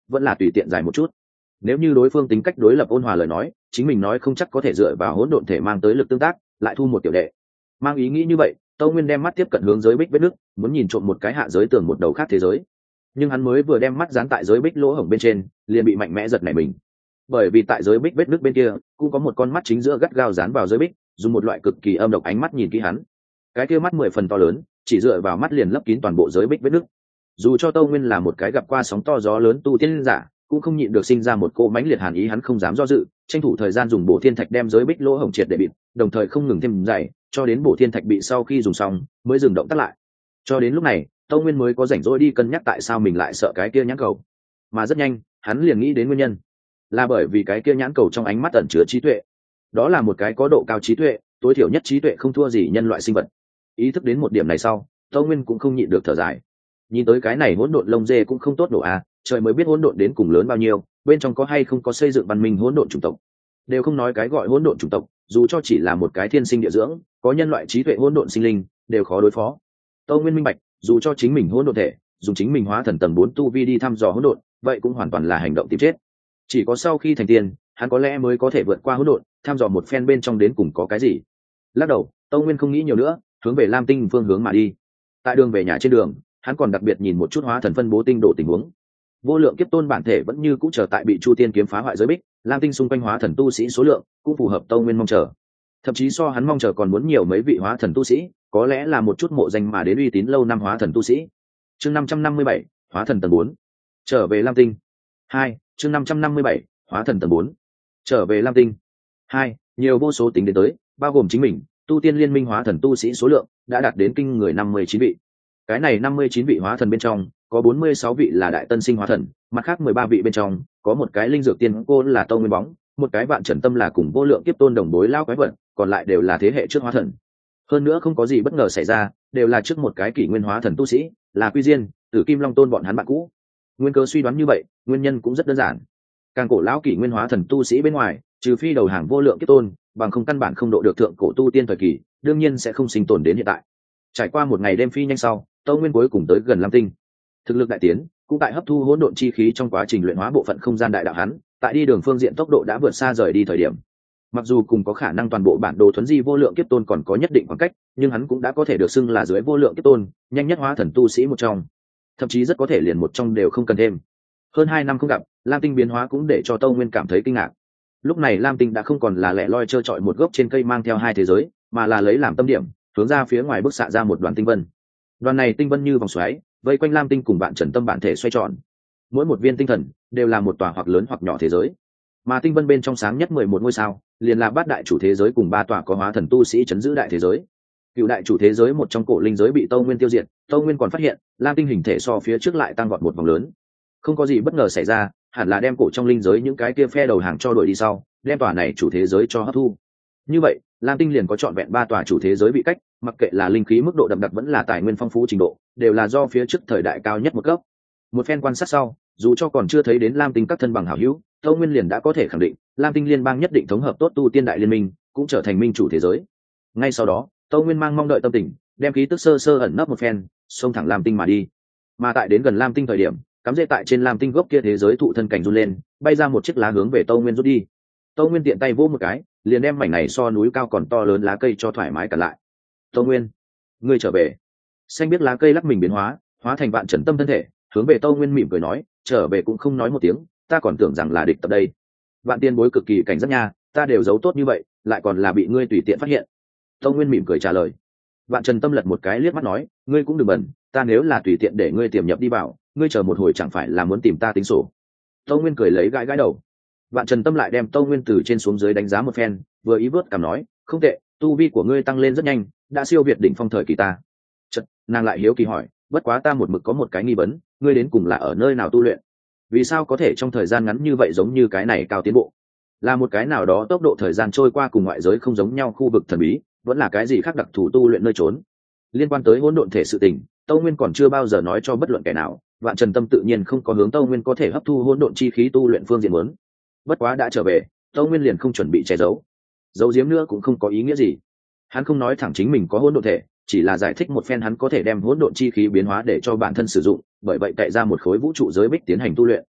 vẫn là tùy tiện dài một chút. Nếu như đối phương tính cách đối lập ôn hòa lời nói, chính mình nói không chắc có thể dựa vào hỗn độn thể mang tới lực tương tác lại thu một tiểu đệ. Mang ý nghĩ như vậy, Tâu Nguyên đem mắt tiếp cận hướng giới bích vết nước, muốn nhìn trộm một cái hạ giới tường một đầu khác thế giới. Nhưng hắn mới vừa đem mắt dán tại giới bích lỗ hổng bên trên, liền bị mạnh mẽ giật nảy mình. Bởi vì tại giới bích vết nước bên kia, cũng có một con mắt chính giữa gắt gao dán vào giới bích, dùng một loại cực kỳ âm độc ánh mắt nhìn kỹ hắn. Cái kia mắt mười phần to lớn, chỉ dựa vào mắt liền lấp kín toàn bộ giới bích vết nước. Dù cho Tâu Nguyên là một cái gặp qua sóng to gió lớn tu tiên giả, cũng không nhịn được sinh ra một cỗ mãnh liệt hàn ý, hắn không dám do dự, tranh thủ thời gian dùng bổ thiên thạch đem giới bích lỗ hổng triệt để bịt, đồng thời không ngừng thêm dày, cho đến bổ thiên thạch bị sau khi dùng xong mới dừng động tác lại. Cho đến lúc này, Tâu Nguyên mới có rảnh rỗi đi cân nhắc tại sao mình lại sợ cái kia nhãn cầu. Mà rất nhanh, hắn liền nghĩ đến nguyên nhân, là bởi vì cái kia nhãn cầu trong ánh mắt ẩn chứa trí tuệ. Đó là một cái có độ cao trí tuệ, tối thiểu nhất trí tuệ không thua gì nhân loại sinh vật. Ý thức đến một điểm này sau, Tâu Nguyên cũng không nhịn được thở dài. Nhìn tới cái này hỗn độn lông dê cũng không tốt đổ à, trời mới biết hỗn độn đến cùng lớn bao nhiêu, bên trong có hay không có xây dựng văn minh hỗn độn chủng tộc. Đều không nói cái gọi hỗn độn chủng tộc, dù cho chỉ là một cái thiên sinh địa dưỡng, có nhân loại trí tuệ hỗn độn sinh linh, đều khó đối phó. Tâu Nguyên minh bạch, dù cho chính mình hỗn độn thể, dùng chính mình hóa thần tầng bốn tu vi đi thăm dò hỗn độn, vậy cũng hoàn toàn là hành động tìm chết. Chỉ có sau khi thành tiên, hắn có lẽ mới có thể vượt qua hỗn độn, thăm dò một phen bên trong đến cùng có cái gì. Lắc đầu, Tâu Nguyên không nghĩ nhiều nữa, hướng về Lam Tinh phương hướng mà đi. Tại đường về nhà trên đường, hắn còn đặc biệt nhìn một chút hóa thần phân bố tinh độ tình huống. Vô lượng kiếp tôn bản thể vẫn như cũ chờ tại bị Chu Tiên kiếm phá hoại giới bích, Lam Tinh xung quanh hóa thần tu sĩ số lượng cũng phù hợp Tâu Nguyên mong chờ. Thậm chí so hắn mong chờ còn muốn nhiều mấy vị hóa thần tu sĩ, có lẽ là một chút mộ danh mà đến uy tín lâu năm hóa thần tu sĩ. Chương năm trăm năm mươi bảy, hóa thần tầng bốn. Trở về Lam Tinh. hai, chương năm trăm năm mươi bảy, hóa thần tầng bốn. Trở về Lam Tinh. hai, nhiều vô số tính đến tới, bao gồm chính mình, tu tiên liên minh hóa thần tu sĩ số lượng đã đạt đến kinh người năm mươi chín vị. Cái này năm mươi chín vị hóa thần bên trong, có bốn mươi sáu vị là đại tân sinh hóa thần, mặt khác mười ba vị bên trong, có một cái linh dược tiên cô là Tâu Nguyên bóng, một cái Vạn Trần Tâm là cùng vô lượng kiếp tôn đồng đối lao quái vật, còn lại đều là thế hệ trước hóa thần. Hơn nữa không có gì bất ngờ xảy ra, đều là trước một cái kỷ nguyên hóa thần tu sĩ, là Quy Diên, Tử Kim Long Tôn bọn hắn bạn cũ. Nguyên cơ suy đoán như vậy, nguyên nhân cũng rất đơn giản. Càng cổ lão kỷ nguyên hóa thần tu sĩ bên ngoài, trừ phi đầu hàng vô lượng kiếp tôn, bằng không căn bản không độ được thượng cổ tu tiên thời kỳ, đương nhiên sẽ không sinh tồn đến hiện tại. Trải qua một ngày đêm phi nhanh sau, Tâu Nguyên cuối cùng tới gần Lam Tinh. Thực lực đại tiến, cũng tại hấp thu hỗn độn chi khí trong quá trình luyện hóa bộ phận không gian đại đạo hắn, tại đi đường phương diện tốc độ đã vượt xa rời đi thời điểm. Mặc dù cùng có khả năng toàn bộ bản đồ thuấn di vô lượng kiếp tôn còn có nhất định khoảng cách, nhưng hắn cũng đã có thể được xưng là dưới vô lượng kiếp tôn, nhanh nhất hóa thần tu sĩ một trong. Thậm chí rất có thể liền một trong đều không cần thêm. Hơn hai năm không gặp, Lam Tinh biến hóa cũng để cho Tâu Nguyên cảm thấy kinh ngạc. Lúc này Lam Tinh đã không còn là lẻ loi trơ trọi một gốc trên cây mang theo hai thế giới, mà là lấy làm tâm điểm, hướng ra phía ngoài bức xạ ra một đoàn tinh vân. Đoàn này tinh vân như vòng xoáy, vây quanh Lam Tinh cùng Vạn Trần Tâm bản thể xoay tròn. Mỗi một viên tinh thần đều là một tòa hoặc lớn hoặc nhỏ thế giới, mà tinh vân bên trong sáng nhất mười một ngôi sao, liền là bát đại chủ thế giới cùng ba tòa có hóa thần tu sĩ chấn giữ đại thế giới. Cựu đại chủ thế giới một trong cổ linh giới bị Tâu Nguyên tiêu diệt, Tâu Nguyên còn phát hiện Lam Tinh hình thể so phía trước lại tăng vọt một vòng lớn. Không có gì bất ngờ xảy ra, hẳn là đem cổ trong linh giới những cái kia phe đầu hàng cho đuổi đi sau, đem tòa này chủ thế giới cho hấp thu. Như vậy, Lam Tinh liền có trọn vẹn ba tòa chủ thế giới bị cách, mặc kệ là linh khí mức độ đậm đặc vẫn là tài nguyên phong phú trình độ, đều là do phía trước thời đại cao nhất một cấp. Một phen quan sát sau, dù cho còn chưa thấy đến Lam Tinh các thân bằng hảo hữu, Tâu Nguyên liền đã có thể khẳng định, Lam Tinh liên bang nhất định thống hợp tốt tu tiên đại liên minh, cũng trở thành minh chủ thế giới. Ngay sau đó, Tâu Nguyên mang mong đợi tâm tình, đem khí tức sơ sơ ẩn nấp một phen, xông thẳng Lam Tinh mà đi. Mà tại đến gần Lam Tinh thời điểm, cắm rễ tại trên Lam Tinh gốc kia thế giới thụ thân cảnh run lên, bay ra một chiếc lá hướng về Tâu Nguyên rút đi. Tâu Nguyên tiện tay vỗ một cái, liền đem mảnh này so núi cao còn to lớn lá cây cho thoải mái cả lại. Tâu Nguyên, ngươi trở về. Xanh biết lá cây lắc mình biến hóa, hóa thành Vạn Trần Tâm thân thể, hướng về Tâu Nguyên mỉm cười nói, trở về cũng không nói một tiếng, ta còn tưởng rằng là địch tập đây. Vạn tiên bối cực kỳ cảnh giác nha, ta đều giấu tốt như vậy, lại còn là bị ngươi tùy tiện phát hiện. Tâu Nguyên mỉm cười trả lời. Vạn Trần Tâm lật một cái liếc mắt nói, ngươi cũng đừng bẩn, ta nếu là tùy tiện để ngươi tiềm nhập đi vào, ngươi chờ một hồi chẳng phải là muốn tìm ta tính sổ. Tâu Nguyên cười lấy gãi gãi đầu. Vạn Trần Tâm lại đem Tâu Nguyên từ trên xuống dưới đánh giá một phen, vừa ý vớt cảm nói, không tệ, tu vi của ngươi tăng lên rất nhanh, đã siêu việt đỉnh phong thời kỳ ta. Chật, nàng lại hiếu kỳ hỏi, bất quá ta một mực có một cái nghi vấn, ngươi đến cùng là ở nơi nào tu luyện? Vì sao có thể trong thời gian ngắn như vậy giống như cái này cao tiến bộ? Là một cái nào đó tốc độ thời gian trôi qua cùng ngoại giới không giống nhau khu vực thần bí, vẫn là cái gì khác đặc thù tu luyện nơi trốn? Liên quan tới hỗn độn thể sự tình, Tâu Nguyên còn chưa bao giờ nói cho bất luận kẻ nào, Vạn Trần Tâm tự nhiên không có hướng Tâu Nguyên có thể hấp thu hỗn độn chi khí tu luyện phương diện muốn. Bất quá đã trở về, Tâu Nguyên liền không chuẩn bị che giấu. Giấu giếm nữa cũng không có ý nghĩa gì. Hắn không nói thẳng chính mình có hỗn độn thể, chỉ là giải thích một phen hắn có thể đem hỗn độn chi khí biến hóa để cho bản thân sử dụng, bởi vậy cậy ra một khối vũ trụ giới bích tiến hành tu luyện.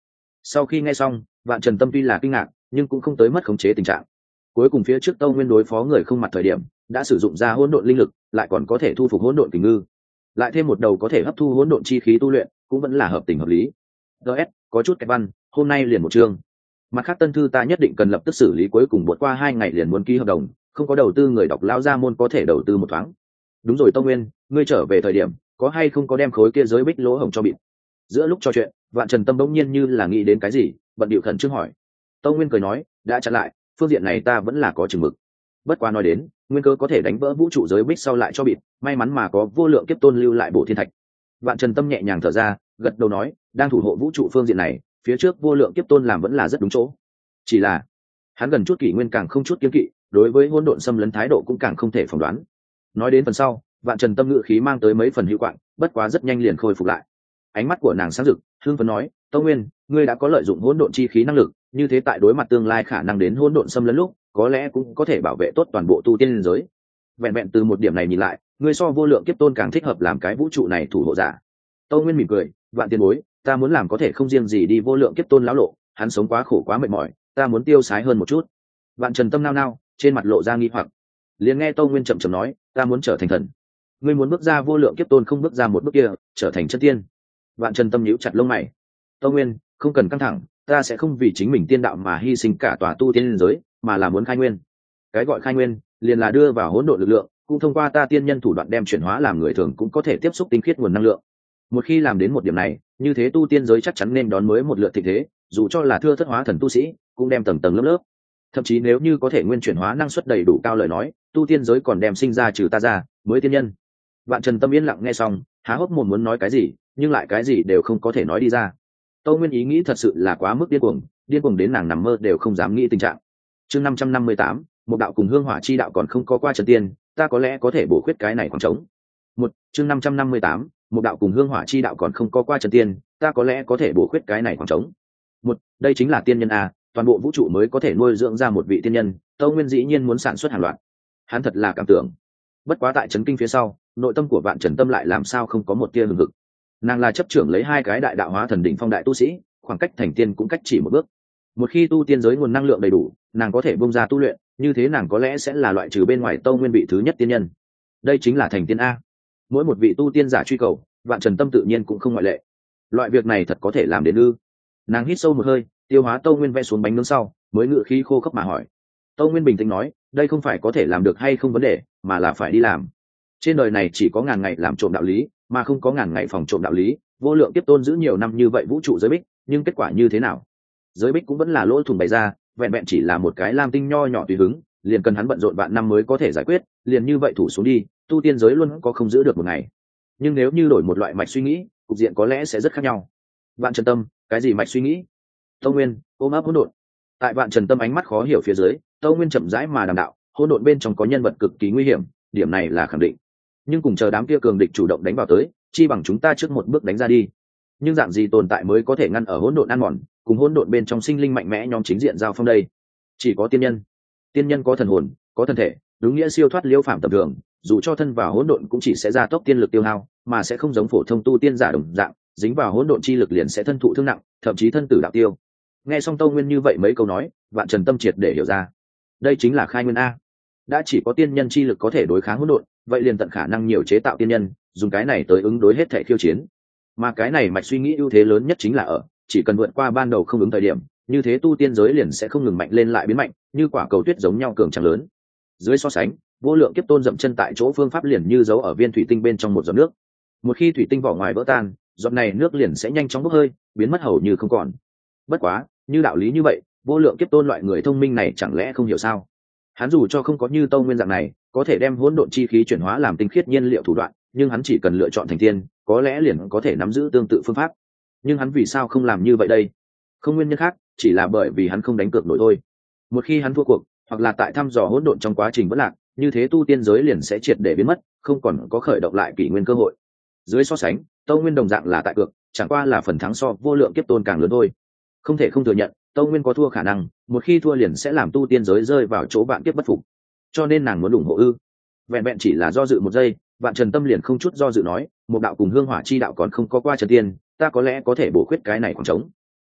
Sau khi nghe xong, vạn trần tâm tuy là kinh ngạc nhưng cũng không tới mất khống chế tình trạng. Cuối cùng phía trước tâu nguyên đối phó người không mặt thời điểm đã sử dụng ra hỗn độn linh lực, lại còn có thể thu phục hỗn độn kình ngư, lại thêm một đầu có thể hấp thu hỗn độn chi khí tu luyện, cũng vẫn là hợp tình hợp lý. ds có chút cái văn, hôm nay liền một chương. Mặt khác tân thư ta nhất định cần lập tức xử lý, cuối cùng vượt qua hai ngày liền muốn ký hợp đồng, không có đầu tư người đọc lão gia môn có thể đầu tư một thoáng. Đúng rồi tâu nguyên, ngươi trở về thời điểm có hay không có đem khối kia giới bích lỗ hổng cho bịt? Giữa lúc trò chuyện, vạn trần tâm bỗng nhiên như là nghĩ đến cái gì, bận điệu khẩn trương hỏi. Tâu nguyên cười nói, đã chặn lại, phương diện này ta vẫn là có chừng mực. Bất quá nói đến nguyên cơ có thể đánh vỡ vũ trụ giới bích sau lại cho bịt, may mắn mà có vô lượng kiếp tôn lưu lại bộ thiên thạch. Vạn trần tâm nhẹ nhàng thở ra, gật đầu nói, đang thủ hộ vũ trụ phương diện này, phía trước vô lượng kiếp tôn làm vẫn là rất đúng chỗ. Chỉ là hắn gần chút kỷ nguyên càng không chút kiên kỵ, đối với hỗn độn xâm lấn thái độ cũng càng không thể phỏng đoán. Nói đến phần sau, vạn trần tâm ngự khí mang tới mấy phần hữu quạng, bất quá rất nhanh liền khôi phục lại. Ánh mắt của nàng sáng rực, hương phấn nói, tâu nguyên, ngươi đã có lợi dụng hỗn độn chi khí năng lực, như thế tại đối mặt tương lai khả năng đến hỗn độn xâm lấn lúc, có lẽ cũng có thể bảo vệ tốt toàn bộ tu tiên liên giới. Vẹn vẹn từ một điểm này nhìn lại, ngươi so vô lượng kiếp tôn càng thích hợp làm cái vũ trụ này thủ hộ giả. Tâu nguyên mỉm cười, vạn tiền bối, ta muốn làm có thể không riêng gì đi vô lượng kiếp tôn lão lộ, hắn sống quá khổ quá mệt mỏi, ta muốn tiêu sái hơn một chút. Vạn trần tâm nao nao, trên mặt lộ ra nghi hoặc. Liền nghe Tâu nguyên chậm chậm nói, ta muốn trở thành thần. Ngươi muốn bước ra vô lượng kiếp tôn không bước ra một bước kia, trở thành chân tiên. Vạn trần tâm nhíu chặt lông mày. Tâu nguyên, không cần căng thẳng, ta sẽ không vì chính mình tiên đạo mà hy sinh cả tòa tu tiên liên giới, mà là muốn khai nguyên. Cái gọi khai nguyên liền là đưa vào hỗn độn lực lượng, cũng thông qua ta tiên nhân thủ đoạn đem chuyển hóa làm người thường cũng có thể tiếp xúc tinh khiết nguồn năng lượng. Một khi làm đến một điểm này, như thế tu tiên giới chắc chắn nên đón mới một lượt thịnh thế, dù cho là thưa thất hóa thần tu sĩ cũng đem tầng tầng lớp lớp. Thậm chí nếu như có thể nguyên chuyển hóa năng suất đầy đủ cao lời nói, tu tiên giới còn đem sinh ra trừ ta ra mới tiên nhân. Vạn trần tâm yên lặng nghe xong, há hốc mồm muốn nói cái gì, nhưng lại cái gì đều không có thể nói đi ra. Tâu nguyên ý nghĩ thật sự là quá mức điên cuồng, điên cuồng đến nàng nằm mơ đều không dám nghĩ tình trạng. Chương năm trăm năm mươi tám, một đạo cùng hương hỏa chi đạo còn không có qua trần tiên, ta có lẽ có thể bổ khuyết cái này khoảng trống. Một, chương năm trăm năm mươi tám, một đạo cùng hương hỏa chi đạo còn không có qua trần tiên, ta có lẽ có thể bổ khuyết cái này khoảng trống. Một, đây chính là tiên nhân a, toàn bộ vũ trụ mới có thể nuôi dưỡng ra một vị tiên nhân, Tâu nguyên dĩ nhiên muốn sản xuất hàng loạt. Hắn thật là cảm tưởng. Bất quá tại chấn kinh phía sau, nội tâm của vạn trần tâm lại làm sao không có một tia hừng hực. Nàng là chấp trưởng lấy hai cái đại đạo hóa thần đỉnh phong đại tu sĩ, khoảng cách thành tiên cũng cách chỉ một bước. Một khi tu tiên giới nguồn năng lượng đầy đủ, nàng có thể bung ra tu luyện, như thế nàng có lẽ sẽ là loại trừ bên ngoài Tâu nguyên vị thứ nhất tiên nhân. Đây chính là thành tiên a. Mỗi một vị tu tiên giả truy cầu, vạn trần tâm tự nhiên cũng không ngoại lệ. Loại việc này thật có thể làm đến ư? Nàng hít sâu một hơi, tiêu hóa Tâu nguyên vẽ xuống bánh nướng sau, mới ngự khí khô khốc mà hỏi. Tâu nguyên bình tĩnh nói, đây không phải có thể làm được hay không vấn đề, mà là phải đi làm. Trên đời này chỉ có ngàn ngày làm trộm đạo lý, mà không có ngàn ngày phòng trộm đạo lý. Vô lượng kiếp tôn giữ nhiều năm như vậy vũ trụ giới bích, nhưng kết quả như thế nào? Giới bích cũng vẫn là lỗ thủng bày ra, vẹn vẹn chỉ là một cái lam tinh nho nhỏ tùy hứng, liền cần hắn bận rộn vạn năm mới có thể giải quyết, liền như vậy thủ xuống đi, tu tiên giới luôn có không giữ được một ngày. Nhưng nếu như đổi một loại mạch suy nghĩ, cục diện có lẽ sẽ rất khác nhau. Vạn trần tâm, cái gì mạch suy nghĩ? Tâu nguyên ôm ấp hỗn độn. Tại vạn trần tâm ánh mắt khó hiểu phía dưới, Tâu nguyên chậm rãi mà đàm đạo, hỗn độn bên trong có nhân vật cực kỳ nguy hiểm, điểm này là khẳng định. Nhưng cùng chờ đám kia cường địch chủ động đánh vào tới, chi bằng chúng ta trước một bước đánh ra đi. Nhưng dạng gì tồn tại mới có thể ngăn ở hỗn độn ăn mòn, cùng hỗn độn bên trong sinh linh mạnh mẽ nhóm chính diện giao phong đây? Chỉ có tiên nhân. Tiên nhân có thần hồn, có thân thể, đúng nghĩa siêu thoát liêu phàm tầm thường, dù cho thân vào hỗn độn cũng chỉ sẽ gia tốc tiên lực tiêu hao, mà sẽ không giống phổ thông tu tiên giả đồng dạng, dính vào hỗn độn chi lực liền sẽ thân thụ thương nặng, thậm chí thân tử đạo tiêu. Nghe xong Tâu nguyên như vậy mấy câu nói, vạn trần tâm triệt để hiểu ra. Đây chính là khai nguyên a. Đã chỉ có tiên nhân chi lực có thể đối kháng hỗn độn, vậy liền tận khả năng nhiều chế tạo tiên nhân, dùng cái này tới ứng đối hết thể khiêu chiến. Mà cái này mạch suy nghĩ ưu thế lớn nhất chính là ở, chỉ cần vượt qua ban đầu không ứng thời điểm, như thế tu tiên giới liền sẽ không ngừng mạnh lên lại biến mạnh, như quả cầu tuyết giống nhau cường tráng lớn. Dưới so sánh, vô lượng kiếp tôn dậm chân tại chỗ phương pháp liền như giấu ở viên thủy tinh bên trong một giọt nước. Một khi thủy tinh vỏ ngoài vỡ tan, giọt này nước liền sẽ nhanh chóng bốc hơi, biến mất hầu như không còn. Bất quá, như đạo lý như vậy, vô lượng kiếp tôn loại người thông minh này chẳng lẽ không hiểu sao? Hắn dù cho không có như Tâu nguyên dạng này, có thể đem hỗn độn chi khí chuyển hóa làm tinh khiết nhiên liệu thủ đoạn, nhưng hắn chỉ cần lựa chọn thành tiên, có lẽ liền có thể nắm giữ tương tự phương pháp. Nhưng hắn vì sao không làm như vậy đây? Không nguyên nhân khác, chỉ là bởi vì hắn không đánh cược nổi thôi. Một khi hắn thua cuộc, hoặc là tại thăm dò hỗn độn trong quá trình bất lạc, như thế tu tiên giới liền sẽ triệt để biến mất, không còn có khởi động lại kỷ nguyên cơ hội. Dưới so sánh, Tâu nguyên đồng dạng là tại cược, chẳng qua là phần thắng so vô lượng kiếp tôn càng lớn thôi. Không thể không thừa nhận, Tâu nguyên có thua khả năng, một khi thua liền sẽ làm tu tiên giới rơi vào chỗ vạn kiếp bất phục. Cho nên nàng muốn ủng hộ ư? Vẹn vẹn chỉ là do dự một giây, vạn trần tâm liền không chút do dự nói, một đạo cùng hương hỏa chi đạo còn không có qua trần tiên, ta có lẽ có thể bổ khuyết cái này khoảng trống.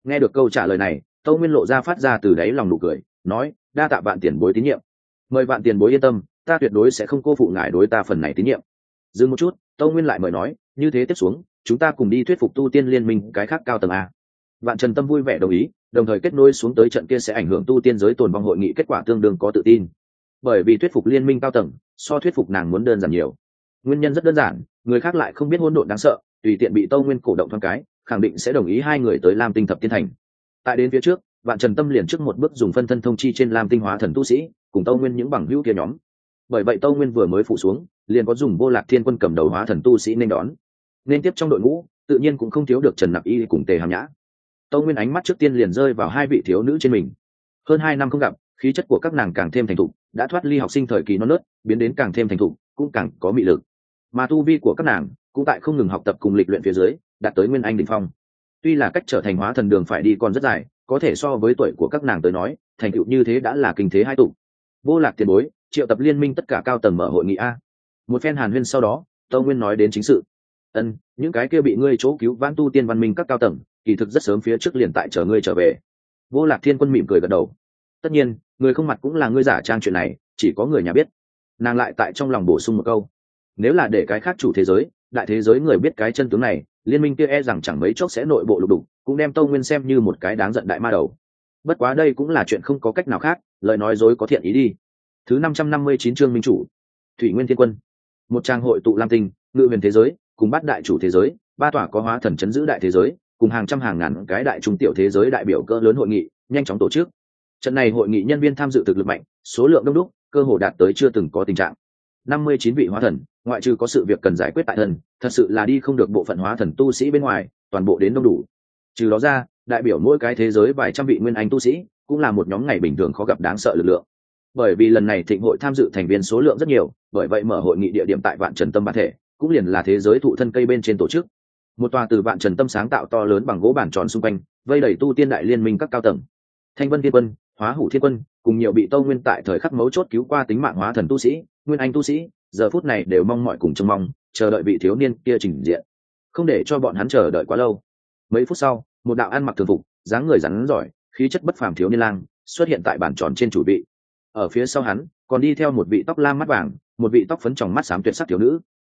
Nghe được câu trả lời này, Tâu Nguyên lộ ra phát ra từ đáy lòng nụ cười, nói: đa tạ Vạn tiền bối tín nhiệm, mời Vạn tiền bối yên tâm, ta tuyệt đối sẽ không cô phụ ngài đối ta phần này tín nhiệm. Dừng một chút, Tâu Nguyên lại mời nói: như thế tiếp xuống, chúng ta cùng đi thuyết phục tu tiên liên minh cái khác cao tầng a. Vạn Trần Tâm vui vẻ đồng ý, đồng thời kết nối xuống tới trận kia sẽ ảnh hưởng tu tiên giới tồn vong hội nghị kết quả tương đương có tự tin. Bởi vì thuyết phục liên minh cao tầng, so thuyết phục nàng muốn đơn giản nhiều. Nguyên nhân rất đơn giản, người khác lại không biết hỗn độn đáng sợ, tùy tiện bị Tâu Nguyên cổ động thoáng cái, khẳng định sẽ đồng ý hai người tới Lam Tinh Thập Tiên Thành. Tại đến phía trước, Vạn Trần Tâm liền trước một bước dùng phân thân thông chi trên Lam Tinh hóa thần tu sĩ, cùng Tâu Nguyên những bằng hữu kia nhóm. Bởi vậy Tâu Nguyên vừa mới phụ xuống, liền có dùng Vô Lạc Thiên Quân cầm đầu hóa thần tu sĩ nên đón. Nên tiếp trong đội ngũ, tự nhiên cũng không thiếu được Trần Nặc Y cùng Tề Hàm Nhã. Tâu Nguyên ánh mắt trước tiên liền rơi vào hai vị thiếu nữ trên mình. Hơn hai năm không gặp, khí chất của các nàng càng thêm thành thục, đã thoát ly học sinh thời kỳ non nớt, biến đến càng thêm thành thục, cũng càng có mị lực. Mà tu vi của các nàng cũng tại không ngừng học tập cùng lịch luyện phía dưới, đạt tới nguyên anh đỉnh phong. Tuy là cách trở thành hóa thần đường phải đi còn rất dài, có thể so với tuổi của các nàng tới nói, thành tựu như thế đã là kinh thế hai tụ. Vô Lạc tiền bối, triệu tập liên minh tất cả cao tầng mở hội nghị a. Một phen hàn huyên sau đó, Tâu Nguyên nói đến chính sự. Ân, những cái kia bị ngươi chỗ cứu vãn tu tiên văn minh các cao tầng, kỳ thực rất sớm phía trước liền tại chờ ngươi trở về. Vô Lạc Thiên Quân mỉm cười gật đầu. Tất nhiên, người không mặt cũng là ngươi giả trang chuyện này, chỉ có người nhà biết. Nàng lại tại trong lòng bổ sung một câu: nếu là để cái khác chủ thế giới, đại thế giới người biết cái chân tướng này, liên minh kia e rằng chẳng mấy chốc sẽ nội bộ lục đục, cũng đem Tâu Nguyên xem như một cái đáng giận đại ma đầu. Bất quá đây cũng là chuyện không có cách nào khác, lời nói dối có thiện ý đi. Thứ năm trăm năm mươi chín chương minh chủ, Thủy Nguyên Thiên Quân. Một trang hội tụ Lam Tinh, ngự huyền thế giới, cùng bát đại chủ thế giới, ba tòa có hóa thần chấn giữ đại thế giới, cùng hàng trăm hàng ngàn cái đại trung tiểu thế giới đại biểu cỡ lớn hội nghị, nhanh chóng tổ chức. Trận này hội nghị nhân viên tham dự thực lực mạnh, số lượng đông đúc, cơ hồ đạt tới chưa từng có tình trạng. năm mươi chín vị hóa thần, ngoại trừ có sự việc cần giải quyết tại thân, thật sự là đi không được bộ phận hóa thần tu sĩ bên ngoài, toàn bộ đến đông đủ. Trừ đó ra, đại biểu mỗi cái thế giới vài trăm vị nguyên anh tu sĩ, cũng là một nhóm ngày bình thường khó gặp đáng sợ lực lượng. Bởi vì lần này thịnh hội tham dự thành viên số lượng rất nhiều, bởi vậy mở hội nghị địa điểm tại Vạn Trần Tâm bản thể, cũng liền là thế giới thụ thân cây bên trên tổ chức. Một tòa từ Vạn Trần Tâm sáng tạo to lớn bằng gỗ bản tròn xung quanh, vây đầy tu tiên đại liên minh các cao tầng. Thanh Vân Thiên Quân, Hóa Hủ Thiên Quân, cùng nhiều bị Tâu Nguyên tại thời khắc mấu chốt cứu qua tính mạng hóa thần tu sĩ, nguyên anh tu sĩ, giờ phút này đều mong mỏi cùng trông mong, chờ đợi vị thiếu niên kia trình diện. Không để cho bọn hắn chờ đợi quá lâu. Mấy phút sau, một đạo ăn mặc thường phục, dáng người rắn giỏi, khí chất bất phàm thiếu niên lang xuất hiện tại bàn tròn trên chủ vị. Ở phía sau hắn, còn đi theo một vị tóc lam mắt vàng, một vị tóc phấn tròng mắt xám tuyệt sắc thiếu nữ,